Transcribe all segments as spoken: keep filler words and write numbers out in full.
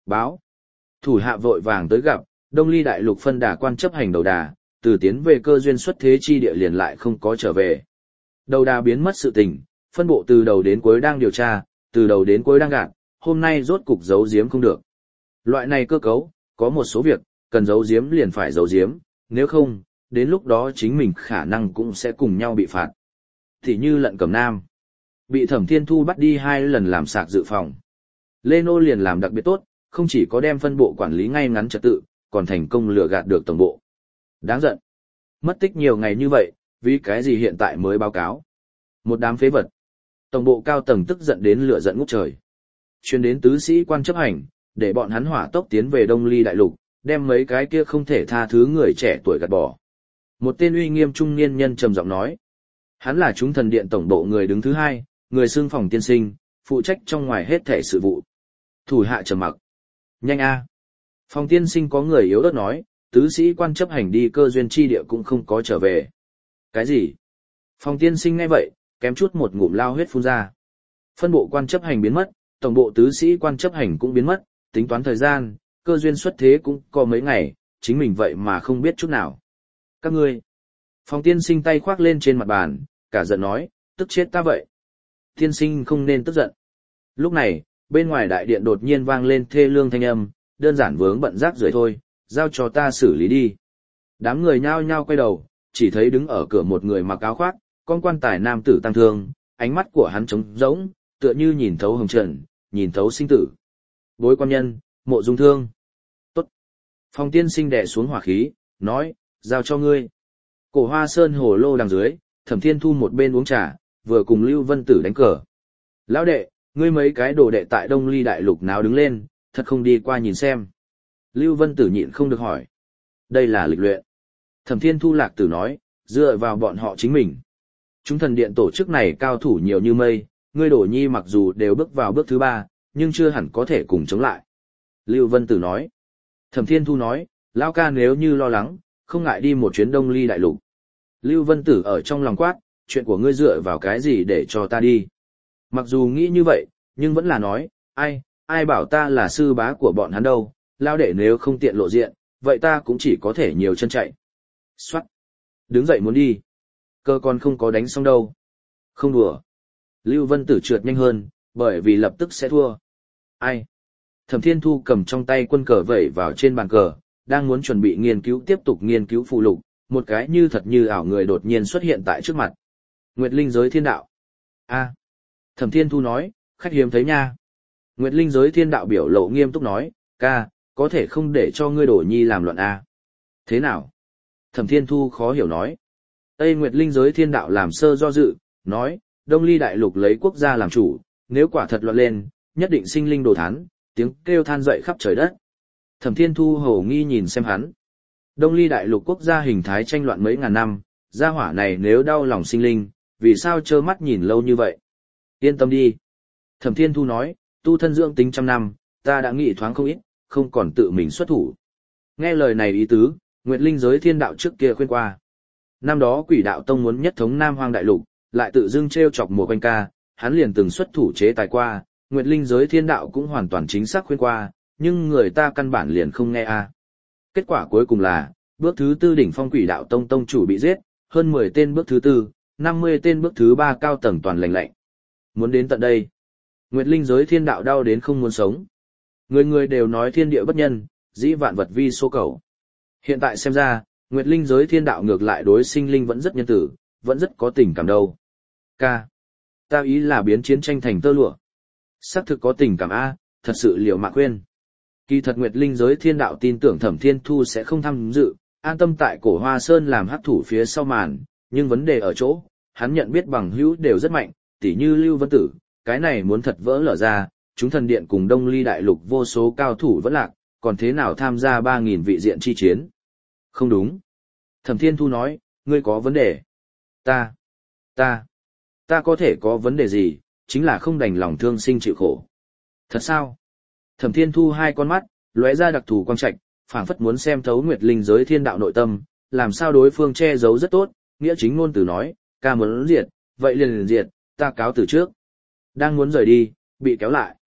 Báo. Thủ hạ vội vàng tới gặp, Đông Ly đại lục phân đà quan chấp hành đầu đà, từ tiến về cơ duyên xuất thế chi địa liền lại không có trở về. Đầu đà biến mất sự tình, phân bộ từ đầu đến cuối đang điều tra, từ đầu đến cuối đang gạt, hôm nay rốt cục giấu giếm không được. Loại này cơ cấu, có một số việc, cần giấu giếm liền phải giấu giếm, nếu không, đến lúc đó chính mình khả năng cũng sẽ cùng nhau bị phạt. Thì như Lận Cẩm Nam, bị Thẩm Thiên Thu bắt đi hai lần làm sạc dự phòng. Lê Nô liền làm đặc biệt tốt, không chỉ có đem phân bộ quản lý ngay ngắn trật tự, còn thành công lừa gạt được tổng bộ. Đáng giận. Mất tích nhiều ngày như vậy, vì cái gì hiện tại mới báo cáo. Một đám phế vật. Tổng bộ cao tầng tức giận đến lửa giận ngút trời. Chuyên đến tứ sĩ quan chấp hành, để bọn hắn hỏa tốc tiến về Đông Ly đại lục, đem mấy cái kia không thể tha thứ người trẻ tuổi gạt bỏ. Một tên uy nghiêm trung niên nhân trầm giọng nói. Hắn là chúng thần điện tổng bộ người đứng thứ hai, người xưng phòng tiên sinh, phụ trách trong ngoài hết thể sự vụ. Thủ hạ trầm mặc. Nhanh a. Phòng tiên sinh có người yếu ớt nói, tứ sĩ quan chấp hành đi cơ duyên chi địa cũng không có trở về. Cái gì? Phòng tiên sinh nghe vậy, kém chút một ngụm lao huyết phun ra. Phân bộ quan chấp hành biến mất, tổng bộ tứ sĩ quan chấp hành cũng biến mất, tính toán thời gian, cơ duyên xuất thế cũng có mấy ngày, chính mình vậy mà không biết chút nào. Các ngươi. Phòng tiên sinh tay khoác lên trên mặt bàn, cả giận nói, tức chết ta vậy. Tiên sinh không nên tức giận. Lúc này, bên ngoài đại điện đột nhiên vang lên thê lương thanh âm, đơn giản vướng bận rác rưởi thôi, giao cho ta xử lý đi. Đám người nhao nhao quay đầu, chỉ thấy đứng ở cửa một người mặc áo khoác, con quan tài nam tử tăng thương, ánh mắt của hắn trống rỗng, tựa như nhìn thấu hồng trần, nhìn thấu sinh tử. Bối quan nhân, Mộ Dung Thương. Tốt. Phòng tiên sinh đè xuống hỏa khí, nói, giao cho ngươi. Cổ Hoa Sơn hồ lô đằng dưới, Thẩm Thiên Thu một bên uống trà, vừa cùng Lưu Vân Tử đánh cờ. Lão đệ, ngươi mấy cái đồ đệ tại Đông Ly đại lục nào đứng lên, thật không đi qua nhìn xem. Lưu Vân Tử nhịn không được hỏi. Đây là lịch luyện. Thẩm Thiên Thu lạc tử nói, dựa vào bọn họ chính mình. Chúng thần điện tổ chức này cao thủ nhiều như mây, ngươi Đổ Nhi mặc dù đều bước vào bước thứ ba, nhưng chưa hẳn có thể cùng chống lại. Lưu Vân Tử nói. Thẩm Thiên Thu nói, lão ca nếu như lo lắng, không ngại đi một chuyến Đông Ly đại lục. Lưu Vân Tử ở trong lòng quát, chuyện của ngươi dựa vào cái gì để cho ta đi. Mặc dù nghĩ như vậy, nhưng vẫn là nói, ai, ai bảo ta là sư bá của bọn hắn đâu, lao đệ nếu không tiện lộ diện, vậy ta cũng chỉ có thể nhiều chân chạy. Xoát. Đứng dậy muốn đi. Cơ còn không có đánh xong đâu. Không đùa. Lưu Vân Tử trượt nhanh hơn, bởi vì lập tức sẽ thua. Ai? Thẩm Thiên Thu cầm trong tay quân cờ vẩy vào trên bàn cờ, đang muốn chuẩn bị nghiên cứu tiếp tục nghiên cứu phụ lục, một cái như thật như ảo người đột nhiên xuất hiện tại trước mặt. Nguyệt Linh giới thiên đạo. A. Thẩm Thiên Thu nói, khách hiếm thấy nha. Nguyệt Linh giới thiên đạo biểu lộ nghiêm túc nói, ca, có thể không để cho ngươi Đổ Nhi làm loạn A. Thế nào? Thẩm Thiên Thu khó hiểu nói. Tây Nguyệt Linh giới thiên đạo làm sơ do dự, nói, Đông Ly đại lục lấy quốc gia làm chủ, nếu quả thật loạn lên, nhất định sinh linh đồ thán, tiếng kêu than dậy khắp trời đất. Thẩm Thiên Thu hổ nghi nhìn xem hắn. Đông Ly đại lục quốc gia hình thái tranh loạn mấy ngàn năm, gia hỏa này nếu đau lòng sinh linh, vì sao trơ mắt nhìn lâu như vậy? Yên tâm đi. Thẩm Thiên Thu nói, tu thân dưỡng tính trăm năm, ta đã nghĩ thoáng không ít, không còn tự mình xuất thủ. Nghe lời này ý tứ, Nguyệt Linh giới thiên đạo trước kia khuyên qua. Năm đó Quỷ Đạo Tông muốn nhất thống Nam Hoang đại lục, lại tự dưng trêu chọc Mùa Quanh Ca, hắn liền từng xuất thủ chế tài qua, Nguyệt Linh giới thiên đạo cũng hoàn toàn chính xác khuyên qua, nhưng người ta căn bản liền không nghe a. Kết quả cuối cùng là, bước thứ tư đỉnh phong Quỷ Đạo Tông tông chủ bị giết, hơn mười tên bước thứ tư, năm mươi tên bước thứ ba cao tầng toàn lành lạnh. Muốn đến tận đây, Nguyệt Linh giới thiên đạo đau đến không muốn sống. Người người đều nói thiên địa bất nhân, dĩ vạn vật vi số cầu. Hiện tại xem ra, Nguyệt Linh giới thiên đạo ngược lại đối sinh linh vẫn rất nhân tử, vẫn rất có tình cảm đâu. Ca. Ta ý là biến chiến tranh thành tơ lụa. Xác thực có tình cảm A, thật sự liều mạng khuyên. Kỳ thật Nguyệt Linh giới thiên đạo tin tưởng Thẩm Thiên Thu sẽ không tham dự, an tâm tại Cổ Hoa Sơn làm hắc thủ phía sau màn, nhưng vấn đề ở chỗ, hắn nhận biết bằng hữu đều rất mạnh, tỉ như Lưu Vân Tử, cái này muốn thật vỡ lở ra, chúng thần điện cùng Đông Ly đại lục vô số cao thủ vẫn lạc, còn thế nào tham gia ba nghìn vị diện chi chiến? Không đúng. Thẩm Thiên Thu nói, ngươi có vấn đề. Ta, ta, ta có thể có vấn đề gì, chính là không đành lòng thương sinh chịu khổ. Thật sao? Thẩm Thiên Thu hai con mắt, lóe ra đặc thù quang trạch, phảng phất muốn xem thấu Nguyệt Linh giới thiên đạo nội tâm, làm sao đối phương che giấu rất tốt, nghĩa chính ngôn từ nói, ca muốn diệt, vậy liền liền diệt, ta cáo từ trước. Đang muốn rời đi, bị kéo lại.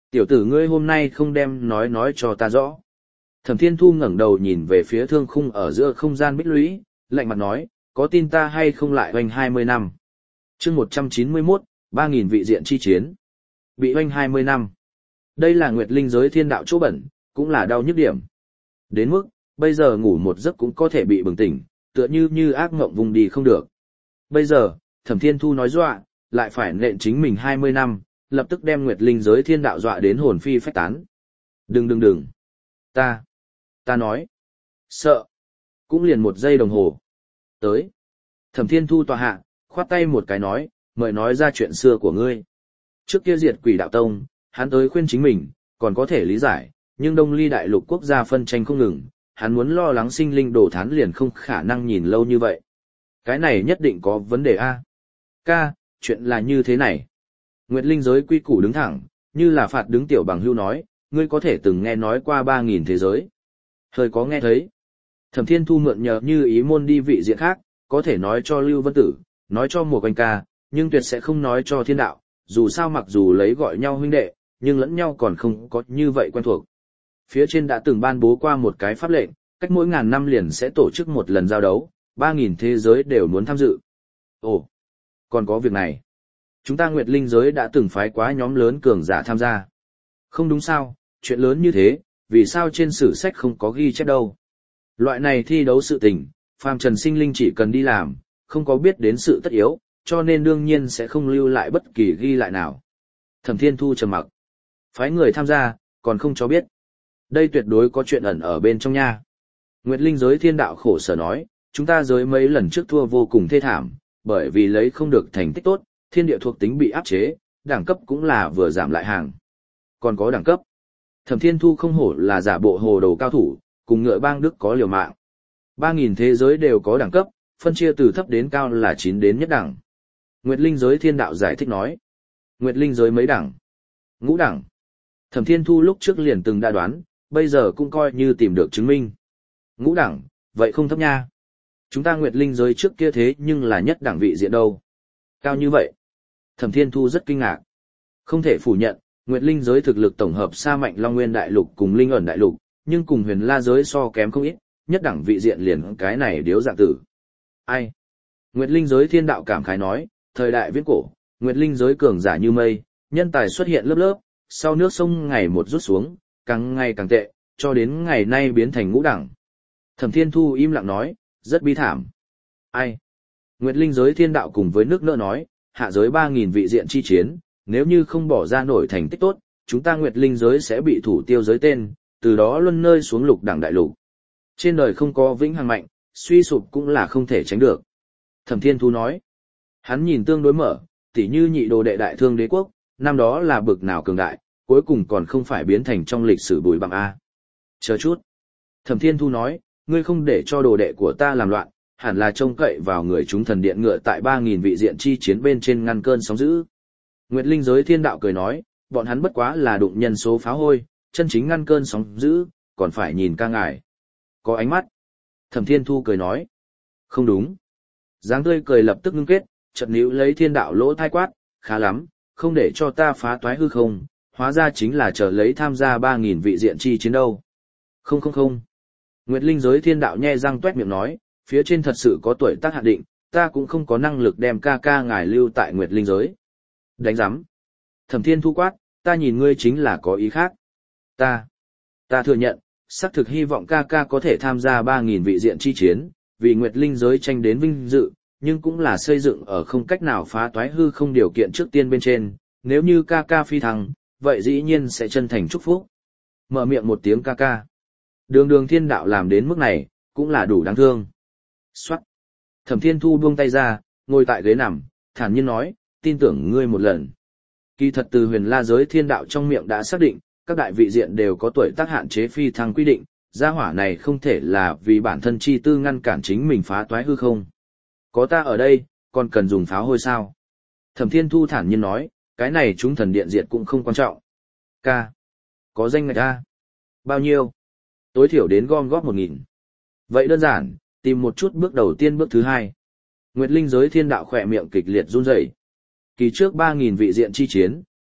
Tiểu tử ngươi hôm nay không đem nói nói cho ta rõ. Thẩm Thiên Thu ngẩng đầu nhìn về phía thương khung ở giữa không gian bích lũy, lạnh mặt nói, có tin ta hay không lại hoành hai mươi năm. chương một trăm chín mươi mốt, ba nghìn vị diện chi chiến. Bị hoành hai mươi năm. Đây là Nguyệt Linh giới thiên đạo chỗ bẩn, cũng là đau nhức điểm. Đến mức, bây giờ ngủ một giấc cũng có thể bị bừng tỉnh, tựa như như ác ngộng vùng đi không được. Bây giờ, Thẩm Thiên Thu nói dọa, lại phải nện chính mình hai mươi năm, lập tức đem Nguyệt Linh giới thiên đạo dọa đến hồn phi phách tán. Đừng đừng đừng. Ta. Ta nói. Sợ. Cũng liền một giây đồng hồ. Tới. Thẩm Thiên Thu tòa hạ, khoát tay một cái nói, mời nói ra chuyện xưa của ngươi. Trước kia diệt Quỷ Đạo Tông, hắn tới khuyên chính mình, còn có thể lý giải, nhưng Đông Ly đại lục quốc gia phân tranh không ngừng, hắn muốn lo lắng sinh linh đổ thán liền không khả năng nhìn lâu như vậy. Cái này nhất định có vấn đề a. Ca, chuyện là như thế này. Nguyệt Linh giới quy củ đứng thẳng, như là phạt đứng tiểu bằng hưu nói, ngươi có thể từng nghe nói qua ba nghìn thế giới. Hơi có nghe thấy. Thẩm Thiên Thu mượn nhờ như ý môn đi vị diện khác, có thể nói cho Lưu Vân Tử, nói cho một anh ca, nhưng tuyệt sẽ không nói cho thiên đạo, dù sao mặc dù lấy gọi nhau huynh đệ, nhưng lẫn nhau còn không có như vậy quen thuộc. Phía trên đã từng ban bố qua một cái pháp lệnh, cách mỗi ngàn năm liền sẽ tổ chức một lần giao đấu, ba nghìn thế giới đều muốn tham dự. Ồ, còn có việc này. Chúng ta Nguyệt Linh giới đã từng phái quá nhóm lớn cường giả tham gia. Không đúng sao, chuyện lớn như thế, vì sao trên sử sách không có ghi chép đâu. Loại này thi đấu sự tình, phàm trần sinh linh chỉ cần đi làm, không có biết đến sự tất yếu, cho nên đương nhiên sẽ không lưu lại bất kỳ ghi lại nào. Thẩm Thiên Thu trầm mặc. Phái người tham gia, còn không cho biết. Đây tuyệt đối có chuyện ẩn ở bên trong nha. Nguyệt Linh giới thiên đạo khổ sở nói, chúng ta giới mấy lần trước thua vô cùng thê thảm, bởi vì lấy không được thành tích tốt, thiên địa thuộc tính bị áp chế, đẳng cấp cũng là vừa giảm lại hàng. Còn có đẳng cấp. Thẩm Thiên Thu không hổ là giả bộ hồ đồ cao thủ, cùng ngựa bang Đức có liều mạng. ba nghìn thế giới đều có đẳng cấp, phân chia từ thấp đến cao là chín đến nhất đẳng. Nguyệt Linh giới thiên đạo giải thích nói. Nguyệt Linh giới mấy đẳng? Ngũ đẳng. Thẩm Thiên Thu lúc trước liền từng đã đoán, bây giờ cũng coi như tìm được chứng minh. Ngũ đẳng, vậy không thấp nha. Chúng ta Nguyệt Linh giới trước kia thế nhưng là nhất đẳng vị diện đâu. Cao như vậy. Thẩm Thiên Thu rất kinh ngạc. Không thể phủ nhận, Nguyệt Linh giới thực lực tổng hợp xa mạnh Long Nguyên đại lục cùng Linh ẩn đại lục, nhưng cùng Huyền La giới so kém không ít, nhất đẳng vị diện liền cái này điếu dạng tử. Ai? Nguyệt Linh giới thiên đạo cảm khái nói, thời đại viễn cổ, Nguyệt Linh giới cường giả như mây, nhân tài xuất hiện lớp lớp, sau nước sông ngày một rút xuống, càng ngày càng tệ, cho đến ngày nay biến thành ngũ đẳng. Thẩm Thiên Thu im lặng nói, rất bi thảm. Ai? Nguyệt Linh giới thiên đạo cùng với nước nỡ nói, hạ giới ba nghìn vị diện chi chiến, nếu như không bỏ ra nổi thành tích tốt, chúng ta Nguyệt Linh giới sẽ bị thủ tiêu giới tên, từ đó luân nơi xuống lục đẳng đại lục. Trên đời không có vĩnh hằng mạnh, suy sụp cũng là không thể tránh được. Thẩm Thiên Thu nói, hắn nhìn tương đối mở, tỉ như nhị đồ đệ đại thương đế quốc, năm đó là bực nào cường đại, cuối cùng còn không phải biến thành trong lịch sử bùi bằng A. Chờ chút. Thẩm Thiên Thu nói, ngươi không để cho đồ đệ của ta làm loạn, hẳn là trông cậy vào người chúng thần điện ngựa tại ba nghìn vị diện chi chiến bên trên ngăn cơn sóng dữ. Nguyệt Linh giới thiên đạo cười nói, bọn hắn bất quá là đụng nhân số phá hôi, chân chính ngăn cơn sóng dữ, còn phải nhìn ca ngài. Có ánh mắt. Thẩm Thiên Thu cười nói, không đúng. Dáng tươi cười lập tức ngưng kết, chợt níu lấy thiên đạo lỗ thai quát, khá lắm, không để cho ta phá toái hư không, hóa ra chính là chờ lấy tham gia ba nghìn vị diện chi chiến đâu. Không không không. Nguyệt Linh giới thiên đạo nhe răng tuét miệng nói, phía trên thật sự có tuổi tác hạn định, ta cũng không có năng lực đem ca ca ngài lưu tại Nguyệt Linh giới. Đánh giám. Thẩm Thiên Thu quát, ta nhìn ngươi chính là có ý khác. Ta, ta thừa nhận, xác thực hy vọng ca ca có thể tham gia ba nghìn vị diện chi chiến, vì Nguyệt Linh giới tranh đến vinh dự, nhưng cũng là xây dựng ở không cách nào phá toái hư không điều kiện trước tiên bên trên, nếu như ca ca phi thăng, vậy dĩ nhiên sẽ chân thành chúc phúc. Mở miệng một tiếng ca ca. Đường đường thiên đạo làm đến mức này, cũng là đủ đáng thương. Xoát. Thẩm Thiên Thu buông tay ra, ngồi tại ghế nằm, thản nhiên nói, tin tưởng ngươi một lần. Kỳ thật từ Huyền La giới thiên đạo trong miệng đã xác định, các đại vị diện đều có tuổi tác hạn chế phi thăng quy định, gia hỏa này không thể là vì bản thân chi tư ngăn cản chính mình phá toái hư không. Có ta ở đây, còn cần dùng pháo hôi sao? Thẩm Thiên Thu thản nhiên nói, cái này chúng thần điện diệt cũng không quan trọng. Ca. Có danh ngạch A. Bao nhiêu? Tối thiểu đến gom góp một nghìn. Vậy đơn giản, tìm một chút bước đầu tiên bước thứ hai. Nguyệt Linh giới thiên đạo khỏe miệng kịch liệt run rẩy. Kỳ trước ba nghìn vị diện chi chiến,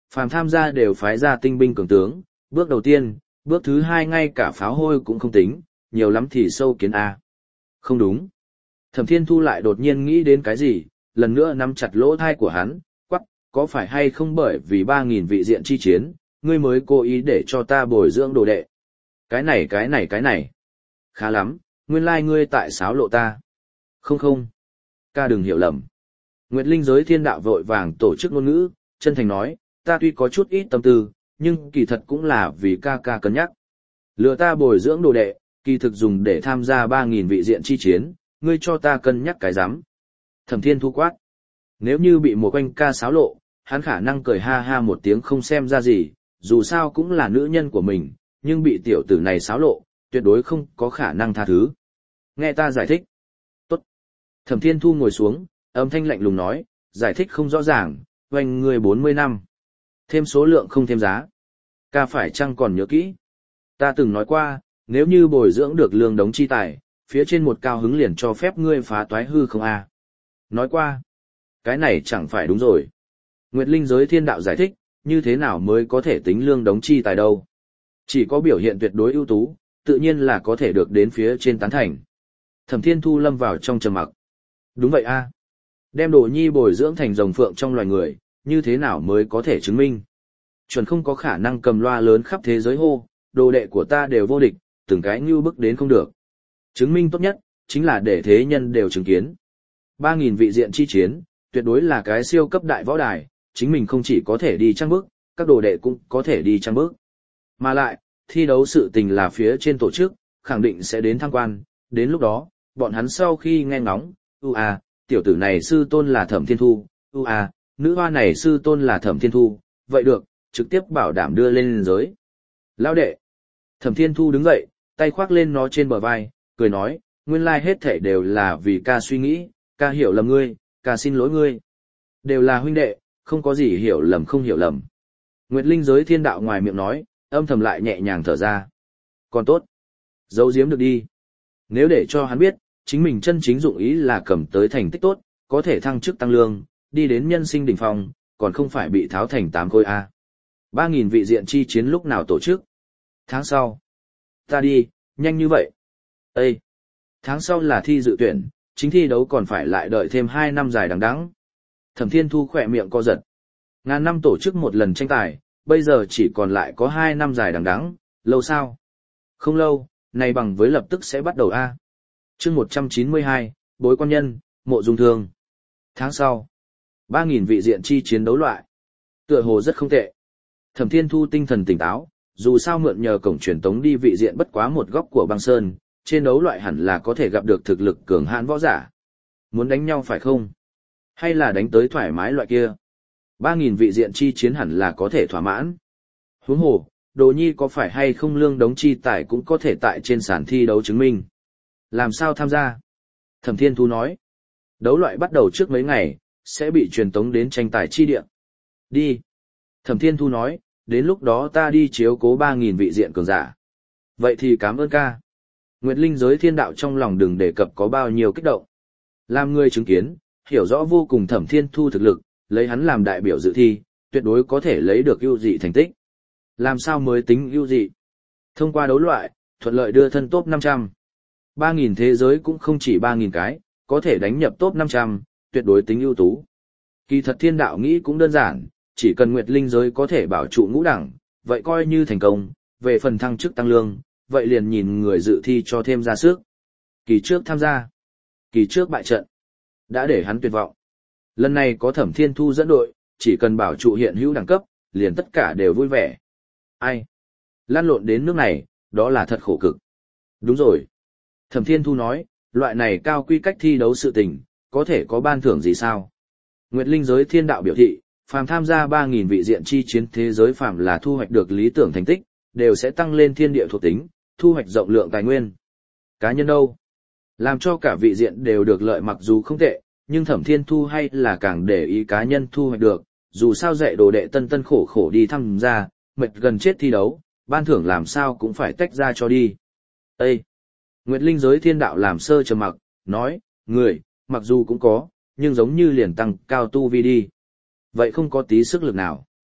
phàm tham gia đều phái ra tinh binh cường tướng, bước đầu tiên, bước thứ hai ngay cả pháo hôi cũng không tính, nhiều lắm thì sâu kiến A. Không đúng. Thẩm Thiên Thu lại đột nhiên nghĩ đến cái gì, lần nữa nắm chặt lỗ thai của hắn, quắc, có phải hay không bởi vì ba nghìn vị diện chi chiến, ngươi mới cố ý để cho ta bồi dưỡng đồ đệ. Cái này cái này cái này. Khá lắm, nguyên lai like ngươi tại xáo lộ ta. Không không. Ca đừng hiểu lầm. Nguyệt Linh giới thiên đạo vội vàng tổ chức ngôn ngữ, chân thành nói, ta tuy có chút ít tâm tư, nhưng kỳ thật cũng là vì ca ca cân nhắc. Lừa ta bồi dưỡng đồ đệ, kỳ thực dùng để tham gia ba nghìn vị diện chi chiến, ngươi cho ta cân nhắc cái rắm. Thẩm Thiên Thu quát. Nếu như bị một quanh ca xáo lộ, hắn khả năng cười ha ha một tiếng không xem ra gì, dù sao cũng là nữ nhân của mình, nhưng bị tiểu tử này xáo lộ, tuyệt đối không có khả năng tha thứ. Nghe ta giải thích. Tốt. Thẩm Thiên Thu ngồi xuống, âm thanh lạnh lùng nói, giải thích không rõ ràng, oanh người bốn mươi năm. Thêm số lượng không thêm giá. Ca phải chăng còn nhớ kỹ? Ta từng nói qua, nếu như bồi dưỡng được lương đống chi tài, phía trên một cao hứng liền cho phép ngươi phá toái hư không a. Nói qua. Cái này chẳng phải đúng rồi. Nguyệt Linh giới thiên đạo giải thích, như thế nào mới có thể tính lương đống chi tài đâu. Chỉ có biểu hiện tuyệt đối ưu tú, tự nhiên là có thể được đến phía trên tán thành. Thẩm Thiên Thu lâm vào trong trầm mặc. Đúng vậy a. Đem Đồ Nhi bồi dưỡng thành rồng phượng trong loài người, như thế nào mới có thể chứng minh. Chuẩn không có khả năng cầm loa lớn khắp thế giới hô, đồ đệ của ta đều vô địch, từng cái như bức đến không được. Chứng minh tốt nhất, chính là để thế nhân đều chứng kiến. Ba nghìn vị diện chi chiến, tuyệt đối là cái siêu cấp đại võ đài, chính mình không chỉ có thể đi trang bước, các đồ đệ cũng có thể đi trang bước. Mà lại, thi đấu sự tình là phía trên tổ chức, khẳng định sẽ đến tham quan, đến lúc đó, bọn hắn sau khi nghe ngóng, ưu à, tiểu tử này sư tôn là Thẩm Thiên Thu, ưu à, nữ hoa này sư tôn là Thẩm Thiên Thu, vậy được, trực tiếp bảo đảm đưa lên giới. Lão đệ. Thẩm Thiên Thu đứng dậy, tay khoác lên nó trên bờ vai, cười nói, nguyên lai hết thể đều là vì ca suy nghĩ, ca hiểu lầm ngươi, ca xin lỗi ngươi. Đều là huynh đệ, không có gì hiểu lầm không hiểu lầm. Nguyệt Linh giới thiên đạo ngoài miệng nói, âm thầm lại nhẹ nhàng thở ra. Còn tốt. Giấu giếm được đi. Nếu để cho hắn biết, chính mình chân chính dụng ý là cầm tới thành tích tốt, có thể thăng chức tăng lương, đi đến nhân sinh đỉnh phong, còn không phải bị tháo thành tám khối A. Ba nghìn vị diện chi chiến lúc nào tổ chức? Tháng sau. Ta đi, nhanh như vậy. Ê! Tháng sau là thi dự tuyển, chính thi đấu còn phải lại đợi thêm hai năm dài đằng đẵng. Thẩm Thiên Thu khỏe miệng co giật. Ngàn năm tổ chức một lần tranh tài, bây giờ chỉ còn lại có hai năm dài đằng đẵng, lâu sao? Không lâu, này bằng với lập tức sẽ bắt đầu A. Chương một trăm chín mươi hai, Bối Quan Nhân, Mộ Dung Thương. Tháng sau. Ba nghìn vị diện chi chiến đấu loại. Tựa hồ rất không tệ. Thẩm Thiên Thu tinh thần tỉnh táo, dù sao mượn nhờ cổng truyền tống đi vị diện bất quá một góc của băng sơn, trên đấu loại hẳn là có thể gặp được thực lực cường hãn võ giả. Muốn đánh nhau phải không? Hay là đánh tới thoải mái loại kia? Ba nghìn vị diện chi chiến hẳn là có thể thỏa mãn. Huống hồ, Đồ Nhi có phải hay không lương đống chi tài cũng có thể tại trên sàn thi đấu chứng minh. Làm sao tham gia? Thẩm Thiên Thu nói. Đấu loại bắt đầu trước mấy ngày, sẽ bị truyền tống đến tranh tài chi địa. Đi. Thẩm Thiên Thu nói, đến lúc đó ta đi chiếu cố ba nghìn vị diện cường giả. Vậy thì cảm ơn ca. Nguyệt Linh giới thiên đạo trong lòng đừng đề cập có bao nhiêu kích động. Làm người chứng kiến, hiểu rõ vô cùng Thẩm Thiên Thu thực lực, lấy hắn làm đại biểu dự thi, tuyệt đối có thể lấy được ưu dị thành tích. Làm sao mới tính ưu dị? Thông qua đấu loại, thuận lợi đưa thân top năm trăm. ba nghìn thế giới cũng không chỉ ba nghìn cái, có thể đánh nhập top năm trăm, tuyệt đối tính ưu tú. Kỳ thật thiên đạo nghĩ cũng đơn giản, chỉ cần Nguyệt Linh giới có thể bảo trụ ngũ đẳng, vậy coi như thành công, về phần thăng chức tăng lương, vậy liền nhìn người dự thi cho thêm ra sức. Kỳ trước tham gia, kỳ trước bại trận, đã để hắn tuyệt vọng. Lần này có Thẩm Thiên Thu dẫn đội, chỉ cần bảo trụ hiện hữu đẳng cấp, liền tất cả đều vui vẻ. Ai? Lan lộn đến nước này, đó là thật khổ cực. Đúng rồi. Thẩm Thiên Thu nói, loại này cao quy cách thi đấu sự tình, có thể có ban thưởng gì sao? Nguyệt Linh giới thiên đạo biểu thị, phàm tham gia ba nghìn vị diện chi chiến thế giới phàm là thu hoạch được lý tưởng thành tích, đều sẽ tăng lên thiên địa thuộc tính, thu hoạch rộng lượng tài nguyên. Cá nhân đâu? Làm cho cả vị diện đều được lợi mặc dù không tệ, nhưng Thẩm Thiên Thu hay là càng để ý cá nhân thu hoạch được, dù sao dạy đồ đệ tân tân khổ khổ đi tham gia, mệt gần chết thi đấu, ban thưởng làm sao cũng phải tách ra cho đi. Ê! Nguyệt Linh giới thiên đạo làm sơ trầm mặc, nói, người, mặc dù cũng có, nhưng giống như liền tăng cao tu vi đi. Vậy không có tí sức lực nào.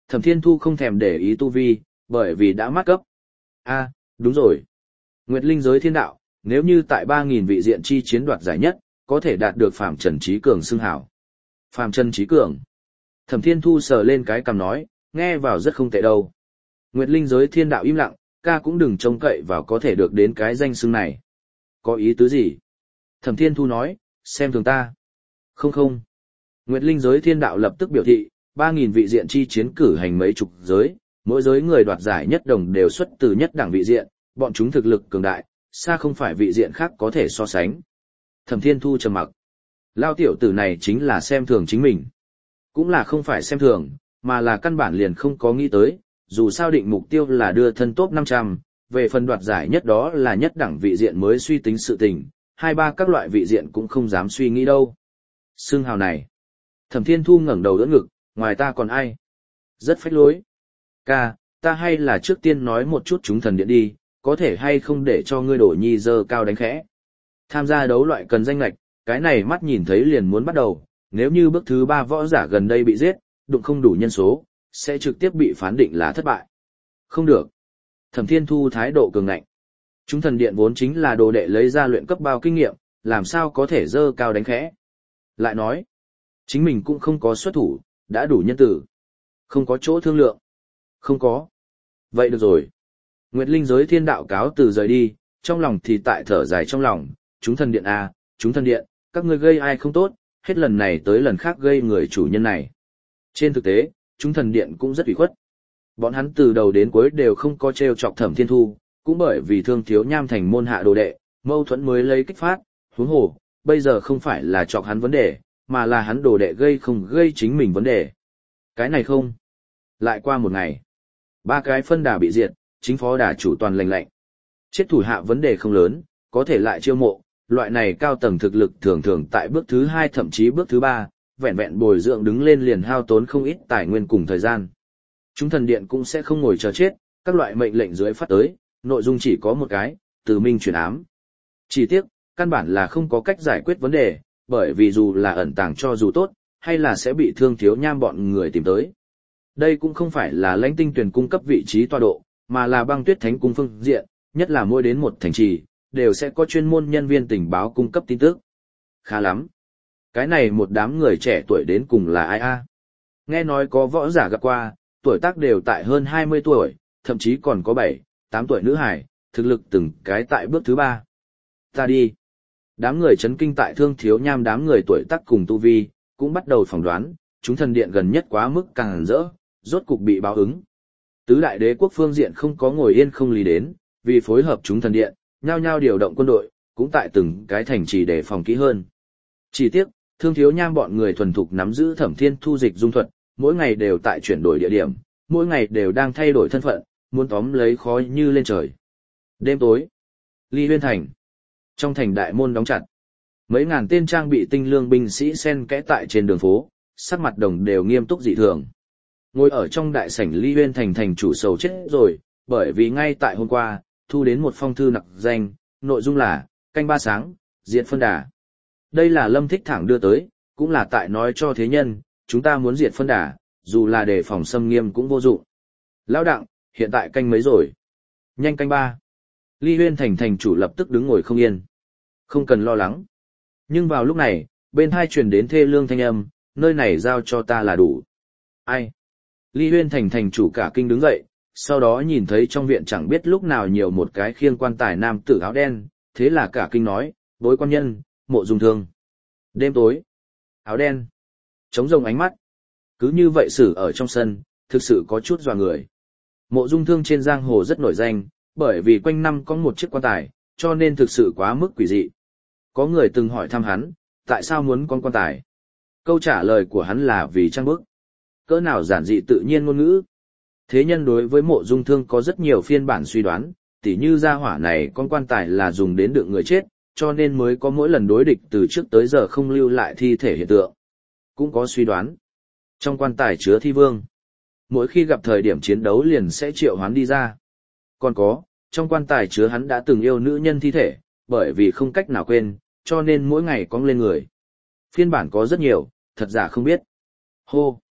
Thẩm Thiên Thu không thèm để ý tu vi, bởi vì đã mát cấp. A, đúng rồi. Nguyệt Linh giới thiên đạo, nếu như tại ba nghìn vị diện chi chiến đoạt giải nhất, có thể đạt được Phạm Trần Trí Cường xưng hảo. Phạm Trần Trí Cường. Thẩm Thiên Thu sờ lên cái cằm nói, nghe vào rất không tệ đâu. Nguyệt Linh giới thiên đạo im lặng, ca cũng đừng trông cậy vào có thể được đến cái danh xưng này. Có ý tứ gì? Thẩm Thiên Thu nói, xem thường ta. Không không. Nguyệt Linh giới thiên đạo lập tức biểu thị, ba nghìn vị diện chi chiến cử hành mấy chục giới, mỗi giới người đoạt giải nhất đồng đều xuất từ nhất đẳng vị diện, bọn chúng thực lực cường đại, xa không phải vị diện khác có thể so sánh. Thẩm Thiên Thu trầm mặc. Lao tiểu tử này chính là xem thường chính mình. Cũng là không phải xem thường, mà là căn bản liền không có nghĩ tới, dù sao định mục tiêu là đưa thân top năm trăm, về phần đoạt giải nhất đó là nhất đẳng vị diện mới suy tính sự tình, hai ba các loại vị diện cũng không dám suy nghĩ đâu. Xương hào này. Thẩm Thiên Thu ngẩng đầu đỡ ngực, ngoài ta còn ai? Rất phách lối. Ca, ta hay là trước tiên nói một chút chúng thần điện đi, có thể hay không để cho ngươi đổ nhi dơ cao đánh khẽ. Tham gia đấu loại cần danh lạch, cái này mắt nhìn thấy liền muốn bắt đầu, nếu như bước thứ ba võ giả gần đây bị giết, đụng không đủ nhân số, sẽ trực tiếp bị phán định là thất bại. Không được. Thẩm Thiên Thu thái độ cường ngạnh. Chúng thần điện vốn chính là đồ đệ lấy ra luyện cấp bao kinh nghiệm, làm sao có thể dơ cao đánh khẽ. Lại nói, chính mình cũng không có xuất thủ, đã đủ nhân tử. Không có chỗ thương lượng. Không có. Vậy được rồi. Nguyệt Linh giới thiên đạo cáo từ rời đi, trong lòng thì tại thở dài trong lòng, chúng thần điện à, chúng thần điện, các ngươi gây ai không tốt, hết lần này tới lần khác gây người chủ nhân này. Trên thực tế, chúng thần điện cũng rất ủy khuất. Bọn hắn từ đầu đến cuối đều không có trêu chọc Thẩm Thiên Thu, cũng bởi vì thương thiếu nham thành môn hạ đồ đệ, mâu thuẫn mới lấy kích phát, huống hồ, bây giờ không phải là chọc hắn vấn đề, mà là hắn đồ đệ gây không gây chính mình vấn đề. Cái này không. Lại qua một ngày, ba cái phân đà bị diệt, chính phó đà chủ toàn lành lạnh. Chết thủ hạ vấn đề không lớn, có thể lại chiêu mộ, loại này cao tầng thực lực thường thường tại bước thứ hai thậm chí bước thứ ba, vẹn vẹn bồi dưỡng đứng lên liền hao tốn không ít tài nguyên cùng thời gian. Chúng thần điện cũng sẽ không ngồi chờ chết, các loại mệnh lệnh dưới phát tới, nội dung chỉ có một cái, từ minh chuyển ám. Chỉ tiếc, căn bản là không có cách giải quyết vấn đề, bởi vì dù là ẩn tàng cho dù tốt, hay là sẽ bị thương thiếu nham bọn người tìm tới. Đây cũng không phải là lãnh tinh tuyển cung cấp vị trí tọa độ, mà là băng tuyết thánh cung phương diện, nhất là mỗi đến một thành trì, đều sẽ có chuyên môn nhân viên tình báo cung cấp tin tức. Khá lắm. Cái này một đám người trẻ tuổi đến cùng là ai a? Nghe nói có võ giả gặp qua, tuổi tác đều tại hơn hai mươi tuổi, thậm chí còn có bảy, tám tuổi nữ hải, thực lực từng cái tại bước thứ ba. Ta đi. Đám người chấn kinh tại thương thiếu nham đám người tuổi tác cùng tu vi, cũng bắt đầu phỏng đoán, chúng thần điện gần nhất quá mức càng rỡ, rốt cục bị báo ứng. Tứ đại đế quốc phương diện không có ngồi yên không lý đến, vì phối hợp chúng thần điện, nhao nhao điều động quân đội, cũng tại từng cái thành trì để phòng kỹ hơn. Chỉ tiếc, thương thiếu nham bọn người thuần thục nắm giữ Thẩm Thiên Thu dịch dung thuật, mỗi ngày đều tại chuyển đổi địa điểm, mỗi ngày đều đang thay đổi thân phận, muốn tóm lấy khó như lên trời. Đêm tối, Ly Huyên thành. Trong thành đại môn đóng chặt, mấy ngàn tên trang bị tinh lương binh sĩ xen kẽ tại trên đường phố, sắc mặt đồng đều nghiêm túc dị thường. Ngồi ở trong đại sảnh Ly Huyên thành thành chủ sầu chết rồi, bởi vì ngay tại hôm qua, thu đến một phong thư nặc danh, nội dung là, canh ba sáng, diệt phân đà. Đây là Lâm Thích Thẳng đưa tới, cũng là tại nói cho thế nhân, chúng ta muốn diệt phân đà, dù là để phòng xâm nghiêm cũng vô dụng. Lão đặng, hiện tại canh mấy rồi? Nhanh canh ba. Ly Huyên thành thành chủ lập tức đứng ngồi không yên. Không cần lo lắng. Nhưng vào lúc này, bên hai truyền đến thê lương thanh âm, nơi này giao cho ta là đủ. Ai? Ly Huyên thành thành chủ cả kinh đứng dậy, sau đó nhìn thấy trong viện chẳng biết lúc nào nhiều một cái khiêng quan tài nam tử áo đen, thế là cả kinh nói, bối quan nhân, Mộ Dung Thương. Đêm tối, áo đen, trống rồng ánh mắt. Cứ như vậy xử ở trong sân, thực sự có chút dọa người. Mộ Dung Thương trên giang hồ rất nổi danh, bởi vì quanh năm có một chiếc quan tài, cho nên thực sự quá mức quỷ dị. Có người từng hỏi thăm hắn, tại sao muốn con quan tài? Câu trả lời của hắn là vì trang bức. Cỡ nào giản dị tự nhiên ngôn ngữ. Thế nhân đối với Mộ Dung Thương có rất nhiều phiên bản suy đoán, tỉ như gia hỏa này con quan tài là dùng đến đựng người chết, cho nên mới có mỗi lần đối địch từ trước tới giờ không lưu lại thi thể hiện tượng. Cũng có suy đoán, trong quan tài chứa thi vương. Mỗi khi gặp thời điểm chiến đấu liền sẽ triệu hoán đi ra. Còn có, trong quan tài chứa hắn đã từng yêu nữ nhân thi thể, bởi vì không cách nào quên, cho nên mỗi ngày cong lên người. Phiên bản có rất nhiều, thật giả không biết. Hô!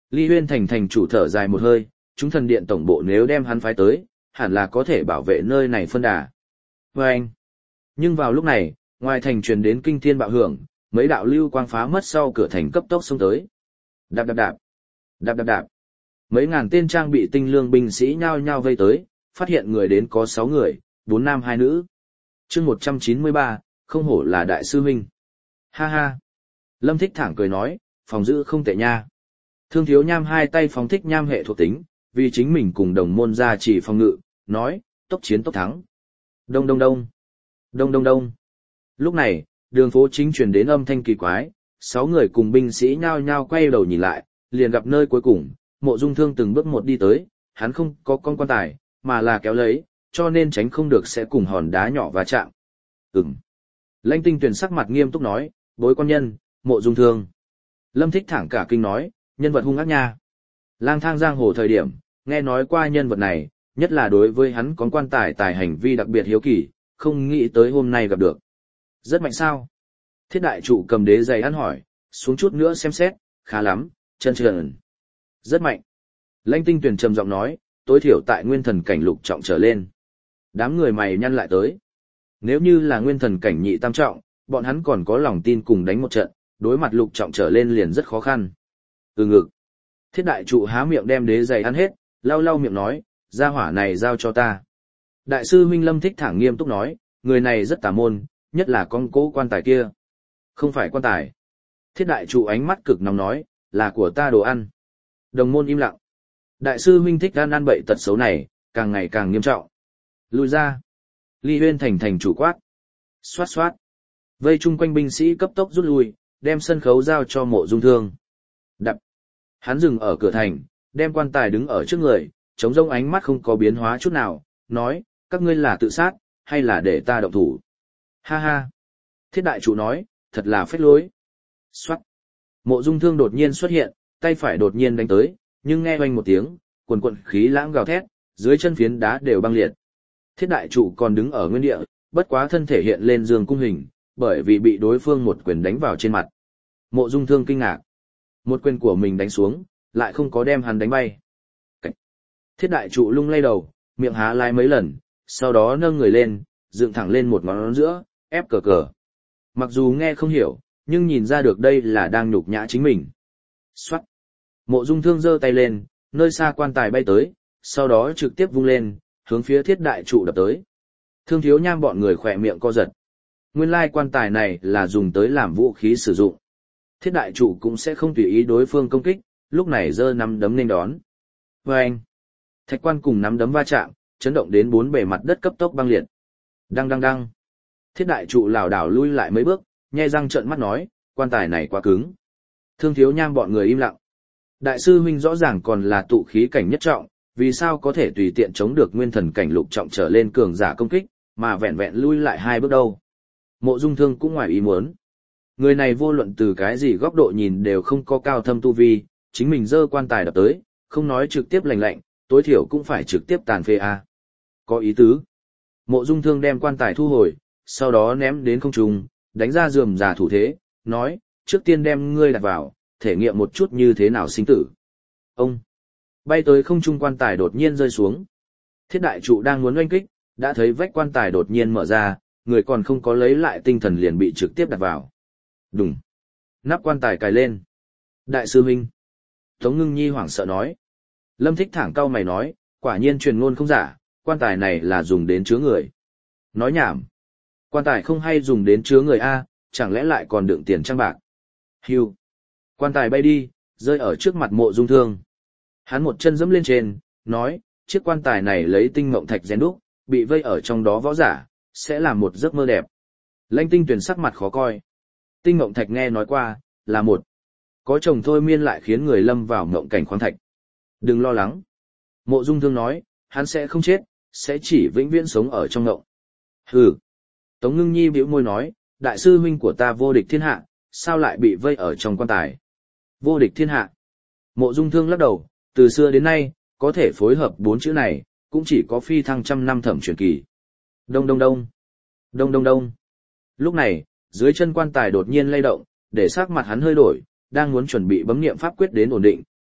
Ly Huyên Thành thành chủ thở dài một hơi, chúng thần điện tổng bộ nếu đem hắn phái tới, hẳn là có thể bảo vệ nơi này phân đà. Và anh. Nhưng vào lúc này, ngoài thành truyền đến kinh thiên bạo hưởng, mấy đạo lưu quang phá mất sau cửa thành cấp tốc xông tới. Đạp đạp đạp. Đạp đạp đạp. Mấy ngàn tên trang bị tinh lương binh sĩ nhao nhao vây tới, phát hiện người đến có sáu người, bốn nam hai nữ. Chương một trăm chín mươi ba, không hổ là đại sư huynh. Ha ha. Lâm Thích thẳng cười nói, phòng giữ không tệ nha. Thương Thiếu Nham hai tay phóng thích nham hệ thuộc tính, vì chính mình cùng đồng môn ra chỉ phòng ngự, nói, tốc chiến tốc thắng. Đông đông đông. Đông đông đông. Lúc này, đường phố chính truyền đến âm thanh kỳ quái, sáu người cùng binh sĩ nhao nhao quay đầu nhìn lại, liền gặp nơi cuối cùng, Mộ Dung Thương từng bước một đi tới, hắn không có con quan tài, mà là kéo lấy, cho nên tránh không được sẽ cùng hòn đá nhỏ va chạm. Ừm. Lãnh Tinh Tuyền sắc mặt nghiêm túc nói, bối quan nhân, Mộ Dung Thương. Lâm Thích thẳng cả kinh nói, nhân vật hung ác nha. Lang thang giang hồ thời điểm, nghe nói qua nhân vật này, nhất là đối với hắn có quan tài tài hành vi đặc biệt hiếu kỳ, không nghĩ tới hôm nay gặp được. Rất mạnh sao? Thiết đại trụ cầm đế giày ăn hỏi, xuống chút nữa xem xét, khá lắm, chân trần. Rất mạnh. Lãnh Tinh Tuyền trầm giọng nói, tối thiểu tại nguyên thần cảnh lục trọng trở lên. Đám người mày nhăn lại tới. Nếu như là nguyên thần cảnh nhị tam trọng, bọn hắn còn có lòng tin cùng đánh một trận, đối mặt lục trọng trở lên liền rất khó khăn. Ừ ngực. Thiết đại trụ há miệng đem đế giày ăn hết, lau lau miệng nói, gia hỏa này giao cho ta. Đại sư huynh Lâm Thích thẳng nghiêm túc nói, người này rất tà môn, nhất là con cố quan tài kia. Không phải quan tài. Thiết đại trụ ánh mắt cực nóng nói, là của ta đồ ăn. Đồng môn im lặng. Đại sư huynh thích ăn ăn bậy tật xấu này, càng ngày càng nghiêm trọng. Lùi ra. Ly Huyên Thành thành chủ quát. Xoát xoát. Vây chung quanh binh sĩ cấp tốc rút lui, đem sân khấu giao cho Mộ Dung Thương. Đập. Hắn dừng ở cửa thành, đem quan tài đứng ở trước người, chống rông ánh mắt không có biến hóa chút nào, nói, các ngươi là tự sát, hay là để ta động thủ. Ha ha. Thiết đại trụ nói, thật là phách lối. Xoát. Mộ Dung Thương đột nhiên xuất hiện, tay phải đột nhiên đánh tới, nhưng nghe oanh một tiếng, quần quần khí lãng gào thét, dưới chân phiến đá đều băng liệt. Thiết đại trụ còn đứng ở nguyên địa, bất quá thân thể hiện lên giường cung hình, bởi vì bị đối phương một quyền đánh vào trên mặt. Mộ Dung Thương kinh ngạc. Một quyền của mình đánh xuống, lại không có đem hắn đánh bay. Cảnh. Thiết đại trụ lung lay đầu, miệng há lai mấy lần, sau đó nâng người lên, dựng thẳng lên một ngón giữa, ép cờ cờ. Mặc dù nghe không hiểu, nhưng nhìn ra được đây là đang nhục nhã chính mình. Xoát. Mộ Dung Thương giơ tay lên, nơi xa quan tài bay tới, sau đó trực tiếp vung lên, hướng phía thiết đại trụ đập tới. Thương Thiếu Nham bọn người khỏe miệng co giật. Nguyên lai quan tài này là dùng tới làm vũ khí sử dụng. Thiết đại trụ cũng sẽ không tùy ý đối phương công kích, lúc này giơ nắm đấm nên đón. Và anh, thạch quan cùng nắm đấm va chạm, chấn động đến bốn bề mặt đất cấp tốc băng liệt. Đăng đăng đăng. Thiết đại trụ lảo đảo lui lại mấy bước, nhe răng trợn mắt nói, quan tài này quá cứng. Thương Thiếu Nham bọn người im lặng. Đại sư huynh rõ ràng còn là tụ khí cảnh nhất trọng, vì sao có thể tùy tiện chống được nguyên thần cảnh lục trọng trở lên cường giả công kích, mà vẹn vẹn lui lại hai bước đâu. Mộ Dung Thương cũng ngoài ý muốn. Người này vô luận từ cái gì góc độ nhìn đều không có cao thâm tu vi, chính mình giơ quan tài đập tới, không nói trực tiếp lành lạnh, tối thiểu cũng phải trực tiếp tàn phế a. Có ý tứ. Mộ Dung Thương đem quan tài thu hồi, sau đó ném đến không trung, đánh ra rườm rà thủ thế, nói, trước tiên đem ngươi đặt vào, thể nghiệm một chút như thế nào sinh tử. Ông bay tới không trung quan tài đột nhiên rơi xuống. Thiết đại trụ đang muốn oanh kích, đã thấy vách quan tài đột nhiên mở ra, người còn không có lấy lại tinh thần liền bị trực tiếp đặt vào. Đùng. Nắp quan tài cài lên. Đại sư huynh. Tống Ngưng Nhi hoảng sợ nói. Lâm Thích thẳng cau mày nói, quả nhiên truyền ngôn không giả, quan tài này là dùng đến chứa người. Nói nhảm. Quan tài không hay dùng đến chứa người a, chẳng lẽ lại còn đựng tiền trang bạc. Hưu. Quan tài bay đi, rơi ở trước mặt Mộ Dung Thương. Hắn một chân dẫm lên trên, nói, chiếc quan tài này lấy tinh mộng thạch rèn đúc, bị vây ở trong đó võ giả, sẽ là một giấc mơ đẹp. Lãnh Tinh Tuyền sắc mặt khó coi. Tinh mộng thạch nghe nói qua, là một. Có chồng thôi miên lại khiến người lâm vào mộng cảnh khoáng thạch. Đừng lo lắng. Mộ Dung Thương nói, hắn sẽ không chết, sẽ chỉ vĩnh viễn sống ở trong mộng. Hừ. Tống Ngưng Nhi bĩu môi nói, đại sư huynh của ta vô địch thiên hạ, sao lại bị vây ở trong quan tài? Vô địch thiên hạ. Mộ Dung Thương lắc đầu, từ xưa đến nay, có thể phối hợp bốn chữ này, cũng chỉ có phi thăng trăm năm thẩm truyền kỳ. Đông đông đông. Đông đông đông. Lúc này, dưới chân quan tài đột nhiên lay động, để sắc mặt hắn hơi đổi, đang muốn chuẩn bị bấm niệm pháp quyết đến ổn định,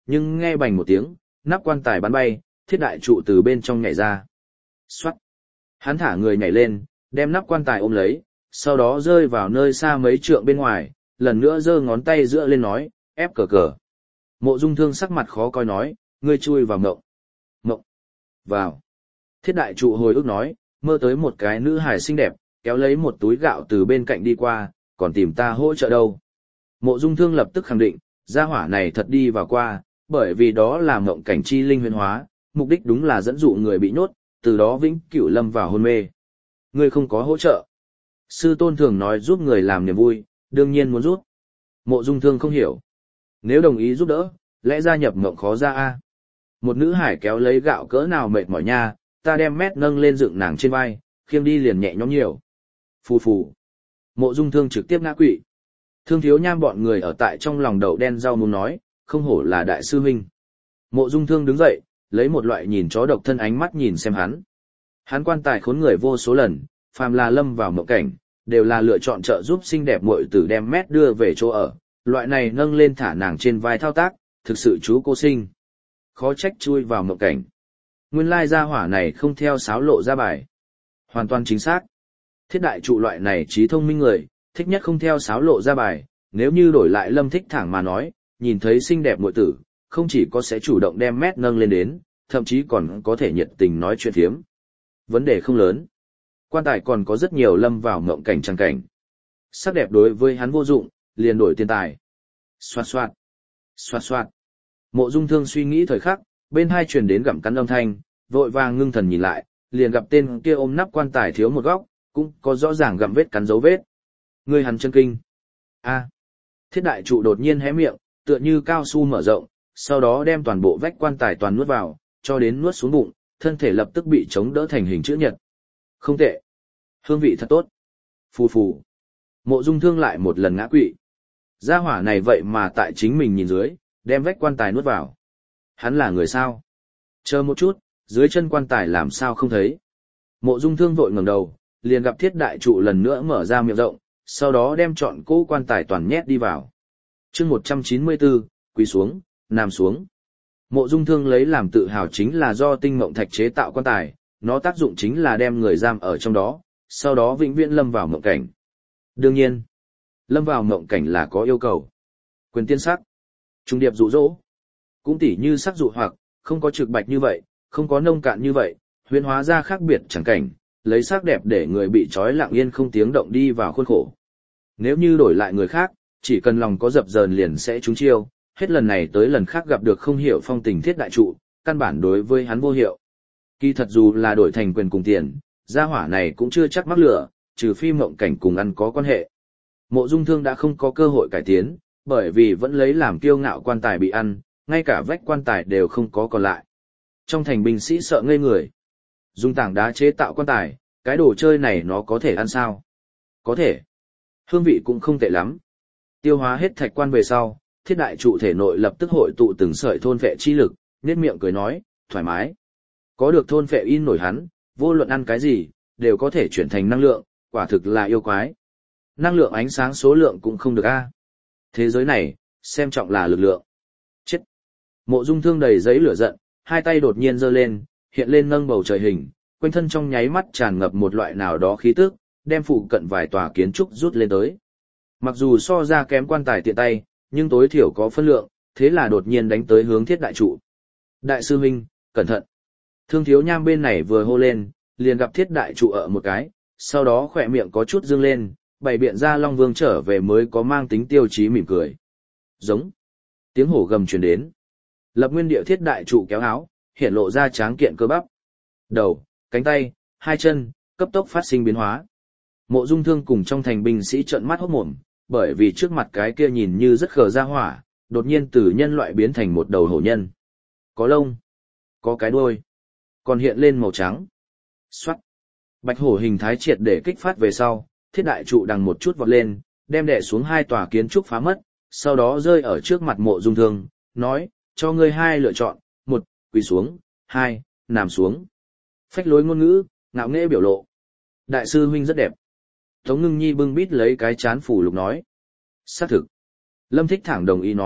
nhưng nghe bành một tiếng, nắp quan tài bắn bay, thiết đại trụ từ bên trong nhảy ra. Xoát! Hắn thả người nhảy lên, đem nắp quan tài ôm lấy, sau đó rơi vào nơi xa mấy trượng bên ngoài, lần nữa giơ ngón tay giữa lên nói, ép cờ cờ. Mộ Dung Thương sắc mặt khó coi nói, ngươi chui vào ngộng. Ngộng! Vào! Thiết đại trụ hồi ức nói, mơ tới một cái nữ hài xinh đẹp, kéo lấy một túi gạo từ bên cạnh đi qua, còn tìm ta hỗ trợ đâu. Mộ Dung Thương lập tức khẳng định, gia hỏa này thật đi vào qua, bởi vì đó là mộng cảnh chi linh huyền hóa, mục đích đúng là dẫn dụ người bị nhốt, từ đó vĩnh cửu lâm vào hôn mê. Ngươi không có hỗ trợ. Sư tôn thường nói giúp người làm niềm vui, đương nhiên muốn giúp. Mộ Dung Thương không hiểu. Nếu đồng ý giúp đỡ, lẽ ra nhập mộng khó ra a. Một nữ hải kéo lấy gạo cỡ nào mệt mỏi nha, ta đem mét nâng lên dựng nàng trên vai, khiêng đi liền nhẹ nhõm nhiều. Phù phù. Mộ Dung Thương trực tiếp ngã quỵ. Thương Thiếu Nham bọn người ở tại trong lòng đậu đen rau muốn nói, không hổ là đại sư huynh. Mộ Dung Thương đứng dậy, lấy một loại nhìn chó độc thân ánh mắt nhìn xem hắn. Hắn quan tài khốn người vô số lần, phàm là lâm vào mộng cảnh, đều là lựa chọn trợ giúp xinh đẹp muội tử đem mét đưa về chỗ ở, loại này nâng lên thả nàng trên vai thao tác, thực sự chú cô sinh. Khó trách chui vào mộng cảnh. Nguyên lai gia hỏa này không theo sáo lộ ra bài. Hoàn toàn chính xác. Thiết đại trụ loại này trí thông minh người, thích nhất không theo sáo lộ ra bài, nếu như đổi lại Lâm Thích Thẳng mà nói, nhìn thấy xinh đẹp muội tử, không chỉ có sẽ chủ động đem mét nâng lên đến, thậm chí còn có thể nhiệt tình nói chuyện phiếm. Vấn đề không lớn. Quan tài còn có rất nhiều lâm vào mộng cảnh trang cảnh. Sắc đẹp đối với hắn vô dụng, liền đổi tiền tài. Xoạt xoạt, xoạt xoạt. Mộ Dung Thương suy nghĩ thời khắc, bên hai truyền đến gặm cắn âm thanh, vội vàng ngưng thần nhìn lại, liền gặp tên kia ôm nắp quan tài thiếu một góc, cũng có rõ ràng gặm vết cắn dấu vết. Ngươi hắn chân kinh. A. Thiết đại trụ đột nhiên hé miệng, tựa như cao su mở rộng, sau đó đem toàn bộ vách quan tài toàn nuốt vào, cho đến nuốt xuống bụng, thân thể lập tức bị chống đỡ thành hình chữ nhật. Không tệ. Hương vị thật tốt. Phù phù. Mộ Dung Thương lại một lần ngã quỵ. Gia hỏa này vậy mà tại chính mình nhìn dưới, đem vách quan tài nuốt vào. Hắn là người sao? Chờ một chút, dưới chân quan tài làm sao không thấy. Mộ Dung Thương vội ngẩng đầu, liền gặp thiết đại trụ lần nữa mở ra miệng rộng, sau đó đem trọn cỗ quan tài toàn nhét đi vào. chương một trăm chín mươi bốn, quỳ xuống, nằm xuống. Mộ Dung Thương lấy làm tự hào chính là do tinh mộng thạch chế tạo quan tài, nó tác dụng chính là đem người giam ở trong đó, sau đó vĩnh viễn lâm vào mộng cảnh. Đương nhiên, lâm vào mộng cảnh là có yêu cầu. Quyền tiên sắc, trung điệp dụ dỗ, cũng tỉ như sắc dụ hoặc, không có trực bạch như vậy, không có nông cạn như vậy, huyễn hóa ra khác biệt chẳng cảnh, lấy sắc đẹp để người bị trói lặng yên không tiếng động đi vào khuôn khổ. Nếu như đổi lại người khác, chỉ cần lòng có dập dờn liền sẽ trúng chiêu, hết lần này tới lần khác gặp được không hiểu phong tình thiết đại trụ, căn bản đối với hắn vô hiệu. Kỳ thật dù là đổi thành quyền cùng tiền, gia hỏa này cũng chưa chắc mắc lửa, trừ phi mộng cảnh cùng ăn có quan hệ. Mộ Dung Thương đã không có cơ hội cải tiến, bởi vì vẫn lấy làm kiêu ngạo quan tài bị ăn, ngay cả vách quan tài đều không có còn lại. Trong thành binh sĩ sợ ngây người. Dùng tảng đá chế tạo quan tài, cái đồ chơi này nó có thể ăn sao? Có thể. Hương vị cũng không tệ lắm. Tiêu hóa hết thạch quan về sau, thiết đại trụ thể nội lập tức hội tụ từng sợi thôn phệ chi lực, nhếch miệng cười nói, thoải mái. Có được thôn phệ in nổi hắn, vô luận ăn cái gì, đều có thể chuyển thành năng lượng, quả thực là yêu quái. Năng lượng ánh sáng số lượng cũng không được a. Thế giới này, xem trọng là lực lượng. Chết. Mộ Dung Thương đầy giấy lửa giận, hai tay đột nhiên giơ lên, hiện lên nâng bầu trời hình, quanh thân trong nháy mắt tràn ngập một loại nào đó khí tức, đem phụ cận vài tòa kiến trúc rút lên tới. Mặc dù so ra kém quan tài tiện tay, nhưng tối thiểu có phân lượng, thế là đột nhiên đánh tới hướng thiết đại trụ. Đại sư huynh, cẩn thận. Thương Thiếu Nham bên này vừa hô lên, liền gặp thiết đại trụ ở một cái, sau đó khỏe miệng có chút dương lên, bày biện ra Long Vương trở về mới có mang tính tiêu chí mỉm cười. Giống. Tiếng hổ gầm truyền đến. Lập nguyên địa thiết đại trụ kéo áo, hiện lộ ra tráng kiện cơ bắp. Đầu, cánh tay, hai chân, cấp tốc phát sinh biến hóa. Mộ Dung Thương cùng trong thành binh sĩ trợn mắt hốt mồm, bởi vì trước mặt cái kia nhìn như rất khờ ra hỏa, đột nhiên từ nhân loại biến thành một đầu hổ nhân. Có lông, có cái đuôi, còn hiện lên màu trắng. Xoát. Bạch hổ hình thái triệt để kích phát về sau, thiết đại trụ đằng một chút vọt lên, đem đè xuống hai tòa kiến trúc phá mất, sau đó rơi ở trước mặt Mộ Dung Thương, nói, cho ngươi hai lựa chọn, một, quỳ xuống, hai, nằm xuống. Phách lối ngôn ngữ, ngạo nghễ biểu lộ. Đại sư huynh rất đẹp. Tống Ngưng Nhi bưng bít lấy cái chán phủ lục nói. Xác thực. Lâm Thích Thẳng đồng ý nói,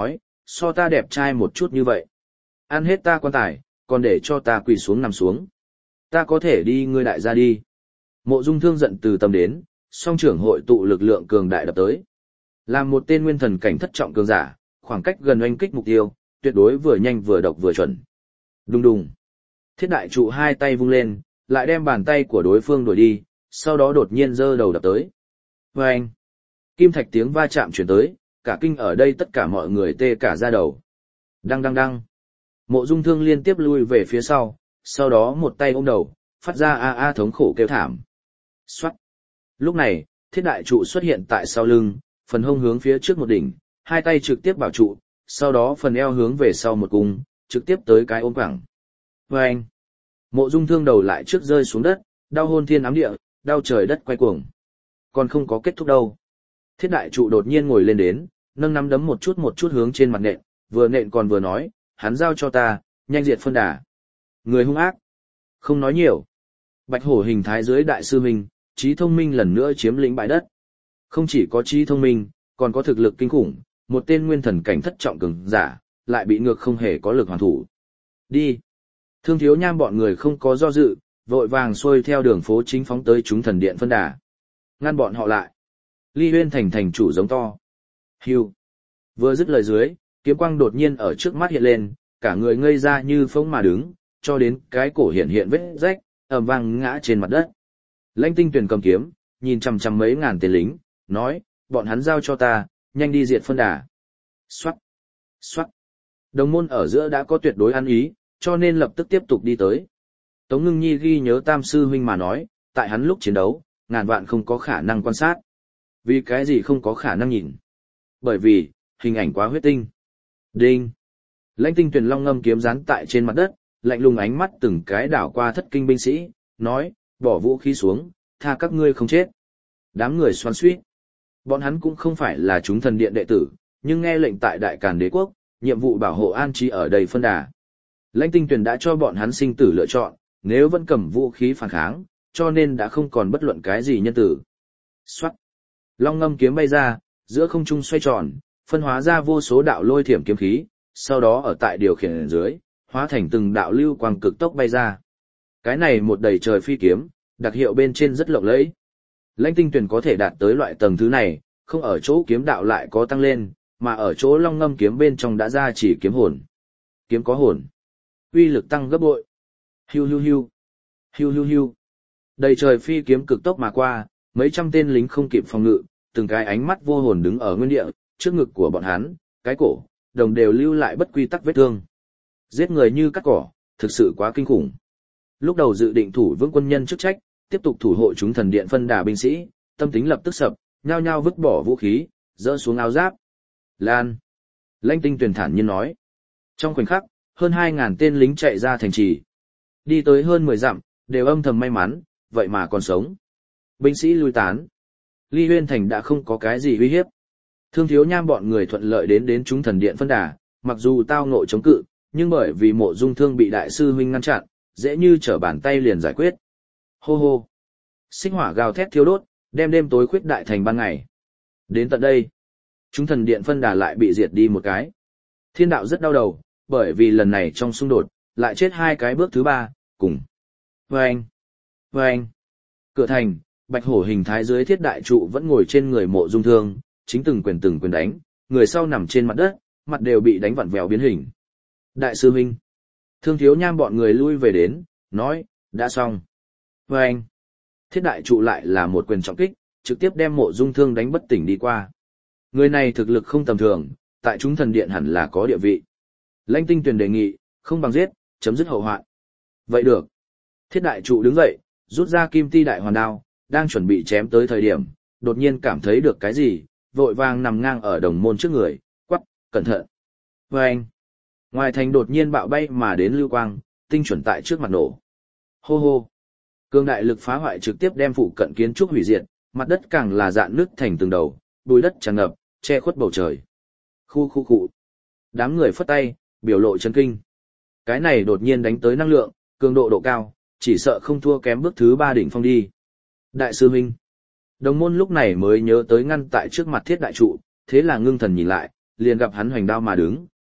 so ta đẹp trai một chút như vậy. Ăn hết ta quan tài, còn để cho ta quỳ xuống nằm xuống. Ta có thể đi ngươi đại gia đi. Mộ Dung Thương giận từ tâm đến, song trưởng hội tụ lực lượng cường đại đập tới. Làm một tên nguyên thần cảnh thất trọng cường giả, khoảng cách gần oanh kích mục tiêu, tuyệt đối vừa nhanh vừa độc vừa chuẩn. Đùng đùng. Thiết đại trụ hai tay vung lên, lại đem bàn tay của đối phương đuổi đi, sau đó đột nhiên giơ đầu đập tới. Vâng! Kim thạch tiếng va chạm chuyển tới, cả kinh ở đây tất cả mọi người tê cả da đầu. Đăng đăng đăng! Mộ Dung Thương liên tiếp lui về phía sau, sau đó một tay ôm đầu, phát ra a a thống khổ kêu thảm. Xoát! Lúc này, thiết đại trụ xuất hiện tại sau lưng, phần hông hướng phía trước một đỉnh, hai tay trực tiếp bảo trụ, sau đó phần eo hướng về sau một cung, trực tiếp tới cái ôm quẳng. Vâng! Mộ Dung Thương đầu lại trước rơi xuống đất, đau hôn thiên ám địa, đau trời đất quay cuồng. Còn không có kết thúc đâu. Thiết đại trụ đột nhiên ngồi lên đến, nâng nắm đấm một chút một chút hướng trên mặt nện, vừa nện còn vừa nói, hắn giao cho ta, nhanh diệt phân đà. Người hung ác. Không nói nhiều. Bạch hổ hình thái dưới đại sư minh, trí thông minh lần nữa chiếm lĩnh bãi đất. Không chỉ có trí thông minh, còn có thực lực kinh khủng, một tên nguyên thần cảnh thất trọng cường giả, lại bị ngược không hề có lực hoàn thủ. Đi. Thương Thiếu Nham bọn người không có do dự, vội vàng xuôi theo đường phố chính phóng tới chúng thần điện phân đà. Ngăn bọn họ lại. Ly Huyên thành thành chủ giống to. Hưu. Vừa dứt lời dưới, kiếm quang đột nhiên ở trước mắt hiện lên, cả người ngây ra như phông mà đứng, cho đến cái cổ hiện hiện vết rách, ầm vang ngã trên mặt đất. Lãnh Tinh Tuyền cầm kiếm, nhìn chằm chằm mấy ngàn tên lính, nói, bọn hắn giao cho ta, nhanh đi diệt phân đà. Xoát. Xoát. Đồng môn ở giữa đã có tuyệt đối ăn ý, cho nên lập tức tiếp tục đi tới. Tống Ngưng Nhi ghi nhớ Tam sư huynh mà nói, tại hắn lúc chiến đấu, ngàn vạn không có khả năng quan sát. Vì cái gì không có khả năng nhìn? Bởi vì, hình ảnh quá huyết tinh. Đinh. Lãnh Tinh Tuyền long ngâm kiếm dán tại trên mặt đất, lạnh lùng ánh mắt từng cái đảo qua thất kinh binh sĩ, nói, bỏ vũ khí xuống, tha các ngươi không chết. Đám người xoắn xuýt. Bọn hắn cũng không phải là chúng thần điện đệ tử, nhưng nghe lệnh tại Đại Càn Đế quốc, nhiệm vụ bảo hộ an trí ở đầy phân đà. Lãnh Tinh Tuyền đã cho bọn hắn sinh tử lựa chọn, nếu vẫn cầm vũ khí phản kháng, cho nên đã không còn bất luận cái gì nhân tử. Xoát. Long ngâm kiếm bay ra, giữa không trung xoay tròn, phân hóa ra vô số đạo lôi thiểm kiếm khí, sau đó ở tại điều khiển dưới, hóa thành từng đạo lưu quang cực tốc bay ra. Cái này một đầy trời phi kiếm, đặc hiệu bên trên rất lộng lẫy. Lãnh Tinh Tuyền có thể đạt tới loại tầng thứ này, không ở chỗ kiếm đạo lại có tăng lên, mà ở chỗ long ngâm kiếm bên trong đã ra chỉ kiếm hồn. Kiếm có hồn, uy lực tăng gấp bội. Hiu hiu hiu, hiu hiu hiu. Đầy trời phi kiếm cực tốc mà qua, mấy trăm tên lính không kịp phòng ngự, từng cái ánh mắt vô hồn đứng ở nguyên địa, trước ngực của bọn hắn, cái cổ, đồng đều lưu lại bất quy tắc vết thương. Giết người như cắt cỏ, thực sự quá kinh khủng. Lúc đầu dự định thủ vững quân nhân chức trách, tiếp tục thủ hộ chúng thần điện phân đà binh sĩ, tâm tính lập tức sập, nhao nhao vứt bỏ vũ khí, dỡ xuống áo giáp. Lan. Lãnh Tinh Tuyền thản nhiên nói. Trong khoảnh khắc, hơn hai ngàn tên lính chạy ra thành trì. Đi tới hơn mười dặm, đều âm thầm may mắn, vậy mà còn sống. Binh sĩ lui tán. Ly Huyên thành đã không có cái gì uy hiếp. Thương Thiếu Nham bọn người thuận lợi đến đến chúng thần điện phân đà, mặc dù tao ngộ chống cự, nhưng bởi vì Mộ Dung Thương bị đại sư huynh ngăn chặn, dễ như trở bàn tay liền giải quyết. Hô hô. Sinh hỏa gào thét thiêu đốt, đem đêm tối khuyết đại thành ban ngày. Đến tận đây, chúng thần điện phân đà lại bị diệt đi một cái. Thiên đạo rất đau đầu, bởi vì lần này trong xung đột, lại chết hai cái bước thứ ba, cùng. Vâng! Vâng! Cửa thành, bạch hổ hình thái dưới thiết đại trụ vẫn ngồi trên người Mộ Dung Thương, chính từng quyền từng quyền đánh, người sau nằm trên mặt đất, mặt đều bị đánh vặn vẹo biến hình. Đại sư huynh! Thương Thiếu Nham bọn người lui về đến, nói, đã xong. Vâng! Thiết đại trụ lại là một quyền trọng kích, trực tiếp đem Mộ Dung Thương đánh bất tỉnh đi qua. Người này thực lực không tầm thường, tại chúng thần điện hẳn là có địa vị. Lãnh Tinh Tuyền đề nghị, không bằng giết, chấm dứt hậu hoạn. Vậy được. Thiết đại trụ đứng dậy, rút ra kim ti đại hoàn đao, đang chuẩn bị chém tới thời điểm, đột nhiên cảm thấy được cái gì, vội vàng nằm ngang ở đồng môn trước người, quắc, cẩn thận. Và anh. Ngoài thành đột nhiên bạo bay mà đến lưu quang, tinh chuẩn tại trước mặt nổ. Hô hô. Cương đại lực phá hoại trực tiếp đem phụ cận kiến trúc hủy diệt, mặt đất càng là dạn nứt thành từng đầu, bùi đất tràn ngập, che khuất bầu trời. Khu khu khu. Đám người phất tay, biểu lộ chấn kinh. Cái này đột nhiên đánh tới năng lượng, cường độ độ cao, chỉ sợ không thua kém bước thứ ba đỉnh phong đi. Đại sư huynh. Đồng môn lúc này mới nhớ tới ngăn tại trước mặt thiết đại trụ, thế là ngưng thần nhìn lại, liền gặp hắn hoành đao mà đứng,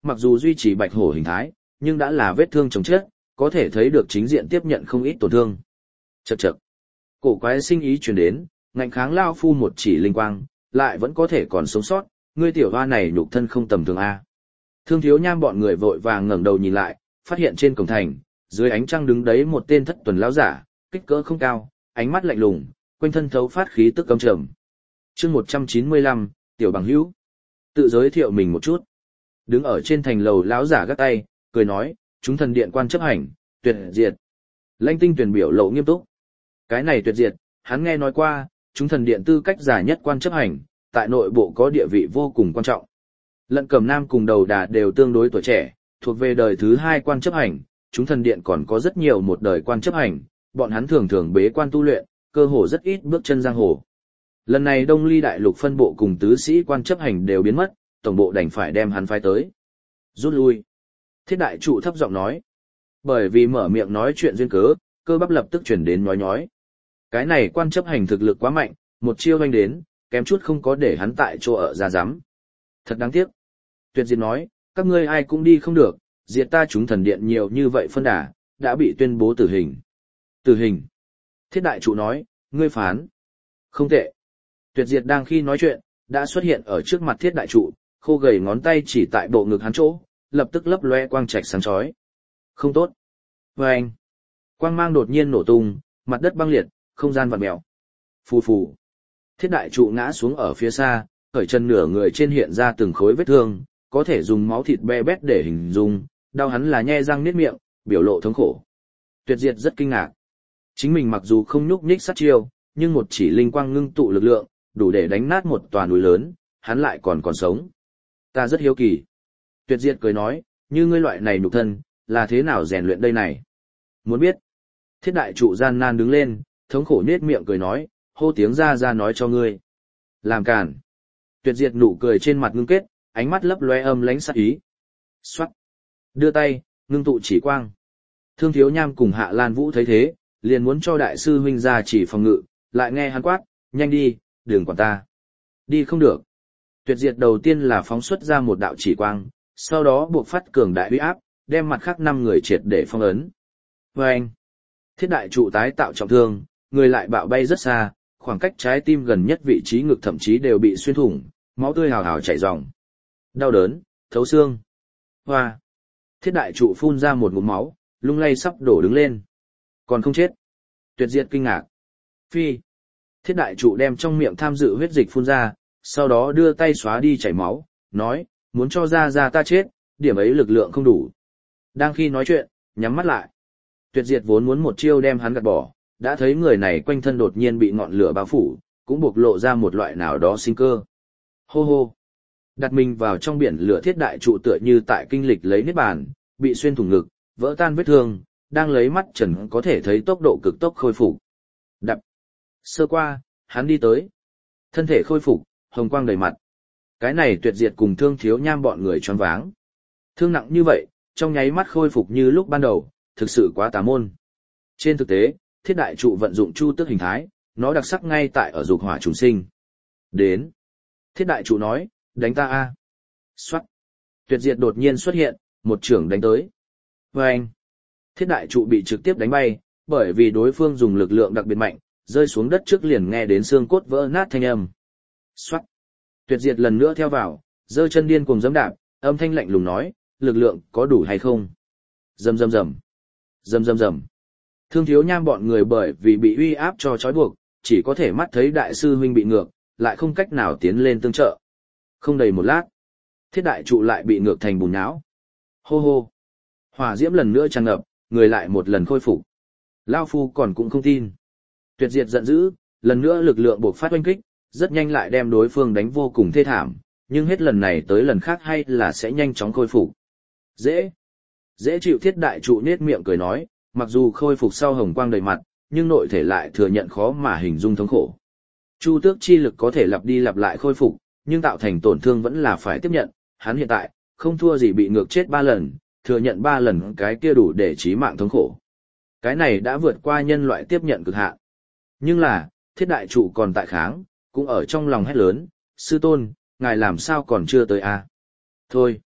mặc dù duy trì bạch hổ hình thái, nhưng đã là vết thương chồng chết, có thể thấy được chính diện tiếp nhận không ít tổn thương. Chậc chậc. Cổ quái sinh ý truyền đến, ngạnh kháng lao phu một chỉ linh quang, lại vẫn có thể còn sống sót, ngươi tiểu hoa này nhục thân không tầm thường a. Thương Thiếu Nham bọn người vội vàng ngẩng đầu nhìn lại, phát hiện trên cổng thành, dưới ánh trăng đứng đấy một tên thất tuần lão giả, kích cỡ không cao, ánh mắt lạnh lùng, quanh thân thấu phát khí tức căm trầm. Chương một trăm chín mươi lăm, tiểu bằng hữu. Tự giới thiệu mình một chút. Đứng ở trên thành lầu lão giả gác tay, cười nói, chúng thần điện quan chấp hành, tuyệt diệt. Lãnh Tinh Tuyển biểu lộ nghiêm túc. Cái này tuyệt diệt, hắn nghe nói qua, chúng thần điện tư cách giả nhất quan chấp hành, tại nội bộ có địa vị vô cùng quan trọng. Lận Cẩm Nam cùng Đầu Đà đều tương đối tuổi trẻ, thuộc về đời thứ hai quan chấp hành, chúng thần điện còn có rất nhiều một đời quan chấp hành, bọn hắn thường thường bế quan tu luyện, cơ hồ rất ít bước chân giang hồ. Lần này Đông Ly Đại Lục phân bộ cùng tứ sĩ quan chấp hành đều biến mất, tổng bộ đành phải đem hắn phái tới. Rút lui. Thiết đại trụ thấp giọng nói. Bởi vì mở miệng nói chuyện duyên cớ, cơ bắp lập tức chuyển đến nhói nhói. Cái này quan chấp hành thực lực quá mạnh, một chiêu anh đến, kém chút không có để hắn tại chỗ ở ra giám. Thật đáng tiếc. Tuyệt diệt nói, các ngươi ai cũng đi không được, diệt ta chúng thần điện nhiều như vậy phân đà, đã bị tuyên bố tử hình. Tử hình. Thiết đại trụ nói, ngươi phán. Không tệ. Tuyệt diệt đang khi nói chuyện, đã xuất hiện ở trước mặt thiết đại trụ, khô gầy ngón tay chỉ tại bộ ngực hắn chỗ, lập tức lấp loe quang trạch sáng chói. Không tốt. Và anh. Quang mang đột nhiên nổ tung, mặt đất băng liệt, không gian vặn mèo. Phù phù. Thiết đại trụ ngã xuống ở phía xa, khởi chân nửa người trên hiện ra từng khối vết thương, có thể dùng máu thịt be bét để hình dung, đau hắn là nhe răng niết miệng, biểu lộ thống khổ. Tuyệt diệt rất kinh ngạc. Chính mình mặc dù không nhúc nhích sát chiêu, nhưng một chỉ linh quang ngưng tụ lực lượng, đủ để đánh nát một tòa núi lớn, hắn lại còn còn sống. Ta rất hiếu kỳ. Tuyệt diệt cười nói, như ngươi loại này nhục thân, là thế nào rèn luyện đây này? Muốn biết? Thiết đại trụ gian nan đứng lên, thống khổ nết miệng cười nói, hô tiếng ra ra nói cho ngươi. Làm cản. Tuyệt diệt nụ cười trên mặt ngưng kết, ánh mắt lấp loe âm lánh sát ý. Xoát. Đưa tay, ngưng tụ chỉ quang. Thương Thiếu Nham cùng Hạ Lan Vũ thấy thế, liền muốn cho đại sư huynh ra chỉ phòng ngự, lại nghe hắn quát, nhanh đi, đừng quản ta. Đi không được. Tuyệt diệt đầu tiên là phóng xuất ra một đạo chỉ quang, sau đó buộc phát cường đại uy áp, đem mặt khác năm người triệt để phong ấn. Và anh. Thiết đại trụ tái tạo trọng thương, người lại bạo bay rất xa, khoảng cách trái tim gần nhất vị trí ngực thậm chí đều bị xuyên thủng, máu tươi hào hào chảy ròng. Đau đớn, thấu xương. Hoa. Thiết đại trụ phun ra một ngụm máu, lung lay sắp đổ đứng lên. Còn không chết. Tuyệt diệt kinh ngạc. Phi. Thiết đại trụ đem trong miệng tham dự huyết dịch phun ra, sau đó đưa tay xóa đi chảy máu, nói, muốn cho ra ra ta chết, điểm ấy lực lượng không đủ. Đang khi nói chuyện, nhắm mắt lại. Tuyệt diệt vốn muốn một chiêu đem hắn gạt bỏ, đã thấy người này quanh thân đột nhiên bị ngọn lửa bao phủ, cũng bộc lộ ra một loại nào đó sinh cơ. Hô hô. Đặt mình vào trong biển lửa thiết đại trụ tựa như tại kinh lịch lấy niết bàn, bị xuyên thủng ngực, vỡ tan vết thương, đang lấy mắt trần có thể thấy tốc độ cực tốc khôi phục. Đập. Sơ qua, hắn đi tới. Thân thể khôi phục, hồng quang đầy mặt. Cái này tuyệt diệt cùng Thương Thiếu Nham bọn người choáng váng. Thương nặng như vậy, trong nháy mắt khôi phục như lúc ban đầu, thực sự quá tà môn. Trên thực tế, thiết đại trụ vận dụng chu tước hình thái, nó đặc sắc ngay tại ở dục hỏa trùng sinh. Đến. Thiết đại trụ nói, đánh ta a. Xoát. Tuyệt diệt đột nhiên xuất hiện, một trưởng đánh tới. Và anh. Thiết đại trụ bị trực tiếp đánh bay, bởi vì đối phương dùng lực lượng đặc biệt mạnh, rơi xuống đất trước liền nghe đến xương cốt vỡ nát thanh âm. Xoát. Tuyệt diệt lần nữa theo vào, giơ chân điên cuồng giẫm đạp, âm thanh lạnh lùng nói, lực lượng có đủ hay không? Rầm rầm rầm. Rầm rầm rầm. Thương Thiếu Nham bọn người bởi vì bị uy áp cho trói buộc, chỉ có thể mắt thấy đại sư huynh bị ngược, lại không cách nào tiến lên tương trợ. Không đầy một lát, thiết đại trụ lại bị ngược thành bùn nhão. Hô hô. Hỏa diễm lần nữa tràn ngập, người lại một lần khôi phục. Lao phu còn cũng không tin. Tuyệt diệt giận dữ, lần nữa lực lượng buộc phát oanh kích, rất nhanh lại đem đối phương đánh vô cùng thê thảm, nhưng hết lần này tới lần khác hay là sẽ nhanh chóng khôi phục. Dễ. Dễ chịu thiết đại trụ nết miệng cười nói, mặc dù khôi phục sau hồng quang đầy mặt, nhưng nội thể lại thừa nhận khó mà hình dung thống khổ. Chu tước chi lực có thể lặp đi lặp lại khôi phục, nhưng tạo thành tổn thương vẫn là phải tiếp nhận, hắn hiện tại, không thua gì bị ngược chết ba lần, thừa nhận ba lần cái kia đủ để chí mạng thống khổ. Cái này đã vượt qua nhân loại tiếp nhận cực hạn. Nhưng là, thiết đại trụ còn tại kháng, cũng ở trong lòng hét lớn, sư tôn, ngài làm sao còn chưa tới a? Thôi.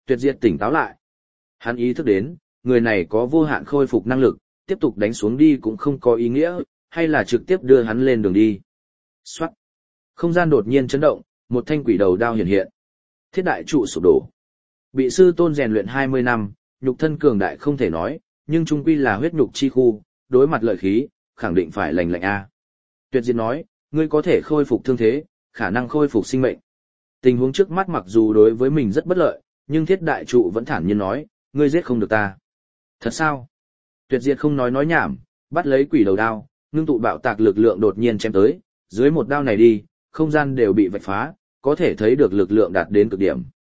Tuyệt diệt tỉnh táo lại. Hắn ý thức đến, người này có vô hạn khôi phục năng lực, tiếp tục đánh xuống đi cũng không có ý nghĩa, hay là trực tiếp đưa hắn lên đường đi. Xoát. Không gian đột nhiên chấn động, một thanh quỷ đầu đao hiện hiện. Thiết đại trụ sụp đổ. Bị sư tôn rèn luyện hai mươi năm, nhục thân cường đại không thể nói, nhưng trung quy là huyết nhục chi khu, đối mặt lợi khí, khẳng định phải lành lạnh a. Tuyệt diệt nói, ngươi có thể khôi phục thương thế, khả năng khôi phục sinh mệnh. Tình huống trước mắt mặc dù đối với mình rất bất lợi, nhưng thiết đại trụ vẫn thản nhiên nói, ngươi giết không được ta. Thật sao? Tuyệt diệt không nói nói nhảm, bắt lấy quỷ đầu đao, ngưng tụ bạo tạc lực lượng đột nhiên chém tới, dưới một đao này đi, không gian đều bị vạch phá, có thể thấy được lực lượng đạt đến cực điểm.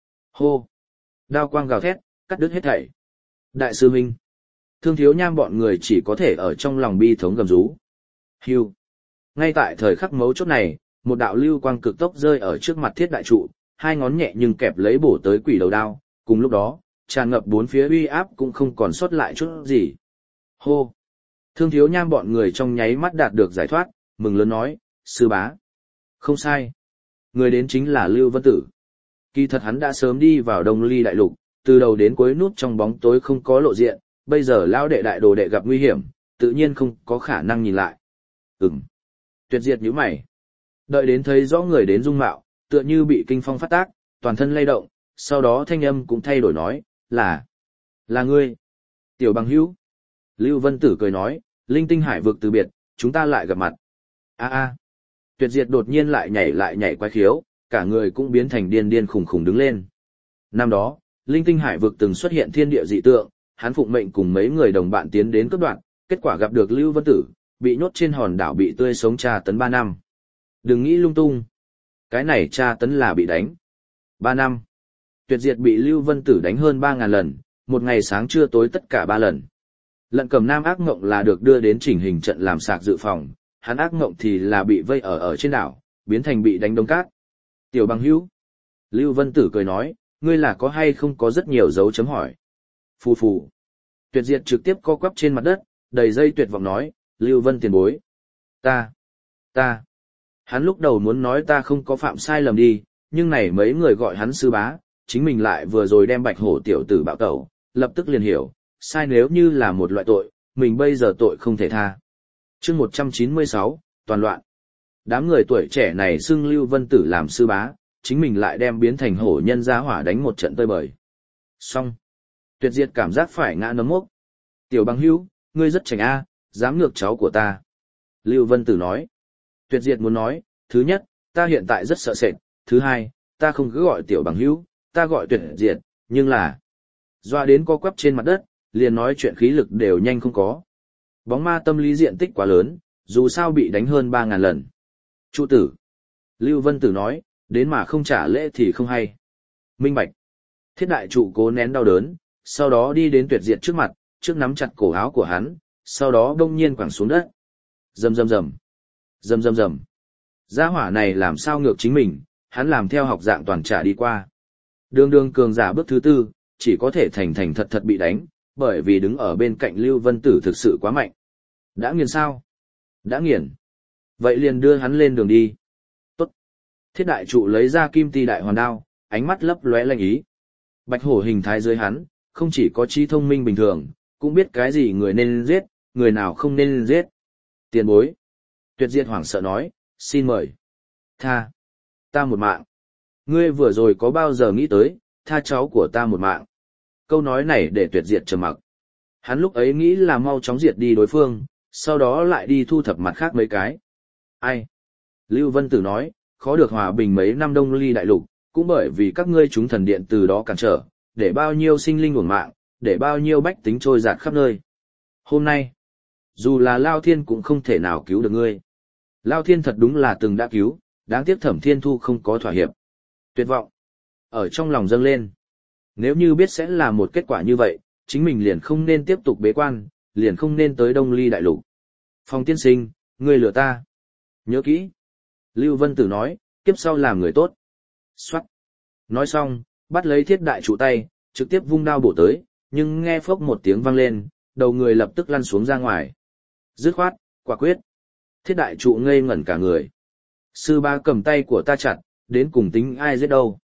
Hô! Đao quang gào thét, cắt đứt hết thảy. Đại sư huynh! Thương Thiếu Nham bọn người chỉ có thể ở trong lòng bi thống gầm rú. Hưu! Ngay tại thời khắc mấu chốt này, một đạo lưu quang cực tốc rơi ở trước mặt thiết đại trụ, hai ngón nhẹ nhưng kẹp lấy bổ tới quỷ đầu đao, cùng lúc đó, tràn ngập bốn phía uy áp cũng không còn sót lại chút gì. Hô! Thương Thiếu Nham bọn người trong nháy mắt đạt được giải thoát, mừng lớn nói, sư bá. Không sai. Người đến chính là Lưu Vân Tử. Kỳ thật hắn đã sớm đi vào Đông Ly Đại Lục, từ đầu đến cuối núp trong bóng tối không có lộ diện, bây giờ lão đệ đại đồ đệ gặp nguy hiểm, tự nhiên không có khả năng nhìn lại. Ừm. Tuyệt diệt nhíu mày. Đợi đến thấy rõ người đến dung mạo, tựa như bị kinh phong phát tác, toàn thân lay động, sau đó thanh âm cũng thay đổi nói, là, là ngươi. Tiểu bằng hữu. Lưu Vân Tử cười nói, linh tinh hải vực từ biệt, chúng ta lại gặp mặt. A a. Tuyệt diệt đột nhiên lại nhảy lại nhảy quái khiếu, cả người cũng biến thành điên điên khủng khủng đứng lên. Năm đó, linh tinh hải vực từng xuất hiện thiên địa dị tượng, hắn phụng mệnh cùng mấy người đồng bạn tiến đến cấp đoạn, kết quả gặp được Lưu Vân Tử, bị nhốt trên hòn đảo bị tươi sống tra tấn ba năm. Đừng nghĩ lung tung. Cái này tra tấn là bị đánh. Ba năm. Tuyệt diệt bị Lưu Vân Tử đánh hơn ba ngàn lần, một ngày sáng trưa tối tất cả ba lần. Lận Cầm Nam ác ngộng là được đưa đến chỉnh hình trận làm sạc dự phòng, hắn ác ngộng thì là bị vây ở ở trên đảo, biến thành bị đánh đống cát. Tiểu bằng hữu. Lưu Vân Tử cười nói, ngươi là có hay không có rất nhiều dấu chấm hỏi. Phù phù. Tuyệt diệt trực tiếp co quắp trên mặt đất, đầy dây tuyệt vọng nói, Lưu Vân tiền bối. Ta. Ta. Hắn lúc đầu muốn nói ta không có phạm sai lầm đi, nhưng này mấy người gọi hắn sư bá, chính mình lại vừa rồi đem bạch hổ tiểu tử bạo tẩu, lập tức liền hiểu, sai nếu như là một loại tội, mình bây giờ tội không thể tha. Chương một trăm chín mươi sáu, toàn loạn. Đám người tuổi trẻ này xưng Lưu Vân Tử làm sư bá, chính mình lại đem biến thành hổ nhân giá hỏa đánh một trận tơi bời. Xong. Tuyệt diệt cảm giác phải ngã nấm mốc. Tiểu bằng hữu, ngươi rất chảnh a, dám ngược cháu của ta. Lưu Vân Tử nói. Tuyệt diệt muốn nói, thứ nhất, ta hiện tại rất sợ sệt, thứ hai, ta không cứ gọi tiểu bằng hữu, ta gọi tuyệt diệt, nhưng là... Doa đến co quắp trên mặt đất, liền nói chuyện khí lực đều nhanh không có. Bóng ma tâm lý diện tích quá lớn, dù sao bị đánh hơn ba ngàn lần. Trụ tử. Lưu Vân Tử nói, đến mà không trả lễ thì không hay. Minh bạch. Thiết đại trụ cố nén đau đớn, sau đó đi đến tuyệt diệt trước mặt, trước nắm chặt cổ áo của hắn, sau đó đông nhiên quẳng xuống đất. Rầm rầm rầm. Rầm rầm rầm. Gia hỏa này làm sao ngược chính mình, hắn làm theo học dạng toàn trả đi qua. Đường đường cường giả bước thứ tư, chỉ có thể thành thành thật thật bị đánh, bởi vì đứng ở bên cạnh Lưu Vân Tử thực sự quá mạnh. Đã nghiền sao? Đã nghiền. Vậy liền đưa hắn lên đường đi. Tốt. Thiết đại trụ lấy ra kim ti đại hoàn đao, ánh mắt lấp lóe lanh ý. Bạch hổ hình thái dưới hắn, không chỉ có trí thông minh bình thường, cũng biết cái gì người nên giết, người nào không nên giết. Tiền bối. Tuyệt diệt hoảng sợ nói, xin mời. Tha. Ta một mạng. Ngươi vừa rồi có bao giờ nghĩ tới, tha cháu của ta một mạng. Câu nói này để tuyệt diệt trầm mặc. Hắn lúc ấy nghĩ là mau chóng diệt đi đối phương, sau đó lại đi thu thập mặt khác mấy cái. Ai? Lưu Vân Tử nói, khó được hòa bình mấy năm Đông Ly Đại Lục, cũng bởi vì các ngươi chúng thần điện từ đó cản trở, để bao nhiêu sinh linh uổng mạng, để bao nhiêu bách tính trôi dạt khắp nơi. Hôm nay, dù là Lao Thiên cũng không thể nào cứu được ngươi. Lao Thiên thật đúng là từng đã cứu, đáng tiếc Thẩm Thiên Thu không có thỏa hiệp. Tuyệt vọng. Ở trong lòng dâng lên. Nếu như biết sẽ là một kết quả như vậy, chính mình liền không nên tiếp tục bế quan, liền không nên tới Đông Ly Đại Lục. Phong tiên sinh, ngươi lừa ta. Nhớ kỹ. Lưu Vân Tử nói, kiếp sau làm người tốt. Xoát. Nói xong, bắt lấy thiết đại trụ tay, trực tiếp vung đao bổ tới, nhưng nghe phốc một tiếng vang lên, đầu người lập tức lăn xuống ra ngoài. Dứt khoát, quả quyết. Thiết đại trụ ngây ngẩn cả người. Sư ba cầm tay của ta chặt, đến cùng tính ai giết đâu.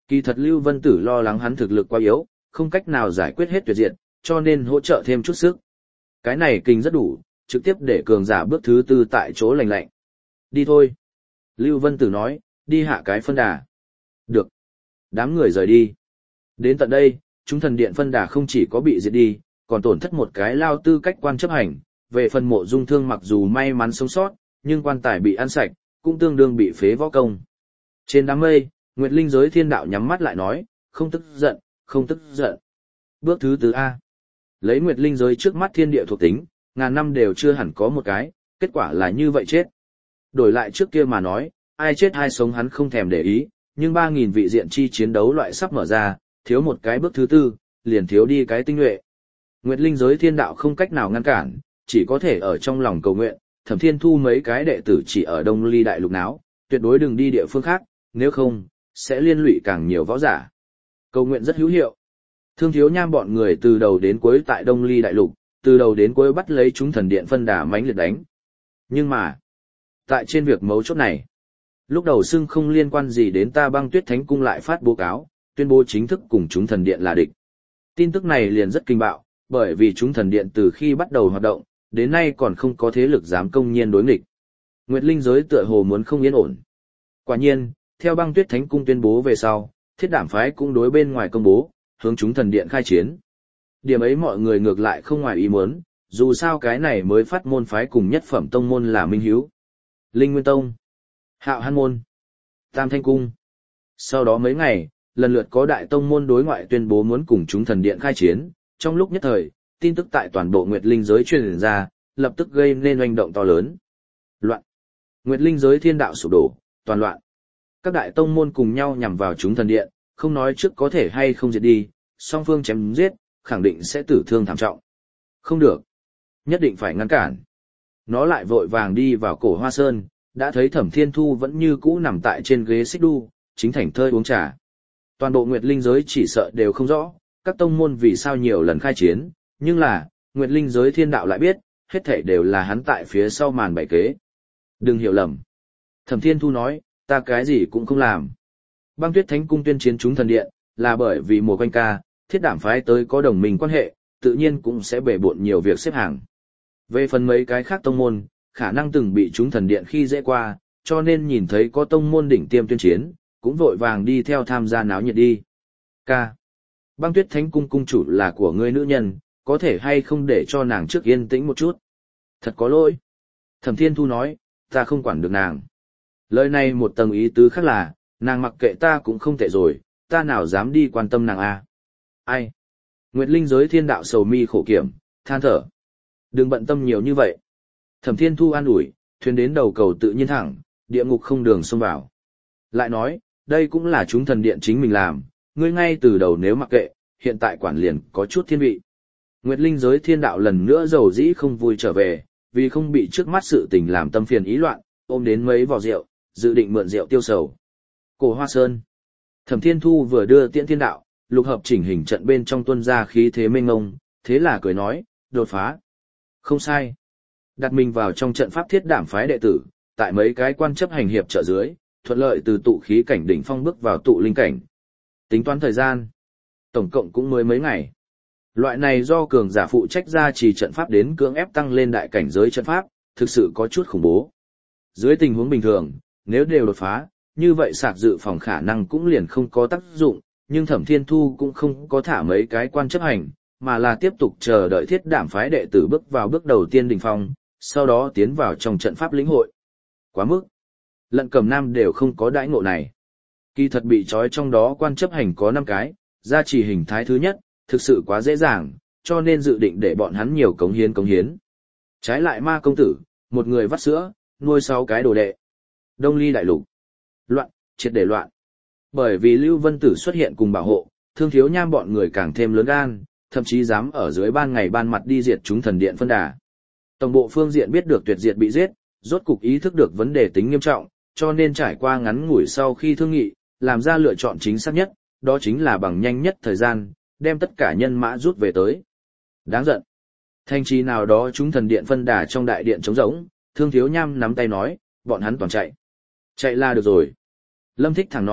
Kỳ thật Lưu Vân Tử lo lắng hắn thực lực quá yếu, không cách nào giải quyết hết tuyệt diệt, cho nên hỗ trợ thêm chút sức. Cái này kinh rất đủ, trực tiếp để cường giả bước thứ tư tại chỗ lành lạnh. Đi thôi. Lưu Vân Tử nói, đi hạ cái phân đà. Được. Đám người rời đi. Đến tận đây, chúng thần điện phân đà không chỉ có bị diệt đi, còn tổn thất một cái lao tư cách quan chấp hành. Về phần Mộ Dung Thương mặc dù may mắn sống sót, nhưng quan tài bị ăn sạch, cũng tương đương bị phế võ công. Trên đám mây, Nguyệt Linh giới thiên đạo nhắm mắt lại nói, không tức giận, không tức giận. Bước thứ tư A. Lấy Nguyệt Linh giới trước mắt thiên địa thuộc tính, ngàn năm đều chưa hẳn có một cái, kết quả là như vậy chết. Đổi lại trước kia mà nói, ai chết ai sống hắn không thèm để ý, nhưng ba nghìn vị diện chi chiến đấu loại sắp mở ra, thiếu một cái bước thứ tư, liền thiếu đi cái tinh nhuệ. Nguyệt Linh giới thiên đạo không cách nào ngăn cản, chỉ có thể ở trong lòng cầu nguyện, Thẩm Thiên Thu mấy cái đệ tử chỉ ở Đông Ly đại lục náo, tuyệt đối đừng đi địa phương khác, nếu không, sẽ liên lụy càng nhiều võ giả. Cầu nguyện rất hữu hiệu. Thương Thiếu Nham bọn người từ đầu đến cuối tại Đông Ly đại lục, từ đầu đến cuối bắt lấy chúng thần điện phân đà mãnh liệt đánh. Nhưng mà, tại trên việc mấu chốt này, lúc đầu xưng không liên quan gì đến ta Băng Tuyết Thánh Cung lại phát báo cáo, tuyên bố chính thức cùng chúng thần điện là địch. Tin tức này liền rất kinh bạo, bởi vì chúng thần điện từ khi bắt đầu hoạt động, đến nay còn không có thế lực dám công nhiên đối nghịch. Nguyệt Linh giới tựa hồ muốn không yên ổn. Quả nhiên, theo Băng Tuyết Thánh Cung tuyên bố về sau, Thiết Đảm phái cũng đối bên ngoài công bố, hướng chúng thần điện khai chiến. Điểm ấy mọi người ngược lại không ngoài ý muốn, dù sao cái này mới phát môn phái cùng nhất phẩm tông môn là Minh Hiếu, Linh Nguyên Tông, Hạo Hàn Môn, Tam Thanh Cung. Sau đó mấy ngày, lần lượt có đại tông môn đối ngoại tuyên bố muốn cùng chúng thần điện khai chiến, trong lúc nhất thời, tin tức tại toàn bộ Nguyệt Linh giới truyền ra, lập tức gây nên oanh động to lớn. Loạn. Nguyệt Linh giới thiên đạo sụp đổ, toàn loạn. Các đại tông môn cùng nhau nhằm vào chúng thần điện, không nói trước có thể hay không diệt đi, song phương chém giết, khẳng định sẽ tử thương thảm trọng. Không được. Nhất định phải ngăn cản. Nó lại vội vàng đi vào cổ Hoa Sơn, đã thấy Thẩm Thiên Thu vẫn như cũ nằm tại trên ghế xích đu, chính thảnh thơi uống trà. Toàn bộ Nguyệt Linh giới chỉ sợ đều không rõ, các tông môn vì sao nhiều lần khai chiến, nhưng là, Nguyệt Linh giới thiên đạo lại biết, hết thảy đều là hắn tại phía sau màn bày kế. Đừng hiểu lầm. Thẩm Thiên Thu nói, ta cái gì cũng không làm. Băng Tuyết Thánh Cung tuyên chiến chúng thần điện, là bởi vì mùa quanh ca, Thiết Đảm phái tới có đồng minh quan hệ, tự nhiên cũng sẽ bể bộn nhiều việc xếp hàng. Về phần mấy cái khác tông môn, khả năng từng bị chúng thần điện khi dễ qua, cho nên nhìn thấy có tông môn đỉnh tiêm tuyên chiến, cũng vội vàng đi theo tham gia náo nhiệt đi. Ca. Băng Tuyết Thánh Cung cung chủ là của ngươi nữ nhân, có thể hay không để cho nàng trước yên tĩnh một chút. Thật có lỗi. Thẩm Thiên Thu nói, ta không quản được nàng. Lời này một tầng ý tứ khác là, nàng mặc kệ ta cũng không tệ rồi, ta nào dám đi quan tâm nàng a? Ai? Nguyệt Linh giới thiên đạo sầu mi khổ kiểm, than thở. Đừng bận tâm nhiều như vậy. Thẩm Thiên Thu an ủi, thuyền đến đầu cầu tự nhiên thẳng, địa ngục không đường xông vào. Lại nói, đây cũng là chúng thần điện chính mình làm, ngươi ngay từ đầu nếu mặc kệ, hiện tại quản liền có chút thiên vị. Nguyệt Linh giới thiên đạo lần nữa dầu dĩ không vui trở về, vì không bị trước mắt sự tình làm tâm phiền ý loạn, ôm đến mấy vò rượu, dự định mượn rượu tiêu sầu. Cổ Hoa Sơn. Thẩm Thiên Thu vừa đưa tiễn thiên đạo, lục hợp chỉnh hình trận bên trong tuân ra khí thế mênh ngông, thế là cười nói, đột phá. Không sai. Đặt mình vào trong trận pháp Thiết Đảm phái đệ tử, tại mấy cái quan chấp hành hiệp trợ dưới, thuận lợi từ tụ khí cảnh đỉnh phong bước vào tụ linh cảnh. Tính toán thời gian, tổng cộng cũng mới mấy ngày. Loại này do cường giả phụ trách ra trì trận pháp đến cưỡng ép tăng lên đại cảnh giới trận pháp, thực sự có chút khủng bố. Dưới tình huống bình thường, nếu đều đột phá, như vậy sạc dự phòng khả năng cũng liền không có tác dụng, nhưng Thẩm Thiên Thu cũng không có thả mấy cái quan chấp hành, mà là tiếp tục chờ đợi Thiết Đảm phái đệ tử bước vào bước đầu tiên đỉnh phong, sau đó tiến vào trong trận pháp lĩnh hội. Quá mức. Lận Cẩm Nam đều không có đãi ngộ này. Kỳ thật bị trói trong đó quan chấp hành có năm cái, gia trì hình thái thứ nhất, thực sự quá dễ dàng, cho nên dự định để bọn hắn nhiều cống hiến cống hiến. Trái lại Ma công tử, một người vắt sữa, nuôi sáu cái đồ đệ. Đông Ly đại lục. Loạn, triệt để loạn. Bởi vì Lưu Vân Tử xuất hiện cùng bảo hộ, Thương Thiếu Nham bọn người càng thêm lớn gan, thậm chí dám ở dưới ban ngày ban mặt đi diệt chúng thần điện phân đà. Tổng bộ phương diện biết được tuyệt diệt bị giết, rốt cục ý thức được vấn đề tính nghiêm trọng, cho nên trải qua ngắn ngủi sau khi thương nghị, làm ra lựa chọn chính xác nhất, đó chính là bằng nhanh nhất thời gian, đem tất cả nhân mã rút về tới. Đáng giận. Thành trì nào đó chúng thần điện phân đà trong đại điện trống rỗng, Thương Thiếu Nham nắm tay nói, bọn hắn toàn chạy. Chạy là được rồi. Lâm Thích thẳng nói,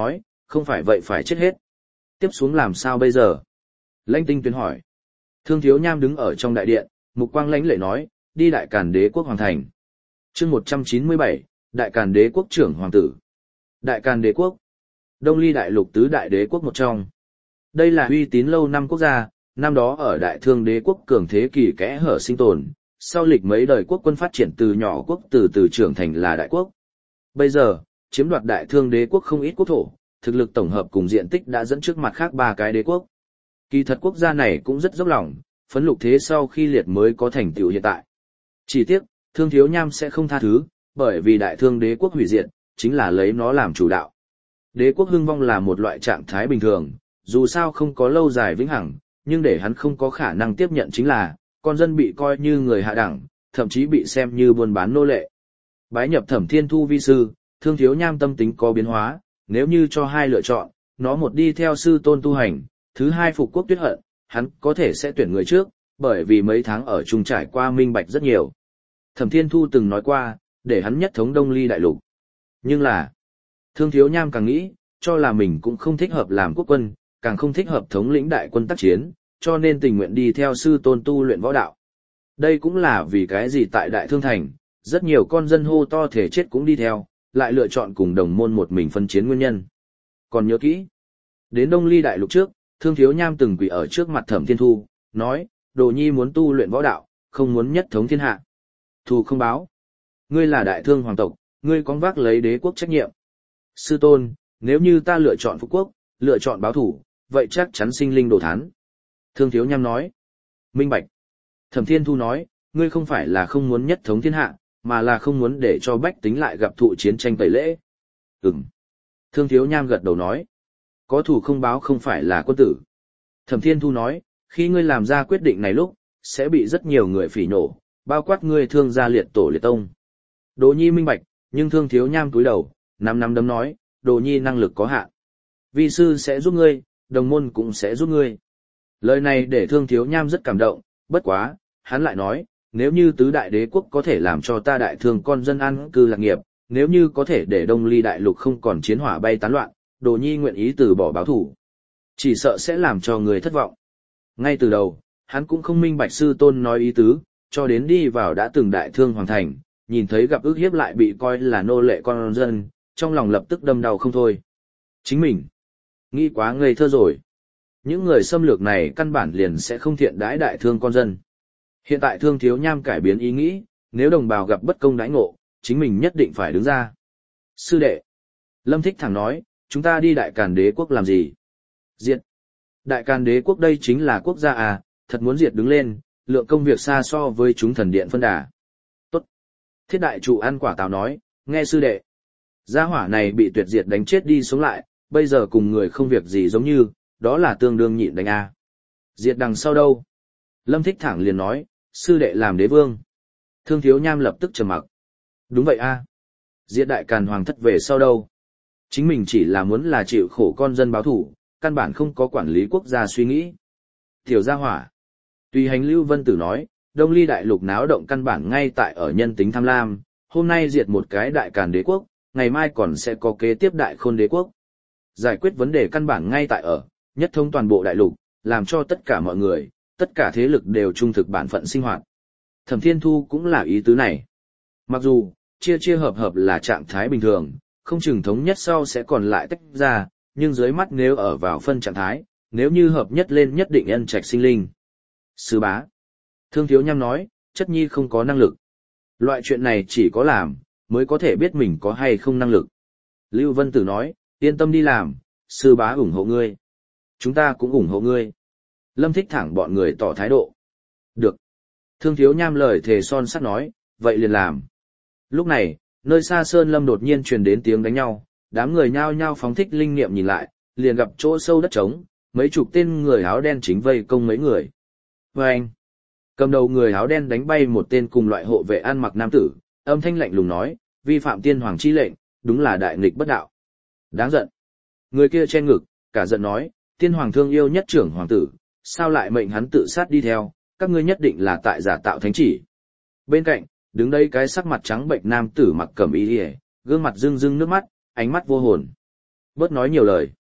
không phải vậy phải chết hết. Tiếp xuống làm sao bây giờ? Lãnh Tinh Tuyến hỏi. Thương Thiếu Nham đứng ở trong đại điện, mục quang lãnh lệ nói, đi Đại Càn Đế quốc hoàng thành. Chương một trăm chín mươi bảy, Đại Càn Đế quốc trưởng hoàng tử. Đại Càn Đế quốc, Đông Ly đại lục tứ đại đế quốc một trong. Đây là uy tín lâu năm quốc gia, năm đó ở Đại Thương Đế quốc cường thế kỳ kẽ hở sinh tồn, sau lịch mấy đời quốc quân phát triển từ nhỏ quốc từ từ trưởng thành là đại quốc. Bây giờ, chiếm đoạt Đại Thương Đế quốc không ít quốc thổ, thực lực tổng hợp cùng diện tích đã dẫn trước mặt khác ba cái đế quốc. Kỳ thật quốc gia này cũng rất dốc lòng, phấn lục thế sau khi liệt mới có thành tựu hiện tại. Chỉ tiếc, Thương Thiếu Nham sẽ không tha thứ, bởi vì Đại Thương Đế quốc hủy diệt, chính là lấy nó làm chủ đạo. Đế quốc hưng vong là một loại trạng thái bình thường, dù sao không có lâu dài vĩnh hằng, nhưng để hắn không có khả năng tiếp nhận chính là, con dân bị coi như người hạ đẳng, thậm chí bị xem như buôn bán nô lệ. Bái nhập Thẩm Thiên Thu vi sư, Thương Thiếu Nham tâm tính có biến hóa, nếu như cho hai lựa chọn, nó một đi theo sư tôn tu hành, thứ hai phục quốc tuyết hận, hắn có thể sẽ tuyển người trước, bởi vì mấy tháng ở chung trải qua minh bạch rất nhiều. Thẩm Thiên Thu từng nói qua, để hắn nhất thống Đông Ly đại lục. Nhưng là, Thương Thiếu Nham càng nghĩ, cho là mình cũng không thích hợp làm quốc quân, càng không thích hợp thống lĩnh đại quân tác chiến, cho nên tình nguyện đi theo sư tôn tu luyện võ đạo. Đây cũng là vì cái gì tại Đại Thương Thành, rất nhiều con dân hô to thể chết cũng đi theo, lại lựa chọn cùng đồng môn một mình phân chiến nguyên nhân. Còn nhớ kỹ, đến Đông Ly đại lục trước, Thương Thiếu Nham từng quỳ ở trước mặt Thẩm Thiên Thu, nói, Đồ Nhi muốn tu luyện võ đạo, không muốn nhất thống thiên hạ. Thù không báo. Ngươi là đại thương hoàng tộc, ngươi có vác lấy đế quốc trách nhiệm. Sư tôn, nếu như ta lựa chọn phục quốc, lựa chọn báo thủ, vậy chắc chắn sinh linh đồ thán. Thương Thiếu Nham nói. Minh bạch. Thẩm Thiên Thu nói, ngươi không phải là không muốn nhất thống thiên hạ, mà là không muốn để cho bách tính lại gặp thụ chiến tranh tẩy lễ. Ừm. Thương Thiếu Nham gật đầu nói. Có thủ không báo không phải là quân tử. Thẩm Thiên Thu nói, khi ngươi làm ra quyết định này lúc, sẽ bị rất nhiều người phỉ nổ, bao quát ngươi Thương gia liệt tổ liệt tông. Đồ Nhi minh bạch, nhưng Thương Thiếu Nham cúi đầu, năm năm đấm nói, Đồ Nhi năng lực có hạn. Vi sư sẽ giúp ngươi, đồng môn cũng sẽ giúp ngươi. Lời này để Thương Thiếu Nham rất cảm động, bất quá, hắn lại nói, nếu như tứ đại đế quốc có thể làm cho ta đại thương con dân an cư lạc nghiệp, nếu như có thể để Đông Ly đại lục không còn chiến hỏa bay tán loạn, Đồ Nhi nguyện ý từ bỏ báo thủ. Chỉ sợ sẽ làm cho người thất vọng. Ngay từ đầu, hắn cũng không minh bạch sư tôn nói ý tứ, cho đến đi vào đã từng đại thương hoàng thành, nhìn thấy gặp ức hiếp lại bị coi là nô lệ con dân, trong lòng lập tức đâm đau không thôi. Chính mình, nghĩ quá ngây thơ rồi. Những người xâm lược này căn bản liền sẽ không thiện đãi đại thương con dân. Hiện tại Thương Thiếu Nham cải biến ý nghĩ, nếu đồng bào gặp bất công đãi ngộ, chính mình nhất định phải đứng ra. Sư đệ, Lâm Thích thẳng nói, chúng ta đi Đại Càn Đế quốc làm gì? Diệt. Đại Càn Đế quốc đây chính là quốc gia à, thật muốn diệt đứng lên, lượng công việc xa so với chúng thần điện phân đà. Tốt. Thiết đại trụ ăn quả táo nói, nghe sư đệ. Gia hỏa này bị tuyệt diệt đánh chết đi sống lại, bây giờ cùng người không việc gì giống như, đó là tương đương nhịn đánh a. Diệt đằng sau đâu? Lâm Thích thẳng liền nói, sư đệ làm đế vương. Thương Thiếu Nham lập tức trầm mặc. Đúng vậy a. Diệt Đại Càn hoàng thất về sau đâu? Chính mình chỉ là muốn là chịu khổ con dân báo thủ, căn bản không có quản lý quốc gia suy nghĩ. Tiểu gia hỏa. Tùy hành Lưu Vân Tử nói, Đông Ly đại lục náo động căn bản ngay tại ở nhân tính tham lam, hôm nay diệt một cái Đại Càn đế quốc, ngày mai còn sẽ có kế tiếp Đại Khôn đế quốc. Giải quyết vấn đề căn bản ngay tại ở, nhất thống toàn bộ đại lục, làm cho tất cả mọi người, tất cả thế lực đều trung thực bản phận sinh hoạt. Thẩm Thiên Thu cũng là ý tứ này. Mặc dù, chia chia hợp hợp là trạng thái bình thường, không chừng thống nhất sau sẽ còn lại tách ra, nhưng dưới mắt nếu ở vào phân trạng thái, nếu như hợp nhất lên nhất định ân trạch sinh linh. Sư bá. Thương Thiếu Nham nói, chất nhi không có năng lực. Loại chuyện này chỉ có làm, mới có thể biết mình có hay không năng lực. Lưu Vân Tử nói, yên tâm đi làm, sư bá ủng hộ ngươi. Chúng ta cũng ủng hộ ngươi. Lâm Thích thẳng bọn người tỏ thái độ. Được. Thương Thiếu Nham lời thề son sắt nói, vậy liền làm. Lúc này, nơi xa Sơn Lâm đột nhiên truyền đến tiếng đánh nhau, đám người nhao nhao phóng thích linh niệm nhìn lại, liền gặp chỗ sâu đất trống, mấy chục tên người áo đen chính vây công mấy người. Và anh, cầm đầu người áo đen đánh bay một tên cùng loại hộ vệ ăn mặc nam tử, âm thanh lạnh lùng nói, vi phạm tiên hoàng chi lệnh, đúng là đại nghịch bất đạo. Đáng giận. Người kia che ngực, cả giận nói, tiên hoàng thương yêu nhất trưởng hoàng tử, sao lại mệnh hắn tự sát đi theo, các ngươi nhất định là tại giả tạo thánh chỉ. Bên cạnh, đứng đây cái sắc mặt trắng bệnh nam tử mặc cẩm y liễu, gương mặt rưng rưng nước mắt, ánh mắt vô hồn. Bớt nói nhiều lời.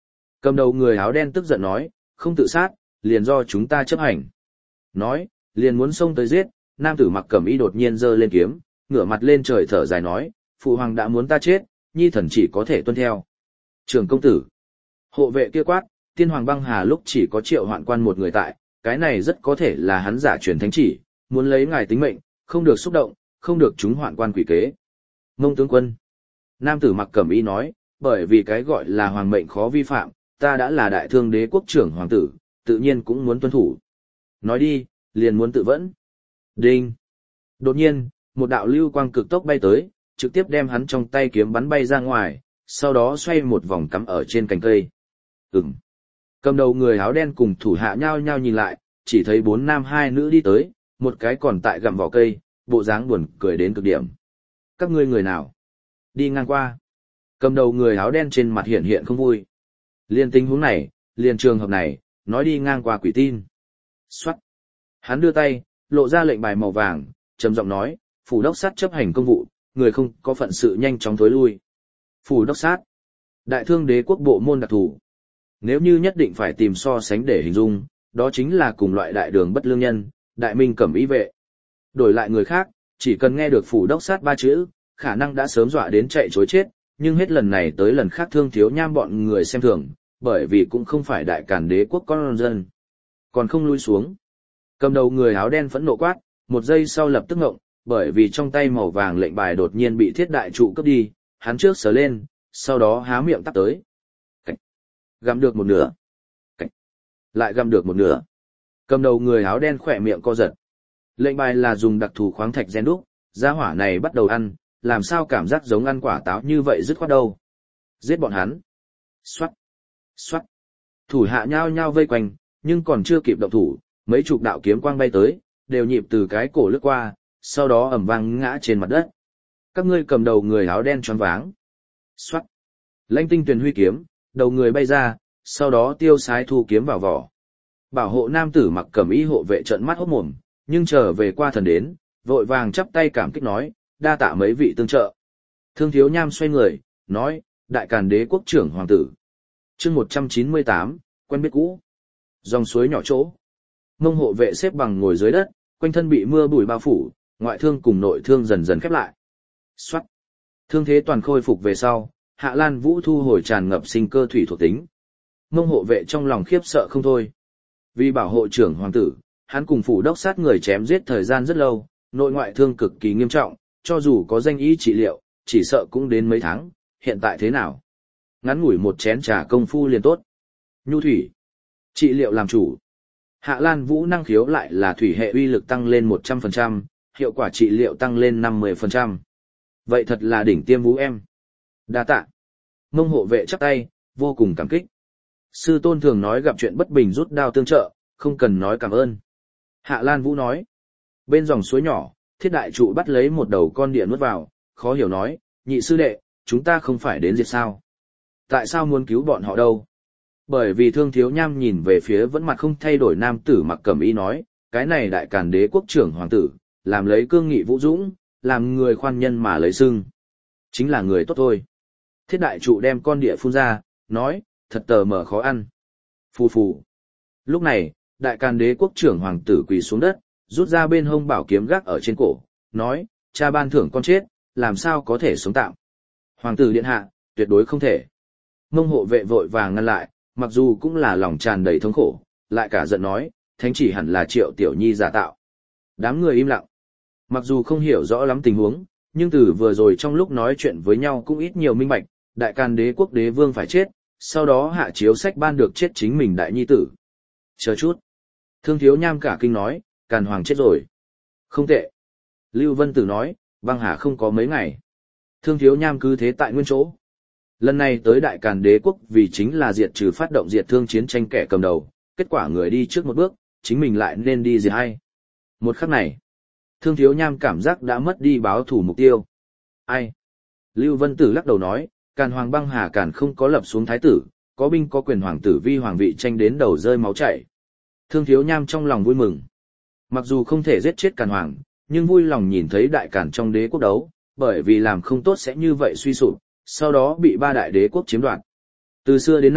Cầm đầu người áo đen tức giận nói, không tự sát, liền do chúng ta chấp hành. Nói, liền muốn xông tới giết, nam tử mặc cẩm y đột nhiên giơ lên kiếm, ngửa mặt lên trời thở dài nói, phụ hoàng đã muốn ta chết, nhi thần chỉ có thể tuân theo. Trường công tử. Hộ vệ kia quát, tiên hoàng băng hà lúc chỉ có triệu hoạn quan một người tại, cái này rất có thể là hắn giả truyền thánh chỉ, muốn lấy ngài tính mệnh, không được xúc động, không được chúng hoạn quan quỷ kế. Mông tướng quân. Nam tử mặc cẩm y nói, bởi vì cái gọi là hoàng mệnh khó vi phạm, ta đã là đại thương đế quốc trưởng hoàng tử, tự nhiên cũng muốn tuân thủ. Nói đi, liền muốn tự vẫn. Đinh. Đột nhiên, một đạo lưu quang cực tốc bay tới, trực tiếp đem hắn trong tay kiếm bắn bay ra ngoài, sau đó xoay một vòng cắm ở trên cành cây. Ừm. Cầm đầu người áo đen cùng thủ hạ nhao nhao nhìn lại, chỉ thấy bốn nam hai nữ đi tới, một cái còn tại gặm vỏ cây, bộ dáng buồn cười đến cực điểm. Các ngươi người nào? Đi ngang qua. Cầm đầu người áo đen trên mặt hiện hiện không vui. Liên tình huống này, liên trường hợp này, nói đi ngang qua quỷ tin. Xoát. Hắn đưa tay, lộ ra lệnh bài màu vàng, trầm giọng nói, phủ đốc sát chấp hành công vụ, người không có phận sự nhanh chóng thối lui. Phủ đốc sát. Đại thương đế quốc bộ môn đặc thù. Nếu như nhất định phải tìm so sánh để hình dung, đó chính là cùng loại đại đường bất lương nhân, đại minh cẩm ý vệ. Đổi lại người khác, chỉ cần nghe được phủ đốc sát ba chữ, khả năng đã sớm dọa đến chạy chối chết, nhưng hết lần này tới lần khác Thương Thiếu Nham bọn người xem thường, bởi vì cũng không phải đại càn đế quốc con dân. Còn không lui xuống. Cầm đầu người áo đen phẫn nộ quát, một giây sau lập tức ngộng, bởi vì trong tay màu vàng lệnh bài đột nhiên bị thiết đại trụ cướp đi, hắn trước sờ lên, sau đó há miệng tắt tới. Cảnh. Gặm được một nửa. Cảnh. Lại gặm được một nửa. Cầm đầu người áo đen khỏe miệng co giật. Lệnh bài là dùng đặc thù khoáng thạch gen đúc, gia hỏa này bắt đầu ăn, làm sao cảm giác giống ăn quả táo như vậy dứt khoát đâu. Giết bọn hắn. Xoát. Xoát. Thủ hạ nhao nhao vây quanh, nhưng còn chưa kịp động thủ, mấy chục đạo kiếm quang bay tới, đều nhịp từ cái cổ lướt qua, sau đó ầm vang ngã trên mặt đất. Các ngươi cầm đầu người áo đen choáng váng. Xoát. Lãnh tinh tuyền huy kiếm, đầu người bay ra, sau đó tiêu sái thu kiếm vào vỏ. Bảo hộ nam tử mặc cẩm y hộ vệ trợn mắt hốt mồm, nhưng trở về qua thần đến, vội vàng chắp tay cảm kích nói, đa tạ mấy vị tương trợ. Thương Thiếu Nham xoay người, nói, đại càn đế quốc trưởng hoàng tử. Chương một trăm chín mươi tám, quen biết cũ. Dòng suối nhỏ chỗ. Mông hộ vệ xếp bằng ngồi dưới đất, quanh thân bị mưa bụi bao phủ, ngoại thương cùng nội thương dần dần khép lại. Soát. Thương thế toàn khôi phục về sau, Hạ Lan Vũ thu hồi tràn ngập sinh cơ thủy thuộc tính. Mông hộ vệ trong lòng khiếp sợ không thôi. Vì bảo hộ trưởng hoàng tử, hắn cùng phủ đốc sát người chém giết thời gian rất lâu, nội ngoại thương cực kỳ nghiêm trọng, cho dù có danh y trị liệu, chỉ sợ cũng đến mấy tháng, hiện tại thế nào? Ngắn ngủi một chén trà công phu liền tốt. Nhu thủy. Trị liệu làm chủ. Hạ Lan Vũ năng khiếu lại là thủy hệ uy lực tăng lên một trăm phần trăm, hiệu quả trị liệu tăng lên năm mươi phần trăm. Vậy thật là đỉnh tiêm vũ em. Đa tạ. Mông hộ vệ chắp tay, vô cùng cảm kích. Sư tôn thường nói gặp chuyện bất bình rút đao tương trợ, không cần nói cảm ơn. Hạ Lan Vũ nói. Bên dòng suối nhỏ, thiết đại trụ bắt lấy một đầu con địa nuốt vào, khó hiểu nói, nhị sư đệ, chúng ta không phải đến diệt sao? Tại sao muốn cứu bọn họ đâu? Bởi vì Thương Thiếu Nham nhìn về phía vẫn mặt không thay đổi nam tử mặc cẩm y nói, cái này đại càn đế quốc trưởng hoàng tử, làm lấy cương nghị vũ dũng, làm người khoan nhân mà lấy sưng. Chính là người tốt thôi. Thiết đại trụ đem con địa phun ra, nói, thật tờ mờ khó ăn. Phù phù. Lúc này, đại càn đế quốc trưởng hoàng tử quỳ xuống đất, rút ra bên hông bảo kiếm gác ở trên cổ, nói, cha ban thưởng con chết, làm sao có thể sống tạm. Hoàng tử điện hạ, tuyệt đối không thể. Mông hộ vệ vội vàng ngăn lại, mặc dù cũng là lòng tràn đầy thống khổ, lại cả giận nói, thánh chỉ hẳn là Triệu Tiểu Nhi giả tạo. Đám người im lặng. Mặc dù không hiểu rõ lắm tình huống, nhưng từ vừa rồi trong lúc nói chuyện với nhau cũng ít nhiều minh bạch, đại càn đế quốc đế vương phải chết, sau đó hạ chiếu sách ban được chết chính mình đại nhi tử. Chờ chút. Thương Thiếu Nham cả kinh nói, càn hoàng chết rồi. Không tệ. Lưu Vân Tử nói, băng hà không có mấy ngày. Thương Thiếu Nham cứ thế tại nguyên chỗ. Lần này tới đại càn đế quốc vì chính là diệt trừ phát động diệt thương chiến tranh kẻ cầm đầu, kết quả người đi trước một bước, chính mình lại nên đi gì hay. Một khắc này, Thương Thiếu Nham cảm giác đã mất đi báo thủ mục tiêu. Ai? Lưu Vân Tử lắc đầu nói, càn hoàng băng hà càn không có lập xuống thái tử, có binh có quyền hoàng tử vi hoàng vị tranh đến đầu rơi máu chảy. Thương Thiếu Nham trong lòng vui mừng. Mặc dù không thể giết chết càn hoàng, nhưng vui lòng nhìn thấy đại càn trong đế quốc đấu, bởi vì làm không tốt sẽ như vậy suy sụp, sau đó bị ba đại đế quốc chiếm đoạt. Từ xưa đến nay,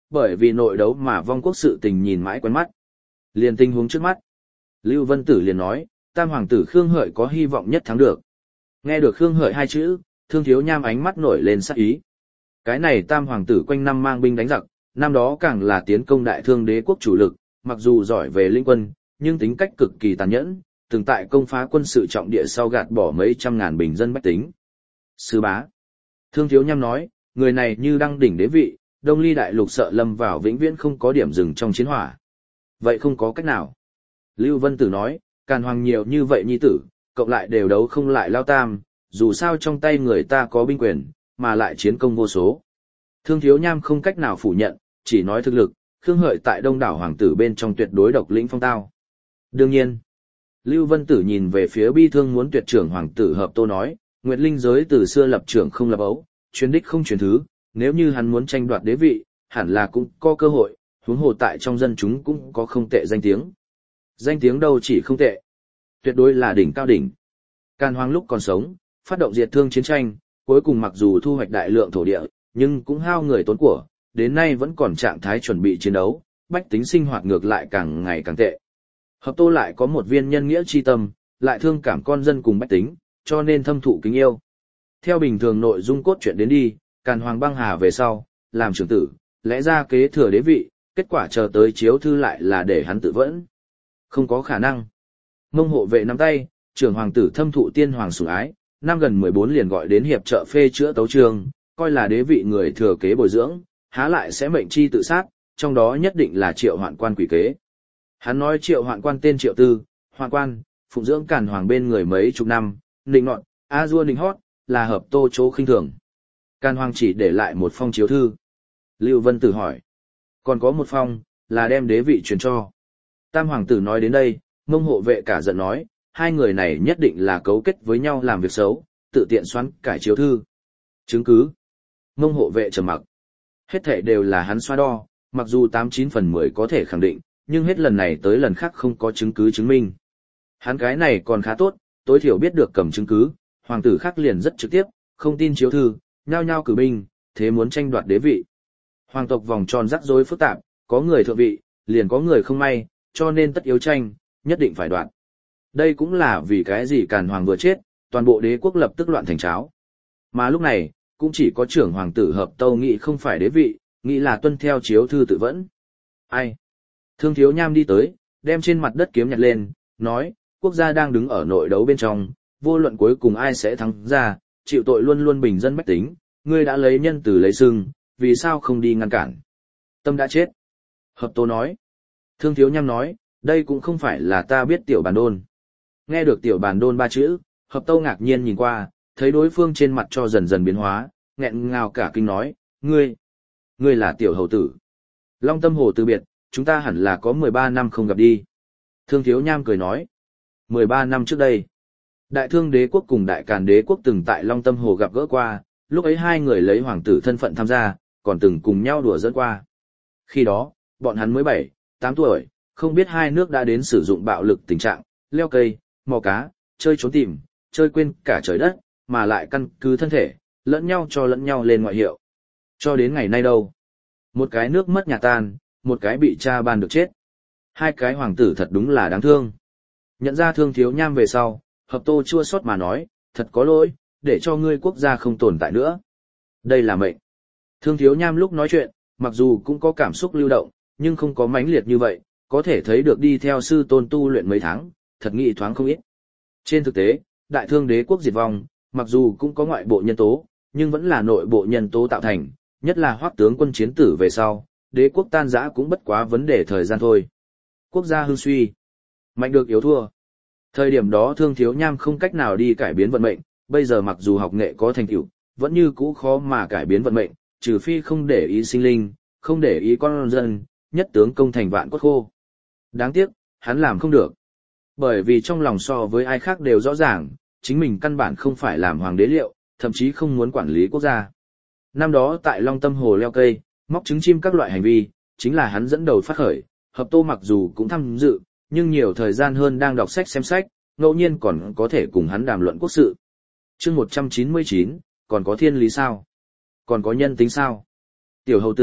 bởi vì nội đấu mà vong quốc sự tình nhìn mãi quen mắt. Liền tình huống trước mắt. Lưu Vân Tử liền nói, tam hoàng tử Khương Hợi có hy vọng nhất thắng được. Nghe được Khương Hợi hai chữ, Thương Thiếu Nham ánh mắt nổi lên sắc ý. Cái này tam hoàng tử quanh năm mang binh đánh giặc, năm đó càng là tiến công đại thương đế quốc chủ lực, mặc dù giỏi về linh quân, nhưng tính cách cực kỳ tàn nhẫn, từng tại công phá quân sự trọng địa sau gạt bỏ mấy trăm ngàn bình dân bách tính. Sư bá. Thương Thiếu Nham nói, người này như đăng đỉnh đế vị, Đông Ly đại lục sợ lâm vào vĩnh viễn không có điểm dừng trong chiến hỏa. Vậy không có cách nào. Lưu Vân Tử nói, Càn Hoàng nhiều như vậy nhi tử, cộng lại đều đấu không lại Lao Tam, dù sao trong tay người ta có binh quyền, mà lại chiến công vô số. Thương Thiếu Nham không cách nào phủ nhận, chỉ nói thực lực, Khương Hợi tại đông đảo hoàng tử bên trong tuyệt đối độc lĩnh phong tao. Đương nhiên, Lưu Vân Tử nhìn về phía bi thương muốn tuyệt trưởng hoàng tử Hợp Tô nói, Nguyệt Linh giới từ xưa lập trưởng không lập ấu, truyền đích không truyền thứ, nếu như hắn muốn tranh đoạt đế vị, hẳn là cũng có cơ hội, huống hồ tại trong dân chúng cũng có không tệ danh tiếng. Danh tiếng đâu chỉ không tệ, tuyệt đối là đỉnh cao đỉnh. Càn Hoàng lúc còn sống, phát động diệt thương chiến tranh, cuối cùng mặc dù thu hoạch đại lượng thổ địa, nhưng cũng hao người tốn của, đến nay vẫn còn trạng thái chuẩn bị chiến đấu, bách tính sinh hoạt ngược lại càng ngày càng tệ. Hợp Tô lại có một viên nhân nghĩa chi tâm, lại thương cảm con dân cùng bách tính, cho nên thâm thụ kính yêu. Theo bình thường nội dung cốt truyện đến đi, Càn Hoàng băng hà về sau, làm trưởng tử, lẽ ra kế thừa đế vị, kết quả chờ tới chiếu thư lại là để hắn tự vẫn. Không có khả năng. Mông hộ vệ nắm tay, trưởng hoàng tử thâm thụ tiên hoàng sủng ái, năm gần mười bốn liền gọi đến hiệp trợ phê chữa tấu chương, coi là đế vị người thừa kế bồi dưỡng, há lại sẽ mệnh chi tự sát, trong đó nhất định là Triệu Hoạn Quan quỷ kế. Hắn nói Triệu Hoạn Quan tên Triệu Tư, Hoạn Quan, phụng dưỡng Càn Hoàng bên người mấy chục năm, nịnh nọt, a dua nịnh hót, là Hợp Tô chỗ khinh thường. Càn Hoàng chỉ để lại một phong chiếu thư. Lưu Vân Tử hỏi, còn có một phong, là đem đế vị truyền cho. Tam hoàng tử nói đến đây, Mông hộ vệ cả giận nói, hai người này nhất định là cấu kết với nhau làm việc xấu, tự tiện xoắn cải chiếu thư. Chứng cứ. Mông hộ vệ trầm mặc. Hết thảy đều là hắn xoa đo, mặc dù tám chín phần mười có thể khẳng định, nhưng hết lần này tới lần khác không có chứng cứ chứng minh. Hắn cái này còn khá tốt, tối thiểu biết được cầm chứng cứ, hoàng tử khác liền rất trực tiếp, không tin chiếu thư, nhao nhao cử binh, thế muốn tranh đoạt đế vị. Hoàng tộc vòng tròn rắc rối phức tạp, có người thượng vị, liền có người không may, cho nên tất yếu tranh, nhất định phải đoạt. Đây cũng là vì cái gì Càn Hoàng vừa chết, toàn bộ đế quốc lập tức loạn thành cháo. Mà lúc này, cũng chỉ có trưởng hoàng tử Hợp Tâu nghĩ không phải đế vị, nghĩ là tuân theo chiếu thư tự vẫn. Ai? Thương Thiếu Nham đi tới, đem trên mặt đất kiếm nhặt lên, nói, quốc gia đang đứng ở nội đấu bên trong, vô luận cuối cùng ai sẽ thắng ra, chịu tội luôn luôn bình dân bách tính, ngươi đã lấy nhân từ lấy sưng, vì sao không đi ngăn cản? Tâm đã chết. Hợp Tô nói. Thương Thiếu Nham nói, đây cũng không phải là ta biết tiểu bản đôn. Nghe được tiểu bản đôn ba chữ, Hợp Tâu ngạc nhiên nhìn qua, thấy đối phương trên mặt cho dần dần biến hóa, nghẹn ngào cả kinh nói, ngươi, ngươi là tiểu hầu tử. Long Tâm Hồ từ biệt, chúng ta hẳn là có mười ba năm không gặp đi. Thương Thiếu Nham cười nói, mười ba năm trước đây, Đại Thương đế quốc cùng Đại Càn đế quốc từng tại Long Tâm Hồ gặp gỡ qua, lúc ấy hai người lấy hoàng tử thân phận tham gia, còn từng cùng nhau đùa giỡn qua. Khi đó, bọn hắn mới bảy, tám tuổi, không biết hai nước đã đến sử dụng bạo lực tình trạng, leo cây, mò cá, chơi trốn tìm, chơi quên cả trời đất, mà lại căn cứ thân thể, lẫn nhau cho lẫn nhau lên ngoại hiệu. Cho đến ngày nay đâu? Một cái nước mất nhà tan, một cái bị cha ban được chết. Hai cái hoàng tử thật đúng là đáng thương. Nhận ra Thương Thiếu Nham về sau, Hợp Tô chua xót mà nói, thật có lỗi, để cho ngươi quốc gia không tồn tại nữa. Đây là mệnh. Thương Thiếu Nham lúc nói chuyện, mặc dù cũng có cảm xúc lưu động, nhưng không có mãnh liệt như vậy, có thể thấy được đi theo sư tôn tu luyện mấy tháng, thật nghị thoáng không ít. Trên thực tế, Đại Thương đế quốc diệt vong, mặc dù cũng có ngoại bộ nhân tố, nhưng vẫn là nội bộ nhân tố tạo thành, nhất là Hoắc tướng quân chiến tử về sau, đế quốc tan rã cũng bất quá vấn đề thời gian thôi. Quốc gia hưng suy, mạnh được yếu thua. Thời điểm đó Thương Thiếu Nham không cách nào đi cải biến vận mệnh, bây giờ mặc dù học nghệ có thành tựu, vẫn như cũ khó mà cải biến vận mệnh, trừ phi không để ý sinh linh, không để ý con dân, nhất tướng công thành vạn cốt khô. Đáng tiếc, hắn làm không được. Bởi vì trong lòng so với ai khác đều rõ ràng, chính mình căn bản không phải làm hoàng đế liệu, thậm chí không muốn quản lý quốc gia. Năm đó tại Long Tâm Hồ leo cây, móc trứng chim các loại hành vi, chính là hắn dẫn đầu phát khởi, Hợp Tô mặc dù cũng tham dự, nhưng nhiều thời gian hơn đang đọc sách xem sách, ngẫu nhiên còn có thể cùng hắn đàm luận quốc sự. Chương một trăm chín mươi chín, còn có thiên lý sao? Còn có nhân tính sao? Tiểu hầu tử,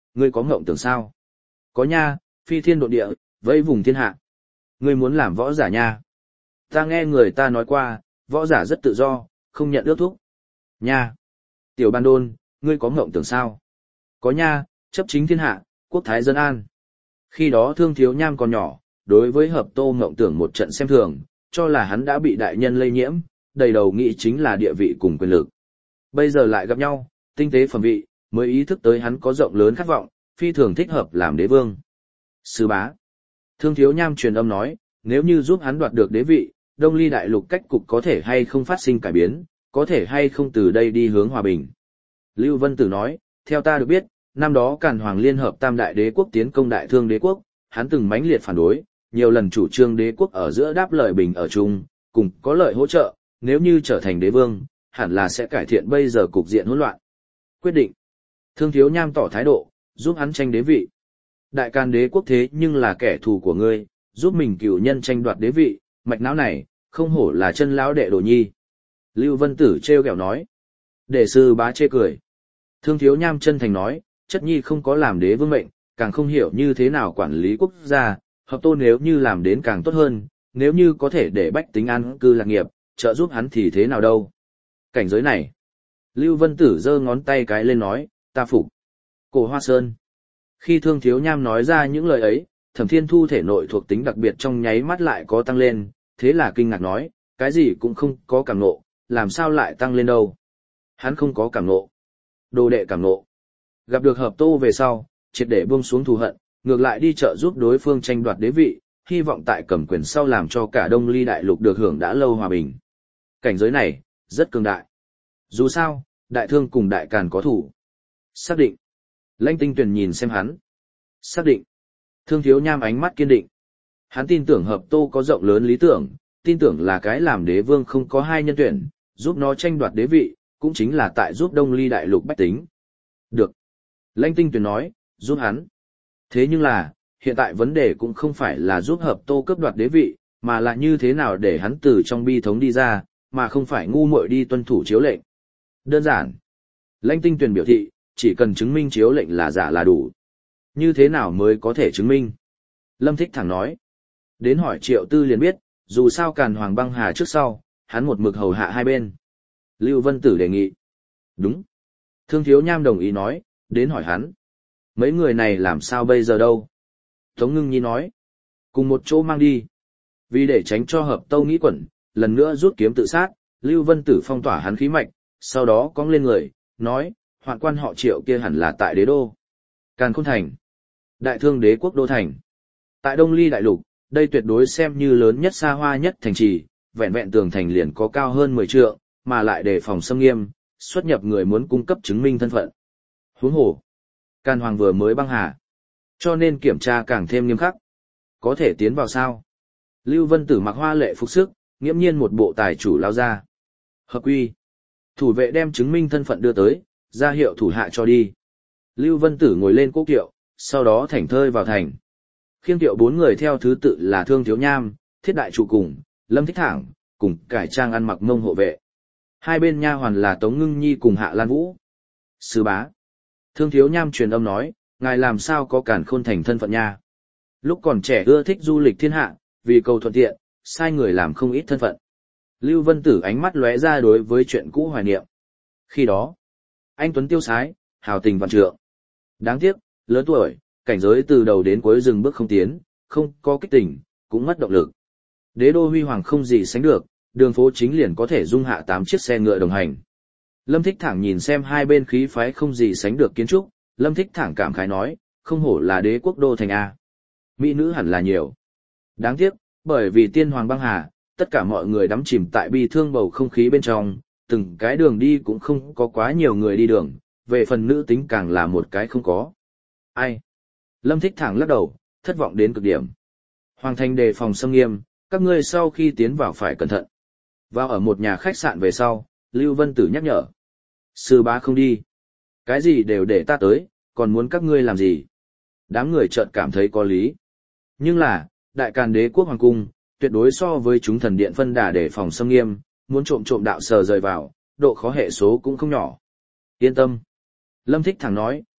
ngươi có ngộng tưởng sao? Có nha, phi thiên độ địa, vây vùng thiên hạ. Ngươi muốn làm võ giả nha. Ta nghe người ta nói qua, võ giả rất tự do, không nhận ước thúc. Nha. Tiểu Ban Đôn, ngươi có ngộng tưởng sao? Có nha, chấp chính thiên hạ, quốc thái dân an. Khi đó Thương Thiếu Nham còn nhỏ, đối với Hợp Tô ngộng tưởng một trận xem thường, cho là hắn đã bị đại nhân lây nhiễm, đầy đầu nghĩ chính là địa vị cùng quyền lực. Bây giờ lại gặp nhau, tinh tế phẩm vị, mới ý thức tới hắn có rộng lớn khát vọng, phi thường thích hợp làm đế vương. Sư bá. Thương Thiếu Nham truyền âm nói, nếu như giúp hắn đoạt được đế vị, Đông Ly đại lục cách cục có thể hay không phát sinh cải biến, có thể hay không từ đây đi hướng hòa bình. Lưu Vân Tử nói, theo ta được biết, năm đó Càn Hoàng liên hợp Tam đại đế quốc tiến công Đại Thương đế quốc, hắn từng mãnh liệt phản đối, nhiều lần chủ trương đế quốc ở giữa đáp lợi bình ở chung, cùng có lợi hỗ trợ, nếu như trở thành đế vương, hẳn là sẽ cải thiện bây giờ cục diện hỗn loạn. Quyết định. Thương Thiếu Nham tỏ thái độ, giúp hắn tranh đế vị. Đại Càn đế quốc thế nhưng là kẻ thù của ngươi, giúp mình cựu nhân tranh đoạt đế vị, mạch não này, không hổ là chân lão đệ đồ nhi. Lưu Vân Tử trêu ghẹo nói. Để sư bá chê cười. Thương Thiếu Nham chân thành nói, chất nhi không có làm đế vương mệnh, càng không hiểu như thế nào quản lý quốc gia, Hợp Tô nếu như làm đến càng tốt hơn, nếu như có thể để bách tính an cư lạc nghiệp, trợ giúp hắn thì thế nào đâu. Cảnh giới này. Lưu Vân Tử giơ ngón tay cái lên nói, ta phục. Cổ Hoa Sơn. Khi Thương Thiếu Nham nói ra những lời ấy, Thẩm Thiên Thu thể nội thuộc tính đặc biệt trong nháy mắt lại có tăng lên, thế là kinh ngạc nói, cái gì cũng không có cảm ngộ, làm sao lại tăng lên đâu. Hắn không có cảm ngộ. Đồ đệ cảm ngộ. Gặp được Hợp Tô về sau, triệt để buông xuống thù hận, ngược lại đi trợ giúp đối phương tranh đoạt đế vị, hy vọng tại cầm quyền sau làm cho cả Đông Ly đại lục được hưởng đã lâu hòa bình. Cảnh giới này, rất cường đại. Dù sao, Đại Thương cùng Đại Càn có thủ. Xác định. Lãnh Tinh Tuyền nhìn xem hắn. Xác định. Thương Thiếu Nham ánh mắt kiên định. Hắn tin tưởng Hợp Tô có rộng lớn lý tưởng, tin tưởng là cái làm đế vương không có hai nhân tuyển, giúp nó tranh đoạt đế vị, cũng chính là tại giúp Đông Ly đại lục bách tính. Được. Lãnh Tinh Tuyền nói, giúp hắn. Thế nhưng là, hiện tại vấn đề cũng không phải là giúp Hợp Tô cướp đoạt đế vị, mà là như thế nào để hắn từ trong bi thống đi ra, mà không phải ngu muội đi tuân thủ chiếu lệnh. Đơn giản. Lãnh Tinh Tuyền biểu thị, chỉ cần chứng minh chiếu lệnh là giả là đủ. Như thế nào mới có thể chứng minh? Lâm Thích thẳng nói. Đến hỏi Triệu Tư liền biết, dù sao Càn Hoàng băng hà trước sau, hắn một mực hầu hạ hai bên. Lưu Vân Tử đề nghị. Đúng. Thương Thiếu Nham đồng ý nói, đến hỏi hắn. Mấy người này làm sao bây giờ đâu? Tống Ngưng Nhi nói. Cùng một chỗ mang đi. Vì để tránh cho Hợp Tâu nghĩ quẩn, lần nữa rút kiếm tự sát, Lưu Vân Tử phong tỏa hắn khí mạch, sau đó cong lên người, nói, hoạn quan họ Triệu kia hẳn là tại đế đô. Càn Khôn Thành. Đại Thương đế quốc đô thành. Tại Đông Ly đại lục, đây tuyệt đối xem như lớn nhất xa hoa nhất thành trì, vẹn vẹn tường thành liền có cao hơn mười trượng, mà lại đề phòng xâm nghiêm, xuất nhập người muốn cung cấp chứng minh thân phận. Huống hồ, Càn Hoàng vừa mới băng hà, cho nên kiểm tra càng thêm nghiêm khắc. Có thể tiến vào sao? Lưu Vân Tử mặc hoa lệ phục sức, nghiễm nhiên một bộ tài chủ lao ra. Hợp quy. Thủ vệ đem chứng minh thân phận đưa tới, ra hiệu thủ hạ cho đi. Lưu Vân Tử ngồi lên cố kiệu, sau đó thảnh thơi vào thành. Khiêng kiệu bốn người theo thứ tự là Thương Thiếu Nham, Thiết Đại Trụ cùng, Lâm Thích Thẳng, cùng cải trang ăn mặc mông hộ vệ. Hai bên nha hoàn là Tống Ngưng Nhi cùng Hạ Lan Vũ. Sư bá. Thương Thiếu Nham truyền âm nói, ngài làm sao có Càn Khôn Thành thân phận nha. Lúc còn trẻ ưa thích du lịch thiên hạ, vì cầu thuận tiện, sai người làm không ít thân phận. Lưu Vân Tử ánh mắt lóe ra đối với chuyện cũ hoài niệm. Khi đó, anh tuấn tiêu sái, hào tình vạn trượng. Đáng tiếc, lớn tuổi, cảnh giới từ đầu đến cuối dừng bước không tiến, không có kích tình, cũng mất động lực. Đế đô huy hoàng không gì sánh được, đường phố chính liền có thể dung hạ tám chiếc xe ngựa đồng hành. Lâm Thích Thẳng nhìn xem hai bên khí phái không gì sánh được kiến trúc, Lâm Thích Thẳng cảm khái nói, không hổ là đế quốc đô thành A. Mỹ nữ hẳn là nhiều. Đáng tiếc, bởi vì tiên hoàng băng hà, tất cả mọi người đắm chìm tại bi thương bầu không khí bên trong, từng cái đường đi cũng không có quá nhiều người đi đường, về phần nữ tính càng là một cái không có. Ai? Lâm Thích Thẳng lắc đầu, thất vọng đến cực điểm. Hoàng thành đề phòng xâm nghiêm, các ngươi sau khi tiến vào phải cẩn thận. Vào ở một nhà khách sạn về sau, Lưu Vân Tử nhắc nhở. Sư bá không đi. Cái gì đều để ta tới, còn muốn các ngươi làm gì? Đám người chợt cảm thấy có lý. Nhưng là, Đại Càn đế quốc hoàng cung, tuyệt đối so với chúng thần điện phân đà để phòng xâm nghiêm, muốn trộm trộm đạo sờ rời vào, độ khó hệ số cũng không nhỏ. Yên tâm. Lâm Thích Thẳng nói,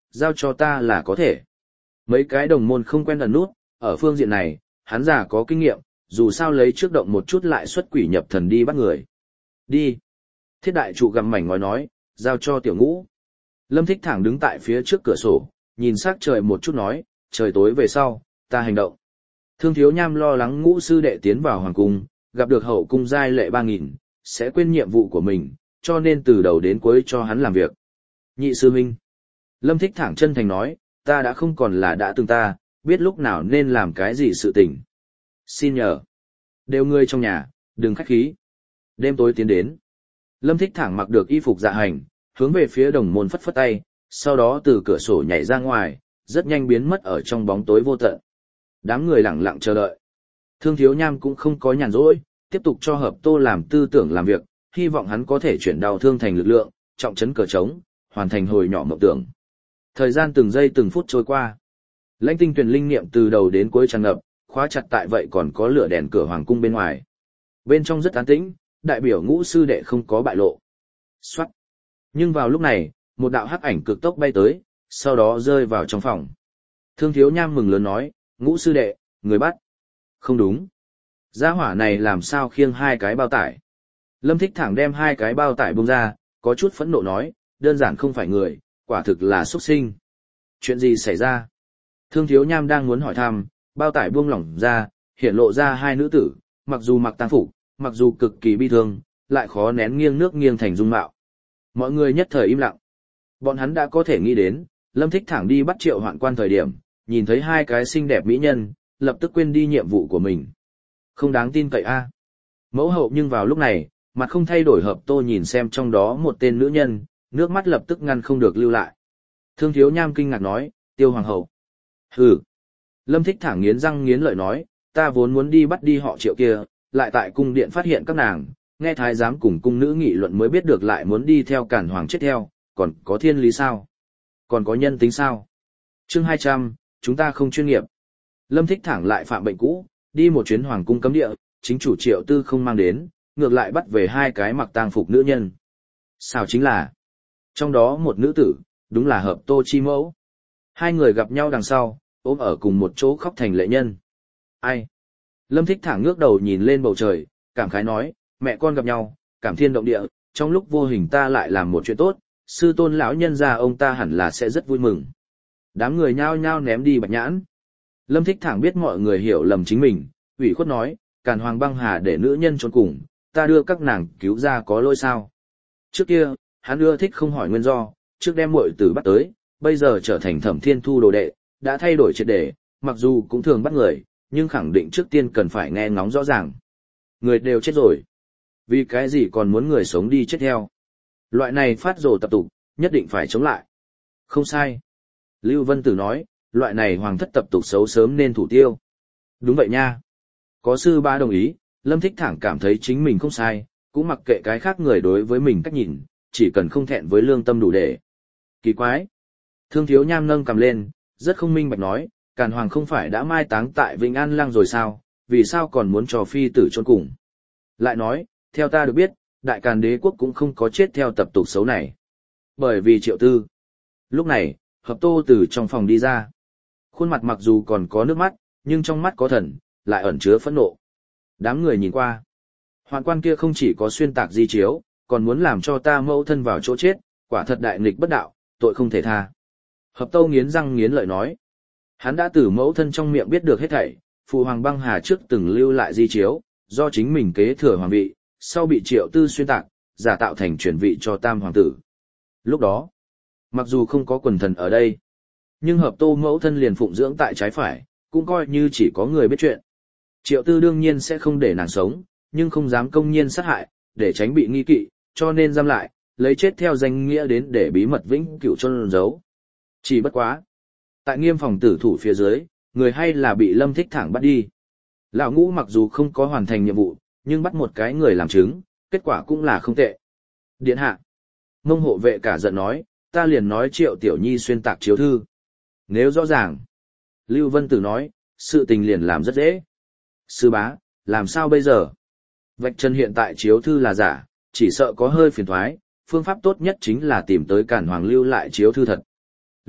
giao cho ta là có thể. Mấy cái đồng môn không quen ẩn nút, ở phương diện này, hắn già có kinh nghiệm, dù sao lấy trước động một chút lại xuất quỷ nhập thần đi bắt người. Đi. Thiết đại trụ gặm mảnh ngói nói, giao cho tiểu ngũ. Lâm Thích Thẳng đứng tại phía trước cửa sổ, nhìn sắc trời một chút nói, trời tối về sau, ta hành động. Thương Thiếu Nham lo lắng ngũ sư đệ tiến vào hoàng cung, gặp được hậu cung giai lệ ba nghìn, sẽ quên nhiệm vụ của mình, cho nên từ đầu đến cuối cho hắn làm việc. Nhị sư huynh. Lâm Thích Thẳng chân thành nói, ta đã không còn là đã từng ta, biết lúc nào nên làm cái gì sự tình. Xin nhờ. Đều ngươi trong nhà, đừng khách khí. Đêm tối tiến đến. Lâm Thích Thẳng mặc được y phục dạ hành, hướng về phía đồng môn phất phất tay, sau đó từ cửa sổ nhảy ra ngoài, rất nhanh biến mất ở trong bóng tối vô tận. Đám người lặng lặng chờ đợi. Thương Thiếu Nham cũng không có nhàn rỗi, tiếp tục cho Hợp Tô làm tư tưởng làm việc, hy vọng hắn có thể chuyển đau thương thành lực lượng, trọng trấn cờ trống, hoàn thành hồi nhỏ mộng tưởng. Thời gian từng giây từng phút trôi qua. Lãnh tinh tuyển linh niệm từ đầu đến cuối tràn ngập, khóa chặt tại vậy còn có lửa đèn cửa hoàng cung bên ngoài. Bên trong rất an tĩnh, đại biểu ngũ sư đệ không có bại lộ. Xoát. Nhưng vào lúc này, một đạo hắc ảnh cực tốc bay tới, sau đó rơi vào trong phòng. Thương Thiếu Nham mừng lớn nói, ngũ sư đệ, người bắt. Không đúng. Gia hỏa này làm sao khiêng hai cái bao tải. Lâm Thích Thẳng đem hai cái bao tải bung ra, có chút phẫn nộ nói, đơn giản không phải người, quả thực là xuất sinh. Chuyện gì xảy ra? Thương Thiếu Nham đang muốn hỏi thăm, bao tải buông lỏng ra, hiện lộ ra hai nữ tử, mặc dù mặc tang phục, mặc dù cực kỳ bi thương, lại khó nén nghiêng nước nghiêng thành dung mạo. Mọi người nhất thời im lặng. Bọn hắn đã có thể nghĩ đến, Lâm Thích Thẳng đi bắt Triệu Hoạn Quan thời điểm, nhìn thấy hai cái xinh đẹp mỹ nhân, lập tức quên đi nhiệm vụ của mình. Không đáng tin cậy a. Mẫu hậu nhưng vào lúc này, mặt không thay đổi Hợp Tô nhìn xem trong đó một tên nữ nhân, nước mắt lập tức ngăn không được lưu lại. Thương Thiếu Nham kinh ngạc nói, Tiêu hoàng hậu. Hừ. Lâm Thích Thẳng nghiến răng nghiến lợi nói, ta vốn muốn đi bắt đi họ Triệu kia, lại tại cung điện phát hiện các nàng, nghe thái giám cùng cung nữ nghị luận mới biết được lại muốn đi theo Càn Hoàng chết theo, còn có thiên lý sao? Còn có nhân tính sao? Chương hai trăm, chúng ta không chuyên nghiệp. Lâm Thích Thẳng lại phạm bệnh cũ, đi một chuyến hoàng cung cấm địa, chính chủ Triệu Tư không mang đến, ngược lại bắt về hai cái mặc tang phục nữ nhân. Sao chính là, trong đó một nữ tử, đúng là Hợp Tô chi mẫu. Hai người gặp nhau đằng sau, ôm ở cùng một chỗ khóc thành lệ nhân. Ai? Lâm Thích Thẳng ngước đầu nhìn lên bầu trời, cảm khái nói, mẹ con gặp nhau, cảm thiên động địa, trong lúc vô hình ta lại làm một chuyện tốt, sư tôn lão nhân gia ông ta hẳn là sẽ rất vui mừng. Đám người nhao nhao ném đi bạch nhãn. Lâm Thích Thẳng biết mọi người hiểu lầm chính mình, ủy khuất nói, Càn Hoàng băng hà để nữ nhân trốn cùng, ta đưa các nàng cứu ra có lỗi sao? Trước kia, hắn ưa thích không hỏi nguyên do, trước đem muội tử bắt tới, bây giờ trở thành Thẩm Thiên Thu đồ đệ, đã thay đổi triệt để, mặc dù cũng thường bắt người, nhưng khẳng định trước tiên cần phải nghe ngóng rõ ràng. Người đều chết rồi. Vì cái gì còn muốn người sống đi chết theo? Loại này phát rồ tập tục, nhất định phải chống lại. Không sai. Lưu Vân Tử nói, loại này hoàng thất tập tục xấu sớm nên thủ tiêu. Đúng vậy nha. Có sư ba đồng ý, Lâm Thích Thẳng cảm thấy chính mình không sai, cũng mặc kệ cái khác người đối với mình cách nhìn, chỉ cần không thẹn với lương tâm đủ để. Kỳ quái. Thương Thiếu Nham nâng cầm lên, rất không minh bạch nói, Càn Hoàng không phải đã mai táng tại Vĩnh An Lăng rồi sao, vì sao còn muốn cho phi tử chôn cùng. Lại nói, theo ta được biết, Đại Càn Đế quốc cũng không có chết theo tập tục xấu này. Bởi vì Triệu Tư. Lúc này, Hợp Tô từ trong phòng đi ra. Khuôn mặt mặc dù còn có nước mắt, nhưng trong mắt có thần, lại ẩn chứa phẫn nộ. Đám người nhìn qua. Hoạn quan kia không chỉ có xuyên tạc di chiếu, còn muốn làm cho ta mẫu thân vào chỗ chết, quả thật đại nghịch bất đạo, tội không thể tha. Hợp Tô nghiến răng nghiến lợi nói. Hắn đã từ mẫu thân trong miệng biết được hết thảy, phụ hoàng băng hà trước từng lưu lại di chiếu, do chính mình kế thừa hoàng vị, sau bị Triệu Tư xuyên tạc, giả tạo thành chuyển vị cho tam hoàng tử. Lúc đó, mặc dù không có quần thần ở đây, nhưng Hợp Tô mẫu thân liền phụng dưỡng tại trái phải, cũng coi như chỉ có người biết chuyện. Triệu Tư đương nhiên sẽ không để nàng sống, nhưng không dám công nhiên sát hại, để tránh bị nghi kỵ, cho nên giam lại, lấy chết theo danh nghĩa đến để bí mật vĩnh cửu chôn giấu. Chỉ bất quá. Tại Nghiêm phòng tử thủ phía dưới, người hay là bị Lâm Thích Thẳng bắt đi. Lão Ngũ mặc dù không có hoàn thành nhiệm vụ, nhưng bắt một cái người làm chứng, kết quả cũng là không tệ. Điện hạ. Mông hộ vệ cả giận nói, ta liền nói Triệu Tiểu Nhi xuyên tạc chiếu thư. Nếu rõ ràng. Lưu Vân Tử nói, sự tình liền làm rất dễ. Sư bá, làm sao bây giờ? Vạch chân hiện tại chiếu thư là giả, chỉ sợ có hơi phiền thoái, phương pháp tốt nhất chính là tìm tới Càn Hoàng lưu lại chiếu thư thật.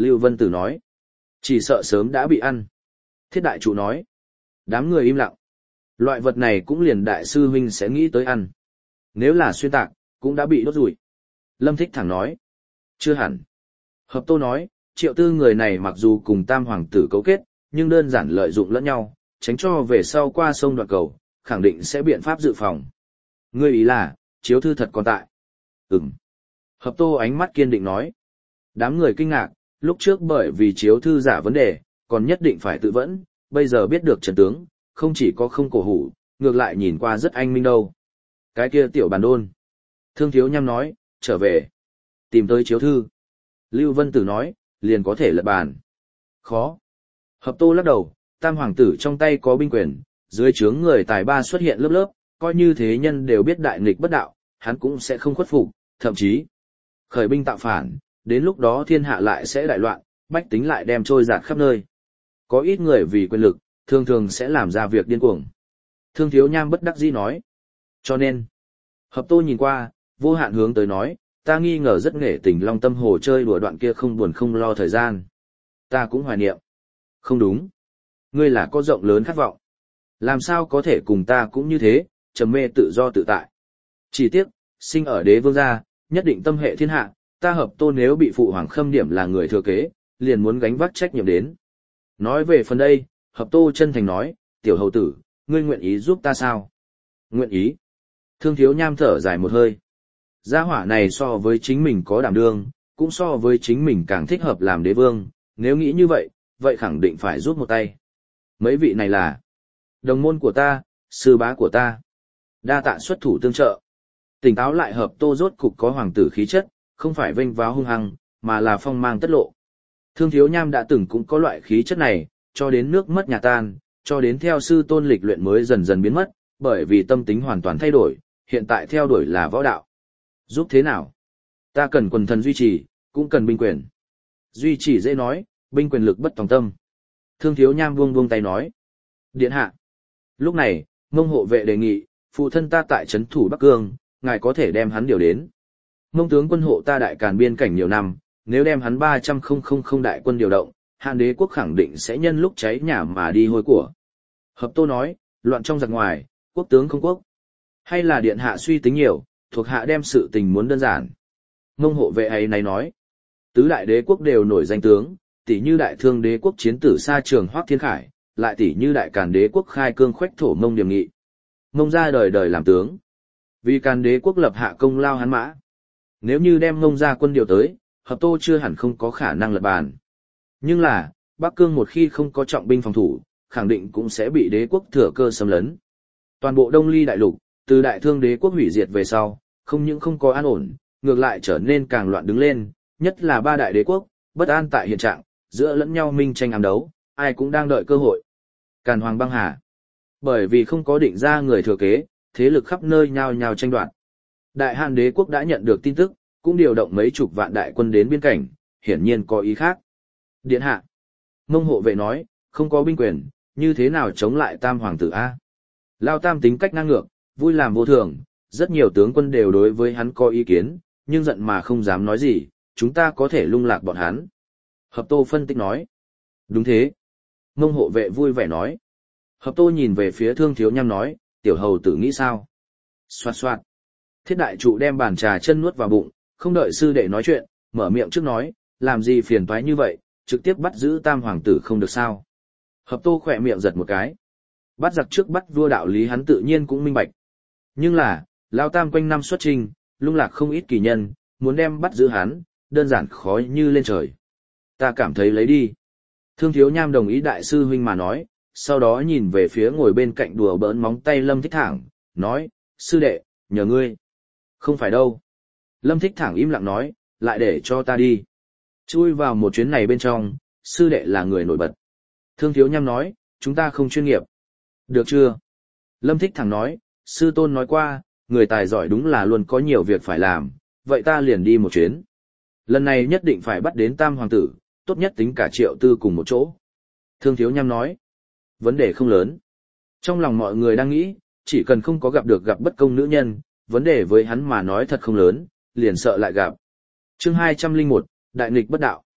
Lưu Vân Tử nói. Chỉ sợ sớm đã bị ăn. Thiết đại trụ nói. Đám người im lặng. Loại vật này cũng liền đại sư huynh sẽ nghĩ tới ăn. Nếu là xuyên tạc, cũng đã bị đốt rủi. Lâm Thích thẳng nói. Chưa hẳn. Hợp Tô nói, Triệu Tư người này mặc dù cùng tam hoàng tử cấu kết, nhưng đơn giản lợi dụng lẫn nhau, tránh cho về sau qua sông đoạn cầu, khẳng định sẽ biện pháp dự phòng. Ngươi ý là, chiếu thư thật còn tại. Ừm. Hợp Tô ánh mắt kiên định nói. Đám người kinh ngạc, lúc trước bởi vì chiếu thư giả vấn đề, còn nhất định phải tự vẫn, bây giờ biết được trận tướng, không chỉ có không cổ hủ, ngược lại nhìn qua rất anh minh đâu. Cái kia tiểu bàn đôn. Thương Thiếu Nham nói, trở về. Tìm tới chiếu thư. Lưu Vân Tử nói, liền có thể lật bàn. Khó. Hợp Tô lắc đầu, tam hoàng tử trong tay có binh quyền, dưới trướng người tài ba xuất hiện lớp lớp, coi như thế nhân đều biết đại nghịch bất đạo, hắn cũng sẽ không khuất phục, thậm chí khởi binh tạo phản, đến lúc đó thiên hạ lại sẽ đại loạn, bách tính lại đem trôi giạt khắp nơi. Có ít người vì quyền lực, thường thường sẽ làm ra việc điên cuồng. Thương Thiếu Nham bất đắc dĩ nói. Cho nên, Hợp Tô nhìn qua, vô hạn hướng tới nói, ta nghi ngờ rất nghệ tình Long Tâm Hồ chơi đùa đoạn kia không buồn không lo thời gian. Ta cũng hoài niệm. Không đúng. Ngươi là có rộng lớn khát vọng. Làm sao có thể cùng ta cũng như thế, trầm mê tự do tự tại. Chỉ tiếc, sinh ở đế vương gia, nhất định tâm hệ thiên hạ, ta Hợp Tô nếu bị phụ hoàng khâm điểm là người thừa kế, liền muốn gánh vác trách nhiệm đến. Nói về phần đây, Hợp Tô chân thành nói, tiểu hầu tử, ngươi nguyện ý giúp ta sao? Nguyện ý. Thương Thiếu Nham thở dài một hơi. Gia hỏa này so với chính mình có đảm đương, cũng so với chính mình càng thích hợp làm đế vương, nếu nghĩ như vậy, vậy khẳng định phải giúp một tay. Mấy vị này là đồng môn của ta, sư bá của ta. Đa tạ xuất thủ tương trợ. Tỉnh táo lại Hợp Tô rốt cục có hoàng tử khí chất, không phải vênh váo hung hăng, mà là phong mang tất lộ. Thương Thiếu Nham đã từng cũng có loại khí chất này, cho đến nước mất nhà tan, cho đến theo sư tôn lịch luyện mới dần dần biến mất, bởi vì tâm tính hoàn toàn thay đổi, hiện tại theo đuổi là võ đạo. Giúp thế nào? Ta cần quần thần duy trì, cũng cần binh quyền. Duy trì dễ nói, binh quyền lực bất tòng tâm. Thương Thiếu Nham buông buông tay nói. Điện hạ. Lúc này, Mông hộ vệ đề nghị, phụ thân ta tại trấn thủ Bắc Cương, ngài có thể đem hắn điều đến. Mông tướng quân hộ ta đại càn biên cảnh nhiều năm, nếu đem hắn ba trăm không đại quân điều động, Hàn Đế quốc khẳng định sẽ nhân lúc cháy nhà mà đi hôi của. Hợp Tô nói, loạn trong giặc ngoài, quốc tướng không quốc. Hay là điện hạ suy tính nhiều, thuộc hạ đem sự tình muốn đơn giản. Mông hộ vệ ấy này nói, tứ đại đế quốc đều nổi danh tướng, tỷ như đại thương đế quốc chiến tử xa trường Hoắc Thiên Khải, lại tỷ như đại càn đế quốc khai cương khoách thổ Mông Điềm Nghị. Mông ra đời đời làm tướng. Vì càn đế quốc lập hạ công lao hắn mã. Nếu như đem Mông ra quân điều tới, Hợp Tô chưa hẳn không có khả năng lật bàn. Nhưng là, Bắc Cương một khi không có trọng binh phòng thủ, khẳng định cũng sẽ bị đế quốc thừa cơ xâm lấn. Toàn bộ Đông Ly đại lục, từ đại thương đế quốc hủy diệt về sau, không những không có an ổn, ngược lại trở nên càng loạn đứng lên, nhất là ba đại đế quốc, bất an tại hiện trạng, giữa lẫn nhau minh tranh ám đấu, ai cũng đang đợi cơ hội. Càn Hoàng băng hà. Bởi vì không có định ra người thừa kế, thế lực khắp nơi nhao nhao tranh đoạt. Đại Hàn đế quốc đã nhận được tin tức, cũng điều động mấy chục vạn đại quân đến biên cảnh, hiển nhiên có ý khác. Điện hạ. Mông hộ vệ nói, không có binh quyền, như thế nào chống lại tam hoàng tử A. Lao tam tính cách ngang ngược, vui làm vô thường, rất nhiều tướng quân đều đối với hắn có ý kiến, nhưng giận mà không dám nói gì, chúng ta có thể lung lạc bọn hắn. Hợp Tô phân tích nói. Đúng thế. Mông hộ vệ vui vẻ nói. Hợp Tô nhìn về phía Thương Thiếu Nham nói, tiểu hầu tử nghĩ sao? Xoạt xoạt. Thiết đại trụ đem bàn trà chân nuốt vào bụng, không đợi sư đệ nói chuyện, mở miệng trước nói, làm gì phiền toái như vậy, trực tiếp bắt giữ tam hoàng tử không được sao. Hợp Tô khỏe miệng giật một cái. Bắt giặc trước bắt vua đạo lý hắn tự nhiên cũng minh bạch. Nhưng là, Lao Tam quanh năm xuất trình, lung lạc không ít kỳ nhân, muốn đem bắt giữ hắn, đơn giản khó như lên trời. Ta cảm thấy lấy đi. Thương Thiếu Nham đồng ý đại sư huynh mà nói, sau đó nhìn về phía ngồi bên cạnh đùa bỡn móng tay Lâm Thích Thẳng, nói, sư đệ, nhờ ngươi. Không phải đâu. Lâm Thích Thẳng im lặng nói, lại để cho ta đi. Chui vào một chuyến này bên trong, sư đệ là người nổi bật. Thương Thiếu Nham nói, chúng ta không chuyên nghiệp. Được chưa? Lâm Thích Thẳng nói, sư tôn nói qua, người tài giỏi đúng là luôn có nhiều việc phải làm, vậy ta liền đi một chuyến. Lần này nhất định phải bắt đến tam hoàng tử, tốt nhất tính cả Triệu Tư cùng một chỗ. Thương Thiếu Nham nói, vấn đề không lớn. Trong lòng mọi người đang nghĩ, chỉ cần không có gặp được gặp bất công nữ nhân, vấn đề với hắn mà nói thật không lớn, liền sợ lại gặp. Chương hai trăm lẻ một, Đại nghịch bất đạo.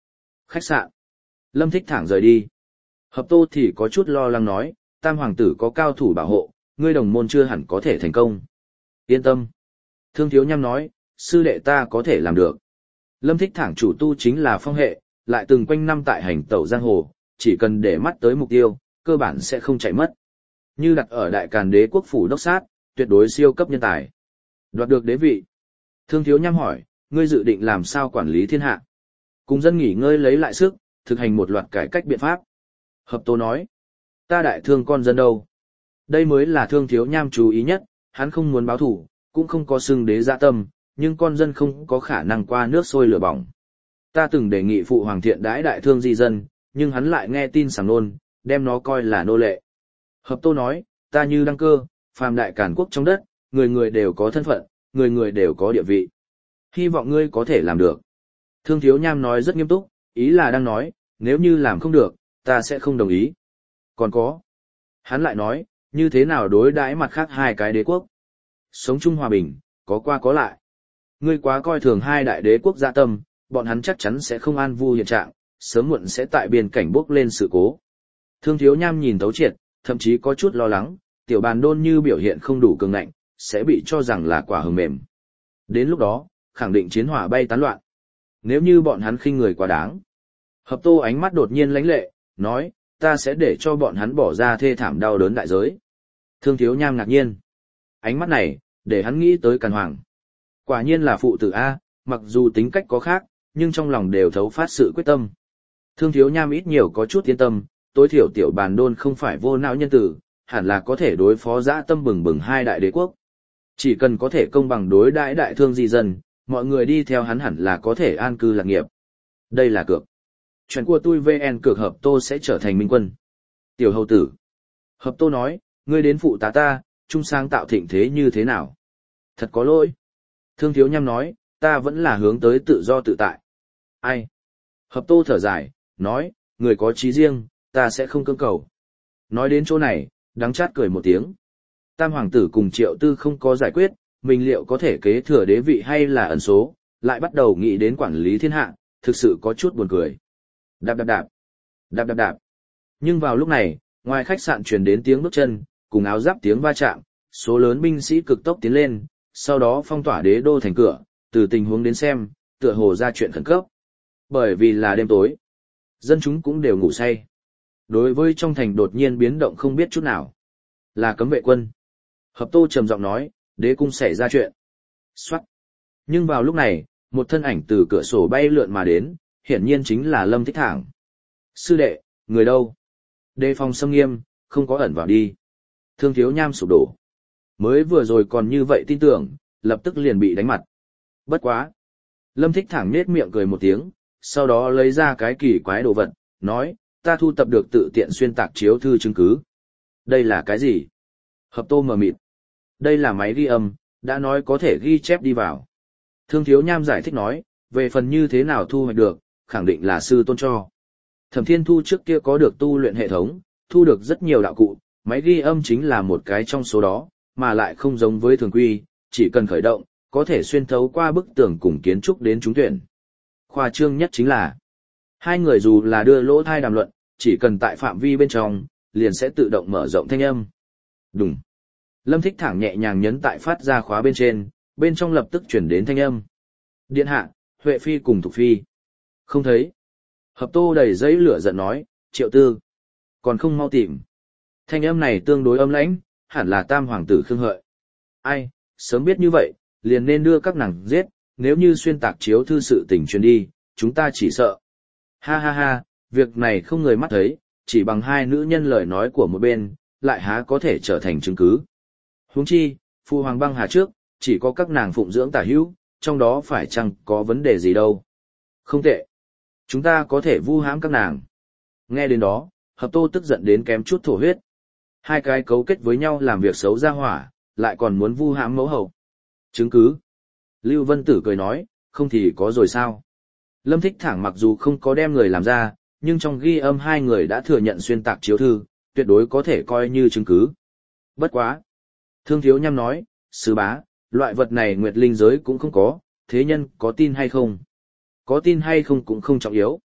Khách sạn. Lâm Thích Thẳng rời đi. Hợp Tô thì có chút lo lắng nói, Tam hoàng tử có cao thủ bảo hộ, ngươi đồng môn chưa hẳn có thể thành công. Yên tâm. Thương Thiếu Nham nói, sư đệ ta có thể làm được. Lâm Thích Thẳng chủ tu chính là phong hệ, lại từng quanh năm tại hành tẩu giang hồ, chỉ cần để mắt tới mục tiêu, cơ bản sẽ không chạy mất. Như đặt ở Đại Càn Đế quốc phủ đốc sát, tuyệt đối siêu cấp nhân tài. Đoạt được đế vị. Thương Thiếu Nham hỏi, ngươi dự định làm sao quản lý thiên hạ? Cùng dân nghỉ ngơi lấy lại sức, thực hành một loạt cải cách biện pháp. Hợp Tô nói, ta đại thương con dân đâu? Đây mới là Thương Thiếu Nham chú ý nhất, hắn không muốn báo thủ, cũng không có xưng đế dạ tâm, nhưng con dân không có khả năng qua nước sôi lửa bỏng. Ta từng đề nghị phụ hoàng thiện đãi đại thương di dân, nhưng hắn lại nghe tin sảng nôn, đem nó coi là nô lệ. Hợp Tô nói, ta như đăng cơ, phàm đại càn quốc trong đất, người người đều có thân phận, người người đều có địa vị. Hy vọng ngươi có thể làm được. Thương Thiếu Nham nói rất nghiêm túc, ý là đang nói, nếu như làm không được, ta sẽ không đồng ý. Còn có. Hắn lại nói, như thế nào đối đãi mặt khác hai cái đế quốc. Sống chung hòa bình, có qua có lại. Ngươi quá coi thường hai đại đế quốc dạ tâm, bọn hắn chắc chắn sẽ không an vui hiện trạng, sớm muộn sẽ tại biên cảnh bốc lên sự cố. Thương Thiếu Nham nhìn thấu triệt, thậm chí có chút lo lắng, tiểu bàn đôn như biểu hiện không đủ cường ngạnh, sẽ bị cho rằng là quả hờ mềm. Đến lúc đó, khẳng định chiến hỏa bay tán loạn. Nếu như bọn hắn khinh người quá đáng. Hợp Tô ánh mắt đột nhiên lãnh lệ, nói, ta sẽ để cho bọn hắn bỏ ra thê thảm đau đớn đại giới. Thương Thiếu Nham ngạc nhiên. Ánh mắt này, để hắn nghĩ tới Càn Hoàng. Quả nhiên là phụ tử A, mặc dù tính cách có khác, nhưng trong lòng đều thấu phát sự quyết tâm. Thương Thiếu Nham ít nhiều có chút yên tâm, tối thiểu tiểu bàn đôn không phải vô não nhân tử, hẳn là có thể đối phó dã tâm bừng bừng hai đại đế quốc. Chỉ cần có thể công bằng đối đãi đại thương di dân, mọi người đi theo hắn hẳn là có thể an cư lạc nghiệp. Đây là cược. Chuyện của tôi vê en cược Hợp Tô sẽ trở thành minh quân. Tiểu hầu tử. Hợp Tô nói, ngươi đến phụ tá ta, chung sáng tạo thịnh thế như thế nào? Thật có lỗi. Thương Thiếu Nham nói, ta vẫn là hướng tới tự do tự tại. Ai? Hợp Tô thở dài, nói, người có chí riêng, ta sẽ không cưỡng cầu. Nói đến chỗ này, đắng chát cười một tiếng. Tam hoàng tử cùng Triệu Tư không có giải quyết, mình liệu có thể kế thừa đế vị hay là ẩn số, lại bắt đầu nghĩ đến quản lý thiên hạ, thực sự có chút buồn cười. Đạp đạp đạp, đạp đạp đạp. Nhưng vào lúc này, ngoài khách sạn truyền đến tiếng bước chân, cùng áo giáp tiếng va chạm, số lớn binh sĩ cực tốc tiến lên, sau đó phong tỏa đế đô thành cửa, từ tình huống đến xem, tựa hồ ra chuyện khẩn cấp. Bởi vì là đêm tối, dân chúng cũng đều ngủ say. Đối với trong thành đột nhiên biến động không biết chút nào, là cấm vệ quân. Hợp Tô trầm giọng nói, đế cung xảy ra chuyện. Xoát. Nhưng vào lúc này, một thân ảnh từ cửa sổ bay lượn mà đến, hiển nhiên chính là Lâm Thích Thẳng. Sư đệ, người đâu? Đề phòng xâm nghiêm, không có ẩn vào đi. Thương Thiếu Nham sụp đổ. Mới vừa rồi còn như vậy tin tưởng, lập tức liền bị đánh mặt. Bất quá. Lâm Thích Thẳng nết miệng cười một tiếng, sau đó lấy ra cái kỳ quái đồ vật, nói, ta thu tập được tự tiện xuyên tạc chiếu thư chứng cứ. Đây là cái gì? Hợp Tô mờ mịt. Đây là máy ghi âm, đã nói có thể ghi chép đi vào. Thương Thiếu Nham giải thích nói, về phần như thế nào thu hoạch được, khẳng định là sư tôn cho. Thẩm Thiên Thu trước kia có được tu luyện hệ thống, thu được rất nhiều đạo cụ, máy ghi âm chính là một cái trong số đó, mà lại không giống với thường quy, chỉ cần khởi động, có thể xuyên thấu qua bức tường cùng kiến trúc đến trúng tuyển. Khoa trương nhất chính là, hai người dù là đưa lỗ thai đàm luận, chỉ cần tại phạm vi bên trong, liền sẽ tự động mở rộng thanh âm. Đúng. Lâm Thích Thẳng nhẹ nhàng nhấn tại phát ra khóa bên trên, bên trong lập tức chuyển đến thanh âm. Điện hạ, Huệ Phi cùng Thục Phi. Không thấy. Hợp Tô đầy giấy lửa giận nói, Triệu Tư. Còn không mau tìm. Thanh âm này tương đối âm lãnh, hẳn là tam hoàng tử Khương Hợi. Ai, sớm biết như vậy, liền nên đưa các nàng giết, nếu như xuyên tạc chiếu thư sự tình truyền đi, chúng ta chỉ sợ. Ha ha ha, việc này không người mắt thấy, chỉ bằng hai nữ nhân lời nói của một bên, lại há có thể trở thành chứng cứ. Huống chi, Phu Hoàng băng hà trước, chỉ có các nàng phụng dưỡng tả hữu, trong đó phải chăng có vấn đề gì đâu. Không tệ. Chúng ta có thể vu hãm các nàng. Nghe đến đó, Hợp Tô tức giận đến kém chút thổ huyết. Hai cái cấu kết với nhau làm việc xấu ra hỏa, lại còn muốn vu hãm mẫu hậu. Chứng cứ. Lưu Vân Tử cười nói, không thì có rồi sao. Lâm Thích Thẳng mặc dù không có đem người làm ra, nhưng trong ghi âm hai người đã thừa nhận xuyên tạc chiếu thư, tuyệt đối có thể coi như chứng cứ. Bất quá. Thương Thiếu Nham nói, sư bá, loại vật này nguyệt linh giới cũng không có, thế nhân có tin hay không? Có tin hay không cũng không trọng yếu.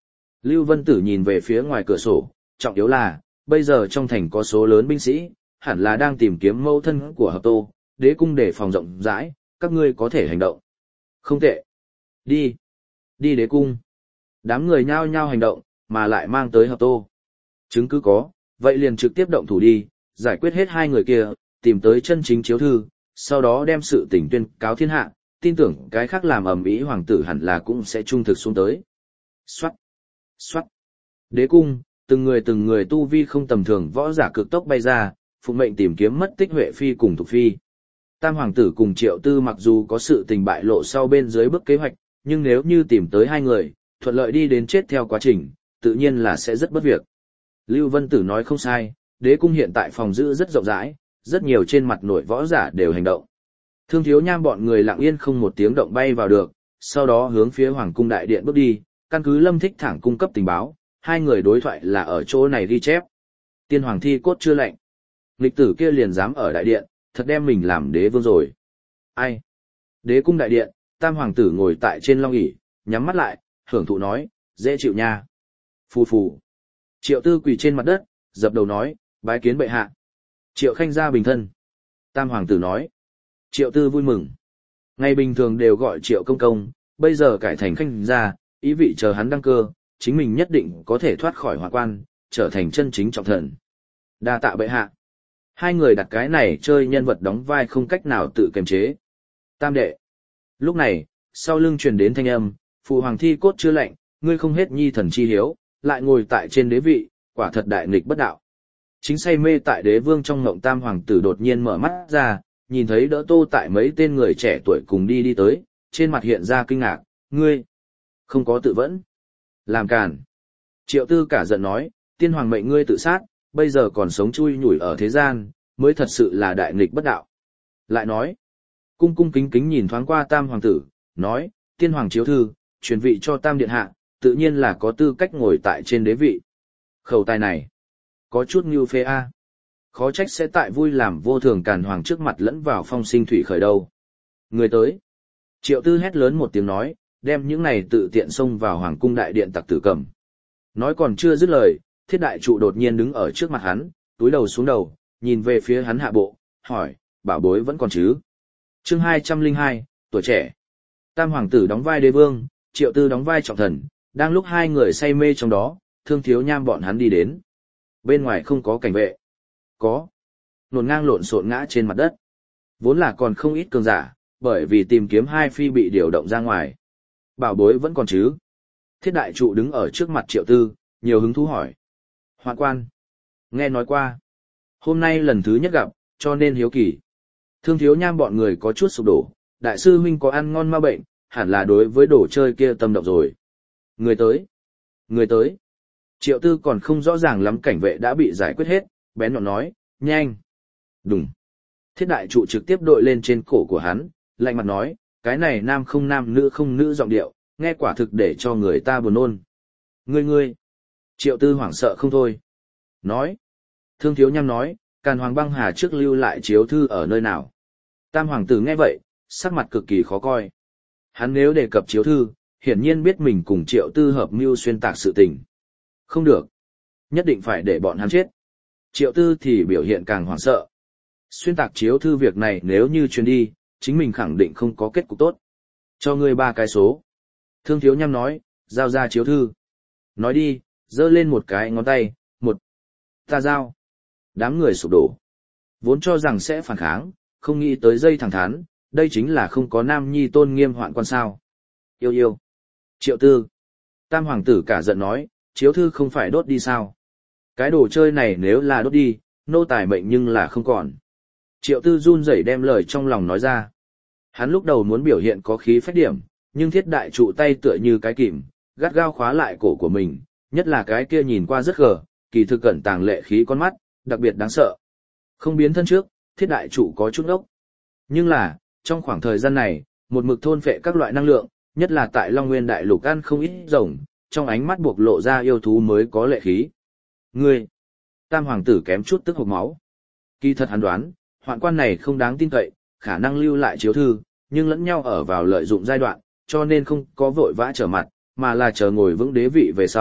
Lưu Vân Tử nhìn về phía ngoài cửa sổ, trọng yếu là, bây giờ trong thành có số lớn binh sĩ, hẳn là đang tìm kiếm mẫu thân của Hợp Tô, đế cung để phòng rộng rãi, các ngươi có thể hành động. Không tệ. Đi. Đi đế cung. Đám người nhao nhao hành động, mà lại mang tới Hợp Tô. Chứng cứ có, vậy liền trực tiếp động thủ đi, giải quyết hết hai người kia, tìm tới chân chính chiếu thư, sau đó đem sự tình tuyên cáo thiên hạ, tin tưởng cái khác làm ầm ĩ hoàng tử hẳn là cũng sẽ trung thực xuống tới. Xoát. Xoát. Đế cung, từng người từng người tu vi không tầm thường võ giả cực tốc bay ra, phụng mệnh tìm kiếm mất tích Huệ Phi cùng Thục Phi. Tam hoàng tử cùng Triệu Tư mặc dù có sự tình bại lộ sau bên dưới bước kế hoạch, nhưng nếu như tìm tới hai người, thuận lợi đi đến chết theo quá trình, tự nhiên là sẽ rất bất việc. Lưu Vân Tử nói không sai, đế cung hiện tại phòng giữ rất rộng rãi, rất nhiều trên mặt nổi võ giả đều hành động. Thương Thiếu Nham bọn người lặng yên không một tiếng động bay vào được, sau đó hướng phía Hoàng cung đại điện bước đi, căn cứ Lâm Thích Thẳng cung cấp tình báo, hai người đối thoại là ở chỗ này ghi chép. Tiên hoàng thi cốt chưa lạnh. Lịch tử kia liền dám ở đại điện, thật đem mình làm đế vương rồi. Ai? Đế cung đại điện, tam hoàng tử ngồi tại trên long ỷ, nhắm mắt lại, hưởng thụ nói, dễ chịu nha. Phù phù. Triệu Tư quỳ trên mặt đất, dập đầu nói, bái kiến bệ hạ. Triệu Khanh ra bình thân. Tam hoàng tử nói. Triệu Tư vui mừng. Ngày bình thường đều gọi Triệu công công, bây giờ cải thành Khanh gia, ý vị chờ hắn đăng cơ, chính mình nhất định có thể thoát khỏi hỏa quan, trở thành chân chính trọng thần. Đa tạ bệ hạ. Hai người đặt cái này chơi nhân vật đóng vai không cách nào tự kiềm chế. Tam đệ. Lúc này, sau lưng truyền đến thanh âm, phụ hoàng thi cốt chưa lạnh, ngươi không hết nhi thần chi hiếu, lại ngồi tại trên đế vị, quả thật đại nghịch bất đạo. Chính say mê tại đế vương trong ngộng tam hoàng tử đột nhiên mở mắt ra, nhìn thấy đỡ tô tại mấy tên người trẻ tuổi cùng đi đi tới, trên mặt hiện ra kinh ngạc, ngươi, không có tự vẫn. Làm càn. Triệu Tư cả giận nói, tiên hoàng mệnh ngươi tự sát, bây giờ còn sống chui nhủi ở thế gian, mới thật sự là đại nghịch bất đạo. Lại nói, cung cung kính kính nhìn thoáng qua tam hoàng tử, nói, tiên hoàng chiếu thư, truyền vị cho tam điện hạ, tự nhiên là có tư cách ngồi tại trên đế vị. Khẩu tài này, có chút như phê a. Khó trách sẽ tại vui làm vô thường càn hoàng trước mặt lẫn vào phong sinh thủy khởi đâu. Người tới. Triệu Tư hét lớn một tiếng nói, đem những này tự tiện xông vào hoàng cung đại điện tặc tử cầm. Nói còn chưa dứt lời, thiết đại trụ đột nhiên đứng ở trước mặt hắn, túi đầu xuống đầu, nhìn về phía hắn hạ bộ, hỏi, bảo bối vẫn còn chứ? Chương hai trăm lẻ hai, tuổi trẻ. Tam hoàng tử đóng vai đế vương, Triệu Tư đóng vai trọng thần, đang lúc hai người say mê trong đó, Thương Thiếu Nham bọn hắn đi đến. Bên ngoài không có cảnh vệ. Có. Nổn ngang lộn xộn ngã trên mặt đất. Vốn là còn không ít cường giả, bởi vì tìm kiếm hai phi bị điều động ra ngoài. Bảo bối vẫn còn chứ? Thiết đại trụ đứng ở trước mặt Triệu Tư, nhiều hứng thú hỏi. Hoạn quan. Nghe nói qua. Hôm nay lần thứ nhất gặp, cho nên hiếu kỳ. Thương Thiếu Nham bọn người có chút sụp đổ, đại sư huynh có ăn ngon ma bệnh, hẳn là đối với đồ chơi kia tâm động rồi. Người tới. Người tới. Triệu Tư còn không rõ ràng lắm cảnh vệ đã bị giải quyết hết, bén nhọn nói, nhanh. Đùng. Thiết đại trụ trực tiếp đội lên trên cổ của hắn, lạnh mặt nói, cái này nam không nam nữ không nữ giọng điệu, nghe quả thực để cho người ta buồn nôn. Ngươi ngươi. Triệu Tư hoảng sợ không thôi. Nói. Thương Thiếu Nham nói, Càn Hoàng băng hà trước lưu lại chiếu thư ở nơi nào. Tam hoàng tử nghe vậy, sắc mặt cực kỳ khó coi. Hắn nếu đề cập chiếu thư, hiển nhiên biết mình cùng Triệu Tư hợp mưu xuyên tạc sự tình. Không được. Nhất định phải để bọn hắn chết. Triệu Tư thì biểu hiện càng hoảng sợ. Xuyên tạc chiếu thư việc này nếu như truyền đi, chính mình khẳng định không có kết cục tốt. Cho ngươi ba cái số. Thương Thiếu Nham nói, giao ra chiếu thư. Nói đi, giơ lên một cái ngón tay, một. Ta giao. Đám người sụp đổ. Vốn cho rằng sẽ phản kháng, không nghĩ tới dây thẳng thắn, đây chính là không có nam nhi tôn nghiêm hoạn quan sao. Yêu yêu. Triệu Tư. Tam hoàng tử cả giận nói, chiếu thư không phải đốt đi sao. Cái đồ chơi này nếu là đốt đi, nô tài mệnh nhưng là không còn. Triệu Tư run rẩy đem lời trong lòng nói ra. Hắn lúc đầu muốn biểu hiện có khí phách điểm, nhưng thiết đại trụ tay tựa như cái kìm, gắt gao khóa lại cổ của mình, nhất là cái kia nhìn qua rất gờ, kỳ thực cẩn tàng lệ khí con mắt, đặc biệt đáng sợ. Không biến thân trước, thiết đại trụ có chút ốc. Nhưng là, trong khoảng thời gian này, một mực thôn phệ các loại năng lượng, nhất là tại Long Nguyên Đại Lục ăn không ít rồng, trong ánh mắt buộc lộ ra yêu thú mới có lệ khí. Ngươi! Tam hoàng tử kém chút tức hộc máu. Kỳ thật hắn đoán, hoạn quan này không đáng tin cậy, khả năng lưu lại chiếu thư, nhưng lẫn nhau ở vào lợi dụng giai đoạn, cho nên không có vội vã trở mặt, mà là chờ ngồi vững đế vị về sau,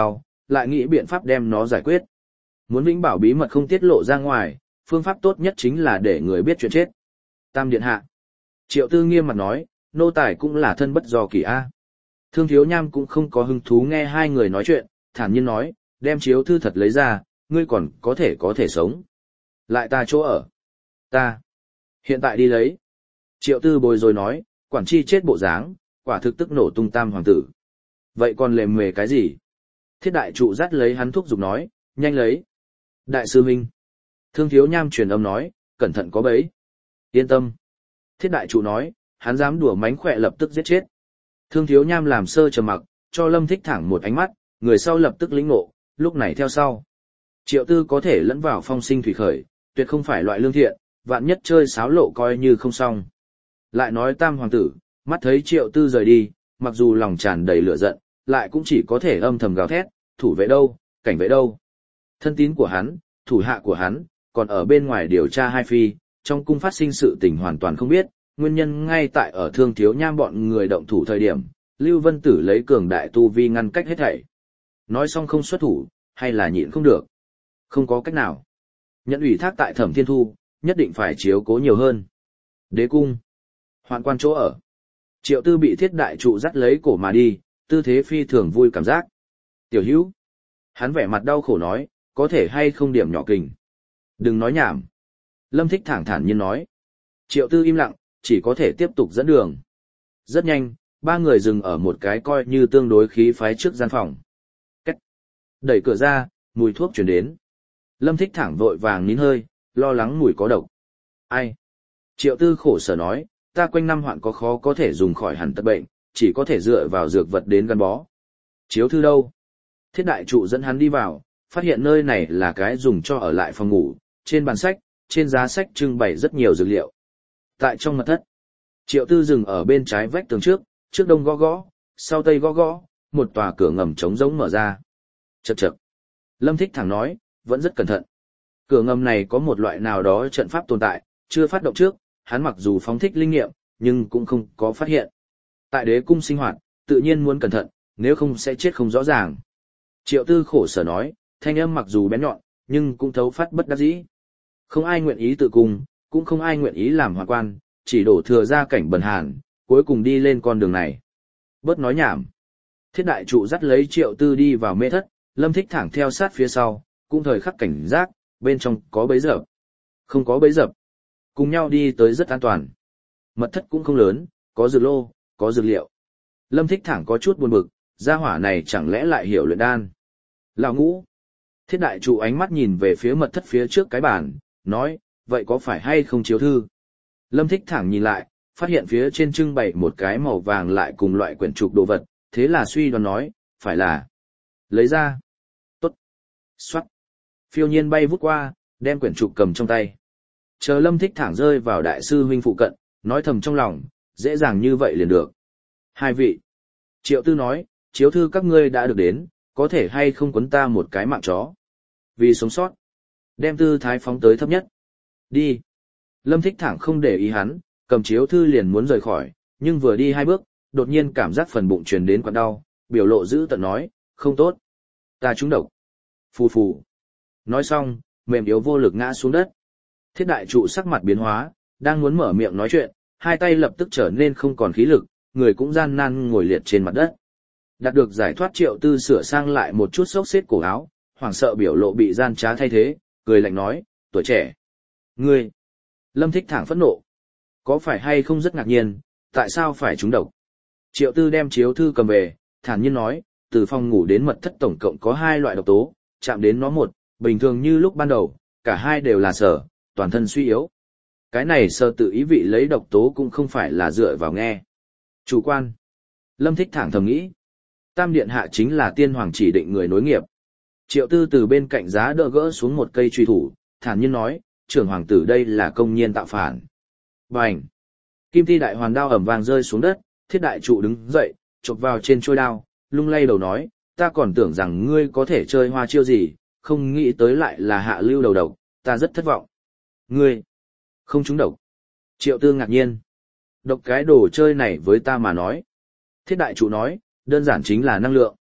lại nghĩ biện pháp đem nó giải quyết. Muốn vĩnh bảo bí mật không tiết lộ ra ngoài, phương pháp tốt nhất chính là để người biết chuyện chết. Tam điện hạ. Triệu Tư nghiêm mặt nói, nô tài cũng là thân bất do kỳ a. Thương Thiếu Nham cũng không có hứng thú nghe hai người nói chuyện, thản nhiên nói, đem chiếu thư thật lấy ra, ngươi còn có thể có thể sống. Lại ta chỗ ở. Ta. Hiện tại đi lấy. Triệu Tư bồi rồi nói, quản chi chết bộ dáng, quả thực tức nổ tung tam hoàng tử. Vậy còn lề mề cái gì? Thiết đại trụ dắt lấy hắn thuốc giục nói, nhanh lấy. Đại sư huynh. Thương Thiếu Nham truyền âm nói, cẩn thận có bẫy. Yên tâm. Thiết đại trụ nói, hắn dám đùa mánh khỏe lập tức giết chết. Thương Thiếu Nham làm sơ trầm mặc, cho Lâm Thích Thẳng một ánh mắt, người sau lập tức lĩnh ngộ, lúc này theo sau. Triệu Tư có thể lẫn vào phong sinh thủy khởi, tuyệt không phải loại lương thiện, vạn nhất chơi sáo lộ coi như không xong. Lại nói tam hoàng tử, mắt thấy Triệu Tư rời đi, mặc dù lòng tràn đầy lửa giận, lại cũng chỉ có thể âm thầm gào thét, thủ vệ đâu, cảnh vệ đâu. Thân tín của hắn, thủ hạ của hắn, còn ở bên ngoài điều tra hai phi, trong cung phát sinh sự tình hoàn toàn không biết, nguyên nhân ngay tại ở Thương Thiếu Nham bọn người động thủ thời điểm, Lưu Vân Tử lấy cường đại tu vi ngăn cách hết thảy. Nói xong không xuất thủ, hay là nhịn không được. Không có cách nào. Nhận ủy thác tại Thẩm Thiên Thu, nhất định phải chiếu cố nhiều hơn. Đế cung. Hoạn quan chỗ ở. Triệu Tư bị Thiết đại trụ dắt lấy cổ mà đi, tư thế phi thường vui cảm giác. Tiểu hữu. Hắn vẻ mặt đau khổ nói, có thể hay không điểm nhỏ kình. Đừng nói nhảm. Lâm Thích thẳng thản nhiên nói. Triệu Tư im lặng, chỉ có thể tiếp tục dẫn đường. Rất nhanh, ba người dừng ở một cái coi như tương đối khí phái trước gian phòng. Cách. Đẩy cửa ra, mùi thuốc chuyển đến. Lâm Thích thẳng vội vàng nín hơi, lo lắng mùi có độc. Ai? Triệu Tư khổ sở nói, ta quanh năm hoạn có khó có thể dùng khỏi hẳn tật bệnh, chỉ có thể dựa vào dược vật đến gắn bó. Chiếu thư đâu? Thiết đại trụ dẫn hắn đi vào, phát hiện nơi này là cái dùng cho ở lại phòng ngủ, trên bàn sách, trên giá sách trưng bày rất nhiều dược liệu. Tại trong mật thất, Triệu Tư dừng ở bên trái vách tường trước, trước đông gõ gõ, sau tây gõ gõ, một tòa cửa ngầm trống rỗng mở ra. Chậc chậc. Lâm Thích thẳng nói, vẫn rất cẩn thận. Cửa ngầm này có một loại nào đó trận pháp tồn tại, chưa phát động trước, hắn mặc dù phóng thích linh nghiệm, nhưng cũng không có phát hiện. Tại đế cung sinh hoạt, tự nhiên muốn cẩn thận, nếu không sẽ chết không rõ ràng. Triệu Tư khổ sở nói, thanh âm mặc dù bén nhọn, nhưng cũng thấu phát bất đắc dĩ. Không ai nguyện ý tự cung, cũng không ai nguyện ý làm hoạn quan, chỉ đổ thừa ra cảnh bần hàn, cuối cùng đi lên con đường này. Bớt nói nhảm. Thiết đại trụ dắt lấy Triệu Tư đi vào mê thất, Lâm Thích thẳng theo sát phía sau, cũng thời khắc cảnh giác, bên trong có bẫy dập. Không có bẫy dập. Cùng nhau đi tới rất an toàn. Mật thất cũng không lớn, có dược lô, có dược liệu. Lâm Thích thẳng có chút buồn bực, gia hỏa này chẳng lẽ lại hiểu luyện đan. Lão Ngũ. Thiết đại trụ ánh mắt nhìn về phía mật thất phía trước cái bàn, nói, vậy có phải hay không chiếu thư? Lâm Thích thẳng nhìn lại, phát hiện phía trên trưng bày một cái màu vàng lại cùng loại quyển trục đồ vật, thế là suy đoán nói, phải là. Lấy ra. Tốt. Xoát. Phiêu nhiên bay vút qua, đem quyển trục cầm trong tay. Chờ Lâm Thích thẳng rơi vào đại sư huynh phụ cận, nói thầm trong lòng, dễ dàng như vậy liền được. Hai vị. Triệu Tư nói, chiếu thư các ngươi đã được đến, có thể hay không quấn ta một cái mạng chó. Vì sống sót. Đem tư thái phóng tới thấp nhất. Đi. Lâm Thích thẳng không để ý hắn, cầm chiếu thư liền muốn rời khỏi, nhưng vừa đi hai bước, đột nhiên cảm giác phần bụng truyền đến quặn đau, biểu lộ dữ tợn nói, không tốt. Ta trúng độc. Phù phù. Nói xong, mềm yếu vô lực ngã xuống đất. Thiết đại trụ sắc mặt biến hóa, đang muốn mở miệng nói chuyện, hai tay lập tức trở nên không còn khí lực, người cũng gian nan ngồi liệt trên mặt đất. Đạt được giải thoát Triệu Tư sửa sang lại một chút xốc xếp cổ áo, hoảng sợ biểu lộ bị gian trá thay thế, cười lạnh nói, tuổi trẻ. Ngươi. Lâm Thích thẳng phẫn nộ. Có phải hay không rất ngạc nhiên, tại sao phải trúng độc? Triệu Tư đem chiếu thư cầm về, thản nhiên nói, từ phòng ngủ đến mật thất tổng cộng có hai loại độc tố, chạm đến nó một, bình thường như lúc ban đầu, cả hai đều là sở, toàn thân suy yếu. Cái này sơ tự ý vị lấy độc tố cũng không phải là dựa vào nghe. Chủ quan. Lâm Thích thẳng thầm nghĩ. Tam điện hạ chính là tiên hoàng chỉ định người nối nghiệp. Triệu Tư từ bên cạnh giá đỡ gỡ xuống một cây truy thủ, thản nhiên nói, trưởng hoàng tử đây là công nhiên tạo phản. Bành! Kim ti đại hoàn đao ầm vang rơi xuống đất, Thiết đại trụ đứng dậy, chộp vào trên trôi đao, lung lay đầu nói, ta còn tưởng rằng ngươi có thể chơi hoa chiêu gì, không nghĩ tới lại là hạ lưu đầu độc, ta rất thất vọng. Ngươi! Không trúng độc. Triệu Tư ngạc nhiên. Độc cái đồ chơi này với ta mà nói. Thiết đại trụ nói, đơn giản chính là năng lượng.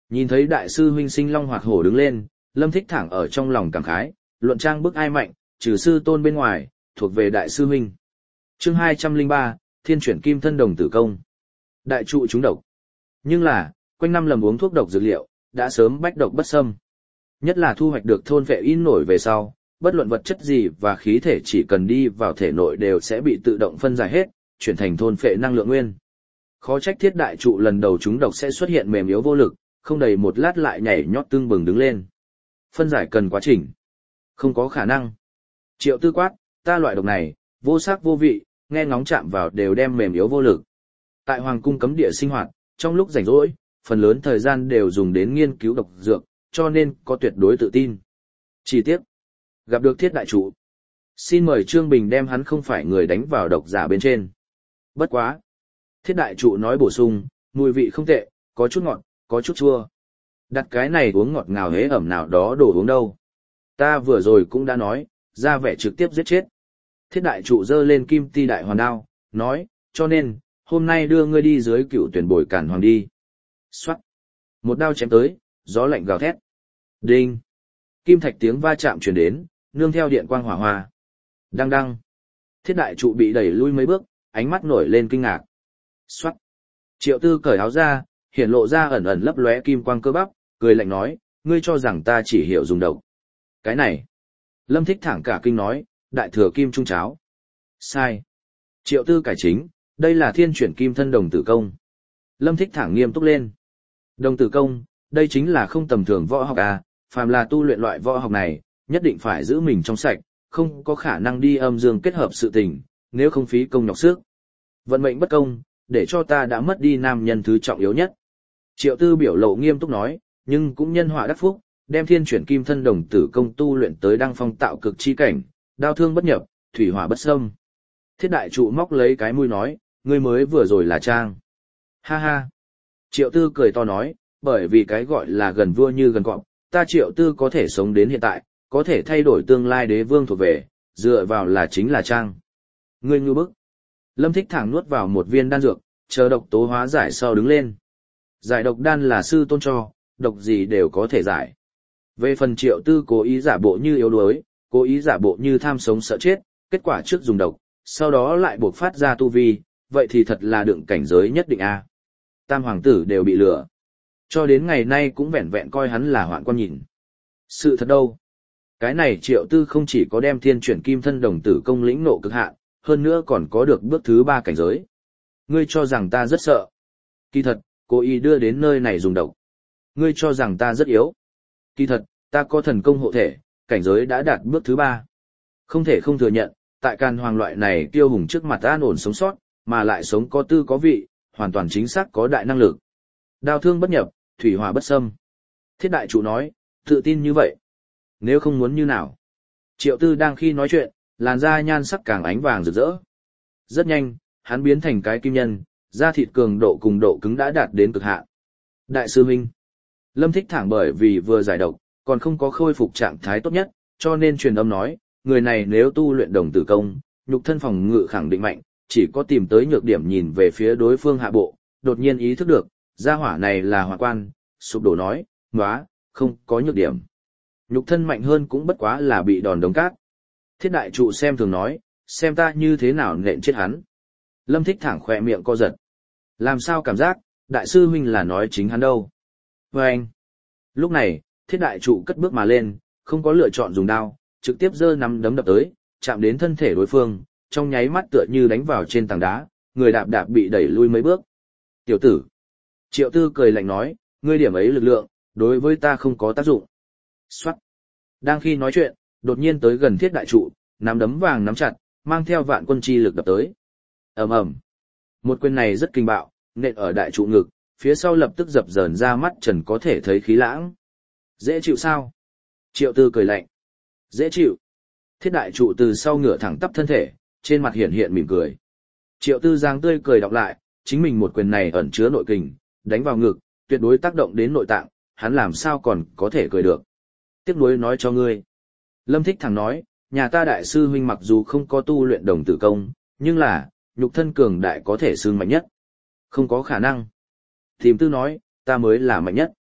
Nhìn thấy đại sư huynh sinh long hoạt hổ đứng lên, Lâm Thích Thẳng ở trong lòng cảm khái, luận trang bức ai mạnh, trừ sư tôn bên ngoài, thuộc về đại sư huynh. Chương hai trăm lẻ ba, Thiên chuyển kim thân đồng tử công. Đại trụ trúng độc. Nhưng là, quanh năm lầm uống thuốc độc dược liệu, đã sớm bách độc bất xâm. Nhất là thu hoạch được thôn vệ in nổi về sau, bất luận vật chất gì và khí thể chỉ cần đi vào thể nội đều sẽ bị tự động phân giải hết, chuyển thành thôn phệ năng lượng nguyên. Khó trách thiết đại trụ lần đầu trúng độc sẽ xuất hiện mềm yếu vô lực, không đầy một lát lại nhảy nhót tương bừng đứng lên. Phân giải cần quá trình. Không có khả năng. Triệu Tư quát, ta loại độc này, vô sắc vô vị, nghe ngóng chạm vào đều đem mềm yếu vô lực. Tại Hoàng cung cấm địa sinh hoạt, trong lúc rảnh rỗi, phần lớn thời gian đều dùng đến nghiên cứu độc dược, cho nên có tuyệt đối tự tin. Chi tiết. Gặp được thiết đại trụ. Xin mời Trương Bình đem hắn không phải người đánh vào độc giả bên trên. Bất quá. Thiết đại trụ nói bổ sung, mùi vị không tệ, có chút ngọt, có chút chua. Đặt cái này uống ngọt ngào hế ẩm nào đó đổ uống đâu. Ta vừa rồi cũng đã nói, ra vẻ trực tiếp giết chết. Thiết đại trụ giơ lên kim ti đại hoàn đao, nói, cho nên, hôm nay đưa ngươi đi dưới cựu tuyển bồi cản hoàng đi. Xoát. Một đao chém tới, gió lạnh gào thét. Đinh. Kim thạch tiếng va chạm truyền đến, nương theo điện quang hỏa hoa. Đăng đăng. Thiết đại trụ bị đẩy lui mấy bước, ánh mắt nổi lên kinh ngạc. Xoát. Triệu Tư cởi áo ra, hiển lộ ra ẩn ẩn lấp lóe kim quang cơ bắp, cười lạnh nói, ngươi cho rằng ta chỉ hiểu dùng độc. Cái này. Lâm Thích Thẳng cả kinh nói, đại thừa kim trung cháo. Sai. Triệu Tư cải chính, đây là thiên chuyển kim thân đồng tử công. Lâm Thích Thẳng nghiêm túc lên. Đồng tử công, đây chính là không tầm thường võ học à, phàm là tu luyện loại võ học này, nhất định phải giữ mình trong sạch, không có khả năng đi âm dương kết hợp sự tình, nếu không phí công nhọc sức. Vận mệnh bất công, để cho ta đã mất đi nam nhân thứ trọng yếu nhất. Triệu Tư biểu lộ nghiêm túc nói, nhưng cũng nhân họa đắc phúc, đem thiên chuyển kim thân đồng tử công tu luyện tới đăng phong tạo cực chi cảnh, đao thương bất nhập, thủy hỏa bất xâm. Thiết đại trụ móc lấy cái mũi nói, ngươi mới vừa rồi là trang. Ha ha. Triệu Tư cười to nói, bởi vì cái gọi là gần vua như gần cọp, ta Triệu Tư có thể sống đến hiện tại, có thể thay đổi tương lai đế vương thuộc về, dựa vào là chính là trang. Ngươi ngư bức. Lâm Thích Thẳng nuốt vào một viên đan dược, chờ độc tố hóa giải sau đứng lên. Giải độc đan là sư tôn cho, độc gì đều có thể giải. Về phần Triệu Tư cố ý giả bộ như yếu đuối, cố ý giả bộ như tham sống sợ chết, kết quả trước dùng độc, sau đó lại buộc phát ra tu vi, vậy thì thật là đựng cảnh giới nhất định a. Tam hoàng tử đều bị lừa. Cho đến ngày nay cũng vẹn vẹn coi hắn là hoạn quan nhìn. Sự thật đâu? Cái này Triệu Tư không chỉ có đem thiên chuyển kim thân đồng tử công lĩnh nộ cực hạn, hơn nữa còn có được bước thứ ba cảnh giới. Ngươi cho rằng ta rất sợ. Kỳ thật, cố ý đưa đến nơi này dùng độc. Ngươi cho rằng ta rất yếu. Kỳ thật, ta có thần công hộ thể, cảnh giới đã đạt bước thứ ba. Không thể không thừa nhận, tại Càn Hoàng loại này tiêu hùng trước mặt an ổn sống sót, mà lại sống có tư có vị, hoàn toàn chính xác có đại năng lực. Đao thương bất nhập, thủy hỏa bất xâm. Thiết đại chủ nói, tự tin như vậy. Nếu không muốn như nào? Triệu Tư đang khi nói chuyện, làn da nhan sắc càng ánh vàng rực rỡ. Rất nhanh, hắn biến thành cái kim nhân, da thịt cường độ cùng độ cứng đã đạt đến cực hạn. Đại sư huynh. Lâm Thích Thẳng bởi vì vừa giải độc, còn không có khôi phục trạng thái tốt nhất, cho nên truyền âm nói, người này nếu tu luyện đồng tử công, nhục thân phòng ngự khẳng định mạnh, chỉ có tìm tới nhược điểm nhìn về phía đối phương hạ bộ, đột nhiên ý thức được, gia hỏa này là hỏa quan, sụp đổ nói, nóa, không có nhược điểm. Nhục thân mạnh hơn cũng bất quá là bị đòn đống cát. Thiết đại trụ xem thường nói, xem ta như thế nào nện chết hắn. Lâm Thích Thẳng khỏe miệng co giật. Làm sao cảm giác, đại sư huynh là nói chính hắn đâu. Và anh. Lúc này, thiết đại trụ cất bước mà lên, không có lựa chọn dùng đao, trực tiếp giơ nắm đấm đập tới, chạm đến thân thể đối phương, trong nháy mắt tựa như đánh vào trên tảng đá, người đạp đạp bị đẩy lui mấy bước. Tiểu tử. Triệu Tư cười lạnh nói, ngươi điểm ấy lực lượng, đối với ta không có tác dụng. Xoát. Đang khi nói chuyện, đột nhiên tới gần thiết đại trụ, nắm đấm vàng nắm chặt, mang theo vạn quân chi lực đập tới. Ầm ầm. Một quyền này rất kinh bạo, nện ở đại trụ ngực, phía sau lập tức dập dờn ra mắt trần có thể thấy khí lãng. Dễ chịu sao? Triệu Tư cười lạnh. Dễ chịu. Thiết đại trụ từ sau ngửa thẳng tắp thân thể, trên mặt hiện hiện mỉm cười. Triệu Tư giang tươi cười đọc lại, chính mình một quyền này ẩn chứa nội kình, đánh vào ngực, tuyệt đối tác động đến nội tạng, hắn làm sao còn có thể cười được. Tiếc nuối nói cho ngươi. Lâm Thích Thẳng nói, nhà ta đại sư huynh mặc dù không có tu luyện đồng tử công, nhưng là, nhục thân cường đại có thể xương mạnh nhất. Không có khả năng. Tìm Tư nói, ta mới là mạnh nhất.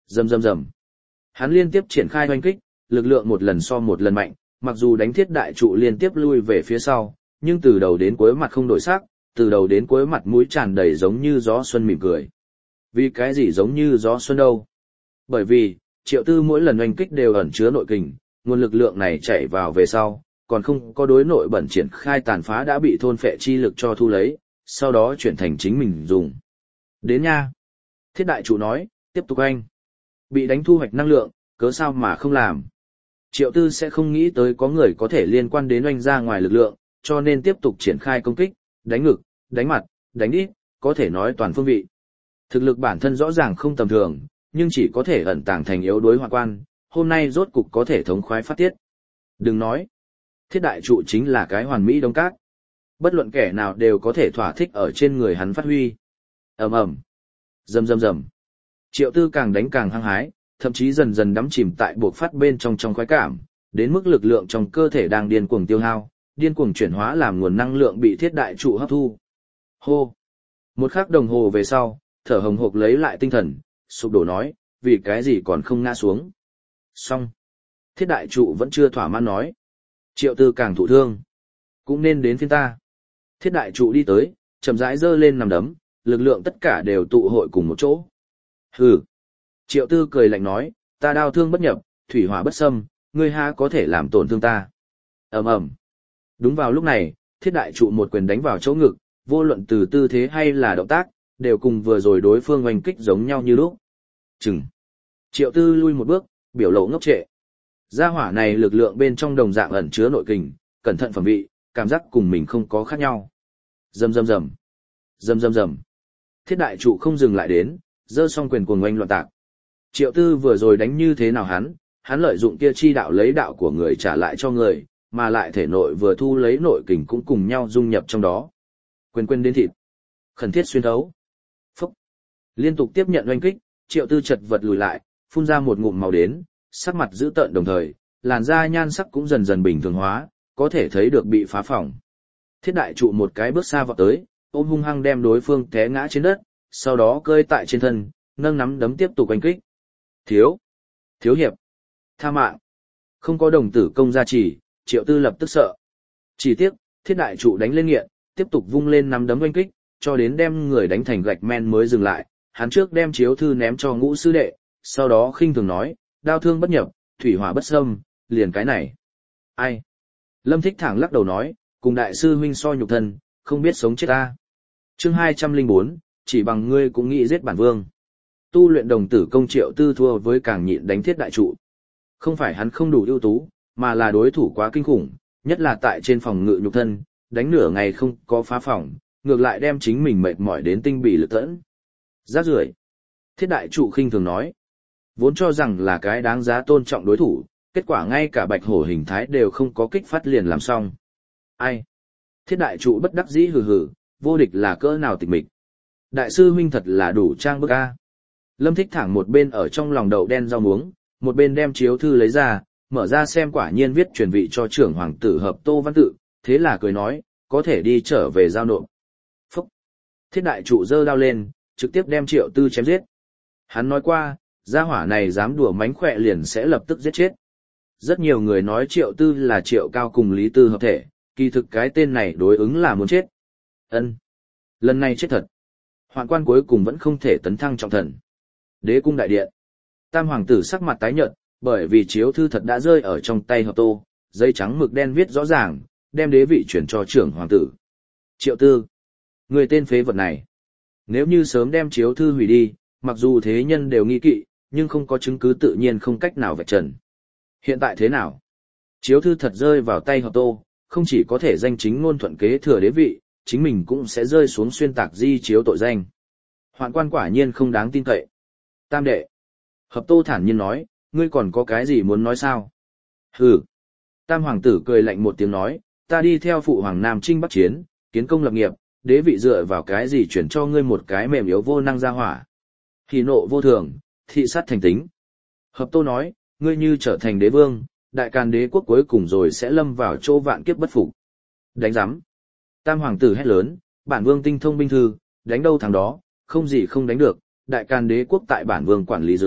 Rầm rầm rầm. Hắn liên tiếp triển khai oanh kích, lực lượng một lần so một lần mạnh, mặc dù đánh thiết đại trụ liên tiếp lui về phía sau, nhưng từ đầu đến cuối mặt không đổi sắc, từ đầu đến cuối mặt mũi tràn đầy giống như gió xuân mỉm cười. Vì cái gì giống như gió xuân đâu? Bởi vì, Triệu Tư mỗi lần oanh kích đều ẩn chứa nội kình, nguồn lực lượng này chảy vào về sau, còn không có đối nội bẩn triển khai tàn phá đã bị thôn phệ chi lực cho thu lấy, sau đó chuyển thành chính mình dùng. Đến nha. Thiết đại trụ nói, tiếp tục anh. Bị đánh thu hoạch năng lượng, cớ sao mà không làm. Triệu Tư sẽ không nghĩ tới có người có thể liên quan đến oanh ra ngoài lực lượng, cho nên tiếp tục triển khai công kích, đánh ngực, đánh mặt, đánh đít, có thể nói toàn phương vị. Thực lực bản thân rõ ràng không tầm thường, nhưng chỉ có thể ẩn tàng thành yếu đối hoạn quan, hôm nay rốt cục có thể thống khoái phát tiết. Đừng nói, thiết đại trụ chính là cái hoàn mỹ đông cát. Bất luận kẻ nào đều có thể thỏa thích ở trên người hắn phát huy. Ầm ầm, rầm rầm rầm. Triệu Tư càng đánh càng hăng hái, thậm chí dần dần đắm chìm tại buộc phát bên trong trong khoái cảm, đến mức lực lượng trong cơ thể đang điên cuồng tiêu hao, điên cuồng chuyển hóa làm nguồn năng lượng bị thiết đại trụ hấp thu. Hô. Một khắc đồng hồ về sau, thở hồng hộc lấy lại tinh thần, sụp đổ nói, vì cái gì còn không ngã xuống. Xong. Thiết đại trụ vẫn chưa thỏa mãn nói. Triệu Tư càng thụ thương. Cũng nên đến phiên ta. Thiết đại trụ đi tới, chậm rãi giơ lên nằm đấm, lực lượng tất cả đều tụ hội cùng một chỗ. Hừ. Triệu Tư cười lạnh nói, ta đao thương bất nhập, thủy hỏa bất xâm, ngươi há có thể làm tổn thương ta. Ầm ầm. Đúng vào lúc này, thiết đại trụ một quyền đánh vào chỗ ngực, vô luận từ tư thế hay là động tác, đều cùng vừa rồi đối phương oanh kích giống nhau như lúc. Chừng. Triệu Tư lui một bước, biểu lộ ngốc trệ. Gia hỏa này lực lượng bên trong đồng dạng ẩn chứa nội kình, cẩn thận phẩm vị, cảm giác cùng mình không có khác nhau. Rầm rầm rầm. Rầm rầm rầm. Thiết đại trụ không dừng lại đến, giơ song quyền cuồng oanh loạn tạc. Triệu Tư vừa rồi đánh như thế nào hắn, hắn lợi dụng kia chi đạo lấy đạo của người trả lại cho người, mà lại thể nội vừa thu lấy nội kình cũng cùng nhau dung nhập trong đó. Quyền quyền đến thịt. Khẩn thiết xuyên thấu. Phúc. Liên tục tiếp nhận oanh kích, Triệu Tư chật vật lùi lại, phun ra một ngụm màu đến, sắc mặt dữ tợn đồng thời, làn da nhan sắc cũng dần dần bình thường hóa, có thể thấy được bị phá phỏng. Thiết đại trụ một cái bước xa vọt tới, ôm hung hăng đem đối phương té ngã trên đất, sau đó cơi tại trên thân, nâng nắm đấm tiếp tục oanh kích. Thiếu. Thiếu hiệp. Tha mạng. Không có đồng tử công gia trì, Triệu Tư lập tức sợ. Chỉ tiếc, thiết đại trụ đánh lên nghiện, tiếp tục vung lên nắm đấm oanh kích, cho đến đem người đánh thành gạch men mới dừng lại. Hắn trước đem chiếu thư ném cho Ngũ sư đệ, sau đó khinh thường nói, đao thương bất nhập, thủy hỏa bất xâm, liền cái này. Ai? Lâm Thích thẳng lắc đầu nói, cùng đại sư huynh so nhục thân, không biết sống chết ta. Chương hai trăm lẻ bốn, chỉ bằng ngươi cũng nghĩ giết bản vương. Tu luyện đồng tử công Triệu Tư thua với càng nhịn đánh thiết đại trụ. Không phải hắn không đủ ưu tú, mà là đối thủ quá kinh khủng, nhất là tại trên phòng ngự nhục thân, đánh nửa ngày không có phá phòng, ngược lại đem chính mình mệt mỏi đến tinh bì lực tẫn. Rác rưởi. Thiết đại trụ khinh thường nói. Vốn cho rằng là cái đáng giá tôn trọng đối thủ, kết quả ngay cả bạch hổ hình thái đều không có kích phát liền làm xong. Ai? Thiết đại trụ bất đắc dĩ hừ hừ, vô địch là cỡ nào tịch mịch. Đại sư huynh thật là đủ trang bức a. Lâm Thích thẳng một bên ở trong lòng đậu đen rau muống, một bên đem chiếu thư lấy ra, mở ra xem quả nhiên viết truyền vị cho trưởng hoàng tử Hợp Tô Văn Tự, thế là cười nói, có thể đi trở về giao nộp. Phúc! Thiết đại trụ giơ đao lên, trực tiếp đem Triệu Tư chém giết. Hắn nói qua, gia hỏa này dám đùa mánh khỏe liền sẽ lập tức giết chết. Rất nhiều người nói Triệu Tư là Triệu Cao cùng Lý Tư hợp thể, kỳ thực cái tên này đối ứng là muốn chết. Ân, lần này chết thật. Hoạn quan cuối cùng vẫn không thể tấn thăng trọng thần. Đế cung đại điện. Tam hoàng tử sắc mặt tái nhợt, bởi vì chiếu thư thật đã rơi ở trong tay Hợp Tô, giấy trắng mực đen viết rõ ràng, đem đế vị chuyển cho trưởng hoàng tử. Triệu Tư, người tên phế vật này. Nếu như sớm đem chiếu thư hủy đi, mặc dù thế nhân đều nghi kỵ, nhưng không có chứng cứ tự nhiên không cách nào vạch trần. Hiện tại thế nào? Chiếu thư thật rơi vào tay Hợp Tô, không chỉ có thể danh chính ngôn thuận kế thừa đế vị, chính mình cũng sẽ rơi xuống xuyên tạc di chiếu tội danh. Hoạn quan quả nhiên không đáng tin cậy. Tam đệ. Hợp Tô thản nhiên nói, ngươi còn có cái gì muốn nói sao? Hừ. Tam hoàng tử cười lạnh một tiếng nói, ta đi theo phụ hoàng Nam Trinh Bắc Chiến, kiến công lập nghiệp, đế vị dựa vào cái gì chuyển cho ngươi một cái mềm yếu vô năng ra hỏa. Hỉ nộ vô thường, thị sát thành tính. Hợp Tô nói, ngươi như trở thành đế vương, đại càn đế quốc cuối cùng rồi sẽ lâm vào chỗ vạn kiếp bất phục. Đánh giám. Tam hoàng tử hét lớn, bản vương tinh thông binh thư, đánh đâu thằng đó, không gì không đánh được, đại càn đế quốc tại bản vương quản lý dưới,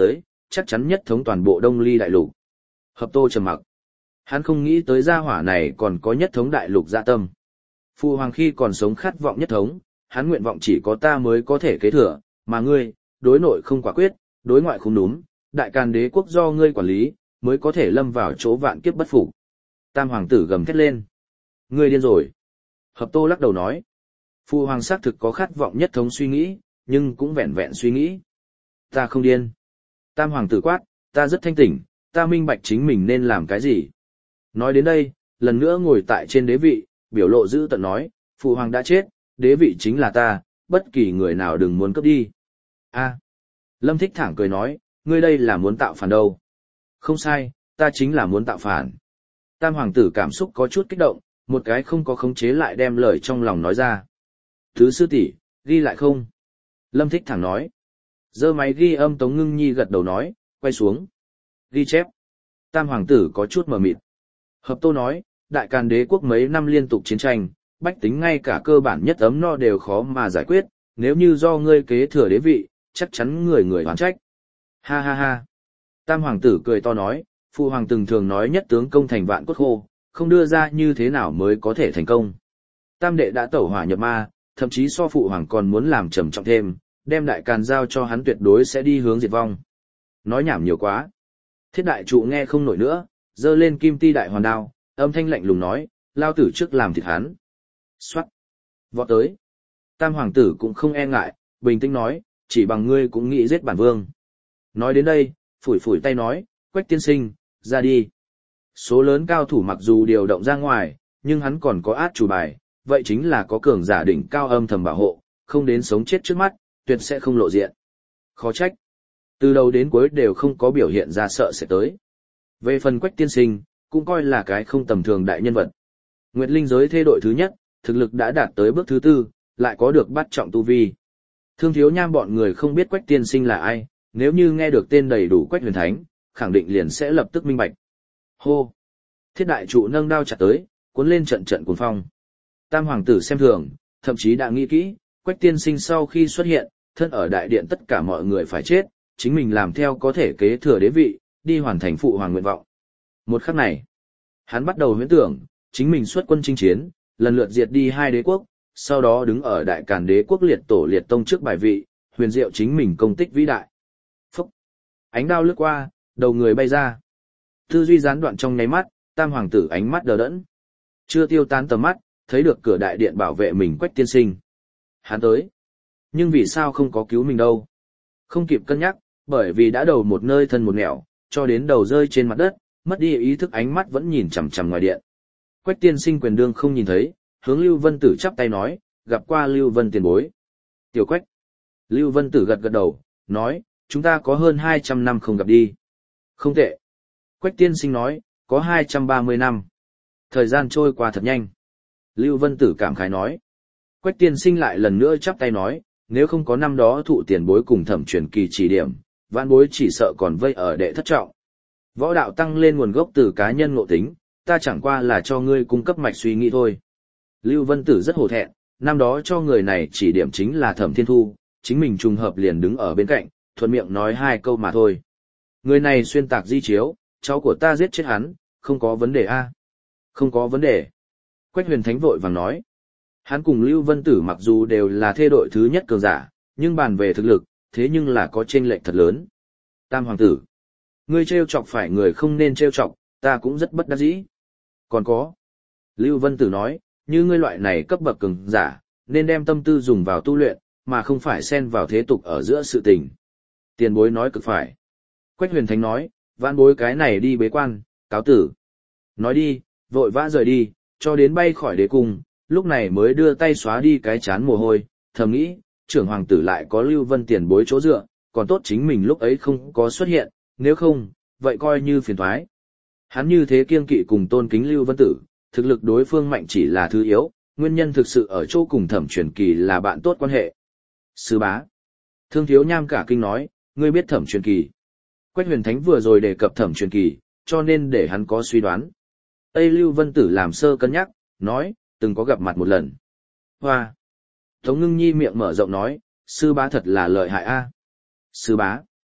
chắc chắn nhất thống toàn bộ Đông Ly đại lục. Hợp Tô trầm mặc. Hắn không nghĩ tới gia hỏa này còn có nhất thống đại lục dạ tâm. Phụ hoàng khi còn sống khát vọng nhất thống, hắn nguyện vọng chỉ có ta mới có thể kế thừa, mà ngươi, đối nội không quả quyết, đối ngoại không đúng, đại càn đế quốc do ngươi quản lý, mới có thể lâm vào chỗ vạn kiếp bất phục. Tam hoàng tử gầm thét lên. Ngươi điên rồi. Hợp Tô lắc đầu nói. Phụ hoàng xác thực có khát vọng nhất thống suy nghĩ, nhưng cũng vẹn vẹn suy nghĩ. Ta không điên. Tam hoàng tử quát, ta rất thanh tỉnh, ta minh bạch chính mình nên làm cái gì. Nói đến đây, lần nữa ngồi tại trên đế vị, biểu lộ dữ tợn nói, phụ hoàng đã chết, đế vị chính là ta, bất kỳ người nào đừng muốn cướp đi. A. Lâm Thích thẳng cười nói, ngươi đây là muốn tạo phản đâu. Không sai, ta chính là muốn tạo phản. Tam hoàng tử cảm xúc có chút kích động, một cái không có khống chế lại đem lời trong lòng nói ra. Thứ sư tỷ, ghi lại không? Lâm Thích thẳng nói. Giơ máy ghi âm Tống Ngưng Nhi gật đầu nói, quay xuống. Ghi chép. Tam hoàng tử có chút mờ mịt. Hợp Tô nói, đại càn đế quốc mấy năm liên tục chiến tranh, bách tính ngay cả cơ bản nhất ấm no đều khó mà giải quyết, nếu như do ngươi kế thừa đế vị, chắc chắn người người oán trách. Ha ha ha. Tam hoàng tử cười to nói, phụ hoàng từng thường nói nhất tướng công thành vạn cốt khô, không đưa ra như thế nào mới có thể thành công. Tam đệ đã tẩu hỏa nhập ma, thậm chí so phụ hoàng còn muốn làm trầm trọng thêm, đem đại càn giao cho hắn tuyệt đối sẽ đi hướng diệt vong. Nói nhảm nhiều quá. Thiết đại trụ nghe không nổi nữa, giơ lên kim ti đại hoàn đao, âm thanh lạnh lùng nói, lao tử trước làm thịt hắn. Xoát. Vọt tới. Tam hoàng tử cũng không e ngại, bình tĩnh nói, chỉ bằng ngươi cũng nghĩ giết bản vương. Nói đến đây, phủi phủi tay nói, Quách tiên sinh, ra đi. Số lớn cao thủ mặc dù điều động ra ngoài, nhưng hắn còn có át chủ bài, vậy chính là có cường giả đỉnh cao âm thầm bảo hộ, không đến sống chết trước mắt, tuyệt sẽ không lộ diện. Khó trách. Từ đầu đến cuối đều không có biểu hiện ra sợ sẽ tới. Về phần Quách tiên sinh, cũng coi là cái không tầm thường đại nhân vật. Nguyệt Linh giới thê đội thứ nhất, thực lực đã đạt tới bước thứ tư, lại có được bắt trọng tu vi. Thương Thiếu Nham bọn người không biết Quách tiên sinh là ai, nếu như nghe được tên đầy đủ Quách Huyền Thánh, khẳng định liền sẽ lập tức minh bạch. Hô! Thiết đại trụ nâng đao chặt tới, cuốn lên trận trận cuồng phong. Tam hoàng tử xem thường, thậm chí đã nghĩ kỹ, Quách tiên sinh sau khi xuất hiện, thân ở đại điện tất cả mọi người phải chết, chính mình làm theo có thể kế thừa đế vị, đi hoàn thành phụ hoàng nguyện vọng. Một khắc này, hắn bắt đầu huyễn tưởng, chính mình xuất quân chinh chiến, lần lượt diệt đi hai đế quốc, sau đó đứng ở đại càn đế quốc liệt tổ liệt tông trước bài vị, huyền diệu chính mình công tích vĩ đại. Phúc! Ánh đao lướt qua, đầu người bay ra. Tư duy gián đoạn trong nháy mắt, tam hoàng tử ánh mắt đờ đẫn. Chưa tiêu tán tầm mắt, thấy được cửa đại điện bảo vệ mình Quách tiên sinh. Hắn tới. Nhưng vì sao không có cứu mình đâu? Không kịp cân nhắc, bởi vì đã đầu một nơi thân một nẻo, cho đến đầu rơi trên mặt đất, mất đi ý thức ánh mắt vẫn nhìn chằm chằm ngoài điện. Quách tiên sinh quyền đương không nhìn thấy, hướng Lưu Vân Tử chắp tay nói, gặp qua Lưu Vân tiền bối. Tiểu Quách. Lưu Vân Tử gật gật đầu, nói, chúng ta có hơn hai trăm năm không gặp đi. Không tệ. Quách tiên sinh nói, có hai trăm ba mươi năm. Thời gian trôi qua thật nhanh. Lưu Vân Tử cảm khái nói. Quách tiên sinh lại lần nữa chắp tay nói, nếu không có năm đó thụ tiền bối cùng thẩm truyền kỳ chỉ điểm, vãn bối chỉ sợ còn vây ở đệ thất trọng. Võ đạo tăng lên nguồn gốc từ cá nhân ngộ tính, ta chẳng qua là cho ngươi cung cấp mạch suy nghĩ thôi. Lưu Vân Tử rất hổ thẹn, năm đó cho người này chỉ điểm chính là Thẩm Thiên Thu, chính mình trùng hợp liền đứng ở bên cạnh, thuận miệng nói hai câu mà thôi. Người này xuyên tạc di chiếu, cháu của ta giết chết hắn, không có vấn đề a? Không có vấn đề. Quách Huyền Thánh vội vàng nói. Hắn cùng Lưu Vân Tử mặc dù đều là thê đội thứ nhất cường giả, nhưng bàn về thực lực, thế nhưng là có chênh lệch thật lớn. Tam hoàng tử, ngươi trêu chọc phải người không nên trêu chọc, ta cũng rất bất đắc dĩ. Còn có, Lưu Vân Tử nói, như ngươi loại này cấp bậc cường giả, nên đem tâm tư dùng vào tu luyện, mà không phải xen vào thế tục ở giữa sự tình. Tiền bối nói cực phải. Quách Huyền Thánh nói, vãn bối cái này đi bế quan, cáo tử. Nói đi, vội vã rời đi, cho đến bay khỏi đế cung, lúc này mới đưa tay xóa đi cái chán mồ hôi, thầm nghĩ, trưởng hoàng tử lại có Lưu Vân tiền bối chỗ dựa, còn tốt chính mình lúc ấy không có xuất hiện, nếu không, vậy coi như phiền toái. Hắn như thế kiêng kỵ cùng tôn kính Lưu Vân Tử, thực lực đối phương mạnh chỉ là thứ yếu, nguyên nhân thực sự ở chỗ cùng Thẩm Truyền Kỳ là bạn tốt quan hệ. Sư bá. Thương Thiếu Nham cả kinh nói, ngươi biết Thẩm Truyền Kỳ. Quách Huyền Thánh vừa rồi đề cập Thẩm Truyền Kỳ, cho nên để hắn có suy đoán. Tây Lưu Vân Tử làm sơ cân nhắc, nói, từng có gặp mặt một lần. Hoa. Tống Ngưng Nhi miệng mở rộng nói, sư bá thật là lợi hại a. Sư bá.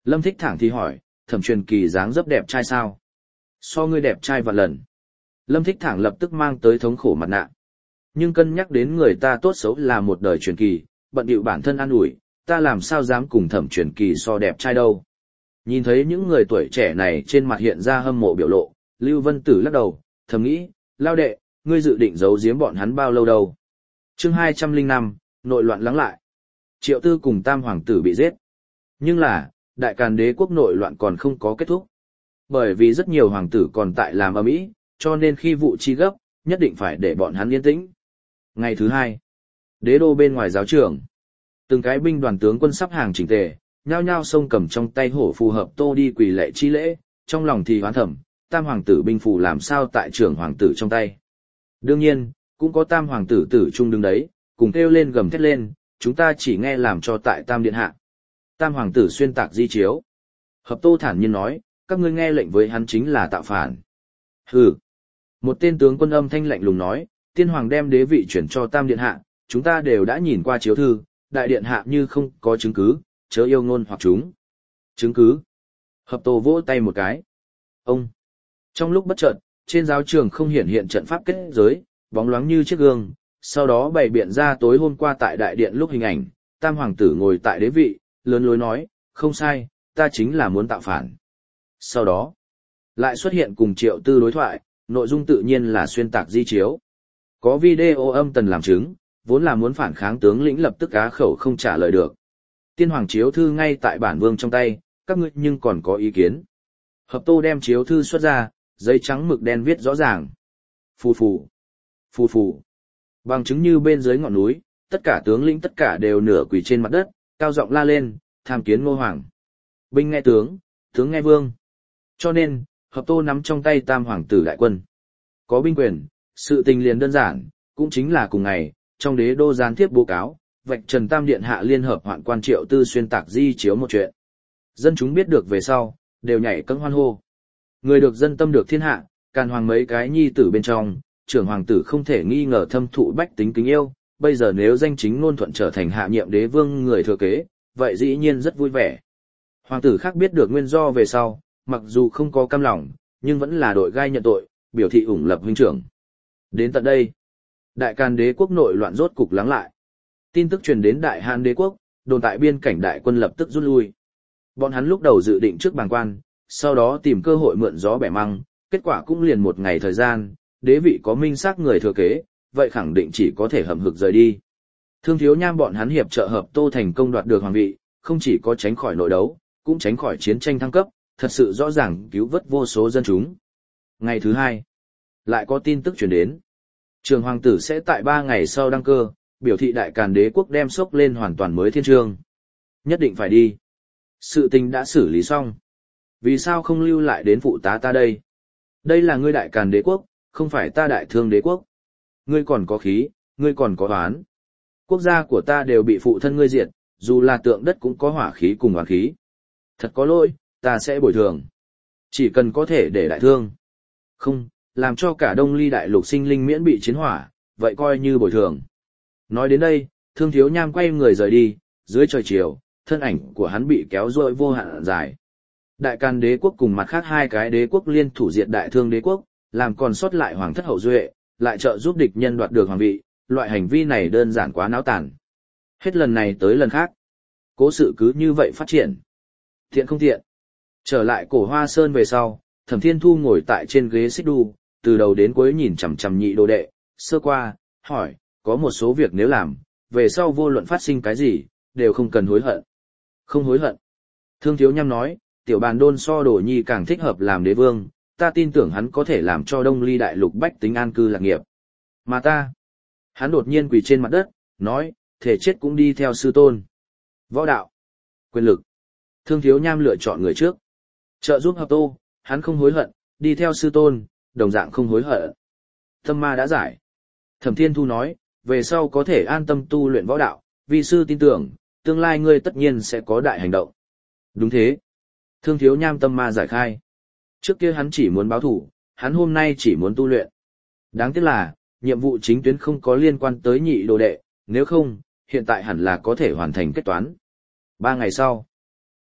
Lâm Thích Thẳng thì hỏi, Thẩm Truyền Kỳ dáng dấp đẹp trai sao? So ngươi đẹp trai vạn lần. Lâm Thích Thẳng lập tức mang tới thống khổ mặt nạ. Nhưng cân nhắc đến người ta tốt xấu là một đời truyền kỳ, bận bịu bản thân an ủi, ta làm sao dám cùng Thẩm Truyền Kỳ so đẹp trai đâu. Nhìn thấy những người tuổi trẻ này trên mặt hiện ra hâm mộ biểu lộ, Lưu Vân Tử lắc đầu, thầm nghĩ, lao đệ, ngươi dự định giấu giếm bọn hắn bao lâu đâu. Chương hai trăm lẻ năm, nội loạn lắng lại. Triệu Tư cùng Tam Hoàng tử bị giết. Nhưng là, Đại Càn Đế quốc nội loạn còn không có kết thúc. Bởi vì rất nhiều hoàng tử còn tại làm ầm ĩ, cho nên khi vụ chi gấp, nhất định phải để bọn hắn yên tĩnh. Ngày thứ hai, đế đô bên ngoài giáo trường, từng cái binh đoàn tướng quân sắp hàng chỉnh tề, nhao nhao xông cầm trong tay hổ phù hợp tô đi quỳ lệ chi lễ, trong lòng thì hoán thẩm, Tam hoàng tử binh phù làm sao tại trưởng hoàng tử trong tay. Đương nhiên, cũng có Tam hoàng tử tử trung đứng đấy, cùng kêu lên gầm thét lên, chúng ta chỉ nghe làm cho tại Tam điện hạ. Tam hoàng tử xuyên tạc di chiếu. Hợp Tô thản nhiên nói, các ngươi nghe lệnh với hắn chính là tạo phản. Hừ. Một tên tướng quân âm thanh lạnh lùng nói, tiên hoàng đem đế vị chuyển cho Tam điện hạ, chúng ta đều đã nhìn qua chiếu thư, đại điện hạ như không có chứng cứ, chớ yêu ngôn hoặc chúng. Chứng cứ. Hợp Tô vỗ tay một cái. Ông. Trong lúc bất chợt, trên giáo trường không hiển hiện trận pháp kết giới, bóng loáng như chiếc gương, sau đó bày biện ra tối hôm qua tại đại điện lúc hình ảnh, Tam hoàng tử ngồi tại đế vị, lớn lối nói, không sai, ta chính là muốn tạo phản. Sau đó, lại xuất hiện cùng Triệu Tư đối thoại, nội dung tự nhiên là xuyên tạc di chiếu. Có video âm tần làm chứng, vốn là muốn phản kháng tướng lĩnh lập tức á khẩu không trả lời được. Tiên hoàng chiếu thư ngay tại bản vương trong tay, các ngươi nhưng còn có ý kiến. Hợp Tô đem chiếu thư xuất ra, giấy trắng mực đen viết rõ ràng. Phù phù, phù phù. Bằng chứng như bên dưới ngọn núi, tất cả tướng lĩnh tất cả đều nửa quỳ trên mặt đất, cao giọng la lên, tham kiến Ngô hoàng. Binh nghe tướng, tướng nghe vương. Cho nên, Hợp Tô nắm trong tay Tam hoàng tử đại quân. Có binh quyền, sự tình liền đơn giản, cũng chính là cùng ngày, trong đế đô gián tiếp báo cáo, vạch trần Tam điện hạ liên hợp hoạn quan Triệu Tư xuyên tạc di chiếu một chuyện. Dân chúng biết được về sau, đều nhảy cẫng hoan hô. Người được dân tâm được thiên hạ, Càn hoàng mấy cái nhi tử bên trong, trưởng hoàng tử không thể nghi ngờ thâm thụ bách tính kính yêu, bây giờ nếu danh chính ngôn thuận trở thành hạ nhiệm đế vương người thừa kế, vậy dĩ nhiên rất vui vẻ. Hoàng tử khác biết được nguyên do về sau, mặc dù không có cam lòng, nhưng vẫn là đội gai nhận tội, biểu thị ủng lập huynh trưởng. Đến tận đây, Đại Càn Đế quốc nội loạn rốt cục lắng lại. Tin tức truyền đến Đại Hán Đế quốc, đồn tại biên cảnh đại quân lập tức rút lui. Bọn hắn lúc đầu dự định trước bàng quan, sau đó tìm cơ hội mượn gió bẻ măng, kết quả cũng liền một ngày thời gian, đế vị có minh xác người thừa kế, vậy khẳng định chỉ có thể hậm hực rời đi. Thương Thiếu Nham bọn hắn hiệp trợ Hợp Tô thành công đoạt được hoàng vị, không chỉ có tránh khỏi nội đấu, cũng tránh khỏi chiến tranh thăng cấp, thật sự rõ ràng cứu vớt vô số dân chúng. Ngày thứ hai, lại có tin tức truyền đến. Trường hoàng tử sẽ tại ba ngày sau đăng cơ, biểu thị Đại Càn Đế quốc đem sốc lên hoàn toàn mới thiên chương. Nhất định phải đi. Sự tình đã xử lý xong. Vì sao không lưu lại đến phụ tá ta đây? Đây là ngươi Đại Càn Đế quốc, không phải ta Đại Thương Đế quốc. Ngươi còn có khí, ngươi còn có oán. Quốc gia của ta đều bị phụ thân ngươi diệt, dù là tượng đất cũng có hỏa khí cùng oán khí. Thật có lỗi, ta sẽ bồi thường. Chỉ cần có thể để đại thương. Không, làm cho cả Đông Ly đại lục sinh linh miễn bị chiến hỏa, vậy coi như bồi thường. Nói đến đây, Thương Thiếu Nham quay người rời đi, dưới trời chiều, thân ảnh của hắn bị kéo dội vô hạn dài. Đại Càn Đế quốc cùng mặt khác hai cái đế quốc liên thủ diệt Đại Thương Đế quốc, làm còn sót lại hoàng thất hậu duệ, lại trợ giúp địch nhân đoạt được hoàng vị, loại hành vi này đơn giản quá náo tàn. Hết lần này tới lần khác. Cố sự cứ như vậy phát triển. Thiện không thiện. Trở lại Cổ Hoa Sơn về sau, Thẩm Thiên Thu ngồi tại trên ghế xích đu, từ đầu đến cuối nhìn chằm chằm nhị đồ đệ, sơ qua, hỏi, có một số việc nếu làm, về sau vô luận phát sinh cái gì, đều không cần hối hận. Không hối hận. Thương Thiếu Nham nói, tiểu bàn đôn so Đồ Nhi càng thích hợp làm đế vương, ta tin tưởng hắn có thể làm cho Đông Ly đại lục bách tính an cư lạc nghiệp. Mà ta, hắn đột nhiên quỳ trên mặt đất, nói, thể chết cũng đi theo sư tôn. Võ đạo, quyền lực. Thương Thiếu Nham lựa chọn người trước. Trợ giúp Hợp Tô, hắn không hối hận, đi theo sư tôn, đồng dạng không hối hận. Tâm ma đã giải. Thẩm Thiên Thu nói, về sau có thể an tâm tu luyện võ đạo, vì sư tin tưởng, tương lai ngươi tất nhiên sẽ có đại hành động. Đúng thế. Thương Thiếu Nham tâm ma giải khai. Trước kia hắn chỉ muốn báo thủ, hắn hôm nay chỉ muốn tu luyện. Đáng tiếc là, nhiệm vụ chính tuyến không có liên quan tới nhị đồ đệ, nếu không, hiện tại hẳn là có thể hoàn thành kết toán. Ba ngày sau,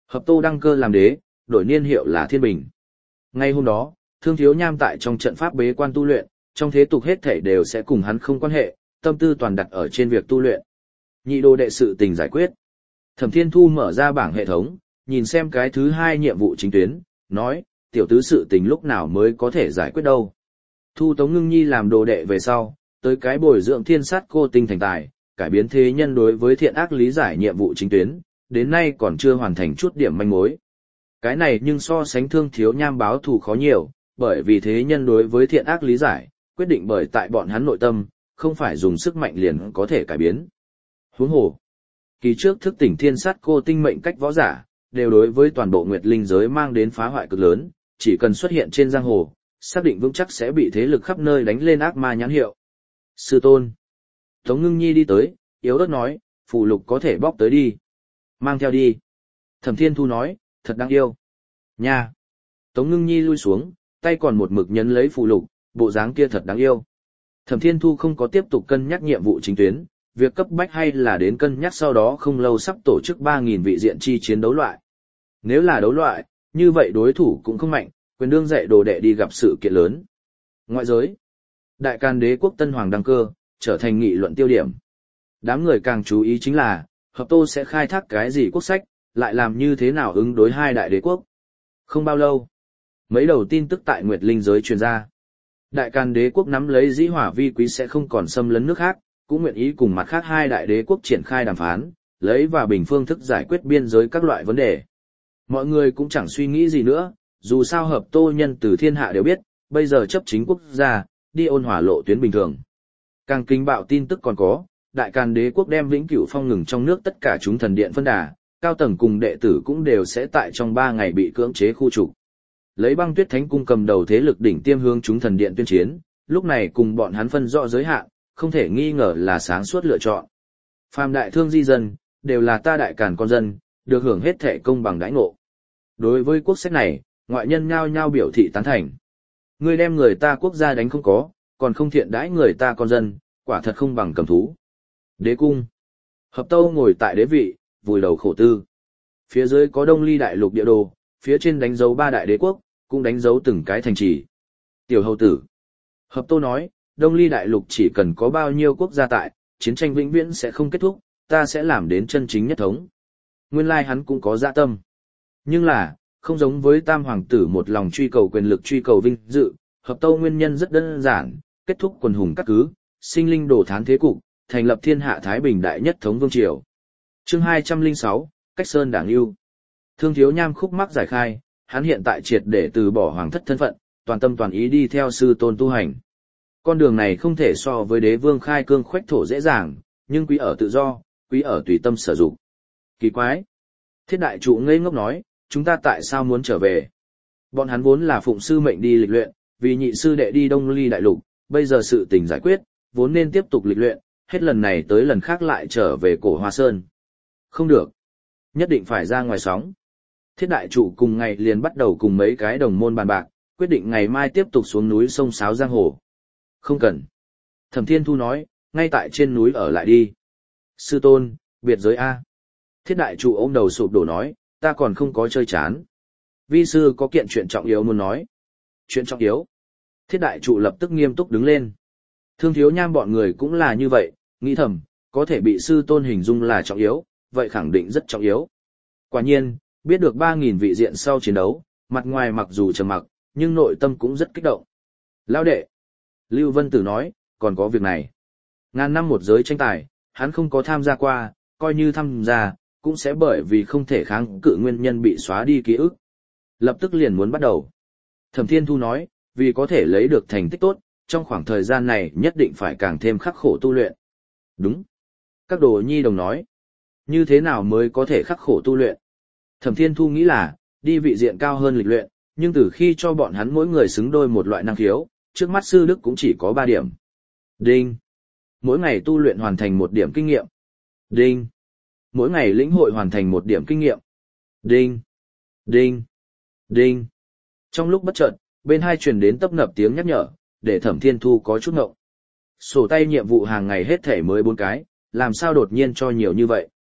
Hợp Tô đăng cơ làm đế, đổi niên hiệu là Thiên Bình. Ngay hôm đó, Thương Thiếu Nham tại trong trận pháp bế quan tu luyện, trong thế tục hết thảy đều sẽ cùng hắn không quan hệ, tâm tư toàn đặt ở trên việc tu luyện. Nhị đồ đệ sự tình giải quyết. Thẩm Thiên Thu mở ra bảng hệ thống, nhìn xem cái thứ hai nhiệm vụ chính tuyến, nói, tiểu tứ sự tình lúc nào mới có thể giải quyết đâu. Thu Tống Ngưng Nhi làm đồ đệ về sau, tới cái bồi dưỡng thiên sát cô tinh thành tài, cải biến thế nhân đối với thiện ác lý giải nhiệm vụ chính tuyến, đến nay còn chưa hoàn thành chút điểm manh mối. Cái này nhưng so sánh Thương Thiếu Nham báo thù khó nhiều, bởi vì thế nhân đối với thiện ác lý giải, quyết định bởi tại bọn hắn nội tâm, không phải dùng sức mạnh liền có thể cải biến. Huống hồ, kỳ trước thức tỉnh thiên sát cô tinh mệnh cách võ giả, đều đối với toàn bộ nguyệt linh giới mang đến phá hoại cực lớn, chỉ cần xuất hiện trên giang hồ, xác định vững chắc sẽ bị thế lực khắp nơi đánh lên ác ma nhãn hiệu. Sư tôn. Tống Ngưng Nhi đi tới, yếu ớt nói, phù lục có thể bóc tới đi. Mang theo đi. Thẩm Thiên Thu nói, thật đáng yêu. Nha. Tống Ngưng Nhi lui xuống, tay còn một mực nhấn lấy phù lục, bộ dáng kia thật đáng yêu. Thẩm Thiên Thu không có tiếp tục cân nhắc nhiệm vụ chính tuyến, việc cấp bách hay là đến cân nhắc sau đó không lâu sắp tổ chức ba nghìn vị diện chi chiến đấu loại. Nếu là đấu loại, như vậy đối thủ cũng không mạnh, quyền đương dạy đồ đệ đi gặp sự kiện lớn. Ngoại giới, Đại Càn Đế quốc Tân Hoàng đăng cơ, trở thành nghị luận tiêu điểm. Đám người càng chú ý chính là, Hợp Tô sẽ khai thác cái gì quốc sách, lại làm như thế nào ứng đối hai đại đế quốc. Không bao lâu, mấy đầu tin tức tại Nguyệt Linh giới truyền ra. Đại Càn Đế quốc nắm lấy dĩ hỏa vi quý sẽ không còn xâm lấn nước khác, cũng nguyện ý cùng mặt khác hai đại đế quốc triển khai đàm phán, lấy và bình phương thức giải quyết biên giới các loại vấn đề. Mọi người cũng chẳng suy nghĩ gì nữa, dù sao Hợp Tô nhân từ thiên hạ đều biết, bây giờ chấp chính quốc gia, đi ôn hòa lộ tuyến bình thường. Càng kinh bạo tin tức còn có, Đại Càn Đế quốc đem vĩnh cửu phong ngừng trong nước tất cả chúng thần điện phân đà, cao tầng cùng đệ tử cũng đều sẽ tại trong ba ngày bị cưỡng chế khu trục. Lấy Băng Tuyết Thánh cung cầm đầu thế lực đỉnh tiêm hướng chúng thần điện tuyên chiến, lúc này cùng bọn hắn phân rõ giới hạn, không thể nghi ngờ là sáng suốt lựa chọn. Phàm đại thương di dân, đều là ta Đại Càn con dân, được hưởng hết thể công bằng đãi ngộ. Đối với quốc sách này, ngoại nhân nhao nhao biểu thị tán thành. Ngươi đem người ta quốc gia đánh không có, còn không thiện đãi người ta con dân, quả thật không bằng cầm thú. Đế cung. Hợp Tâu ngồi tại đế vị, vùi đầu khổ tư. Phía dưới có Đông Ly đại lục địa đồ, phía trên đánh dấu ba đại đế quốc, cũng đánh dấu từng cái thành trì. Tiểu hầu tử. Hợp Tô nói, Đông Ly đại lục chỉ cần có bao nhiêu quốc gia tại, chiến tranh vĩnh viễn sẽ không kết thúc, ta sẽ làm đến chân chính nhất thống. Nguyên lai hắn cũng có dạ tâm. Nhưng là, không giống với tam hoàng tử một lòng truy cầu quyền lực truy cầu vinh dự, Hợp Tâu nguyên nhân rất đơn giản, kết thúc quần hùng các cứ, sinh linh đổ thán thế cục, thành lập thiên hạ thái bình đại nhất thống vương triều. Chương hai trăm lẻ sáu, Cách Sơn Đảng Yêu. Thương Thiếu Nham khúc mắc giải khai, hắn hiện tại triệt để từ bỏ hoàng thất thân phận, toàn tâm toàn ý đi theo sư tôn tu hành. Con đường này không thể so với đế vương khai cương khoách thổ dễ dàng, nhưng quý ở tự do, quý ở tùy tâm sở dụng. Kỳ quái. Thiết đại trụ ngây ngốc nói, chúng ta tại sao muốn trở về? Bọn hắn vốn là phụng sư mệnh đi lịch luyện, vì nhị sư đệ đi Đông Ly đại lục, bây giờ sự tình giải quyết, vốn nên tiếp tục lịch luyện, hết lần này tới lần khác lại trở về Cổ Hoa Sơn. Không được. Nhất định phải ra ngoài sóng. Thiết đại trụ cùng ngày liền bắt đầu cùng mấy cái đồng môn bàn bạc, quyết định ngày mai tiếp tục xuống núi sông Sáo Giang Hồ. Không cần. Thẩm Thiên Thu nói, ngay tại trên núi ở lại đi. Sư tôn, biệt giới A. Thiết đại trụ ôm đầu sụp đổ nói, ta còn không có chơi chán. Vi sư có kiện chuyện trọng yếu muốn nói. Chuyện trọng yếu. Thiết đại trụ lập tức nghiêm túc đứng lên. Thương Thiếu Nham bọn người cũng là như vậy, nghĩ thầm, có thể bị sư tôn hình dung là trọng yếu, vậy khẳng định rất trọng yếu. Quả nhiên, biết được ba nghìn vị diện sau chiến đấu, mặt ngoài mặc dù trầm mặc, nhưng nội tâm cũng rất kích động. Lão đệ. Lưu Vân Tử nói, còn có việc này. Ngàn năm một giới tranh tài, hắn không có tham gia qua, coi như tham gia, cũng sẽ bởi vì không thể kháng cự nguyên nhân bị xóa đi ký ức. Lập tức liền muốn bắt đầu. Thẩm Thiên Thu nói, vì có thể lấy được thành tích tốt, trong khoảng thời gian này nhất định phải càng thêm khắc khổ tu luyện. Đúng. Các đồ nhi đồng nói, như thế nào mới có thể khắc khổ tu luyện? Thẩm Thiên Thu nghĩ là, đi vị diện cao hơn lịch luyện, nhưng từ khi cho bọn hắn mỗi người xứng đôi một loại năng khiếu, trước mắt sư đức cũng chỉ có ba điểm. Đinh. Mỗi ngày tu luyện hoàn thành một điểm kinh nghiệm. Đinh. Mỗi ngày lĩnh hội hoàn thành một điểm kinh nghiệm. Đinh. Đinh. Đinh. Trong lúc bất chợt, bên hai truyền đến tấp nập tiếng nhắc nhở, để Thẩm Thiên Thu có chút ngộng. Sổ tay nhiệm vụ hàng ngày hết thể mới bốn cái, làm sao đột nhiên cho nhiều như vậy?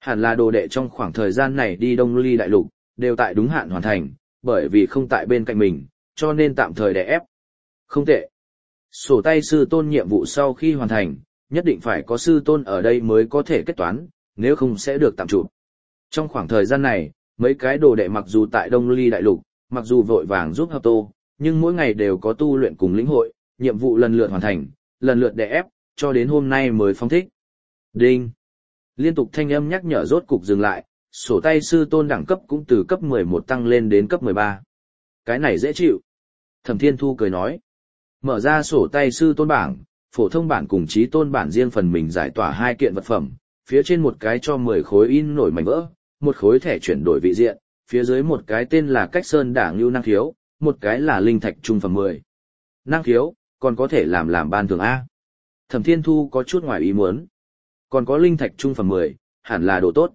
Hẳn là đồ đệ trong khoảng thời gian này đi Đông Ly Đại Lục, đều tại đúng hạn hoàn thành, bởi vì không tại bên cạnh mình, cho nên tạm thời đè ép. Không tệ. Sổ tay sư tôn nhiệm vụ sau khi hoàn thành, nhất định phải có sư tôn ở đây mới có thể kết toán, nếu không sẽ được tạm chụp. Trong khoảng thời gian này, mấy cái đồ đệ mặc dù tại Đông Ly Đại Lục, mặc dù vội vàng giúp hợp tô, nhưng mỗi ngày đều có tu luyện cùng lĩnh hội, nhiệm vụ lần lượt hoàn thành, lần lượt đè ép, cho đến hôm nay mới phóng thích. Đinh. Liên tục thanh âm nhắc nhở rốt cục dừng lại, sổ tay sư tôn đẳng cấp cũng từ cấp mười một tăng lên đến cấp mười ba. Cái này dễ chịu. Thẩm Thiên Thu cười nói. Mở ra sổ tay sư tôn bảng, phổ thông bản cùng trí tôn bản riêng phần mình giải tỏa hai kiện vật phẩm, phía trên một cái cho mười khối in nổi mảnh vỡ, một khối thẻ chuyển đổi vị diện, phía dưới một cái tên là Cách Sơn Đả Ngưu năng khiếu, một cái là linh thạch trung phẩm mười. Năng khiếu, còn có thể làm làm ban thưởng A. Thẩm Thiên Thu có chút ngoài ý muốn. Còn có linh thạch trung phẩm mười, hẳn là đồ tốt.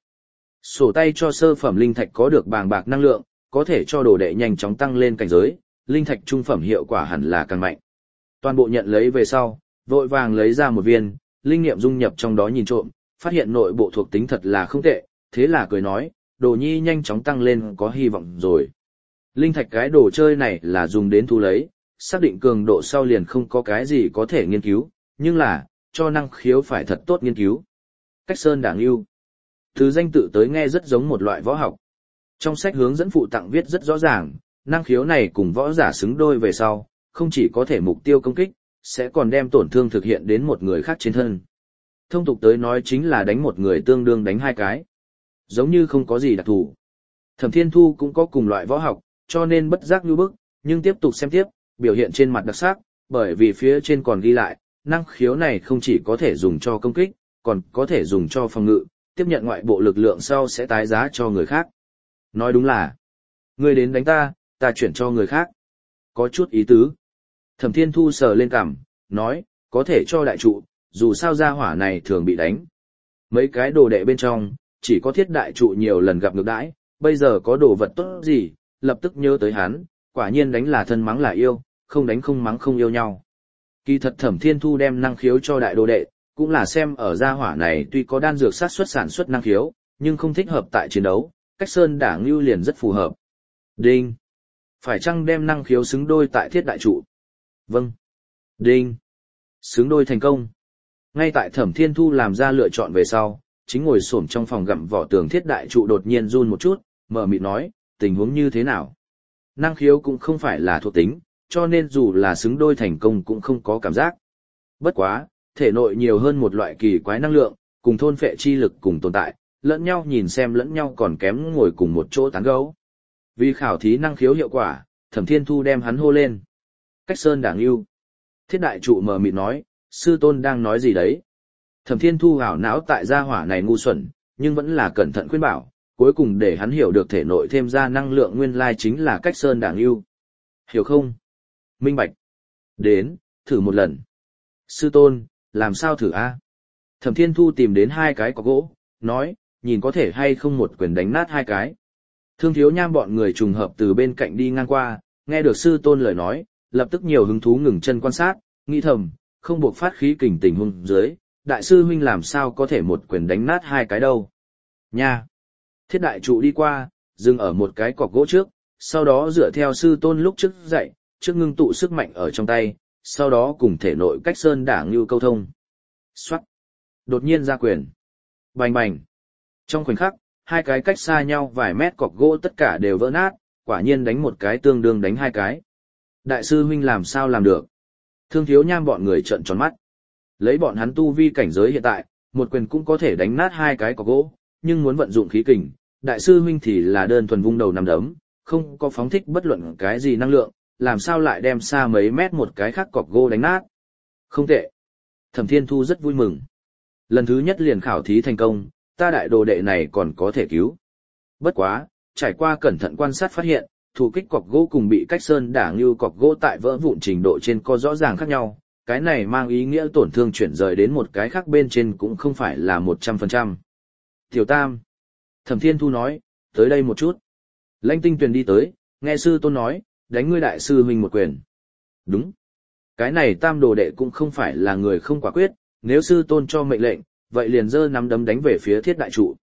Sổ tay cho sơ phẩm linh thạch có được bàng bạc năng lượng, có thể cho đồ đệ nhanh chóng tăng lên cảnh giới, linh thạch trung phẩm hiệu quả hẳn là càng mạnh. Toàn bộ nhận lấy về sau, vội vàng lấy ra một viên, linh nghiệm dung nhập trong đó nhìn trộm, phát hiện nội bộ thuộc tính thật là không tệ, thế là cười nói, đồ nhi nhanh chóng tăng lên có hy vọng rồi. Linh thạch cái đồ chơi này là dùng đến thu lấy, xác định cường độ sau liền không có cái gì có thể nghiên cứu, nhưng là, cho năng khiếu phải thật tốt nghiên cứu. Cách Sơn Đả Ngưu. Từ danh tự tới nghe rất giống một loại võ học. Trong sách hướng dẫn phụ tặng viết rất rõ ràng, năng khiếu này cùng võ giả xứng đôi về sau, không chỉ có thể mục tiêu công kích, sẽ còn đem tổn thương thực hiện đến một người khác trên thân. Thông tục tới nói chính là đánh một người tương đương đánh hai cái. Giống như không có gì đặc thù. Thẩm Thiên Thu cũng có cùng loại võ học, cho nên bất giác như bức, nhưng tiếp tục xem tiếp, biểu hiện trên mặt đặc sắc, bởi vì phía trên còn ghi lại, năng khiếu này không chỉ có thể dùng cho công kích, còn có thể dùng cho phòng ngự, tiếp nhận ngoại bộ lực lượng sau sẽ tái giá cho người khác. Nói đúng là, ngươi đến đánh ta, ta chuyển cho người khác. Có chút ý tứ. Thẩm Thiên Thu sờ lên cằm, nói, có thể cho đại trụ, dù sao gia hỏa này thường bị đánh. Mấy cái đồ đệ bên trong, chỉ có thiết đại trụ nhiều lần gặp ngược đãi, bây giờ có đồ vật tốt gì, lập tức nhớ tới hắn, quả nhiên đánh là thân mắng là yêu, không đánh không mắng không yêu nhau. Kỳ thật Thẩm Thiên Thu đem năng khiếu cho đại đồ đệ, cũng là xem ở gia hỏa này tuy có đan dược sát xuất sản xuất năng khiếu, nhưng không thích hợp tại chiến đấu, Cách Sơn Đả Ngưu liền rất phù hợp. Đinh. Phải chăng đem năng khiếu xứng đôi tại thiết đại trụ? Vâng. Đinh. Xứng đôi thành công. Ngay tại Thẩm Thiên Thu làm ra lựa chọn về sau, chính ngồi xổm trong phòng gặm vỏ tường thiết đại trụ đột nhiên run một chút, mở mịt nói, tình huống như thế nào? Năng khiếu cũng không phải là thuộc tính, cho nên dù là xứng đôi thành công cũng không có cảm giác. Bất quá, thể nội nhiều hơn một loại kỳ quái năng lượng, cùng thôn phệ chi lực cùng tồn tại, lẫn nhau nhìn xem lẫn nhau còn kém ngồi cùng một chỗ tán gẫu. Vì khảo thí năng khiếu hiệu quả, Thẩm Thiên Thu đem hắn hô lên. Cách Sơn Đả Ngưu. Thiết đại trụ mờ mịt nói, sư tôn đang nói gì đấy? Thẩm Thiên Thu hảo não tại gia hỏa này ngu xuẩn, nhưng vẫn là cẩn thận khuyên bảo, cuối cùng để hắn hiểu được thể nội thêm ra năng lượng nguyên lai chính là Cách Sơn Đả Ngưu. Hiểu không? Minh bạch. Đến, thử một lần. Sư tôn, làm sao thử a? Thẩm Thiên Thu tìm đến hai cái cọc gỗ, nói, nhìn có thể hay không một quyền đánh nát hai cái. Thương Thiếu Nham bọn người trùng hợp từ bên cạnh đi ngang qua, nghe được sư tôn lời nói, lập tức nhiều hứng thú ngừng chân quan sát, nghĩ thầm, không buộc phát khí kình tình huống dưới, đại sư huynh làm sao có thể một quyền đánh nát hai cái đâu. Nha! Thiết đại trụ đi qua, dừng ở một cái cọc gỗ trước, sau đó dựa theo sư tôn lúc trước dạy, trước ngưng tụ sức mạnh ở trong tay, sau đó cùng thể nội Cách Sơn Đả Ngưu câu thông. Xoát! Đột nhiên ra quyền. Bành bành! Trong khoảnh khắc, hai cái cách xa nhau vài mét cọc gỗ tất cả đều vỡ nát, quả nhiên đánh một cái tương đương đánh hai cái. Đại sư huynh làm sao làm được? Thương Thiếu Nham bọn người trợn tròn mắt. Lấy bọn hắn tu vi cảnh giới hiện tại, một quyền cũng có thể đánh nát hai cái cọc gỗ, nhưng muốn vận dụng khí kình, đại sư huynh thì là đơn thuần vung đầu nắm đấm, không có phóng thích bất luận cái gì năng lượng, làm sao lại đem xa mấy mét một cái khác cọc gỗ đánh nát. Không tệ. Thẩm Thiên Thu rất vui mừng. Lần thứ nhất liền khảo thí thành công, ta đại đồ đệ này còn có thể cứu. Bất quá, trải qua cẩn thận quan sát phát hiện, thủ kích cọc gỗ cùng bị Cách Sơn Đả Ngưu cọc gỗ tại vỡ vụn trình độ trên có rõ ràng khác nhau, cái này mang ý nghĩa tổn thương chuyển rời đến một cái khác bên trên cũng không phải là một trăm phần trăm. Tiểu Tam. Thẩm Thiên Thu nói, tới đây một chút. Lãnh Tinh Tuyền đi tới, nghe sư tôn nói, đánh ngươi đại sư huynh một quyền. Đúng. Cái này Tam đồ đệ cũng không phải là người không quả quyết, nếu sư tôn cho mệnh lệnh, vậy liền giơ nắm đấm đánh về phía thiết đại trụ.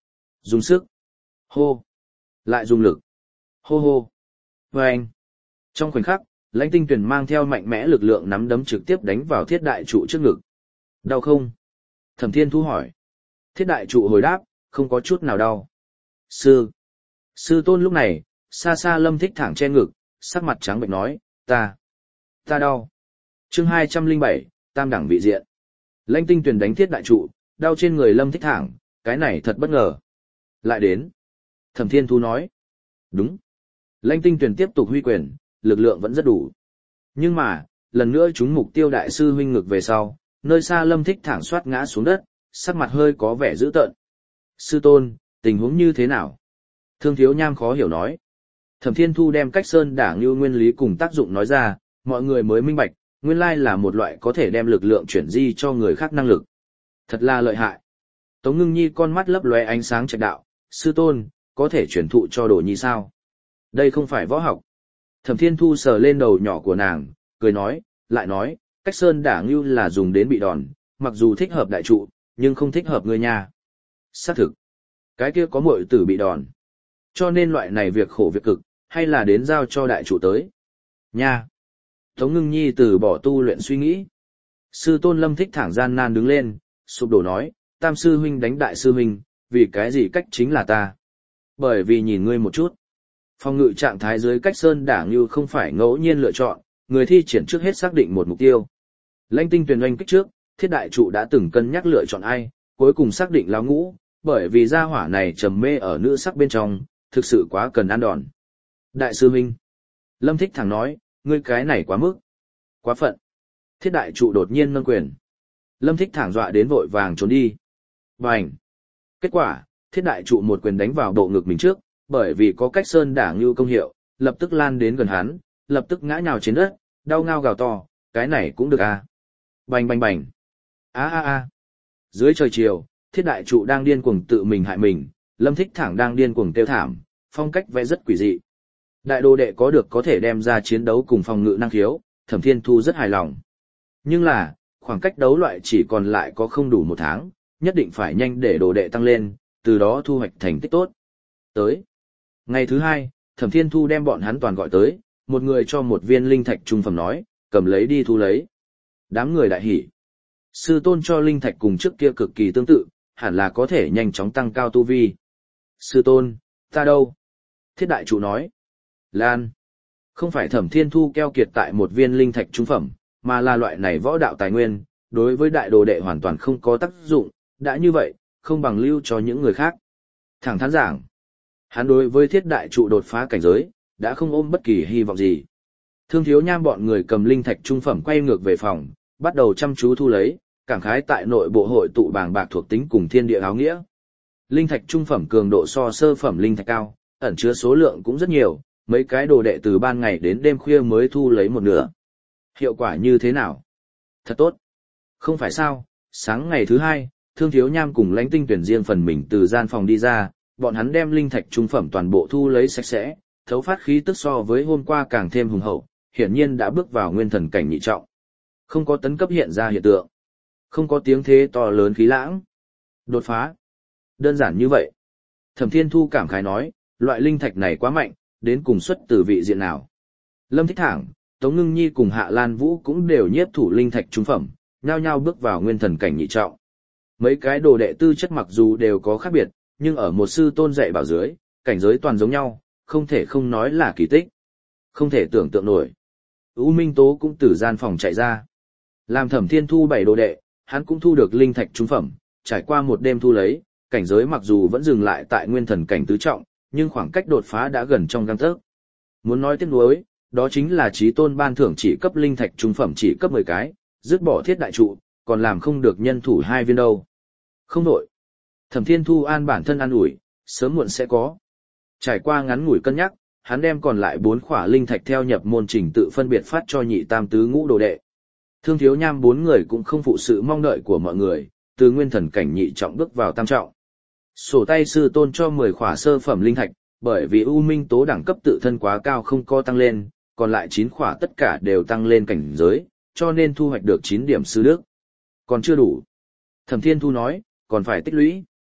Dùng sức. Hô. Lại dùng lực. Hô hô. Vâng. Trong khoảnh khắc, Lãnh Tinh Tuyền mang theo mạnh mẽ lực lượng nắm đấm trực tiếp đánh vào thiết đại trụ trước ngực. Đau không? Thẩm Thiên Thu hỏi. Thiết đại trụ hồi đáp, không có chút nào đau. Sư. Sư tôn lúc này, xa xa Lâm Thích Thẳng che ngực, sắc mặt trắng bệch nói, ta. Ta đau. Chương hai trăm lẻ bảy, tam đẳng vị diện. Lãnh Tinh Tuyền đánh thiết đại trụ, đau trên người Lâm Thích Thẳng, cái này thật bất ngờ. Lại đến. Thẩm Thiên Thu nói. Đúng. Lãnh Tinh Tuyền tiếp tục huy quyền, lực lượng vẫn rất đủ. Nhưng mà, lần nữa chúng mục tiêu đại sư huynh ngực về sau, nơi xa Lâm Thích Thẳng xoát ngã xuống đất, sắc mặt hơi có vẻ dữ tợn. Sư tôn, tình huống như thế nào? Thương Thiếu Nham khó hiểu nói. Thẩm Thiên Thu đem cách sơn đả ngưu nguyên lý cùng tác dụng nói ra, mọi người mới minh bạch, nguyên lai là một loại có thể đem lực lượng chuyển di cho người khác năng lực. Thật là lợi hại. Tống Ngưng Nhi con mắt lấp lóe ánh sáng trạch đạo, sư tôn, có thể chuyển thụ cho Đồ Nhi sao? Đây không phải võ học. Thẩm Thiên Thu sờ lên đầu nhỏ của nàng, cười nói, lại nói, cách sơn đả ngưu là dùng đến bị đòn, mặc dù thích hợp đại trụ, nhưng không thích hợp ngươi nha. Xác thực. Cái kia có muội tử bị đòn. Cho nên loại này việc khổ việc cực, hay là đến giao cho đại trụ tới. Nha. Tống Ngưng Nhi từ bỏ tu luyện suy nghĩ. Sư tôn Lâm Thích Thẳng gian nan đứng lên, sụp đổ nói, tam sư huynh đánh đại sư huynh, vì cái gì cách chính là ta. Bởi vì nhìn ngươi một chút. Phòng ngự trạng thái dưới cách sơn đả ngưu không phải ngẫu nhiên lựa chọn, người thi triển trước hết xác định một mục tiêu. Lãnh Tinh Tuyền oanh kích trước, thiết đại trụ đã từng cân nhắc lựa chọn ai, cuối cùng xác định lão ngũ, bởi vì gia hỏa này trầm mê ở nữ sắc bên trong, thực sự quá cần ăn đòn. Đại sư huynh. Lâm Thích Thẳng nói, ngươi cái này quá mức. Quá phận. Thiết đại trụ đột nhiên nâng quyền. Lâm Thích Thẳng dọa đến vội vàng trốn đi. Bành. Kết quả, thiết đại trụ một quyền đánh vào bộ ngực mình trước, bởi vì có cách sơn đả ngưu công hiệu, lập tức lan đến gần hắn, lập tức ngã nhào trên đất, đau ngao gào to, cái này cũng được à. Bành bành bành. Á á á. Dưới trời chiều, thiết đại trụ đang điên cuồng tự mình hại mình, Lâm Thích Thẳng đang điên cuồng tiêu thảm, phong cách vẽ rất quỷ dị. Đại đồ đệ có được có thể đem ra chiến đấu cùng phòng ngự năng khiếu, Thẩm Thiên Thu rất hài lòng. Nhưng là, khoảng cách đấu loại chỉ còn lại có không đủ một tháng, nhất định phải nhanh để đồ đệ tăng lên, từ đó thu hoạch thành tích tốt. Tới. Ngày thứ hai, Thẩm Thiên Thu đem bọn hắn toàn gọi tới, một người cho một viên linh thạch trung phẩm nói, cầm lấy đi thu lấy. Đám người đại hỉ. Sư tôn cho linh thạch cùng trước kia cực kỳ tương tự, hẳn là có thể nhanh chóng tăng cao tu vi. Sư tôn, ta đâu? Thiết đại trụ nói. Lan. Không phải Thẩm Thiên Thu keo kiệt tại một viên linh thạch trung phẩm, mà là loại này võ đạo tài nguyên, đối với đại đồ đệ hoàn toàn không có tác dụng, đã như vậy, không bằng lưu cho những người khác. Thẳng thắn giảng. Hắn đối với thiết đại trụ đột phá cảnh giới, đã không ôm bất kỳ hy vọng gì. Thương Thiếu Nham bọn người cầm linh thạch trung phẩm quay ngược về phòng, bắt đầu chăm chú thu lấy, cảm khái tại nội bộ hội tụ bàng bạc thuộc tính cùng thiên địa áo nghĩa. Linh thạch trung phẩm cường độ so sơ phẩm linh thạch cao, ẩn chứa số lượng cũng rất nhiều, mấy cái đồ đệ từ ban ngày đến đêm khuya mới thu lấy một nửa. Hiệu quả như thế nào? Thật tốt. Không phải sao, sáng ngày thứ hai, Thương Thiếu Nham cùng Lãnh Tinh Tuyển riêng phần mình từ gian phòng đi ra, bọn hắn đem linh thạch trung phẩm toàn bộ thu lấy sạch sẽ, thấu phát khí tức so với hôm qua càng thêm hùng hậu, hiển nhiên đã bước vào nguyên thần cảnh nhị trọng. Không có tấn cấp hiện ra hiện tượng, không có tiếng thế to lớn khí lãng. Đột phá. Đơn giản như vậy. Thẩm Thiên Thu cảm khái nói, loại linh thạch này quá mạnh, đến cùng xuất từ vị diện nào. Lâm Thích Thẳng, Tống Ngưng Nhi cùng Hạ Lan Vũ cũng đều nhiếp thủ linh thạch trung phẩm, nhao nhao bước vào nguyên thần cảnh nhị trọng. Mấy cái đồ đệ tư chất mặc dù đều có khác biệt, nhưng ở một sư tôn dạy bảo dưới, cảnh giới toàn giống nhau, không thể không nói là kỳ tích. Không thể tưởng tượng nổi. U Minh Tố cũng từ gian phòng chạy ra. Làm Thẩm Thiên Thu bảy đồ đệ, hắn cũng thu được linh thạch trung phẩm, trải qua một đêm thu lấy, cảnh giới mặc dù vẫn dừng lại tại nguyên thần cảnh tứ trọng, nhưng khoảng cách đột phá đã gần trong gang tấc. Muốn nói tiếc nuối, đó chính là chí tôn ban thưởng chỉ cấp linh thạch trung phẩm chỉ cấp mười cái, dứt bỏ thiết đại trụ, còn làm không được nhân thủ hai viên đâu. Không đổi. Thẩm Thiên Thu an bản thân an ủi, sớm muộn sẽ có. Trải qua ngắn ngủi cân nhắc, hắn đem còn lại bốn khỏa linh thạch theo nhập môn trình tự phân biệt phát cho nhị tam tứ ngũ đồ đệ. Thương Thiếu Nham bốn người cũng không phụ sự mong đợi của mọi người, từ nguyên thần cảnh nhị trọng bước vào tam trọng. Sổ tay sư tôn cho mười khỏa sơ phẩm linh thạch, bởi vì U Minh Tố đẳng cấp tự thân quá cao không có tăng lên, còn lại chín khỏa tất cả đều tăng lên cảnh giới, cho nên thu hoạch được chín điểm sư đức. Còn chưa đủ. Thẩm Thiên Thu nói, còn phải tích lũy.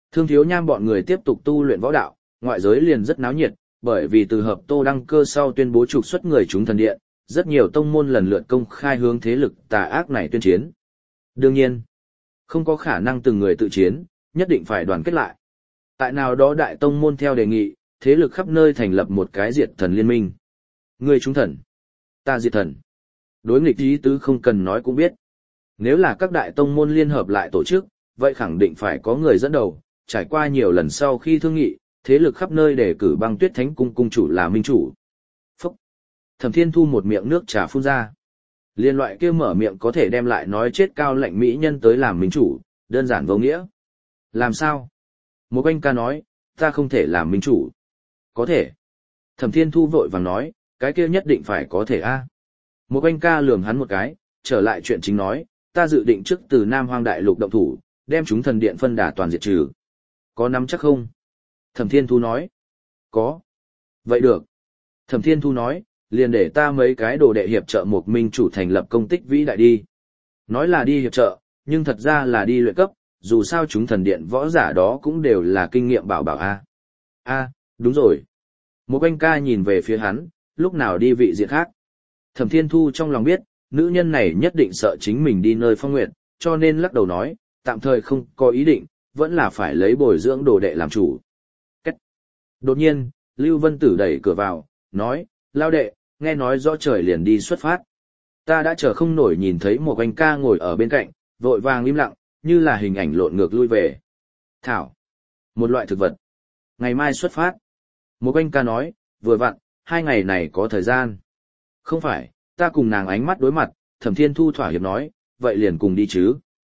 Thương Thiếu Nham bọn người tiếp tục tu luyện võ đạo, ngoại giới liền rất náo nhiệt, bởi vì từ hợp Tô đăng cơ sau tuyên bố trục xuất người chúng thần điện, rất nhiều tông môn lần lượt công khai hướng thế lực tà ác này tuyên chiến. Đương nhiên, không có khả năng từng người tự chiến, nhất định phải đoàn kết lại. Tại nào đó đại tông môn theo đề nghị, thế lực khắp nơi thành lập một cái diệt thần liên minh. Người chúng thần, ta diệt thần. Đối nghịch ý tứ không cần nói cũng biết. Nếu là các đại tông môn liên hợp lại tổ chức, vậy khẳng định phải có người dẫn đầu, trải qua nhiều lần sau khi thương nghị, thế lực khắp nơi để cử Băng Tuyết Thánh cung cung chủ là minh chủ. Phúc! Thẩm Thiên Thu một miệng nước trà phun ra. Liên loại kia mở miệng có thể đem lại nói chết cao lệnh mỹ nhân tới làm minh chủ, đơn giản vô nghĩa. Làm sao? Một anh ca nói, ta không thể làm minh chủ. Có thể. Thẩm Thiên Thu vội vàng nói, cái kia nhất định phải có thể a. Một anh ca lườm hắn một cái, trở lại chuyện chính nói, ta dự định trước từ Nam Hoang Đại Lục động thủ, đem chúng thần điện phân đà toàn diệt trừ. Có nắm chắc không? Thẩm Thiên Thu nói. Có. Vậy được. Thẩm Thiên Thu nói, liền để ta mấy cái đồ đệ hiệp trợ một minh chủ thành lập công tích vĩ đại đi. Nói là đi hiệp trợ, nhưng thật ra là đi luyện cấp, dù sao chúng thần điện võ giả đó cũng đều là kinh nghiệm bảo bảo a. A, đúng rồi. Một anh ca nhìn về phía hắn, lúc nào đi vị diện khác. Thẩm Thiên Thu trong lòng biết, nữ nhân này nhất định sợ chính mình đi nơi phong nguyệt, cho nên lắc đầu nói, tạm thời không có ý định, vẫn là phải lấy bồi dưỡng đồ đệ làm chủ. Cách. Đột nhiên, Lưu Vân Tử đẩy cửa vào, nói, lao đệ, nghe nói rõ trời liền đi xuất phát. Ta đã chờ không nổi nhìn thấy một anh ca ngồi ở bên cạnh, vội vàng im lặng, như là hình ảnh lộn ngược lui về. Thảo. Một loại thực vật. Ngày mai xuất phát. Một anh ca nói, vừa vặn, hai ngày này có thời gian. Không phải, ta cùng nàng ánh mắt đối mặt, Thẩm Thiên Thu thỏa hiệp nói, vậy liền cùng đi chứ.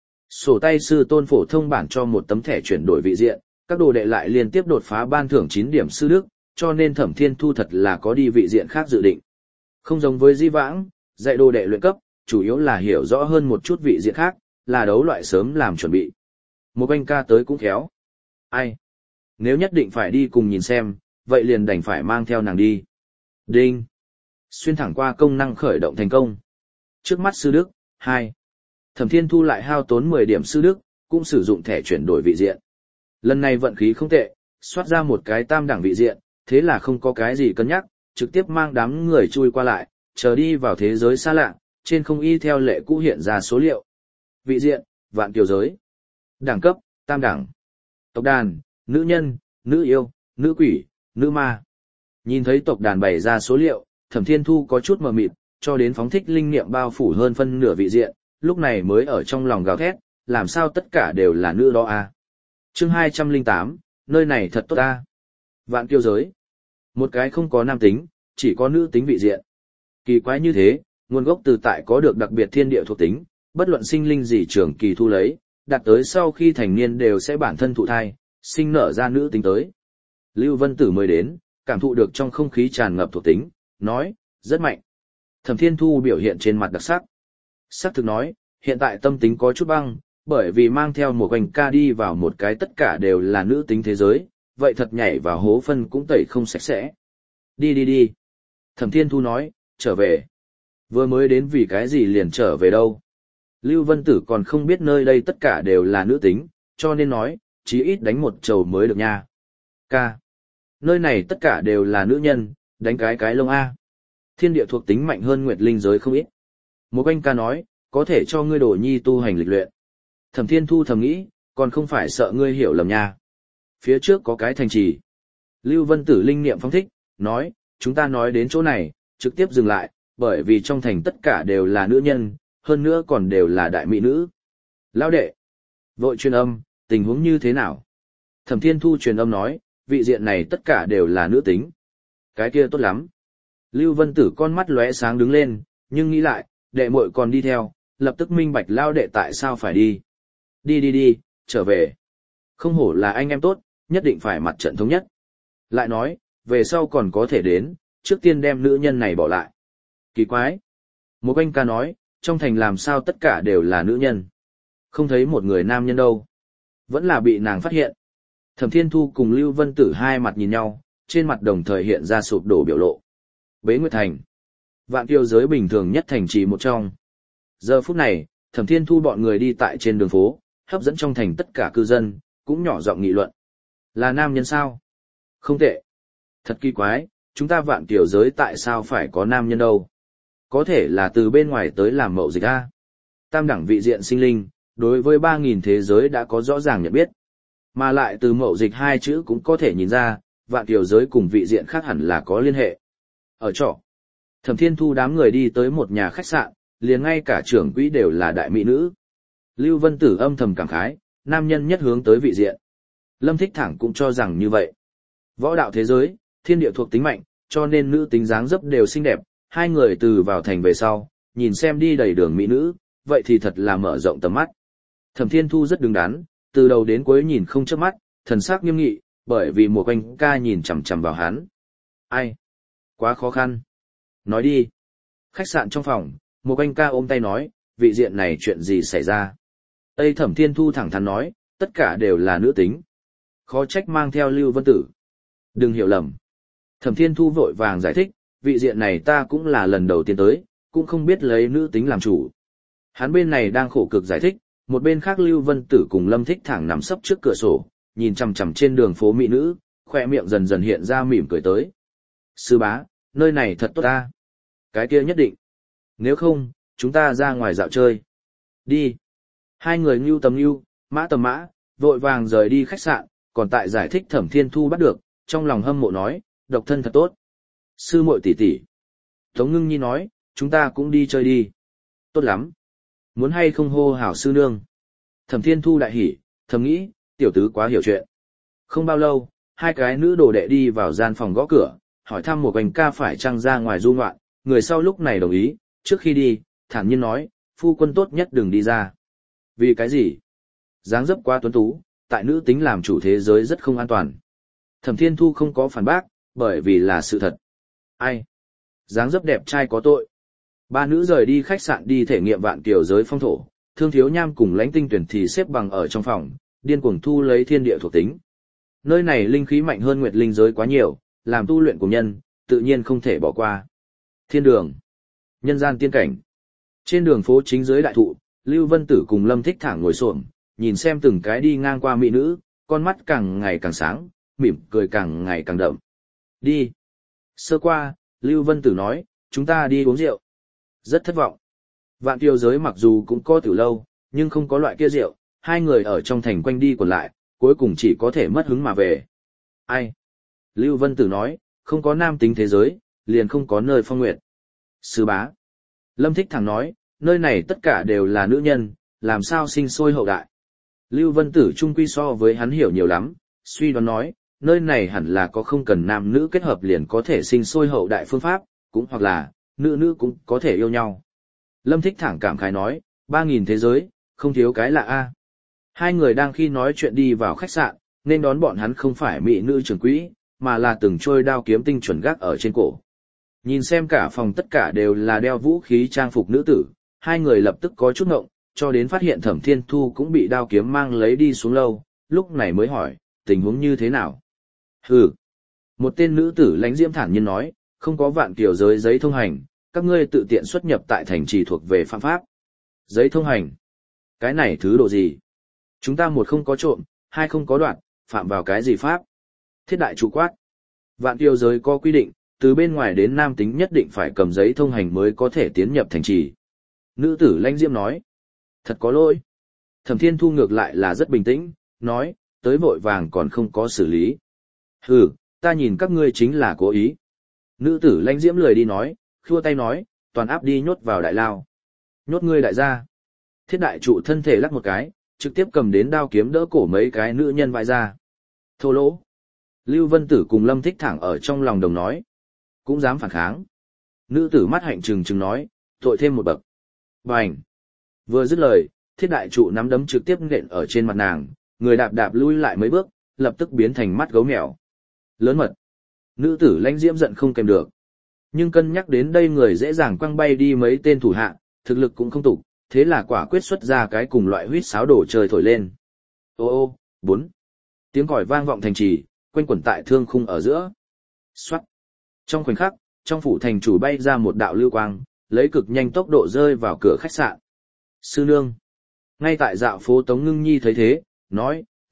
Sổ tay sư tôn phổ thông bản cho một tấm thẻ chuyển đổi vị diện, các đồ đệ lại liên tiếp đột phá ban thưởng chín điểm sư đức, cho nên Thẩm Thiên Thu thật là có đi vị diện khác dự định. Không giống với Di Vãng, dạy đồ đệ luyện cấp, chủ yếu là hiểu rõ hơn một chút vị diện khác, là đấu loại sớm làm chuẩn bị. Một anh ca tới cũng khéo. Ai? Nếu nhất định phải đi cùng nhìn xem, vậy liền đành phải mang theo nàng đi. Đinh. Xuyên thẳng qua công năng khởi động thành công. Trước mắt sư đức, hai. Thẩm Thiên Thu lại hao tốn mười điểm sư đức, cũng sử dụng thẻ chuyển đổi vị diện. Lần này vận khí không tệ, soát ra một cái tam đẳng vị diện, thế là không có cái gì cân nhắc, trực tiếp mang đám người chui qua lại, chờ đi vào thế giới xa lạ, trên không y theo lệ cũ hiện ra số liệu. Vị diện, vạn kiều giới. Đẳng cấp, tam đẳng. Tộc đàn, nữ nhân, nữ yêu, nữ quỷ, nữ ma. Nhìn thấy tộc đàn bày ra số liệu, Thẩm Thiên Thu có chút mờ mịt, cho đến phóng thích linh niệm bao phủ hơn phân nửa vị diện, lúc này mới ở trong lòng gào thét, làm sao tất cả đều là nữ đó à. Chương hai trăm lẻ tám, nơi này thật tốt à. Vạn kiêu giới. Một cái không có nam tính, chỉ có nữ tính vị diện. Kỳ quái như thế, nguồn gốc từ tại có được đặc biệt thiên địa thuộc tính, bất luận sinh linh gì trường kỳ thu lấy, đạt tới sau khi thành niên đều sẽ bản thân thụ thai, sinh nở ra nữ tính tới. Lưu Vân Tử mới đến, cảm thụ được trong không khí tràn ngập thuộc tính, nói, rất mạnh. Thẩm Thiên Thu biểu hiện trên mặt đặc sắc. Sắc thực nói, hiện tại tâm tính có chút băng, bởi vì mang theo một quanh ca đi vào một cái tất cả đều là nữ tính thế giới, vậy thật nhảy vào hố phân cũng tẩy không sạch sẽ. Đi đi đi. Thẩm Thiên Thu nói, trở về. Vừa mới đến vì cái gì liền trở về đâu. Lưu Vân Tử còn không biết nơi đây tất cả đều là nữ tính, cho nên nói, chí ít đánh một trầu mới được nha. Ca. Nơi này tất cả đều là nữ nhân, đánh cái cái lông A. Thiên địa thuộc tính mạnh hơn Nguyệt Linh giới không ít. Một anh ca nói, có thể cho ngươi đổ nhi tu hành lịch luyện. Thẩm Thiên Thu thầm nghĩ, còn không phải sợ ngươi hiểu lầm nha. Phía trước có cái thành trì. Lưu Vân Tử linh niệm phong thích, nói, chúng ta nói đến chỗ này, trực tiếp dừng lại, bởi vì trong thành tất cả đều là nữ nhân, hơn nữa còn đều là đại mỹ nữ. Lão đệ, vội truyền âm, tình huống như thế nào? Thẩm Thiên Thu truyền âm nói, vị diện này tất cả đều là nữ tính. Cái kia tốt lắm. Lưu Vân Tử con mắt lóe sáng đứng lên, nhưng nghĩ lại, đệ muội còn đi theo, lập tức minh bạch lao đệ tại sao phải đi. Đi đi đi, trở về. Không hổ là anh em tốt, nhất định phải mặt trận thống nhất. Lại nói, về sau còn có thể đến, trước tiên đem nữ nhân này bỏ lại. Kỳ quái. Một anh ca nói, trong thành làm sao tất cả đều là nữ nhân. Không thấy một người nam nhân đâu. Vẫn là bị nàng phát hiện. Thẩm Thiên Thu cùng Lưu Vân Tử hai mặt nhìn nhau, trên mặt đồng thời hiện ra sụp đổ biểu lộ. Bế Nguyệt Thành. Vạn kiêu giới bình thường nhất thành trì một trong. Giờ phút này, Thẩm Thiên Thu bọn người đi tại trên đường phố, hấp dẫn trong thành tất cả cư dân, cũng nhỏ giọng nghị luận. Là nam nhân sao? Không tệ. Thật kỳ quái, chúng ta Vạn Kiều giới tại sao phải có nam nhân đâu? Có thể là từ bên ngoài tới làm mậu dịch a. Tam đẳng vị diện sinh linh, đối với ba nghìn thế giới đã có rõ ràng nhận biết. Mà lại từ mậu dịch hai chữ cũng có thể nhìn ra, Vạn Kiều giới cùng vị diện khác hẳn là có liên hệ. Ở trọ, Thẩm Thiên Thu đám người đi tới một nhà khách sạn, liền ngay cả trưởng quỹ đều là đại mỹ nữ. Lưu Vân Tử âm thầm cảm khái, nam nhân nhất hướng tới vị diện. Lâm Thích Thẳng cũng cho rằng như vậy. Võ đạo thế giới, thiên địa thuộc tính mạnh, cho nên nữ tính dáng dấp đều xinh đẹp, hai người từ vào thành về sau, nhìn xem đi đầy đường mỹ nữ, vậy thì thật là mở rộng tầm mắt. Thẩm Thiên Thu rất đứng đắn, từ đầu đến cuối nhìn không chớp mắt, thần sắc nghiêm nghị, bởi vì một quanh ca nhìn chằm chằm vào hắn. Ai? Quá khó khăn. Nói đi. Khách sạn trong phòng, một quanh ca ôm tay nói, vị diện này chuyện gì xảy ra? Tây Thẩm Thiên Thu thẳng thắn nói, tất cả đều là nữ tính. Khó trách mang theo Lưu Vân Tử. Đừng hiểu lầm. Thẩm Thiên Thu vội vàng giải thích, vị diện này ta cũng là lần đầu tiên tới, cũng không biết lấy nữ tính làm chủ. Hắn bên này đang khổ cực giải thích, một bên khác Lưu Vân Tử cùng Lâm Thích Thẳng nằm sấp trước cửa sổ, nhìn chằm chằm trên đường phố mỹ nữ, khoe miệng dần dần hiện ra mỉm cười tới. Sư bá, nơi này thật tốt ta. Cái kia nhất định. Nếu không, chúng ta ra ngoài dạo chơi. Đi. Hai người ngưu tầm ngưu, mã tầm mã, vội vàng rời đi khách sạn, còn tại giải thích Thẩm Thiên Thu bắt được, trong lòng hâm mộ nói, độc thân thật tốt. Sư muội tỷ tỷ. Tống Ngưng Nhi nói, chúng ta cũng đi chơi đi. Tốt lắm. Muốn hay không hô hảo sư nương. Thẩm Thiên Thu đại hỉ, thầm nghĩ, tiểu tứ quá hiểu chuyện. Không bao lâu, hai cái nữ đồ đệ đi vào gian phòng gõ cửa, hỏi thăm một quanh ca phải chăng ra ngoài du ngoạn, người sau lúc này đồng ý, trước khi đi, thản nhiên nói, phu quân tốt nhất đừng đi ra. Vì cái gì? Dáng dấp quá tuấn tú, tại nữ tính làm chủ thế giới rất không an toàn. Thẩm Thiên Thu không có phản bác, bởi vì là sự thật. Ai? Dáng dấp đẹp trai có tội. Ba nữ rời đi khách sạn đi thể nghiệm Vạn Kiều giới phong thổ, Thương Thiếu Nham cùng Lãnh Tinh Tuyển thì xếp bằng ở trong phòng, điên cuồng thu lấy thiên địa thuộc tính. Nơi này linh khí mạnh hơn Nguyệt linh giới quá nhiều, làm tu luyện của nhân, tự nhiên không thể bỏ qua. Thiên đường, nhân gian tiên cảnh. Trên đường phố chính dưới đại thụ, Lưu Vân Tử cùng Lâm Thích Thẳng ngồi xổm, nhìn xem từng cái đi ngang qua mỹ nữ, con mắt càng ngày càng sáng, mỉm cười càng ngày càng đậm. Đi. Sơ qua, Lưu Vân Tử nói, chúng ta đi uống rượu. Rất thất vọng. Vạn Kiều giới mặc dù cũng có từ lâu, nhưng không có loại kia rượu, hai người ở trong thành quanh đi còn lại, cuối cùng chỉ có thể mất hứng mà về. Ai? Lưu Vân Tử nói, không có nam tính thế giới, liền không có nơi phong nguyệt. Sư bá. Lâm Thích Thẳng nói, nơi này tất cả đều là nữ nhân, làm sao sinh sôi hậu đại. Lưu Vân Tử trung quy so với hắn hiểu nhiều lắm, suy đoán nói, nơi này hẳn là có không cần nam nữ kết hợp liền có thể sinh sôi hậu đại phương pháp, cũng hoặc là, nữ nữ cũng có thể yêu nhau. Lâm Thích Thẳng cảm khái nói, ba nghìn thế giới, không thiếu cái lạ a. Hai người đang khi nói chuyện đi vào khách sạn, nên đón bọn hắn không phải mỹ nữ trưởng quỹ, mà là từng trôi đao kiếm tinh chuẩn gác ở trên cổ. Nhìn xem cả phòng tất cả đều là đeo vũ khí trang phục nữ tử, hai người lập tức có chút ngộng, cho đến phát hiện Thẩm Thiên Thu cũng bị đao kiếm mang lấy đi xuống lâu, lúc này mới hỏi, tình huống như thế nào? Hừ. Một tên nữ tử lãnh diễm thản nhiên nói, không có Vạn Kiều giới giấy thông hành, các ngươi tự tiện xuất nhập tại thành trì thuộc về phạm pháp. Giấy thông hành? Cái này thứ độ gì? Chúng ta một không có trộm, hai không có đoạt, phạm vào cái gì pháp? Thiết đại chủ quát. Vạn Kiều giới có quy định, từ bên ngoài đến nam tính nhất định phải cầm giấy thông hành mới có thể tiến nhập thành trì. Nữ tử lãnh diễm nói. Thật có lỗi. Thẩm Thiên Thu ngược lại là rất bình tĩnh, nói, tới vội vàng còn không có xử lý. Hừ, ta nhìn các ngươi chính là cố ý. Nữ tử lãnh diễm lười đi nói, khua tay nói, toàn áp đi nhốt vào đại lao. Nhốt ngươi đại gia. Thiết đại trụ thân thể lắc một cái, trực tiếp cầm đến đao kiếm đỡ cổ mấy cái nữ nhân vai ra. Thô lỗ. Lưu Vân Tử cùng Lâm Thích Thẳng ở trong lòng đồng nói. Cũng dám phản kháng. Nữ tử mắt hạnh trừng trừng nói, tội thêm một bậc. Bành. Vừa dứt lời, thiết đại trụ nắm đấm trực tiếp nện ở trên mặt nàng, người đạp đạp lui lại mấy bước, lập tức biến thành mắt gấu mèo. Lớn mật. Nữ tử lãnh diễm giận không kèm được. Nhưng cân nhắc đến đây người dễ dàng quăng bay đi mấy tên thủ hạ, thực lực cũng không tục, thế là quả quyết xuất ra cái cùng loại huýt sáo đổ trời thổi lên. Ô ô, bốn. Tiếng còi vang vọng thành trì, quanh quẩn tại thương khung ở giữa. Xoát. Trong khoảnh khắc, trong phủ thành chủ bay ra một đạo lưu quang, lấy cực nhanh tốc độ rơi vào cửa khách sạn. Sư nương. Ngay tại dạo phố Tống Ngưng Nhi thấy thế, nói,